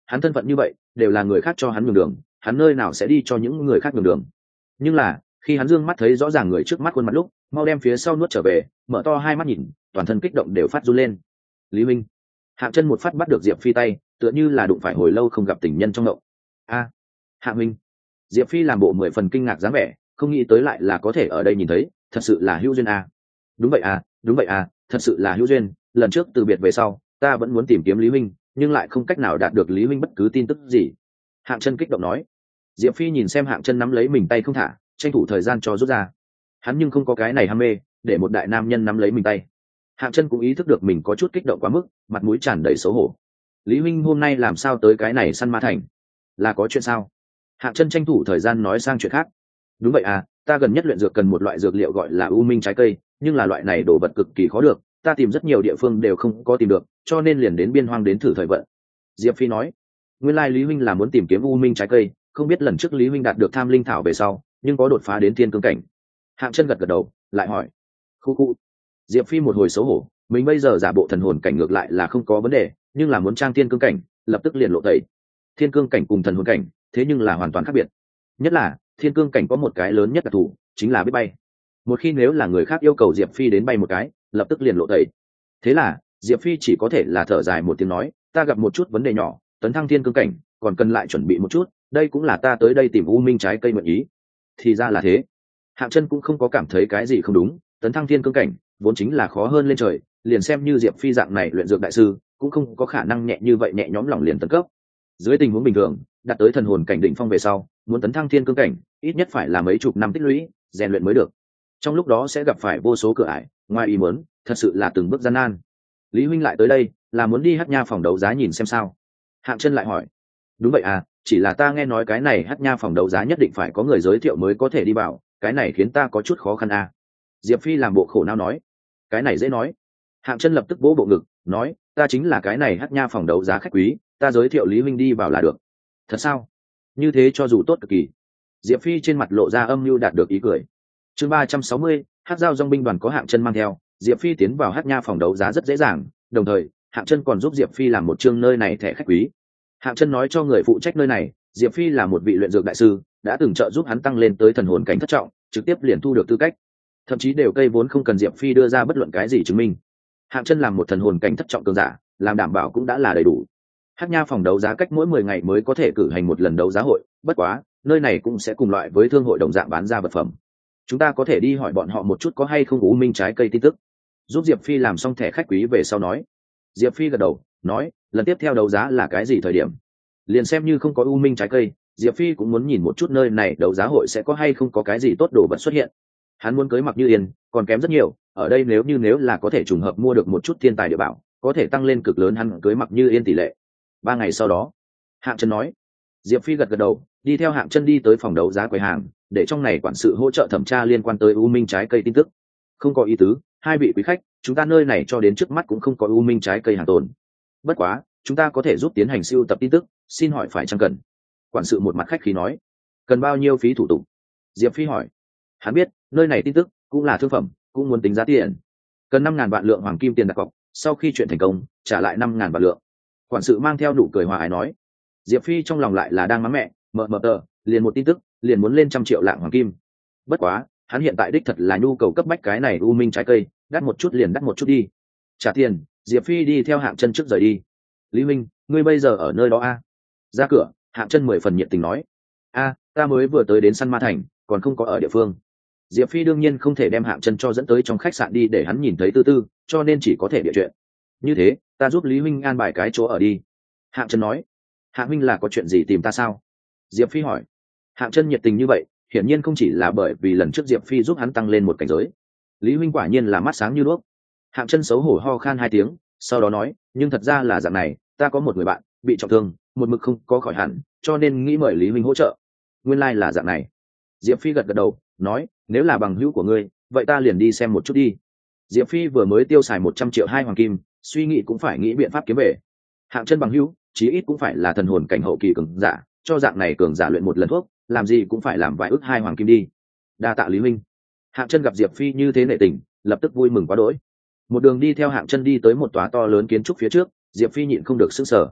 hắn thân phận như vậy đều là người khác cho hắn nhường đường, hắn nơi nào sẽ đi cho những người khác nhường đường. Nhưng là khi hắn dương mắt thấy rõ ràng người trước mắt khuôn mặt lúc, mau đem phía sau nuốt trở về, mở to hai mắt nhìn, toàn thân kích động đều phát run lên. Lý Minh. Hạng Chân một phát bắt được Diệp Phi tay, tựa như là đụng phải hồi lâu không gặp tình nhân trong ngộng. A, Hạng Minh. Diệp Phi làm bộ mười phần kinh ngạc dáng vẻ, không nghĩ tới lại là có thể ở đây nhìn thấy, thật sự là hữu duyên à. Đúng vậy à, đúng vậy à, thật sự là hữu duyên, lần trước từ biệt về sau, ta vẫn muốn tìm kiếm Lý Minh, nhưng lại không cách nào đạt được Lý Minh bất cứ tin tức gì. Hạng Chân kích động nói. Diệp Phi nhìn xem Hạng Chân nắm lấy mình tay không thả, tranh thủ thời gian cho rút ra. Hắn nhưng không có cái này ham mê, để một đại nam nhân nắm lấy mình tay. Hạng Chân cũng ý thức được mình có chút kích động quá mức, mặt mũi tràn đầy xấu hổ. Lý Minh hôm nay làm sao tới cái này săn ma thành? Là có chuyện sao? Hạng Chân tranh thủ thời gian nói sang chuyện khác. Đúng vậy à, ta gần nhất luyện dược cần một loại dược liệu gọi là u minh trái cây, nhưng là loại này đồ vật cực kỳ khó được, ta tìm rất nhiều địa phương đều không có tìm được, cho nên liền đến biên hoang đến thử thời vận. Diệp Phi nói. Nguyên lai Lý Huynh là muốn tìm kiếm u minh trái cây, không biết lần trước Lý Huynh đạt được tham linh thảo về sau, nhưng có đột phá đến thiên cương cảnh. Hạng Chân gật gật đầu, lại hỏi. Khu khu. Diệp Phi một hồi xấu hổ, mình bây giờ giả bộ thần hồn cảnh ngược lại là không có vấn đề, nhưng là muốn trang thiên cương cảnh, lập tức liền lộ tẩy. Thiên cương cảnh cùng thần hồn cảnh, thế nhưng là hoàn toàn khác biệt. Nhất là thiên cương cảnh có một cái lớn nhất đặc thù, chính là biết bay. Một khi nếu là người khác yêu cầu Diệp Phi đến bay một cái, lập tức liền lộ tẩy. Thế là Diệp Phi chỉ có thể là thở dài một tiếng nói, ta gặp một chút vấn đề nhỏ, tấn thăng thiên cương cảnh, còn cần lại chuẩn bị một chút, đây cũng là ta tới đây tìm u minh trái cây mượn ý. Thì ra là thế. Hạng Chân cũng không có cảm thấy cái gì không đúng, tấn thăng thiên cương cảnh vốn chính là khó hơn lên trời, liền xem như Diệp Phi dạng này luyện dược đại sư, cũng không có khả năng nhẹ như vậy nhẹ nhõm lòng liền tấn cấp. Dưới tình huống bình thường, đạt tới thần hồn cảnh đỉnh phong về sau, muốn tấn thăng thiên cương cảnh, ít nhất phải là mấy chục năm tích lũy, rèn luyện mới được. Trong lúc đó sẽ gặp phải vô số cửa ải, ngoài ý muốn, thật sự là từng bước gian nan. Lý Huynh lại tới đây, là muốn đi Hắc Nha phòng đấu giá nhìn xem sao? Hạng Chân lại hỏi. Đúng vậy à, chỉ là ta nghe nói cái này Hắc Nha phòng đấu giá nhất định phải có người giới thiệu mới có thể đi vào, cái này khiến ta có chút khó khăn à. Diệp Phi làm bộ khổ não nói. Cái này dễ nói. Hạng Chân lập tức vỗ bộ ngực, nói, ta chính là cái này Hắc Nha phòng đấu giá khách quý, ta giới thiệu Lý Huynh đi vào là được. Thật sao? Như thế cho dù tốt cực kỳ. Diệp Phi trên mặt lộ ra âm mưu đạt được ý cười. Chương ba trăm sáu mươi, Hắc Giao Dòng binh đoàn có Hạng Chân mang theo, Diệp Phi tiến vào Hắc Nha phòng đấu giá rất dễ dàng, đồng thời, Hạng Chân còn giúp Diệp Phi làm một chương nơi này thẻ khách quý. Hạng Chân nói cho người phụ trách nơi này, Diệp Phi là một vị luyện dược đại sư, đã từng trợ giúp hắn tăng lên tới thần hồn cảnh thất trọng, trực tiếp liền thu được tư cách. Thậm chí đều cây vốn không cần Diệp Phi đưa ra bất luận cái gì chứng minh. Hạng Chân làm một thần hồn cảnh thất trọng cường giả, làm đảm bảo cũng đã là đầy đủ. Hắc Nha phòng đấu giá cách mỗi mười ngày mới có thể cử hành một lần đấu giá hội, bất quá, nơi này cũng sẽ cùng loại với thương hội đồng dạng bán ra vật phẩm. Chúng ta có thể đi hỏi bọn họ một chút có hay không u minh trái cây tin tức. Giúp Diệp Phi làm xong thẻ khách quý về sau nói. Diệp Phi gật đầu, nói, lần tiếp theo đấu giá là cái gì thời điểm? Liền xem như không có u minh trái cây, Diệp Phi cũng muốn nhìn một chút nơi này đấu giá hội sẽ có hay không có cái gì tốt đồ vật xuất hiện. Hắn muốn cưới Mặc Như Yên, còn kém rất nhiều, ở đây nếu như nếu là có thể trùng hợp mua được một chút thiên tài địa bảo, có thể tăng lên cực lớn hắn cưới Mặc Như Yên tỷ lệ. Ba ngày sau đó, Hạng Chân nói. Diệp Phi gật gật đầu, đi theo Hạng Chân đi tới phòng đấu giá quầy hàng, để trong này quản sự hỗ trợ thẩm tra liên quan tới u minh trái cây tin tức. Không có ý tứ, hai vị quý khách, chúng ta nơi này cho đến trước mắt cũng không có u minh trái cây hàng tồn. Bất quá, chúng ta có thể giúp tiến hành sưu tập tin tức, xin hỏi phải chăng cần? Quản sự một mặt khách khí nói. Cần bao nhiêu phí thủ tục? Diệp Phi hỏi. Hắn biết, nơi này tin tức cũng là thương phẩm, cũng muốn tính giá tiền. Cần năm ngàn vạn lượng hoàng kim tiền đặt cọc, sau khi chuyện thành công, trả lại năm ngàn vạn lượng. Quản sự mang theo nụ cười hòa ái nói. Diệp Phi trong lòng lại là đang mắng mẹ, mờ mờ tờ, liền một tin tức, liền muốn lên trăm triệu lạng hoàng kim. Bất quá, hắn hiện tại đích thật là nhu cầu cấp bách cái này u minh trái cây, đắt một chút liền đắt một chút đi. Trả tiền, Diệp Phi đi theo Hạng Chân trước rời đi. Lý Minh, ngươi bây giờ ở nơi đó a? À? Ra cửa, Hạng Chân mười phần nhiệt tình nói. A, ta mới vừa tới đến Săn Ma Thành, còn không có ở địa phương. Diệp Phi đương nhiên không thể đem Hạng Chân cho dẫn tới trong khách sạn đi để hắn nhìn thấy tư tư, cho nên chỉ có thể địa chuyện. Như thế, ta giúp Lý Minh an bài cái chỗ ở đi. Hạng Chân nói. Hạng Minh là có chuyện gì tìm ta sao? Diệp Phi hỏi. Hạng Chân nhiệt tình như vậy, hiển nhiên không chỉ là bởi vì lần trước Diệp Phi giúp hắn tăng lên một cảnh giới. Lý Minh quả nhiên là mắt sáng như đuốc. Hạng Chân xấu hổ ho khan hai tiếng, sau đó nói, nhưng thật ra là dạng này, ta có một người bạn bị trọng thương, một mực không có khỏi hẳn, cho nên nghĩ mời Lý Minh hỗ trợ. Nguyên lai like là dạng này. Diệp Phi gật gật đầu, nói, nếu là bằng hữu của ngươi, vậy ta liền đi xem một chút đi. Diệp Phi vừa mới tiêu xài một trăm triệu hai hoàng kim, suy nghĩ cũng phải nghĩ biện pháp kiếm về. Hạng Chân bằng hữu, chí ít cũng phải là thần hồn cảnh hậu kỳ cường giả, cho dạng này cường giả luyện một lần thuốc, làm gì cũng phải làm vài ức hai hoàng kim đi. Đa tạ Lý Minh. Hạng Chân gặp Diệp Phi như thế nể tình, lập tức vui mừng quá đỗi. Một đường đi theo Hạng Chân đi tới một tòa to lớn kiến trúc phía trước, Diệp Phi nhịn không được sững sờ.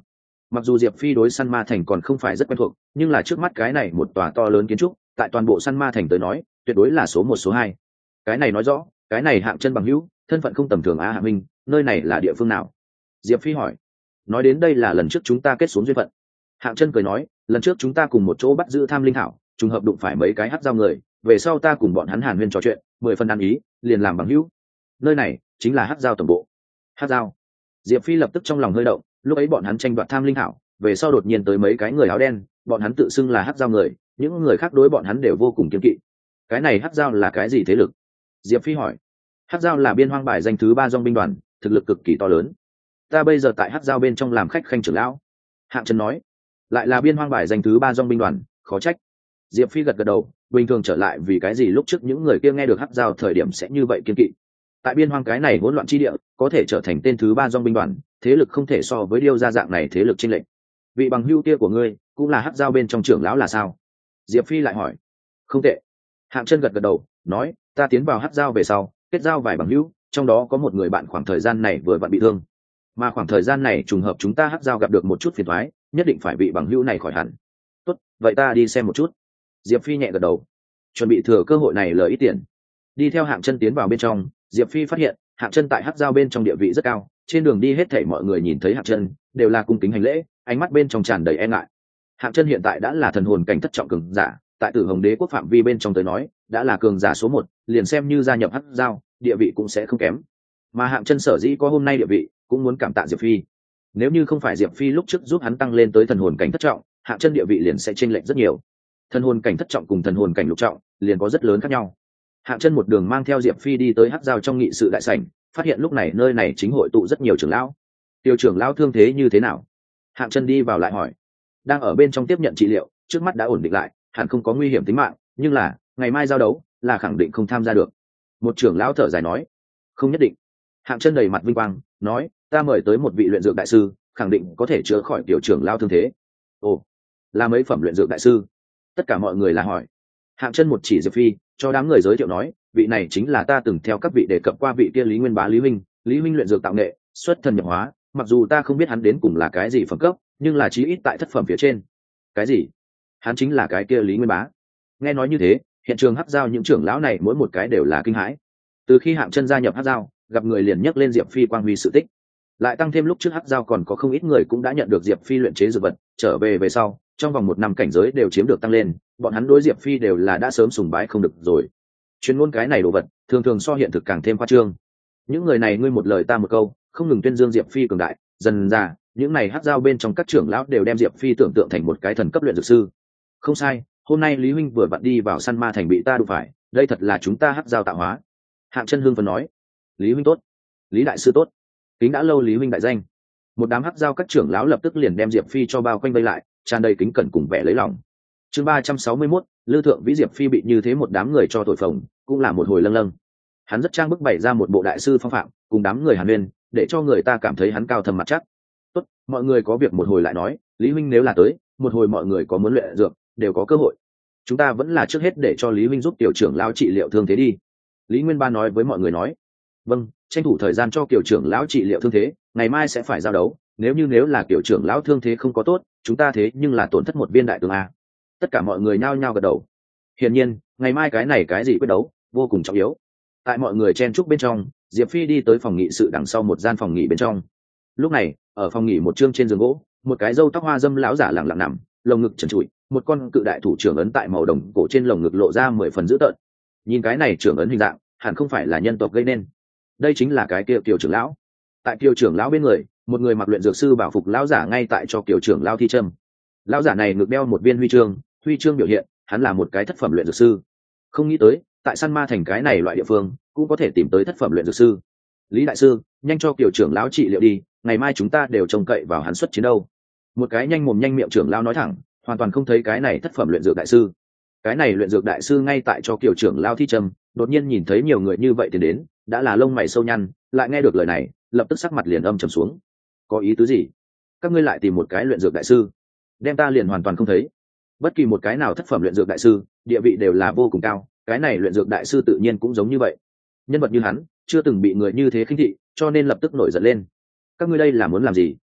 Mặc dù Diệp Phi đối Săn Ma Thành còn không phải rất quen thuộc, nhưng là trước mắt cái này một tòa to lớn kiến trúc, tại toàn bộ Săn Ma Thành tới nói, tuyệt đối là số một số hai. Cái này nói rõ, cái này Hạng Chân bằng hữu, thân phận không tầm thường á. Hạ Minh, nơi này là địa phương nào? Diệp Phi hỏi. Nói đến đây là lần trước chúng ta kết xuống duyên phận. Hạng Chân cười nói, lần trước chúng ta cùng một chỗ bắt giữ Tham Linh Thảo, trùng hợp đụng phải mấy cái hắc giao người, về sau ta cùng bọn hắn hàn huyên trò chuyện, mười phần ăn ý, liền làm bằng hữu. Nơi này chính là hắc giao tổng bộ. Hắc giao. Diệp Phi lập tức trong lòng hơi động, lúc ấy bọn hắn tranh đoạt Tham Linh Thảo, về sau đột nhiên tới mấy cái người áo đen, bọn hắn tự xưng là hắc giao người, những người khác đối bọn hắn đều vô cùng kiêng kỵ. Cái này hắc giao là cái gì thế lực? Diệp Phi hỏi. Hắc giao là biên hoang bài danh thứ ba dòng binh đoàn, thực lực cực kỳ to lớn. Ta bây giờ tại hắc giao bên trong làm khách khanh trưởng lão. Hạng Chân nói. Lại là biên hoang bài danh thứ ba dòng binh đoàn, khó trách. Diệp Phi gật gật đầu, bình thường trở lại vì cái gì lúc trước những người kia nghe được hắc giao thời điểm sẽ như vậy kiên kỵ. Tại biên hoang cái này hỗn loạn chi địa, có thể trở thành tên thứ ba dòng binh đoàn, thế lực không thể so với điêu gia dạng này thế lực chênh lệch. Vị bằng hữu kia của ngươi cũng là hắc giao bên trong trưởng lão là sao? Diệp Phi lại hỏi. Không tệ. Hạng Chân gật gật đầu, nói, ta tiến vào hắc giao về sau, kết giao vài bằng hữu, trong đó có một người bạn khoảng thời gian này vừa vặn bị thương, mà khoảng thời gian này trùng hợp chúng ta hắc giao gặp được một chút phiền toái, nhất định phải vị bằng hữu này khỏi hẳn. Tốt, vậy ta đi xem một chút. Diệp Phi nhẹ gật đầu, chuẩn bị thừa cơ hội này lời ít tiền. Đi theo Hạng Chân tiến vào bên trong, Diệp Phi phát hiện Hạng Chân tại hắc giao bên trong địa vị rất cao, trên đường đi hết thảy mọi người nhìn thấy Hạng Chân đều là cung kính hành lễ, ánh mắt bên trong tràn đầy e ngại. Hạng Chân hiện tại đã là thần hồn cảnh thất trọng cường giả, tại Tử Hồng Đế quốc phạm vi bên trong tới nói, đã là cường giả số một, liền xem như gia nhập hắc giao, địa vị cũng sẽ không kém. Mà Hạng Chân sở dĩ có hôm nay địa vị, cũng muốn cảm tạ Diệp Phi. Nếu như không phải Diệp Phi lúc trước giúp hắn tăng lên tới thần hồn cảnh thất trọng, Hạng Chân địa vị liền sẽ chênh lệch rất nhiều. Thần hồn cảnh thất trọng cùng thần hồn cảnh lục trọng liền có rất lớn khác nhau. Hạng Chân một đường mang theo Diệp Phi đi tới hắc giao trong nghị sự đại sảnh, phát hiện lúc này nơi này chính hội tụ rất nhiều trưởng lão. Tiêu trưởng lão thương thế như thế nào? Hạng Chân đi vào lại hỏi. Đang ở bên trong tiếp nhận trị liệu, trước mắt đã ổn định lại, hẳn không có nguy hiểm tính mạng, nhưng là ngày mai giao đấu là khẳng định không tham gia được. Một trưởng lão thở dài nói. Không nhất định. Hạng Chân đầy mặt vinh quang nói, ta mời tới một vị luyện dược đại sư, khẳng định có thể chữa khỏi tiểu trưởng lão thương thế. Ồ, là mấy phẩm luyện dược đại sư? Tất cả mọi người là hỏi. Hạng Chân một chỉ Diệp Phi, cho đám người giới thiệu nói, vị này chính là ta từng theo các vị đề cập qua vị kia Lý Nguyên Bá Lý huynh, Lý huynh luyện dược tạo nghệ, xuất thần nhập hóa, mặc dù ta không biết hắn đến cùng là cái gì phẩm cấp, nhưng là chí ít tại thất phẩm phía trên. Cái gì? Hắn chính là cái kia Lý Nguyên Bá? Nghe nói như thế, hiện trường hắc giao những trưởng lão này mỗi một cái đều là kinh hãi. Từ khi Hạng Chân gia nhập hắc giao, gặp người liền nhắc lên Diệp Phi quang huy sự tích. Lại tăng thêm lúc trước hắc giao còn có không ít người cũng đã nhận được Diệp Phi luyện chế dược vật, trở về về sau, trong vòng một năm cảnh giới đều chiếm được tăng lên, bọn hắn đối Diệp Phi đều là đã sớm sùng bái không được rồi. Chuyên môn cái này đồ vật, thường thường so hiện thực càng thêm khoa trương. Những người này ngươi một lời ta một câu, không ngừng tuyên dương Diệp Phi cường đại, dần ra, những này hắc giao bên trong các trưởng lão đều đem Diệp Phi tưởng tượng thành một cái thần cấp luyện dược sư. Không sai, hôm nay Lý huynh vừa vặn đi vào Săn Ma Thành bị ta đụng phải, đây thật là chúng ta hắc giao tạo hóa. Hạng Chân hưng phấn nói. Lý huynh tốt, Lý đại sư tốt, kính đã lâu Lý huynh đại danh. Một đám hắc giao các trưởng lão lập tức liền đem Diệp Phi cho bao quanh vây lại, tràn đầy kính cẩn cùng vẻ lấy lòng. Chương ba trăm sáu mươi mốt, Lư Thượng Vĩ Diệp Phi bị như thế một đám người cho thổi phồng, cũng là một hồi lâng lâng. Hắn rất trang bức bày ra một bộ đại sư phong phạm, cùng đám người Hàn Huyên, để cho người ta cảm thấy hắn cao thâm mặt chắc. Tốt, mọi người có việc một hồi lại nói, Lý huynh nếu là tới, một hồi mọi người có muốn luyện dược, đều có cơ hội. Chúng ta vẫn là trước hết để cho Lý huynh giúp tiểu trưởng lão trị liệu thương thế đi. Lý Nguyên Ba nói với mọi người nói. Vâng, tranh thủ thời gian cho tiểu trưởng lão trị liệu thương thế, ngày mai sẽ phải giao đấu, nếu như nếu là tiểu trưởng lão thương thế không có tốt, chúng ta thế nhưng là tổn thất một viên đại tướng a. Tất cả mọi người nhao nhao gật đầu. Hiển nhiên, ngày mai cái này cái gì quyết đấu, vô cùng trọng yếu. Tại mọi người chen chúc bên trong, Diệp Phi đi tới phòng nghị sự đằng sau một gian phòng nghỉ bên trong. Lúc này, ở phòng nghỉ một trương trên giường gỗ, một cái râu tóc hoa dâm lão giả lặng lặng nằm, lồng ngực trần trụi, một con cự đại thủ trưởng ấn tại màu đồng cổ trên lồng ngực lộ ra mười phần dữ tợn. Nhìn cái này trưởng ấn hình dạng, hẳn không phải là nhân tộc gây nên. Đây chính là cái kia Kiều trưởng lão. Tại Kiều trưởng lão bên người, một người mặc luyện dược sư bảo phục lão giả ngay tại cho Kiều trưởng lão thi châm. Lão giả này ngực đeo một viên huy chương, huy chương biểu hiện hắn là một cái thất phẩm luyện dược sư. Không nghĩ tới, tại Săn Ma Thành cái này loại địa phương, cũng có thể tìm tới thất phẩm luyện dược sư. Lý đại sư, nhanh cho Kiều trưởng lão trị liệu đi, ngày mai chúng ta đều trông cậy vào hắn xuất chiến đâu. Một cái nhanh mồm nhanh miệng trưởng lão nói thẳng, hoàn toàn không thấy cái này thất phẩm luyện dược đại sư. Cái này luyện dược đại sư ngay tại cho Kiều trưởng lão thi châm, đột nhiên nhìn thấy nhiều người như vậy thì đến, đã là lông mày sâu nhăn, lại nghe được lời này, lập tức sắc mặt liền âm trầm xuống. Có ý tứ gì? Các ngươi lại tìm một cái luyện dược đại sư, đem ta liền hoàn toàn không thấy. Bất kỳ một cái nào thất phẩm luyện dược đại sư, địa vị đều là vô cùng cao, cái này luyện dược đại sư tự nhiên cũng giống như vậy. Nhân vật như hắn, chưa từng bị người như thế khinh thị, cho nên lập tức nổi giận lên. Các ngươi đây là muốn làm gì?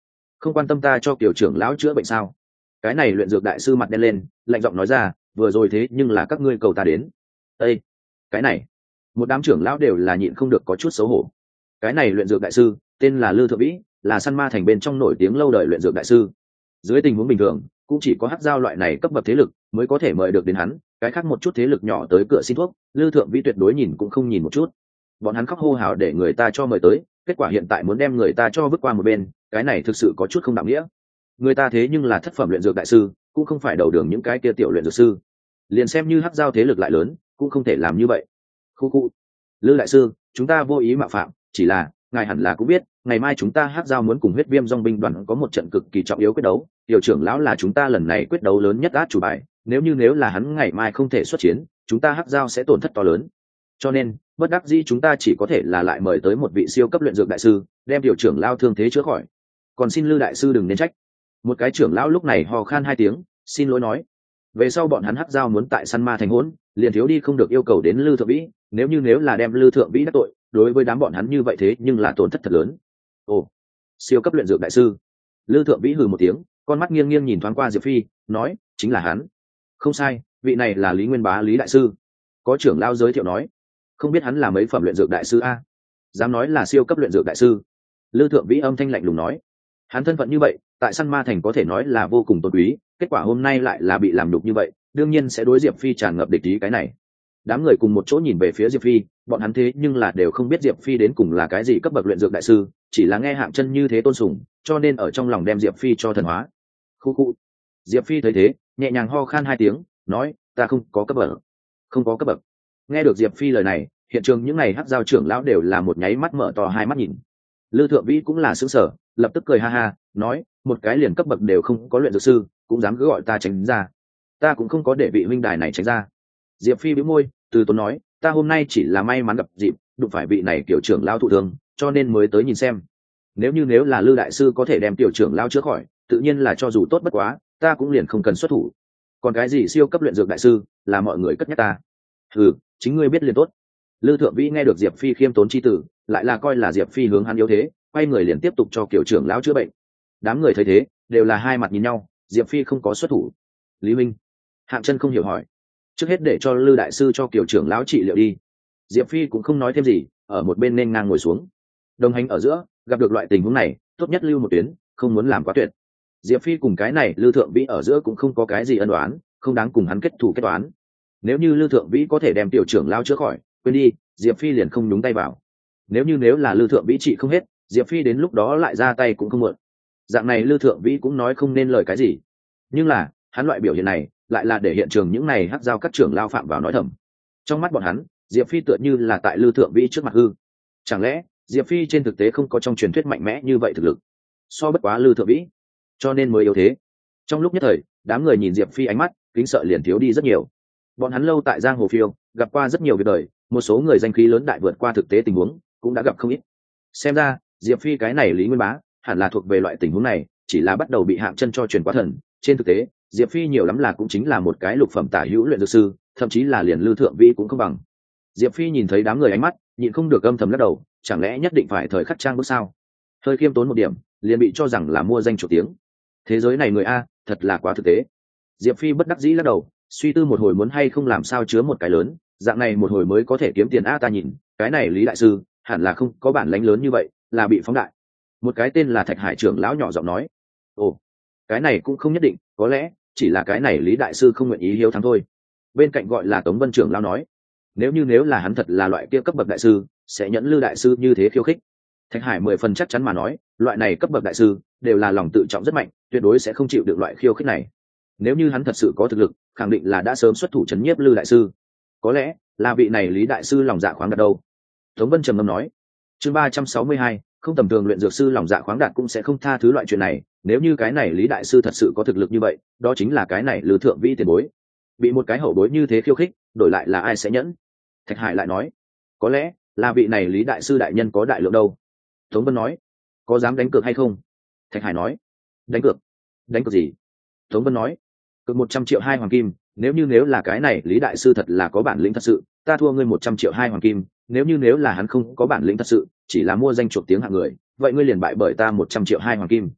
không quan tâm ta cho kiểu trưởng lão chữa bệnh sao? Cái này luyện dược đại sư mặt đen lên, lạnh giọng nói ra, vừa rồi thế nhưng là các ngươi cầu ta đến. Ê, cái này, một đám trưởng lão đều là nhịn không được có chút xấu hổ. Cái này luyện dược đại sư tên là Lư Thượng Vĩ, là săn ma thành bên trong nổi tiếng lâu đời luyện dược đại sư. Dưới tình huống bình thường cũng chỉ có hắc giao loại này cấp bậc thế lực mới có thể mời được đến hắn, cái khác một chút thế lực nhỏ tới cửa xin thuốc, Lư Thượng Vĩ tuyệt đối nhìn cũng không nhìn một chút. Bọn hắn khóc hô hào để người ta cho mời tới, kết quả hiện tại muốn đem người ta cho vứt qua một bên, cái này thực sự có chút không đạo nghĩa. Người ta thế nhưng là thất phẩm luyện dược đại sư, cũng không phải đầu đường những cái kia tiểu luyện dược sư. Liền xem như hắc giao thế lực lại lớn cũng không thể làm như vậy. Khu khu, Lư đại sư, chúng ta vô ý mạo phạm, chỉ là ngài hẳn là cũng biết, ngày mai chúng ta hắc giao muốn cùng huyết viêm dòng binh đoàn có một trận cực kỳ trọng yếu quyết đấu, tiểu trưởng lão là chúng ta lần này quyết đấu lớn nhất át chủ bài, nếu như nếu là hắn ngày mai không thể xuất chiến, chúng ta hắc giao sẽ tổn thất to lớn. Cho nên bất đắc dĩ chúng ta chỉ có thể là lại mời tới một vị siêu cấp luyện dược đại sư, đem tiểu trưởng lão thương thế chữa khỏi. Còn xin Lư đại sư đừng nên trách. Một cái trưởng lão lúc này hò khan hai tiếng, xin lỗi nói, về sau bọn hắn hắc giao muốn tại săn ma thành hỗn, liền thiếu đi không được yêu cầu đến Lư Thượng Vĩ, nếu như nếu là đem Lư Thượng Vĩ đắc tội, đối với đám bọn hắn như vậy thế nhưng là tổn thất thật lớn. Ồ, siêu cấp luyện dược đại sư. Lư Thượng Vĩ hừ một tiếng, con mắt nghiêng nghiêng nhìn thoáng qua Diệp Phi, nói, chính là hắn. Không sai, vị này là Lý Nguyên Bá Lý đại sư. Có trưởng lão giới thiệu nói, không biết hắn là mấy phẩm luyện dược đại sư a? Dám nói là siêu cấp luyện dược đại sư. Lư Thượng Vĩ âm thanh lạnh lùng nói, hắn thân phận như vậy tại săn ma thành có thể nói là vô cùng tôn quý, kết quả hôm nay lại là bị làm đục như vậy, đương nhiên sẽ đối Diệp Phi tràn ngập địch ý cái này. Đám người cùng một chỗ nhìn về phía Diệp Phi, bọn hắn thế nhưng là đều không biết Diệp Phi đến cùng là cái gì cấp bậc luyện dược đại sư, chỉ là nghe Hạng Chân như thế tôn sùng, cho nên ở trong lòng đem Diệp Phi cho thần hóa. Khu khu. Diệp Phi thấy thế, nhẹ nhàng ho khan hai tiếng, nói, ta không có cấp bậc. Không có cấp bậc. Nghe được Diệp Phi lời này, hiện trường những này hắc giao trưởng lão đều là một nháy mắt mở to hai mắt nhìn. Lư Thượng Vĩ cũng là sững sờ, lập tức cười ha ha, nói, một cái liền cấp bậc đều không có luyện dược sư, cũng dám cứ gọi ta tránh ra. Ta cũng không có để vị huynh đài này tránh ra. Diệp Phi bĩu môi, từ tốn nói, ta hôm nay chỉ là may mắn gặp dịp, đụng phải vị này tiểu trưởng lão thụ thương, cho nên mới tới nhìn xem. Nếu như nếu là Lư đại sư có thể đem tiểu trưởng lão chữa khỏi, tự nhiên là cho dù tốt bất quá, ta cũng liền không cần xuất thủ. Còn cái gì siêu cấp luyện dược đại sư, là mọi người cất nhắc ta. Ừ, chính ngươi biết liền tốt. Lư Thượng Vĩ nghe được Diệp Phi khiêm tốn chi tử, lại là coi là Diệp Phi hướng hắn yếu thế, quay người liền tiếp tục cho kiểu trưởng lão chữa bệnh. Đám người thấy thế, đều là hai mặt nhìn nhau, Diệp Phi không có xuất thủ. Lý Minh, Hạng Chân không hiểu hỏi, trước hết để cho Lư đại sư cho kiểu trưởng lão trị liệu đi. Diệp Phi cũng không nói thêm gì, ở một bên nên ngang ngồi xuống. Đồng hành ở giữa, gặp được loại tình huống này, tốt nhất lưu một tuyến, không muốn làm quá tuyệt. Diệp Phi cùng cái này Lư Thượng Vĩ ở giữa cũng không có cái gì ân oán, không đáng cùng hắn kết thù kết toán. Nếu như Lư Thượng Vĩ có thể đem tiểu trưởng lão chữa khỏi, quên đi, Diệp Phi liền không nhúng tay vào. Nếu như nếu là Lư Thượng Vĩ trị không hết, Diệp Phi đến lúc đó lại ra tay cũng không muộn. Dạng này Lư Thượng Vĩ cũng nói không nên lời cái gì. Nhưng là, hắn loại biểu hiện này, lại là để hiện trường những này hắc giao các trưởng lao phạm vào nói thầm. Trong mắt bọn hắn, Diệp Phi tựa như là tại Lư Thượng Vĩ trước mặt hư. Chẳng lẽ, Diệp Phi trên thực tế không có trong truyền thuyết mạnh mẽ như vậy thực lực, so bất quá Lư Thượng Vĩ, cho nên mới yếu thế. Trong lúc nhất thời, đám người nhìn Diệp Phi ánh mắt, kính sợ liền thiếu đi rất nhiều. Bọn hắn lâu tại giang hồ phiêu, gặp qua rất nhiều việc đời, một số người danh khí lớn đại vượt qua thực tế tình huống, cũng đã gặp không ít. Xem ra, Diệp Phi cái này Lý Nguyên Bá, hẳn là thuộc về loại tình huống này, chỉ là bắt đầu bị Hạng Chân cho truyền quá thần. Trên thực tế, Diệp Phi nhiều lắm là cũng chính là một cái lục phẩm tả hữu luyện dược sư, thậm chí là liền Lư Thượng Vĩ cũng không bằng. Diệp Phi nhìn thấy đám người ánh mắt, nhịn không được âm thầm lắc đầu, chẳng lẽ nhất định phải thời khắc trang bước sao? Hơi khiêm tốn một điểm, liền bị cho rằng là mua danh chủ tiếng. Thế giới này người a, thật là quá thực tế. Diệp Phi bất đắc dĩ lắc đầu, suy tư một hồi muốn hay không làm sao chứa một cái lớn, dạng này một hồi mới có thể kiếm tiền a. Ta nhìn, cái này Lý đại sư, hẳn là không có bản lãnh lớn như vậy, là bị phóng đại. Một cái tên là Thạch Hải trưởng lão nhỏ giọng nói, ồ, cái này cũng không nhất định, có lẽ chỉ là cái này Lý đại sư không nguyện ý hiếu thắng thôi. Bên cạnh gọi là Tống Vân trưởng lão nói, nếu như nếu là hắn thật là loại kia cấp bậc đại sư, sẽ nhẫn Lư đại sư như thế khiêu khích. Thạch Hải mười phần chắc chắn mà nói, loại này cấp bậc đại sư đều là lòng tự trọng rất mạnh, tuyệt đối sẽ không chịu được loại khiêu khích này. Nếu như hắn thật sự có thực lực, khẳng định là đã sớm xuất thủ chấn nhiếp Lư đại sư. Có lẽ là vị này Lý đại sư lòng dạ khoáng đạt đâu. Tống Vân trầm ngâm nói, chương ba trăm sáu mươi hai, không tầm thường luyện dược sư lòng dạ khoáng đạt cũng sẽ không tha thứ loại chuyện này. Nếu như cái này Lý đại sư thật sự có thực lực như vậy, đó chính là cái này Lư Thượng Vĩ tiền bối. Bị một cái hậu bối như thế khiêu khích, đổi lại là ai sẽ nhẫn? Thạch Hải lại nói, có lẽ là vị này Lý đại sư đại nhân có đại lượng đâu. Tống Vân nói, có dám đánh cược hay không? Thạch Hải nói, đánh cược? Đánh cược gì? Tống Vân nói, cược một trăm triệu hai hoàng kim. Nếu như nếu là cái này Lý đại sư thật là có bản lĩnh thật sự, ta thua ngươi một trăm triệu hai hoàng kim. Nếu như nếu là hắn không có bản lĩnh thật sự, chỉ là mua danh chuộc tiếng hạng người, vậy ngươi liền bại bởi ta một trăm triệu hai hoàng kim.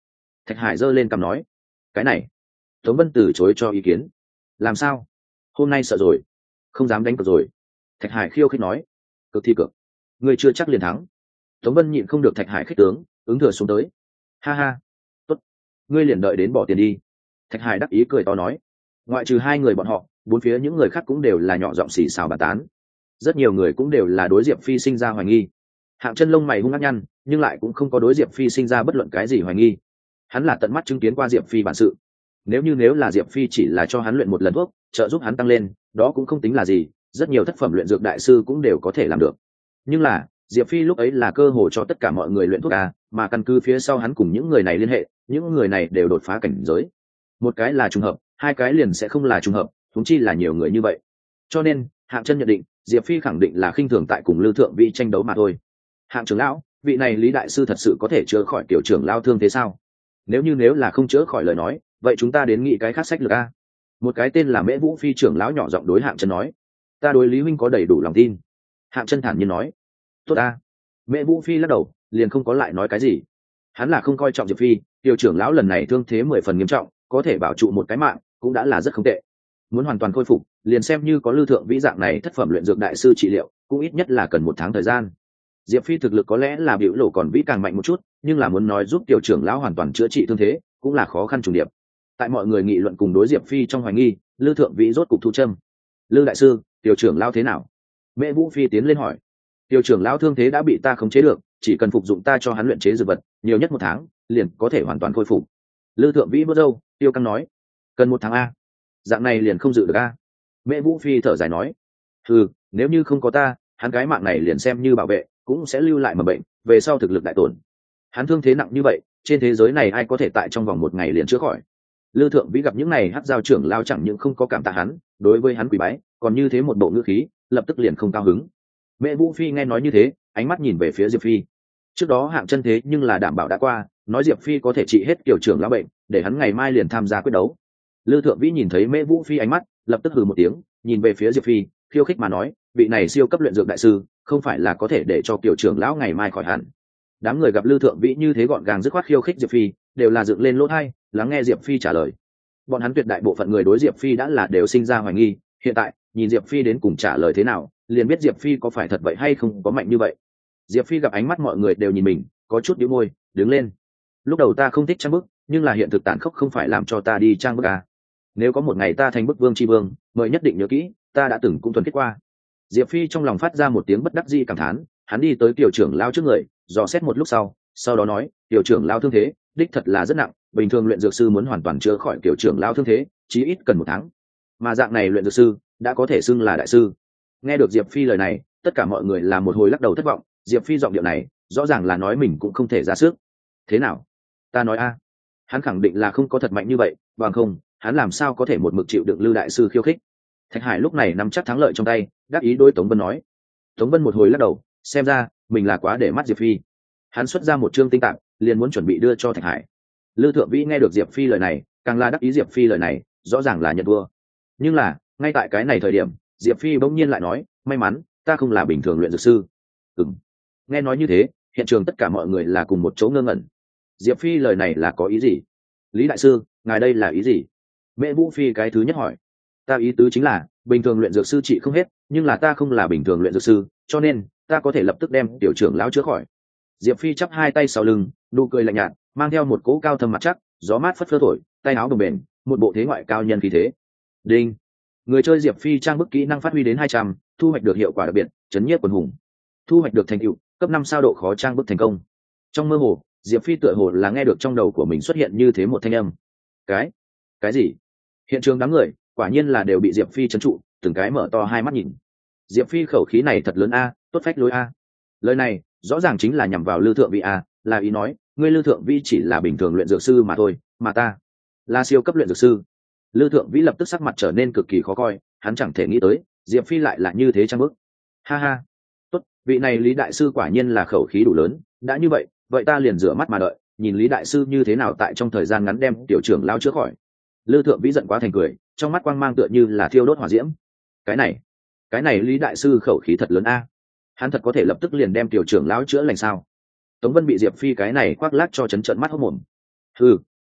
Thạch Hải giơ lên cằm nói. Cái này Tống Vân từ chối cho ý kiến. Làm sao? Hôm nay sợ rồi, không dám đánh cược rồi. Thạch Hải khiêu khích nói. Cực thi cực, ngươi chưa chắc liền thắng. Tống Vân nhịn không được Thạch Hải khích tướng, ứng thừa xuống tới. Ha ha, tốt, ngươi liền đợi đến bỏ tiền đi. Thạch Hải đắc ý cười to nói. Ngoại trừ hai người bọn họ, bốn phía những người khác cũng đều là nhỏ giọng xì xào bàn tán. Rất nhiều người cũng đều là đối Diệp Phi sinh ra hoài nghi. Hạng Chân lông mày hung ác nhăn, nhưng lại cũng không có đối Diệp Phi sinh ra bất luận cái gì hoài nghi. Hắn là tận mắt chứng kiến qua Diệp Phi bản sự. Nếu như nếu là Diệp Phi chỉ là cho hắn luyện một lần thuốc, trợ giúp hắn tăng lên, đó cũng không tính là gì, rất nhiều thất phẩm luyện dược đại sư cũng đều có thể làm được. Nhưng là, Diệp Phi lúc ấy là cơ hội cho tất cả mọi người luyện thuốc a, mà căn cứ phía sau hắn cùng những người này liên hệ, những người này đều đột phá cảnh giới. Một cái là trùng hợp, hai cái liền sẽ không là trùng hợp, huống chi là nhiều người như vậy. Cho nên, Hạng Chân nhận định, Diệp Phi khẳng định là khinh thường tại cùng Lưu Thượng Vĩ tranh đấu mà thôi. Hạng trưởng lão, vị này Lý đại sư thật sự có thể chữa khỏi tiểu trưởng lão thương thế sao? Nếu như nếu là không chữa khỏi lời nói, vậy chúng ta đến nghĩ cái khác sách lược a. Một cái tên là Mễ Vũ Phi trưởng lão nhỏ giọng đối Hạng Chân nói. Ta đối Lý huynh có đầy đủ lòng tin. Hạng Chân thản nhiên nói. Tốt a. Mễ Vũ Phi lắc đầu, liền không có lại nói cái gì. Hắn là không coi trọng Diệp Phi, tiểu trưởng lão lần này thương thế mười phần nghiêm trọng, có thể bảo trụ một cái mạng, cũng đã là rất không tệ. Muốn hoàn toàn khôi phục, liền xem như có Lưu Thượng Vĩ dạng này thất phẩm luyện dược đại sư trị liệu, cũng ít nhất là cần một tháng thời gian. Diệp Phi thực lực có lẽ là biểu lộ còn vĩ càng mạnh một chút, nhưng là muốn nói giúp tiểu trưởng lão hoàn toàn chữa trị thương thế, cũng là khó khăn trùng điệp. Tại mọi người nghị luận cùng đối Diệp Phi trong hoài nghi, Lưu Thượng Vĩ rốt cục thu châm. Lưu đại sư, tiểu trưởng lão thế nào? Mễ Vũ Phi tiến lên hỏi. Tiểu trưởng lão thương thế đã bị ta khống chế được, chỉ cần phục dụng ta cho hắn luyện chế dược vật, nhiều nhất một tháng, liền có thể hoàn toàn khôi phục. Lưu Thượng Vĩ bớt râu, tiêu căng nói. Cần một tháng a? Dạng này liền không dự được a? Mễ Vũ Phi thở dài nói. Ừ, nếu như không có ta, hắn cái mạng này liền xem như bảo vệ, cũng sẽ lưu lại mầm bệnh, về sau thực lực đại tổn. Hắn thương thế nặng như vậy, trên thế giới này ai có thể tại trong vòng một ngày liền chữa khỏi? Lưu Thượng Vĩ gặp những này hắc giao trưởng lao chẳng những không có cảm tạ hắn, đối với hắn quỳ bái, còn như thế một bộ ngữ khí, lập tức liền không cao hứng. Mẹ Vũ Phi nghe nói như thế, ánh mắt nhìn về phía Diệp Phi. Trước đó Hạng Chân thế nhưng là đảm bảo đã qua, nói Diệp Phi có thể trị hết kiểu trưởng lão bệnh, để hắn ngày mai liền tham gia quyết đấu. Lưu Thượng Vĩ nhìn thấy Mễ Vũ Phi ánh mắt, lập tức hừ một tiếng, nhìn về phía Diệp Phi, khiêu khích mà nói, vị này siêu cấp luyện dược đại sư, không phải là có thể để cho kiểu trưởng lão ngày mai khỏi hẳn. Đám người gặp Lưu Thượng Vĩ như thế gọn gàng dứt khoát khiêu khích Diệp Phi, đều là dựng lên lỗ tai, lắng nghe Diệp Phi trả lời. Bọn hắn tuyệt đại bộ phận người đối Diệp Phi đã là đều sinh ra hoài nghi, hiện tại, nhìn Diệp Phi đến cùng trả lời thế nào, liền biết Diệp Phi có phải thật vậy hay không có mạnh như vậy. Diệp Phi gặp ánh mắt mọi người đều nhìn mình, có chút nhíu môi, đứng lên. Lúc đầu ta không thích trang bức, nhưng là hiện thực tàn khốc không phải làm cho ta đi trang bức à. Nếu có một ngày ta thành bức vương tri vương, mời nhất định nhớ kỹ, ta đã từng cũng thuần kết qua. Diệp Phi trong lòng phát ra một tiếng bất đắc dĩ cảm thán, hắn đi tới tiểu trưởng lao trước người, dò xét một lúc sau, sau đó nói, tiểu trưởng lao thương thế, đích thật là rất nặng, bình thường luyện dược sư muốn hoàn toàn chữa khỏi tiểu trưởng lao thương thế, chí ít cần một tháng. Mà dạng này luyện dược sư đã có thể xưng là đại sư. Nghe được Diệp Phi lời này, tất cả mọi người là một hồi lắc đầu thất vọng, Diệp Phi giọng điệu này, rõ ràng là nói mình cũng không thể ra sức. Thế nào? Ta nói a, hắn khẳng định là không có thật mạnh như vậy, bằng không, hắn làm sao có thể một mực chịu đựng Lưu đại sư khiêu khích. Thạch Hải lúc này nắm chắc thắng lợi trong tay, đáp ý đối Tống Vân nói. Tống Vân một hồi lắc đầu, xem ra mình là quá để mắt Diệp Phi. Hắn xuất ra một chương tinh tạp, liền muốn chuẩn bị đưa cho Thạch Hải. Lưu Thượng Vĩ nghe được Diệp Phi lời này, càng là đáp ý Diệp Phi lời này, rõ ràng là nhận vua. Nhưng là, ngay tại cái này thời điểm, Diệp Phi bỗng nhiên lại nói, may mắn, ta không là bình thường luyện dược sư. Ừm. Nghe nói như thế, hiện trường tất cả mọi người là cùng một chỗ ngơ ngẩn. Diệp Phi lời này là có ý gì? Lý đại sư, ngài đây là ý gì? Mễ Vũ Phi cái thứ nhất hỏi. Ta ý tứ chính là, bình thường luyện dược sư trị không hết, nhưng là ta không là bình thường luyện dược sư, cho nên ta có thể lập tức đem tiểu trưởng lão chữa khỏi. Diệp Phi chắp hai tay sau lưng, nụ cười lạnh nhạt, mang theo một cỗ cao thâm mặt chắc, gió mát phất phơ thổi, tay áo đồng bền, một bộ thế ngoại cao nhân khí thế. Đinh. Người chơi Diệp Phi trang bức kỹ năng phát huy đến hai trăm, thu hoạch được hiệu quả đặc biệt, chấn nhiếp quần hùng. Thu hoạch được thành tựu, cấp năm sao độ khó trang bức thành công. Trong mơ hồ, Diệp Phi tựa hồ là nghe được trong đầu của mình xuất hiện như thế một thanh âm. Cái? Cái gì? Hiện trường đám người, quả nhiên là đều bị Diệp Phi trấn trụ, từng cái mở to hai mắt nhìn. Diệp Phi khẩu khí này thật lớn a, tốt phách lối a. Lời này, rõ ràng chính là nhằm vào Lưu Thượng Vĩ a, là ý nói, ngươi Lưu Thượng Vĩ chỉ là bình thường luyện dược sư mà thôi, mà ta là siêu cấp luyện dược sư. Lưu Thượng Vĩ lập tức sắc mặt trở nên cực kỳ khó coi, hắn chẳng thể nghĩ tới, Diệp Phi lại là như thế trang bức. Ha ha, tốt, vị này Lý đại sư quả nhiên là khẩu khí đủ lớn, đã như vậy, vậy ta liền rửa mắt mà đợi, nhìn Lý đại sư như thế nào tại trong thời gian ngắn đem tiểu trưởng lao chữa khỏi. Lưu Thượng Vĩ giận quá thành cười, trong mắt quang mang tựa như là thiêu đốt hỏa diễm. Cái này, cái này Lý đại sư khẩu khí thật lớn a. Hắn thật có thể lập tức liền đem tiểu trưởng lão chữa lành sao? Tống Vân bị Diệp Phi cái này khoác lác cho chấn trợn mắt hốt mồm. Ừ,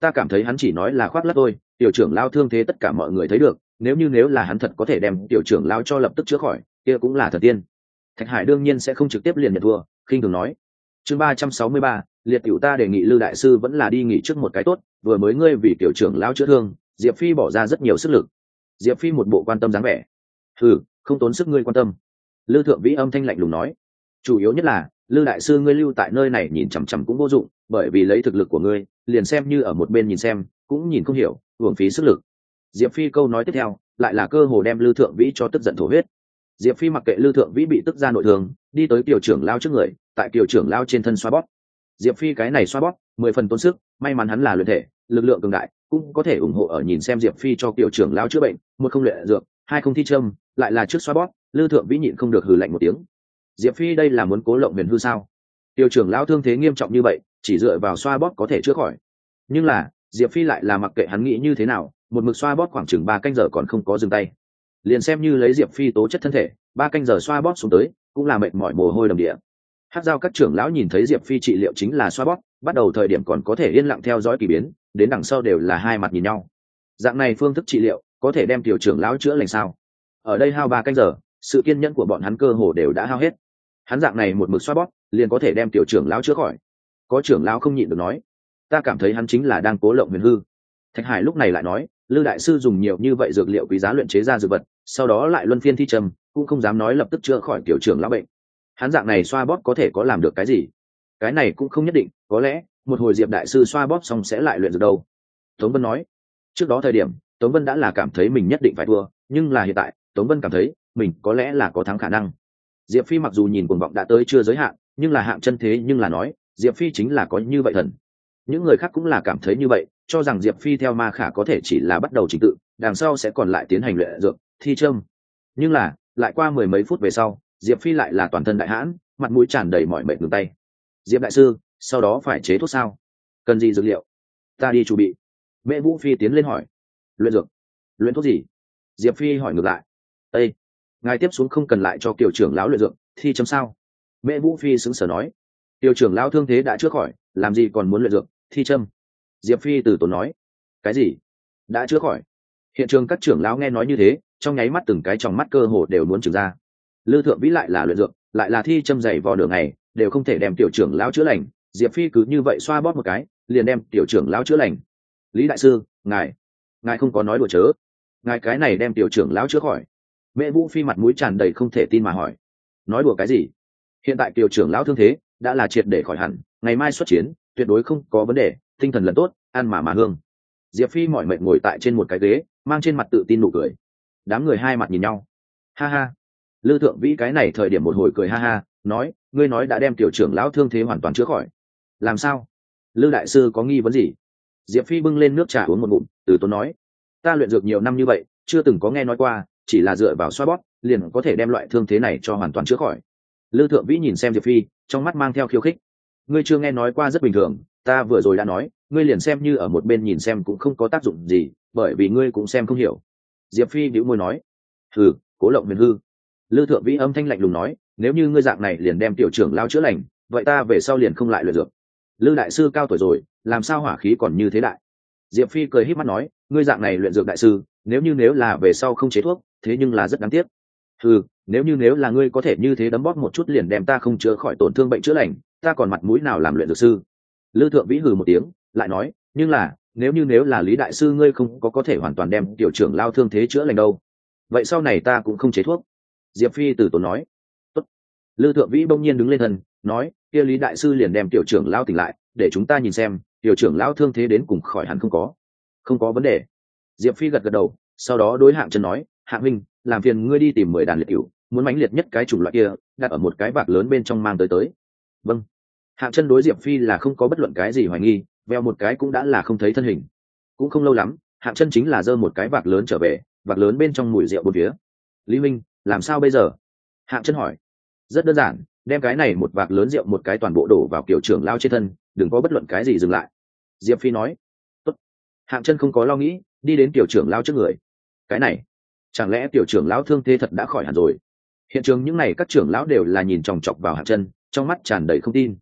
ta cảm thấy hắn chỉ nói là khoác lác thôi. Tiểu trưởng lao thương thế tất cả mọi người thấy được, nếu như nếu là hắn thật có thể đem tiểu trưởng lao cho lập tức chữa khỏi, kia cũng là thần tiên. Thạch Hải đương nhiên sẽ không trực tiếp liền nhận thua, khinh thường nói. Chương ba trăm sáu mươi ba, liệt tiểu ta đề nghị Lư đại sư vẫn là đi nghỉ trước một cái tốt, vừa mới ngươi vì tiểu trưởng lao chữa thương, Diệp Phi bỏ ra rất nhiều sức lực. Diệp Phi một bộ quan tâm dáng vẻ. Ừ, không tốn sức ngươi quan tâm. Lư thượng vĩ âm thanh lạnh lùng nói. Chủ yếu nhất là Lư đại sư ngươi lưu tại nơi này nhìn chằm chằm cũng vô dụng, bởi vì lấy thực lực của ngươi, liền xem như ở một bên nhìn xem, cũng nhìn không hiểu, uổng phí sức lực. Diệp Phi câu nói tiếp theo, lại là cơ hồ đem Lư thượng vĩ cho tức giận thổ huyết. Diệp Phi mặc kệ Lư thượng vĩ bị tức ra nội thương, đi tới tiểu trưởng lao trước người, tại tiểu trưởng lao trên thân xoa bóp. Diệp Phi cái này xoa bóp, mười phần tốn sức, may mắn hắn là luyện thể, lực lượng cường đại, cũng có thể ủng hộ ở nhìn xem Diệp Phi cho tiểu trưởng lao chữa bệnh, một không luyện dược, hai không thi châm, lại là trước xoa bóp, Lư thượng vĩ nhịn không được hừ lạnh một tiếng. Diệp Phi đây là muốn cố lộng huyền hư sao? Tiểu trưởng lao thương thế nghiêm trọng như vậy, chỉ dựa vào xoa bóp có thể chữa khỏi. Nhưng là, Diệp Phi lại là mặc kệ hắn nghĩ như thế nào, một mực xoa bóp khoảng chừng ba canh giờ còn không có dừng tay. Liền xem như lấy Diệp Phi tố chất thân thể, ba canh giờ xoa bóp xuống tới, cũng là mệt mỏi mồ hôi đầm địa. Hát giao các trưởng lão nhìn thấy Diệp Phi trị liệu chính là xoa bóp, bắt đầu thời điểm còn có thể yên lặng theo dõi kỳ biến, đến đằng sau đều là hai mặt nhìn nhau. Dạng này phương thức trị liệu có thể đem tiểu trưởng lão chữa lành sao? Ở đây hao ba canh giờ, sự kiên nhẫn của bọn hắn cơ hồ đều đã hao hết. Hắn dạng này một mực xoa bóp, liền có thể đem tiểu trưởng lão chữa khỏi. Có trưởng lão không nhịn được nói, ta cảm thấy hắn chính là đang cố lộng huyền hư. Thạch Hải lúc này lại nói, Lư đại sư dùng nhiều như vậy dược liệu quý giá luyện chế ra dược vật, sau đó lại luân phiên thi trầm, cũng không dám nói lập tức chữa khỏi tiểu trưởng lão bệnh. Hắn dạng này xoa bóp có thể có làm được cái gì? Cái này cũng không nhất định, có lẽ một hồi Diệp đại sư xoa bóp xong sẽ lại luyện dược đâu. Tống Vân nói. Trước đó thời điểm, Tống Vân đã là cảm thấy mình nhất định phải thua, nhưng là hiện tại, Tống Vân cảm thấy mình có lẽ là có thắng khả năng. Diệp Phi mặc dù nhìn cuồng vọng đã tới chưa giới hạn, nhưng là hạng chân thế nhưng là nói, Diệp Phi chính là có như vậy thần. Những người khác cũng là cảm thấy như vậy, cho rằng Diệp Phi theo ma khả có thể chỉ là bắt đầu trình tự, đằng sau sẽ còn lại tiến hành luyện dược, thi châm. Nhưng là, lại qua mười mấy phút về sau, Diệp Phi lại là toàn thân đại hãn, mặt mũi tràn đầy mỏi mệt ngừng tay. Diệp đại sư, sau đó phải chế thuốc sao? Cần gì dược liệu? Ta đi chuẩn bị. Mẹ Vũ Phi tiến lên hỏi. Luyện dược? Luyện thuốc gì? Diệp Phi hỏi ngược lại. Ê, ngài tiếp xuống không cần lại cho kiều trưởng lão luyện dược, thi châm sao? Mẹ Vũ Phi sững sờ nói. Kiều trưởng lão thương thế đã chữa khỏi, làm gì còn muốn luyện dược, thi châm? Diệp Phi từ tốn nói. Cái gì? Đã chữa khỏi? Hiện trường các trưởng lão nghe nói như thế, trong nháy mắt từng cái trong mắt cơ hồ đều muốn trừng ra. Lư thượng vĩ lại là luyện dược, lại là thi châm dày vò đường ngày, đều không thể đem tiểu trưởng lão chữa lành. Diệp Phi cứ như vậy xoa bóp một cái, liền đem tiểu trưởng lão chữa lành. Lý đại sư, ngài, ngài không có nói đùa chớ? Ngài cái này đem tiểu trưởng lão chữa khỏi? Mẹ Vũ Phi mặt mũi tràn đầy không thể tin mà hỏi. Nói đùa cái gì? Hiện tại tiểu trưởng lão thương thế đã là triệt để khỏi hẳn, ngày mai xuất chiến, tuyệt đối không có vấn đề, tinh thần lần tốt, ăn mà mà hương. Diệp Phi mỏi mệt ngồi tại trên một cái ghế, mang trên mặt tự tin nụ cười. Đám người hai mặt nhìn nhau. Ha ha. Lư thượng vĩ cái này thời điểm một hồi cười ha ha, nói, ngươi nói đã đem tiểu trưởng lão thương thế hoàn toàn chữa khỏi. Làm sao? Lư đại sư có nghi vấn gì? Diệp Phi bưng lên nước trà uống một ngụm, từ tốn nói, ta luyện dược nhiều năm như vậy, chưa từng có nghe nói qua, chỉ là dựa vào xoa bóp, liền có thể đem loại thương thế này cho hoàn toàn chữa khỏi. Lư thượng vĩ nhìn xem Diệp Phi, trong mắt mang theo khiêu khích. Ngươi chưa nghe nói qua rất bình thường, ta vừa rồi đã nói, ngươi liền xem như ở một bên nhìn xem cũng không có tác dụng gì, bởi vì ngươi cũng xem không hiểu. Diệp Phi bĩu môi nói, hừ, cố lộng huyền hư. Lư thượng vĩ âm thanh lạnh lùng nói, nếu như ngươi dạng này liền đem tiểu trưởng lao chữa lành, vậy ta về sau liền không lại luyện dược. Lư đại sư cao tuổi rồi, làm sao hỏa khí còn như thế đại? Diệp Phi cười híp mắt nói, ngươi dạng này luyện dược đại sư, nếu như nếu là về sau không chế thuốc, thế nhưng là rất đáng tiếc. Hừ, nếu như nếu là ngươi có thể như thế đấm bóp một chút liền đem ta không chữa khỏi tổn thương bệnh chữa lành, ta còn mặt mũi nào làm luyện dược sư? Lư thượng vĩ hừ một tiếng, lại nói, nhưng là, nếu như nếu là Lý đại sư ngươi không có có thể hoàn toàn đem tiểu trưởng lao thương thế chữa lành đâu, vậy sau này ta cũng không chế thuốc. Diệp Phi từ tốn nói. Tốt. Lư thượng vĩ bỗng nhiên đứng lên thân, nói, kia Lý đại sư liền đem tiểu trưởng lao tỉnh lại, để chúng ta nhìn xem tiểu trưởng lao thương thế đến cùng khỏi hẳn không có. Không có vấn đề. Diệp Phi gật gật đầu, sau đó đối Hạng Chân nói, Hạng huynh, làm phiền ngươi đi tìm mười đàn liệt cửu, muốn mãnh liệt nhất cái chủng loại kia, đặt ở một cái vạc lớn bên trong mang tới tới. Vâng. Hạng Chân đối Diệp Phi là không có bất luận cái gì hoài nghi, veo một cái cũng đã là không thấy thân hình. Cũng không lâu lắm, Hạng Chân chính là giơ một cái vạc lớn trở về, vạc lớn bên trong mùi rượu bốn phía. Lý huynh, làm sao bây giờ? Hạng Chân hỏi. Rất đơn giản, đem cái này một vạc lớn rượu một cái toàn bộ đổ vào kiểu trưởng lao trên thân, đừng có bất luận cái gì dừng lại. Diệp Phi nói. Tốt. Hạng Chân không có lo nghĩ, đi đến tiểu trưởng lao trước người. Cái này, chẳng lẽ tiểu trưởng lão thương thế thật đã khỏi hẳn rồi? Hiện trường những này các trưởng lão đều là nhìn chòng chọc vào Hạng Chân, trong mắt tràn đầy không tin.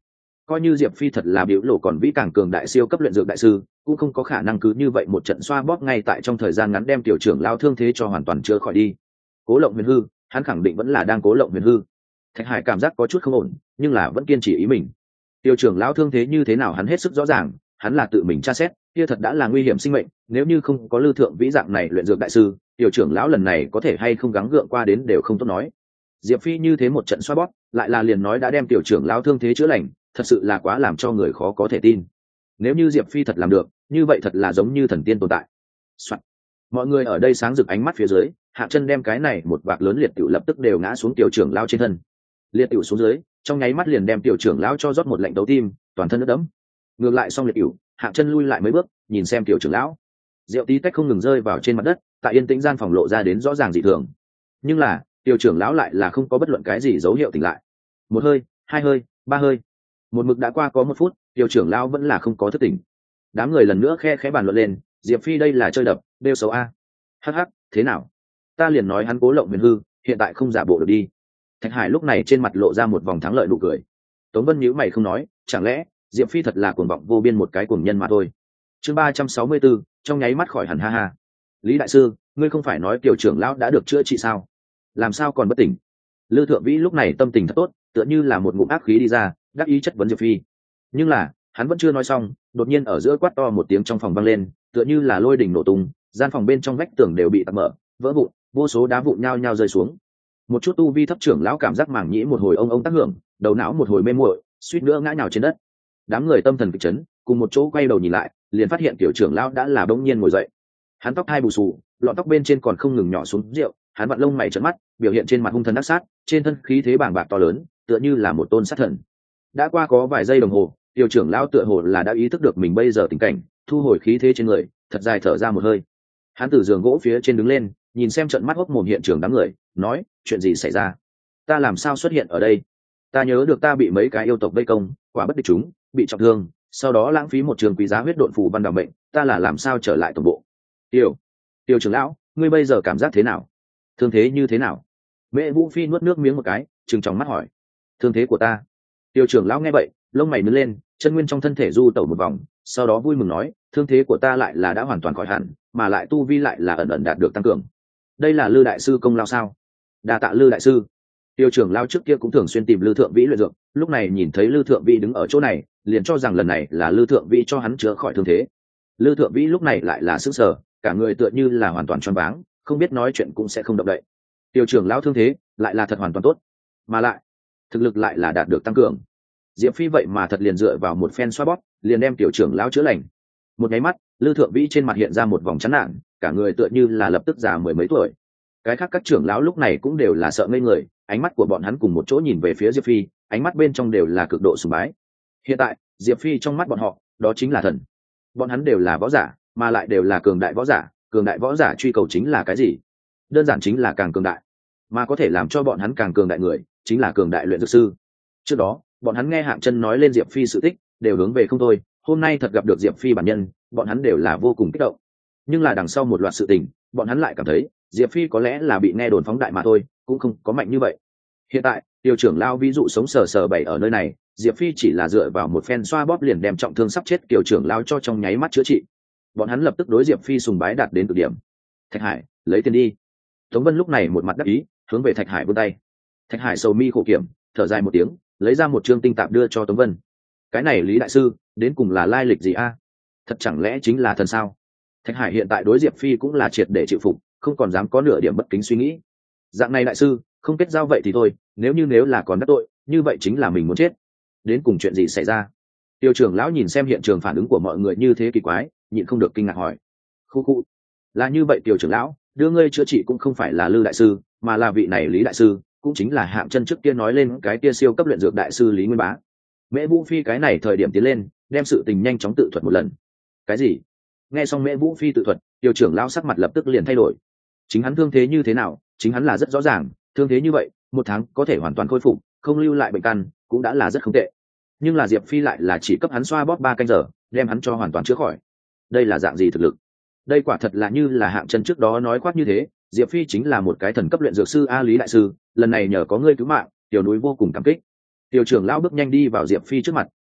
coi như diệp phi thật là biểu lộ còn vĩ càng cường đại siêu cấp luyện dược đại sư cũng không có khả năng cứ như vậy một trận xoa bóp ngay tại trong thời gian ngắn đem tiểu trưởng lao thương thế cho hoàn toàn chữa khỏi đi. Cố lộng huyền hư, hắn khẳng định vẫn là đang cố lộng huyền hư. Thạch Hải cảm giác có chút không ổn, nhưng là vẫn kiên trì ý mình. Tiểu trưởng lão thương thế như thế nào hắn hết sức rõ ràng, hắn là tự mình tra xét, kia thật đã là nguy hiểm sinh mệnh, nếu như không có Lư Thượng Vĩ dạng này luyện dược đại sư, tiểu trưởng lão lần này có thể hay không gắng gượng qua đến đều không tốt nói. Diệp Phi như thế một trận xoa bóp, lại là liền nói đã đem tiểu trưởng lão thương thế chữa lành, thật sự là quá làm cho người khó có thể tin. Nếu như Diệp Phi thật làm được, như vậy thật là giống như thần tiên tồn tại. Soạn. Mọi người ở đây sáng rực ánh mắt phía dưới, Hạ Chân đem cái này một vạc lớn liệt tiểu lập tức đều ngã xuống tiểu trưởng lão trên thân. Liệt tiểu xuống dưới, trong nháy mắt liền đem tiểu trưởng lão cho rót một lệnh tấu tim, toàn thân nước đẫm. Ngược lại xong liệt tiểu, Hạ Chân lui lại mấy bước, nhìn xem tiểu trưởng lão. Rượu tí tách không ngừng rơi vào trên mặt đất, tại yên tĩnh gian phòng lộ ra đến rõ ràng dị thường. Nhưng là, tiểu trưởng lão lại là không có bất luận cái gì dấu hiệu tỉnh lại. Một hơi, hai hơi, ba hơi. Một mực đã qua có một phút, tiểu trưởng lão vẫn là không có thức tỉnh. Đám người lần nữa khe khẽ bàn luận lên, Diệp Phi đây là chơi đập, đeo xấu a. Hắc hắc, thế nào? Ta liền nói hắn cố lộng huyền hư, hiện tại không giả bộ được đi. Thạch Hải lúc này trên mặt lộ ra một vòng thắng lợi nụ cười. Tống Vân nhíu mày không nói, chẳng lẽ Diệp Phi thật là cuồng vọng vô biên một cái cuồng nhân mà thôi. Chương ba trăm sáu mươi 34, trong nháy mắt khỏi hẳn ha ha. Lý đại sư, ngươi không phải nói tiểu trưởng lão đã được chữa trị sao? Làm sao còn bất tỉnh? Lư Thượng Vĩ lúc này tâm tình thật tốt, tựa như là một ngụm ác khí đi ra, đắc ý chất vấn Diệp Phi. Nhưng là, hắn vẫn chưa nói xong, đột nhiên ở giữa quát to một tiếng trong phòng vang lên, tựa như là lôi đình nổ tung, gian phòng bên trong vách tường đều bị tạc mở, vỡ vụn, vô số đá vụn nhao nhao rơi xuống. Một chút tu vi thấp trưởng lão cảm giác màng nhĩ một hồi ông ông tác hưởng, đầu não một hồi mê muội, suýt nữa ngã nhào trên đất. Đám người tâm thần kịch chấn, cùng một chỗ quay đầu nhìn lại, liền phát hiện tiểu trưởng lão đã là bỗng nhiên ngồi dậy. Hắn tóc hai bù xù, lọn tóc bên trên còn không ngừng nhỏ xuống rượu, hắn vặn lông mày trợn mắt, biểu hiện trên mặt hung thần ác sát, trên thân khí thế bàng bạc to lớn, tựa như là một tôn sát thần. Đã qua có vài giây đồng hồ, tiểu trưởng lão tựa hồ là đã ý thức được mình bây giờ tình cảnh, thu hồi khí thế trên người, thật dài thở ra một hơi. Hắn từ giường gỗ phía trên đứng lên, nhìn xem trận mắt hốc mồm hiện trường đám người, nói, chuyện gì xảy ra? Ta làm sao xuất hiện ở đây? Ta nhớ được ta bị mấy cái yêu tộc vây công, quả bất địch chúng, bị trọng thương, sau đó lãng phí một trường quý giá huyết độn phù văn đảm mệnh, ta là làm sao trở lại tổng bộ? Tiểu, Tiểu trưởng lão, ngươi bây giờ cảm giác thế nào? Thương thế như thế nào? Mẹ Vũ Phi nuốt nước miếng một cái, trừng tròng mắt hỏi. Thương thế của ta? Tiểu trưởng lão nghe vậy, lông mày nhướng lên, chân nguyên trong thân thể du tẩu một vòng, sau đó vui mừng nói, thương thế của ta lại là đã hoàn toàn khỏi hẳn, mà lại tu vi lại là ẩn ẩn đạt được tăng cường. Đây là Lư đại sư công lao sao? Đa tạ Lư đại sư. Tiêu trưởng lao trước kia cũng thường xuyên tìm Lư Thượng Vĩ luyện dược, lúc này nhìn thấy Lư Thượng Vĩ đứng ở chỗ này, liền cho rằng lần này là Lư Thượng Vĩ cho hắn chữa khỏi thương thế. Lư Thượng Vĩ lúc này lại là sững sờ, cả người tựa như là hoàn toàn choáng váng, không biết nói chuyện cũng sẽ không động đậy. Tiêu trưởng lão thương thế lại là thật hoàn toàn tốt, mà lại thực lực lại là đạt được tăng cường. Diệp Phi vậy mà thật liền dựa vào một phen xoa bóp, liền đem tiểu trưởng lão chữa lành. Một cái mắt, Lư Thượng Vĩ trên mặt hiện ra một vòng chán nản, cả người tựa như là lập tức già mười mấy tuổi. Cái khác các trưởng lão lúc này cũng đều là sợ ngây người, ánh mắt của bọn hắn cùng một chỗ nhìn về phía Diệp Phi, ánh mắt bên trong đều là cực độ sùng bái. Hiện tại, Diệp Phi trong mắt bọn họ, đó chính là thần. Bọn hắn đều là võ giả, mà lại đều là cường đại võ giả, cường đại võ giả truy cầu chính là cái gì? Đơn giản chính là càng cường đại. Mà có thể làm cho bọn hắn càng cường đại người, chính là cường đại luyện dược sư. Trước đó, bọn hắn nghe Hạng Chân nói lên Diệp Phi sự tích, đều hướng về không thôi, hôm nay thật gặp được Diệp Phi bản nhân, bọn hắn đều là vô cùng kích động. Nhưng là đằng sau một loạt sự tình, bọn hắn lại cảm thấy, Diệp Phi có lẽ là bị nghe đồn phóng đại mà thôi, cũng không có mạnh như vậy. Hiện tại, Tiêu trưởng lão ví dụ sống sờ sờ bày ở nơi này, Diệp Phi chỉ là dựa vào một phen xoa bóp liền đem trọng thương sắp chết Tiêu trưởng lão cho trong nháy mắt chữa trị. Bọn hắn lập tức đối Diệp Phi sùng bái đạt đến cực điểm. Thạch Hải, lấy tiền đi. Tống Vân lúc này một mặt đắc ý, hướng về Thạch Hải vươn tay. Thạch Hải sầu mi khổ kiểm, thở dài một tiếng, lấy ra một trương tinh tạp đưa cho Tống Vân. Cái này Lý đại sư, đến cùng là lai lịch gì a? Thật chẳng lẽ chính là thần sao? Thạch Hải hiện tại đối Diệp Phi cũng là triệt để chịu phục, không còn dám có nửa điểm bất kính suy nghĩ. Dạng này đại sư, không kết giao vậy thì thôi, nếu như nếu là còn đắc tội, như vậy chính là mình muốn chết. Đến cùng chuyện gì xảy ra? Tiêu trưởng lão nhìn xem hiện trường phản ứng của mọi người như thế kỳ quái, nhịn không được kinh ngạc hỏi. Khu khu, là như vậy Tiêu trưởng lão, đưa ngươi chữa trị cũng không phải là Lư đại sư, mà là vị này Lý đại sư, cũng chính là Hạng Chân trước kia nói lên cái kia siêu cấp luyện dược đại sư Lý Nguyên Bá. Mễ Vũ Phi cái này thời điểm tiến lên, đem sự tình nhanh chóng tự thuật một lần. Cái gì? Nghe xong Mễ Vũ Phi tự thuật, Tiêu trưởng lão sắc mặt lập tức liền thay đổi. Chính hắn thương thế như thế nào, chính hắn là rất rõ ràng, thương thế như vậy, một tháng có thể hoàn toàn khôi phục, không lưu lại bệnh căn, cũng đã là rất không tệ. Nhưng là Diệp Phi lại là chỉ cấp hắn xoa bóp ba canh giờ, đem hắn cho hoàn toàn chữa khỏi. Đây là dạng gì thực lực? Đây quả thật là như là Hạng Chân trước đó nói khoác như thế, Diệp Phi chính là một cái thần cấp luyện dược sư a Lý đại sư, lần này nhờ có ngươi cứu mạng, tiểu núi vô cùng cảm kích. Tiểu trưởng lão bước nhanh đi vào Diệp Phi trước mặt,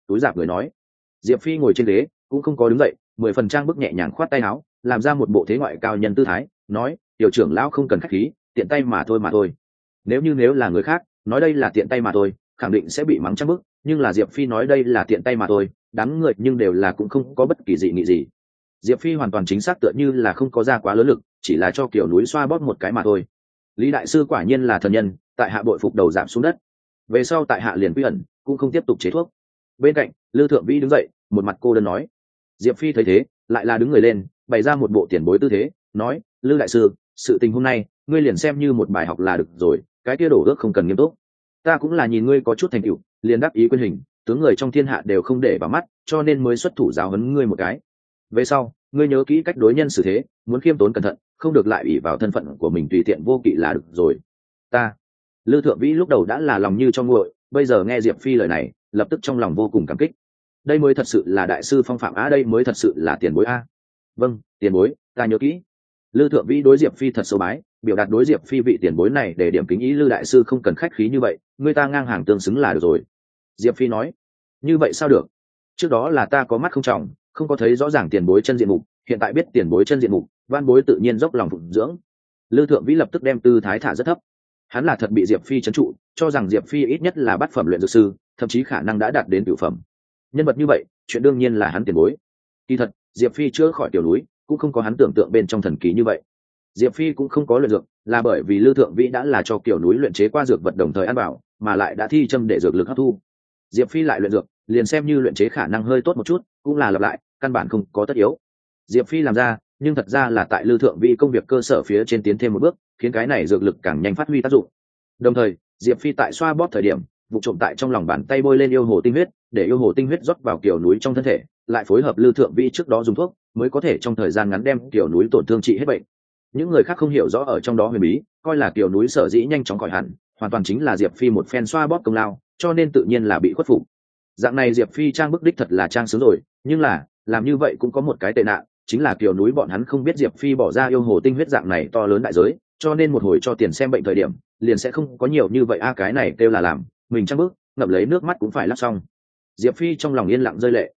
túi giạp người nói. Diệp Phi ngồi trên ghế cũng không có đứng dậy, mười phần trang bức nhẹ nhàng khoát tay áo, làm ra một bộ thế ngoại cao nhân tư thái, nói tiểu trưởng lão không cần khách khí, tiện tay mà thôi mà thôi. Nếu như nếu là người khác nói đây là tiện tay mà thôi, khẳng định sẽ bị mắng trang bức, nhưng là Diệp Phi nói đây là tiện tay mà thôi, đám người nhưng đều là cũng không có bất kỳ dị nghị gì. Diệp Phi hoàn toàn chính xác, tựa như là không có ra quá lớn lực, chỉ là cho kiểu núi xoa bóp một cái mà thôi. Lý đại sư quả nhiên là thần nhân, tại hạ bội phục đầu giảm xuống đất. Về sau tại hạ liền quy ẩn, cũng không tiếp tục chế thuốc. Bên cạnh Lư Thượng Vĩ đứng dậy, một mặt cô đơn nói. Diệp Phi thấy thế lại là đứng người lên, bày ra một bộ tiền bối tư thế, nói Lư đại sư, sự tình hôm nay ngươi liền xem như một bài học là được rồi, cái kia đổ ước không cần nghiêm túc. Ta cũng là nhìn ngươi có chút thành tựu, liền đáp ý quyên hình, tướng người trong thiên hạ đều không để vào mắt, cho nên mới xuất thủ giáo huấn ngươi một cái. Về sau ngươi nhớ kỹ cách đối nhân xử thế, muốn khiêm tốn cẩn thận, không được lại ủy vào thân phận của mình tùy tiện vô kỵ là được rồi. Ta Lư Thượng Vĩ lúc đầu đã là lòng như cho nguội, bây giờ nghe Diệp Phi lời này lập tức trong lòng vô cùng cảm kích. Đây mới thật sự là đại sư phong phạm á, đây mới thật sự là tiền bối a. Vâng, tiền bối, ta nhớ kỹ. Lư Thượng Vĩ đối Diệp Phi thật sâu bái, biểu đạt đối Diệp Phi vị tiền bối này để điểm kính ý. Lư đại sư không cần khách khí như vậy, người ta ngang hàng tương xứng là được rồi. Diệp Phi nói. Như vậy sao được? Trước đó là ta có mắt không trọng, không có thấy rõ ràng tiền bối chân diện mục, hiện tại biết tiền bối chân diện mục, van bối tự nhiên dốc lòng phụng dưỡng. Lư Thượng Vĩ lập tức đem tư thái thả rất thấp. Hắn là thật bị Diệp Phi trấn trụ, cho rằng Diệp Phi ít nhất là bát phẩm luyện dược sư, thậm chí khả năng đã đạt đến cửu phẩm. Nhân vật như vậy, chuyện đương nhiên là hắn tiền bối. Kỳ thật, Diệp Phi chữa khỏi tiểu núi, cũng không có hắn tưởng tượng bên trong thần kỳ như vậy. Diệp Phi cũng không có luyện dược, là bởi vì Lư Thượng Vĩ đã là cho kiểu núi luyện chế qua dược vật đồng thời ăn bảo, mà lại đã thi châm để dược lực hấp thu. Diệp Phi lại luyện dược, liền xem như luyện chế khả năng hơi tốt một chút, cũng là lặp lại, căn bản không có tất yếu. Diệp Phi làm ra, nhưng thật ra là tại Lư Thượng Vĩ công việc cơ sở phía trên tiến thêm một bước, khiến cái này dược lực càng nhanh phát huy tác dụng. Đồng thời, Diệp Phi tại xoa bóp thời điểm, vụ trộm tại trong lòng bàn tay bôi lên yêu hồ tinh huyết, để yêu hồ tinh huyết rót vào kiểu núi trong thân thể, lại phối hợp Lư Thượng Vĩ trước đó dùng thuốc, mới có thể trong thời gian ngắn đem kiểu núi tổn thương trị hết bệnh. Những người khác không hiểu rõ ở trong đó huyền bí, coi là kiểu núi sở dĩ nhanh chóng khỏi hẳn, hoàn toàn chính là Diệp Phi một phen xoa bóp công lao, cho nên tự nhiên là bị khuất phục. Dạng này Diệp Phi trang bức đích thật là trang sướng rồi, nhưng là làm như vậy cũng có một cái tệ nạn, chính là kiểu núi bọn hắn không biết Diệp Phi bỏ ra yêu hồ tinh huyết dạng này to lớn đại giới, cho nên một hồi cho tiền xem bệnh thời điểm, liền sẽ không có nhiều như vậy a. À, cái này kêu là làm mình trang bức, ngậm lấy nước mắt cũng phải lắp xong. Diệp Phi trong lòng yên lặng rơi lệ.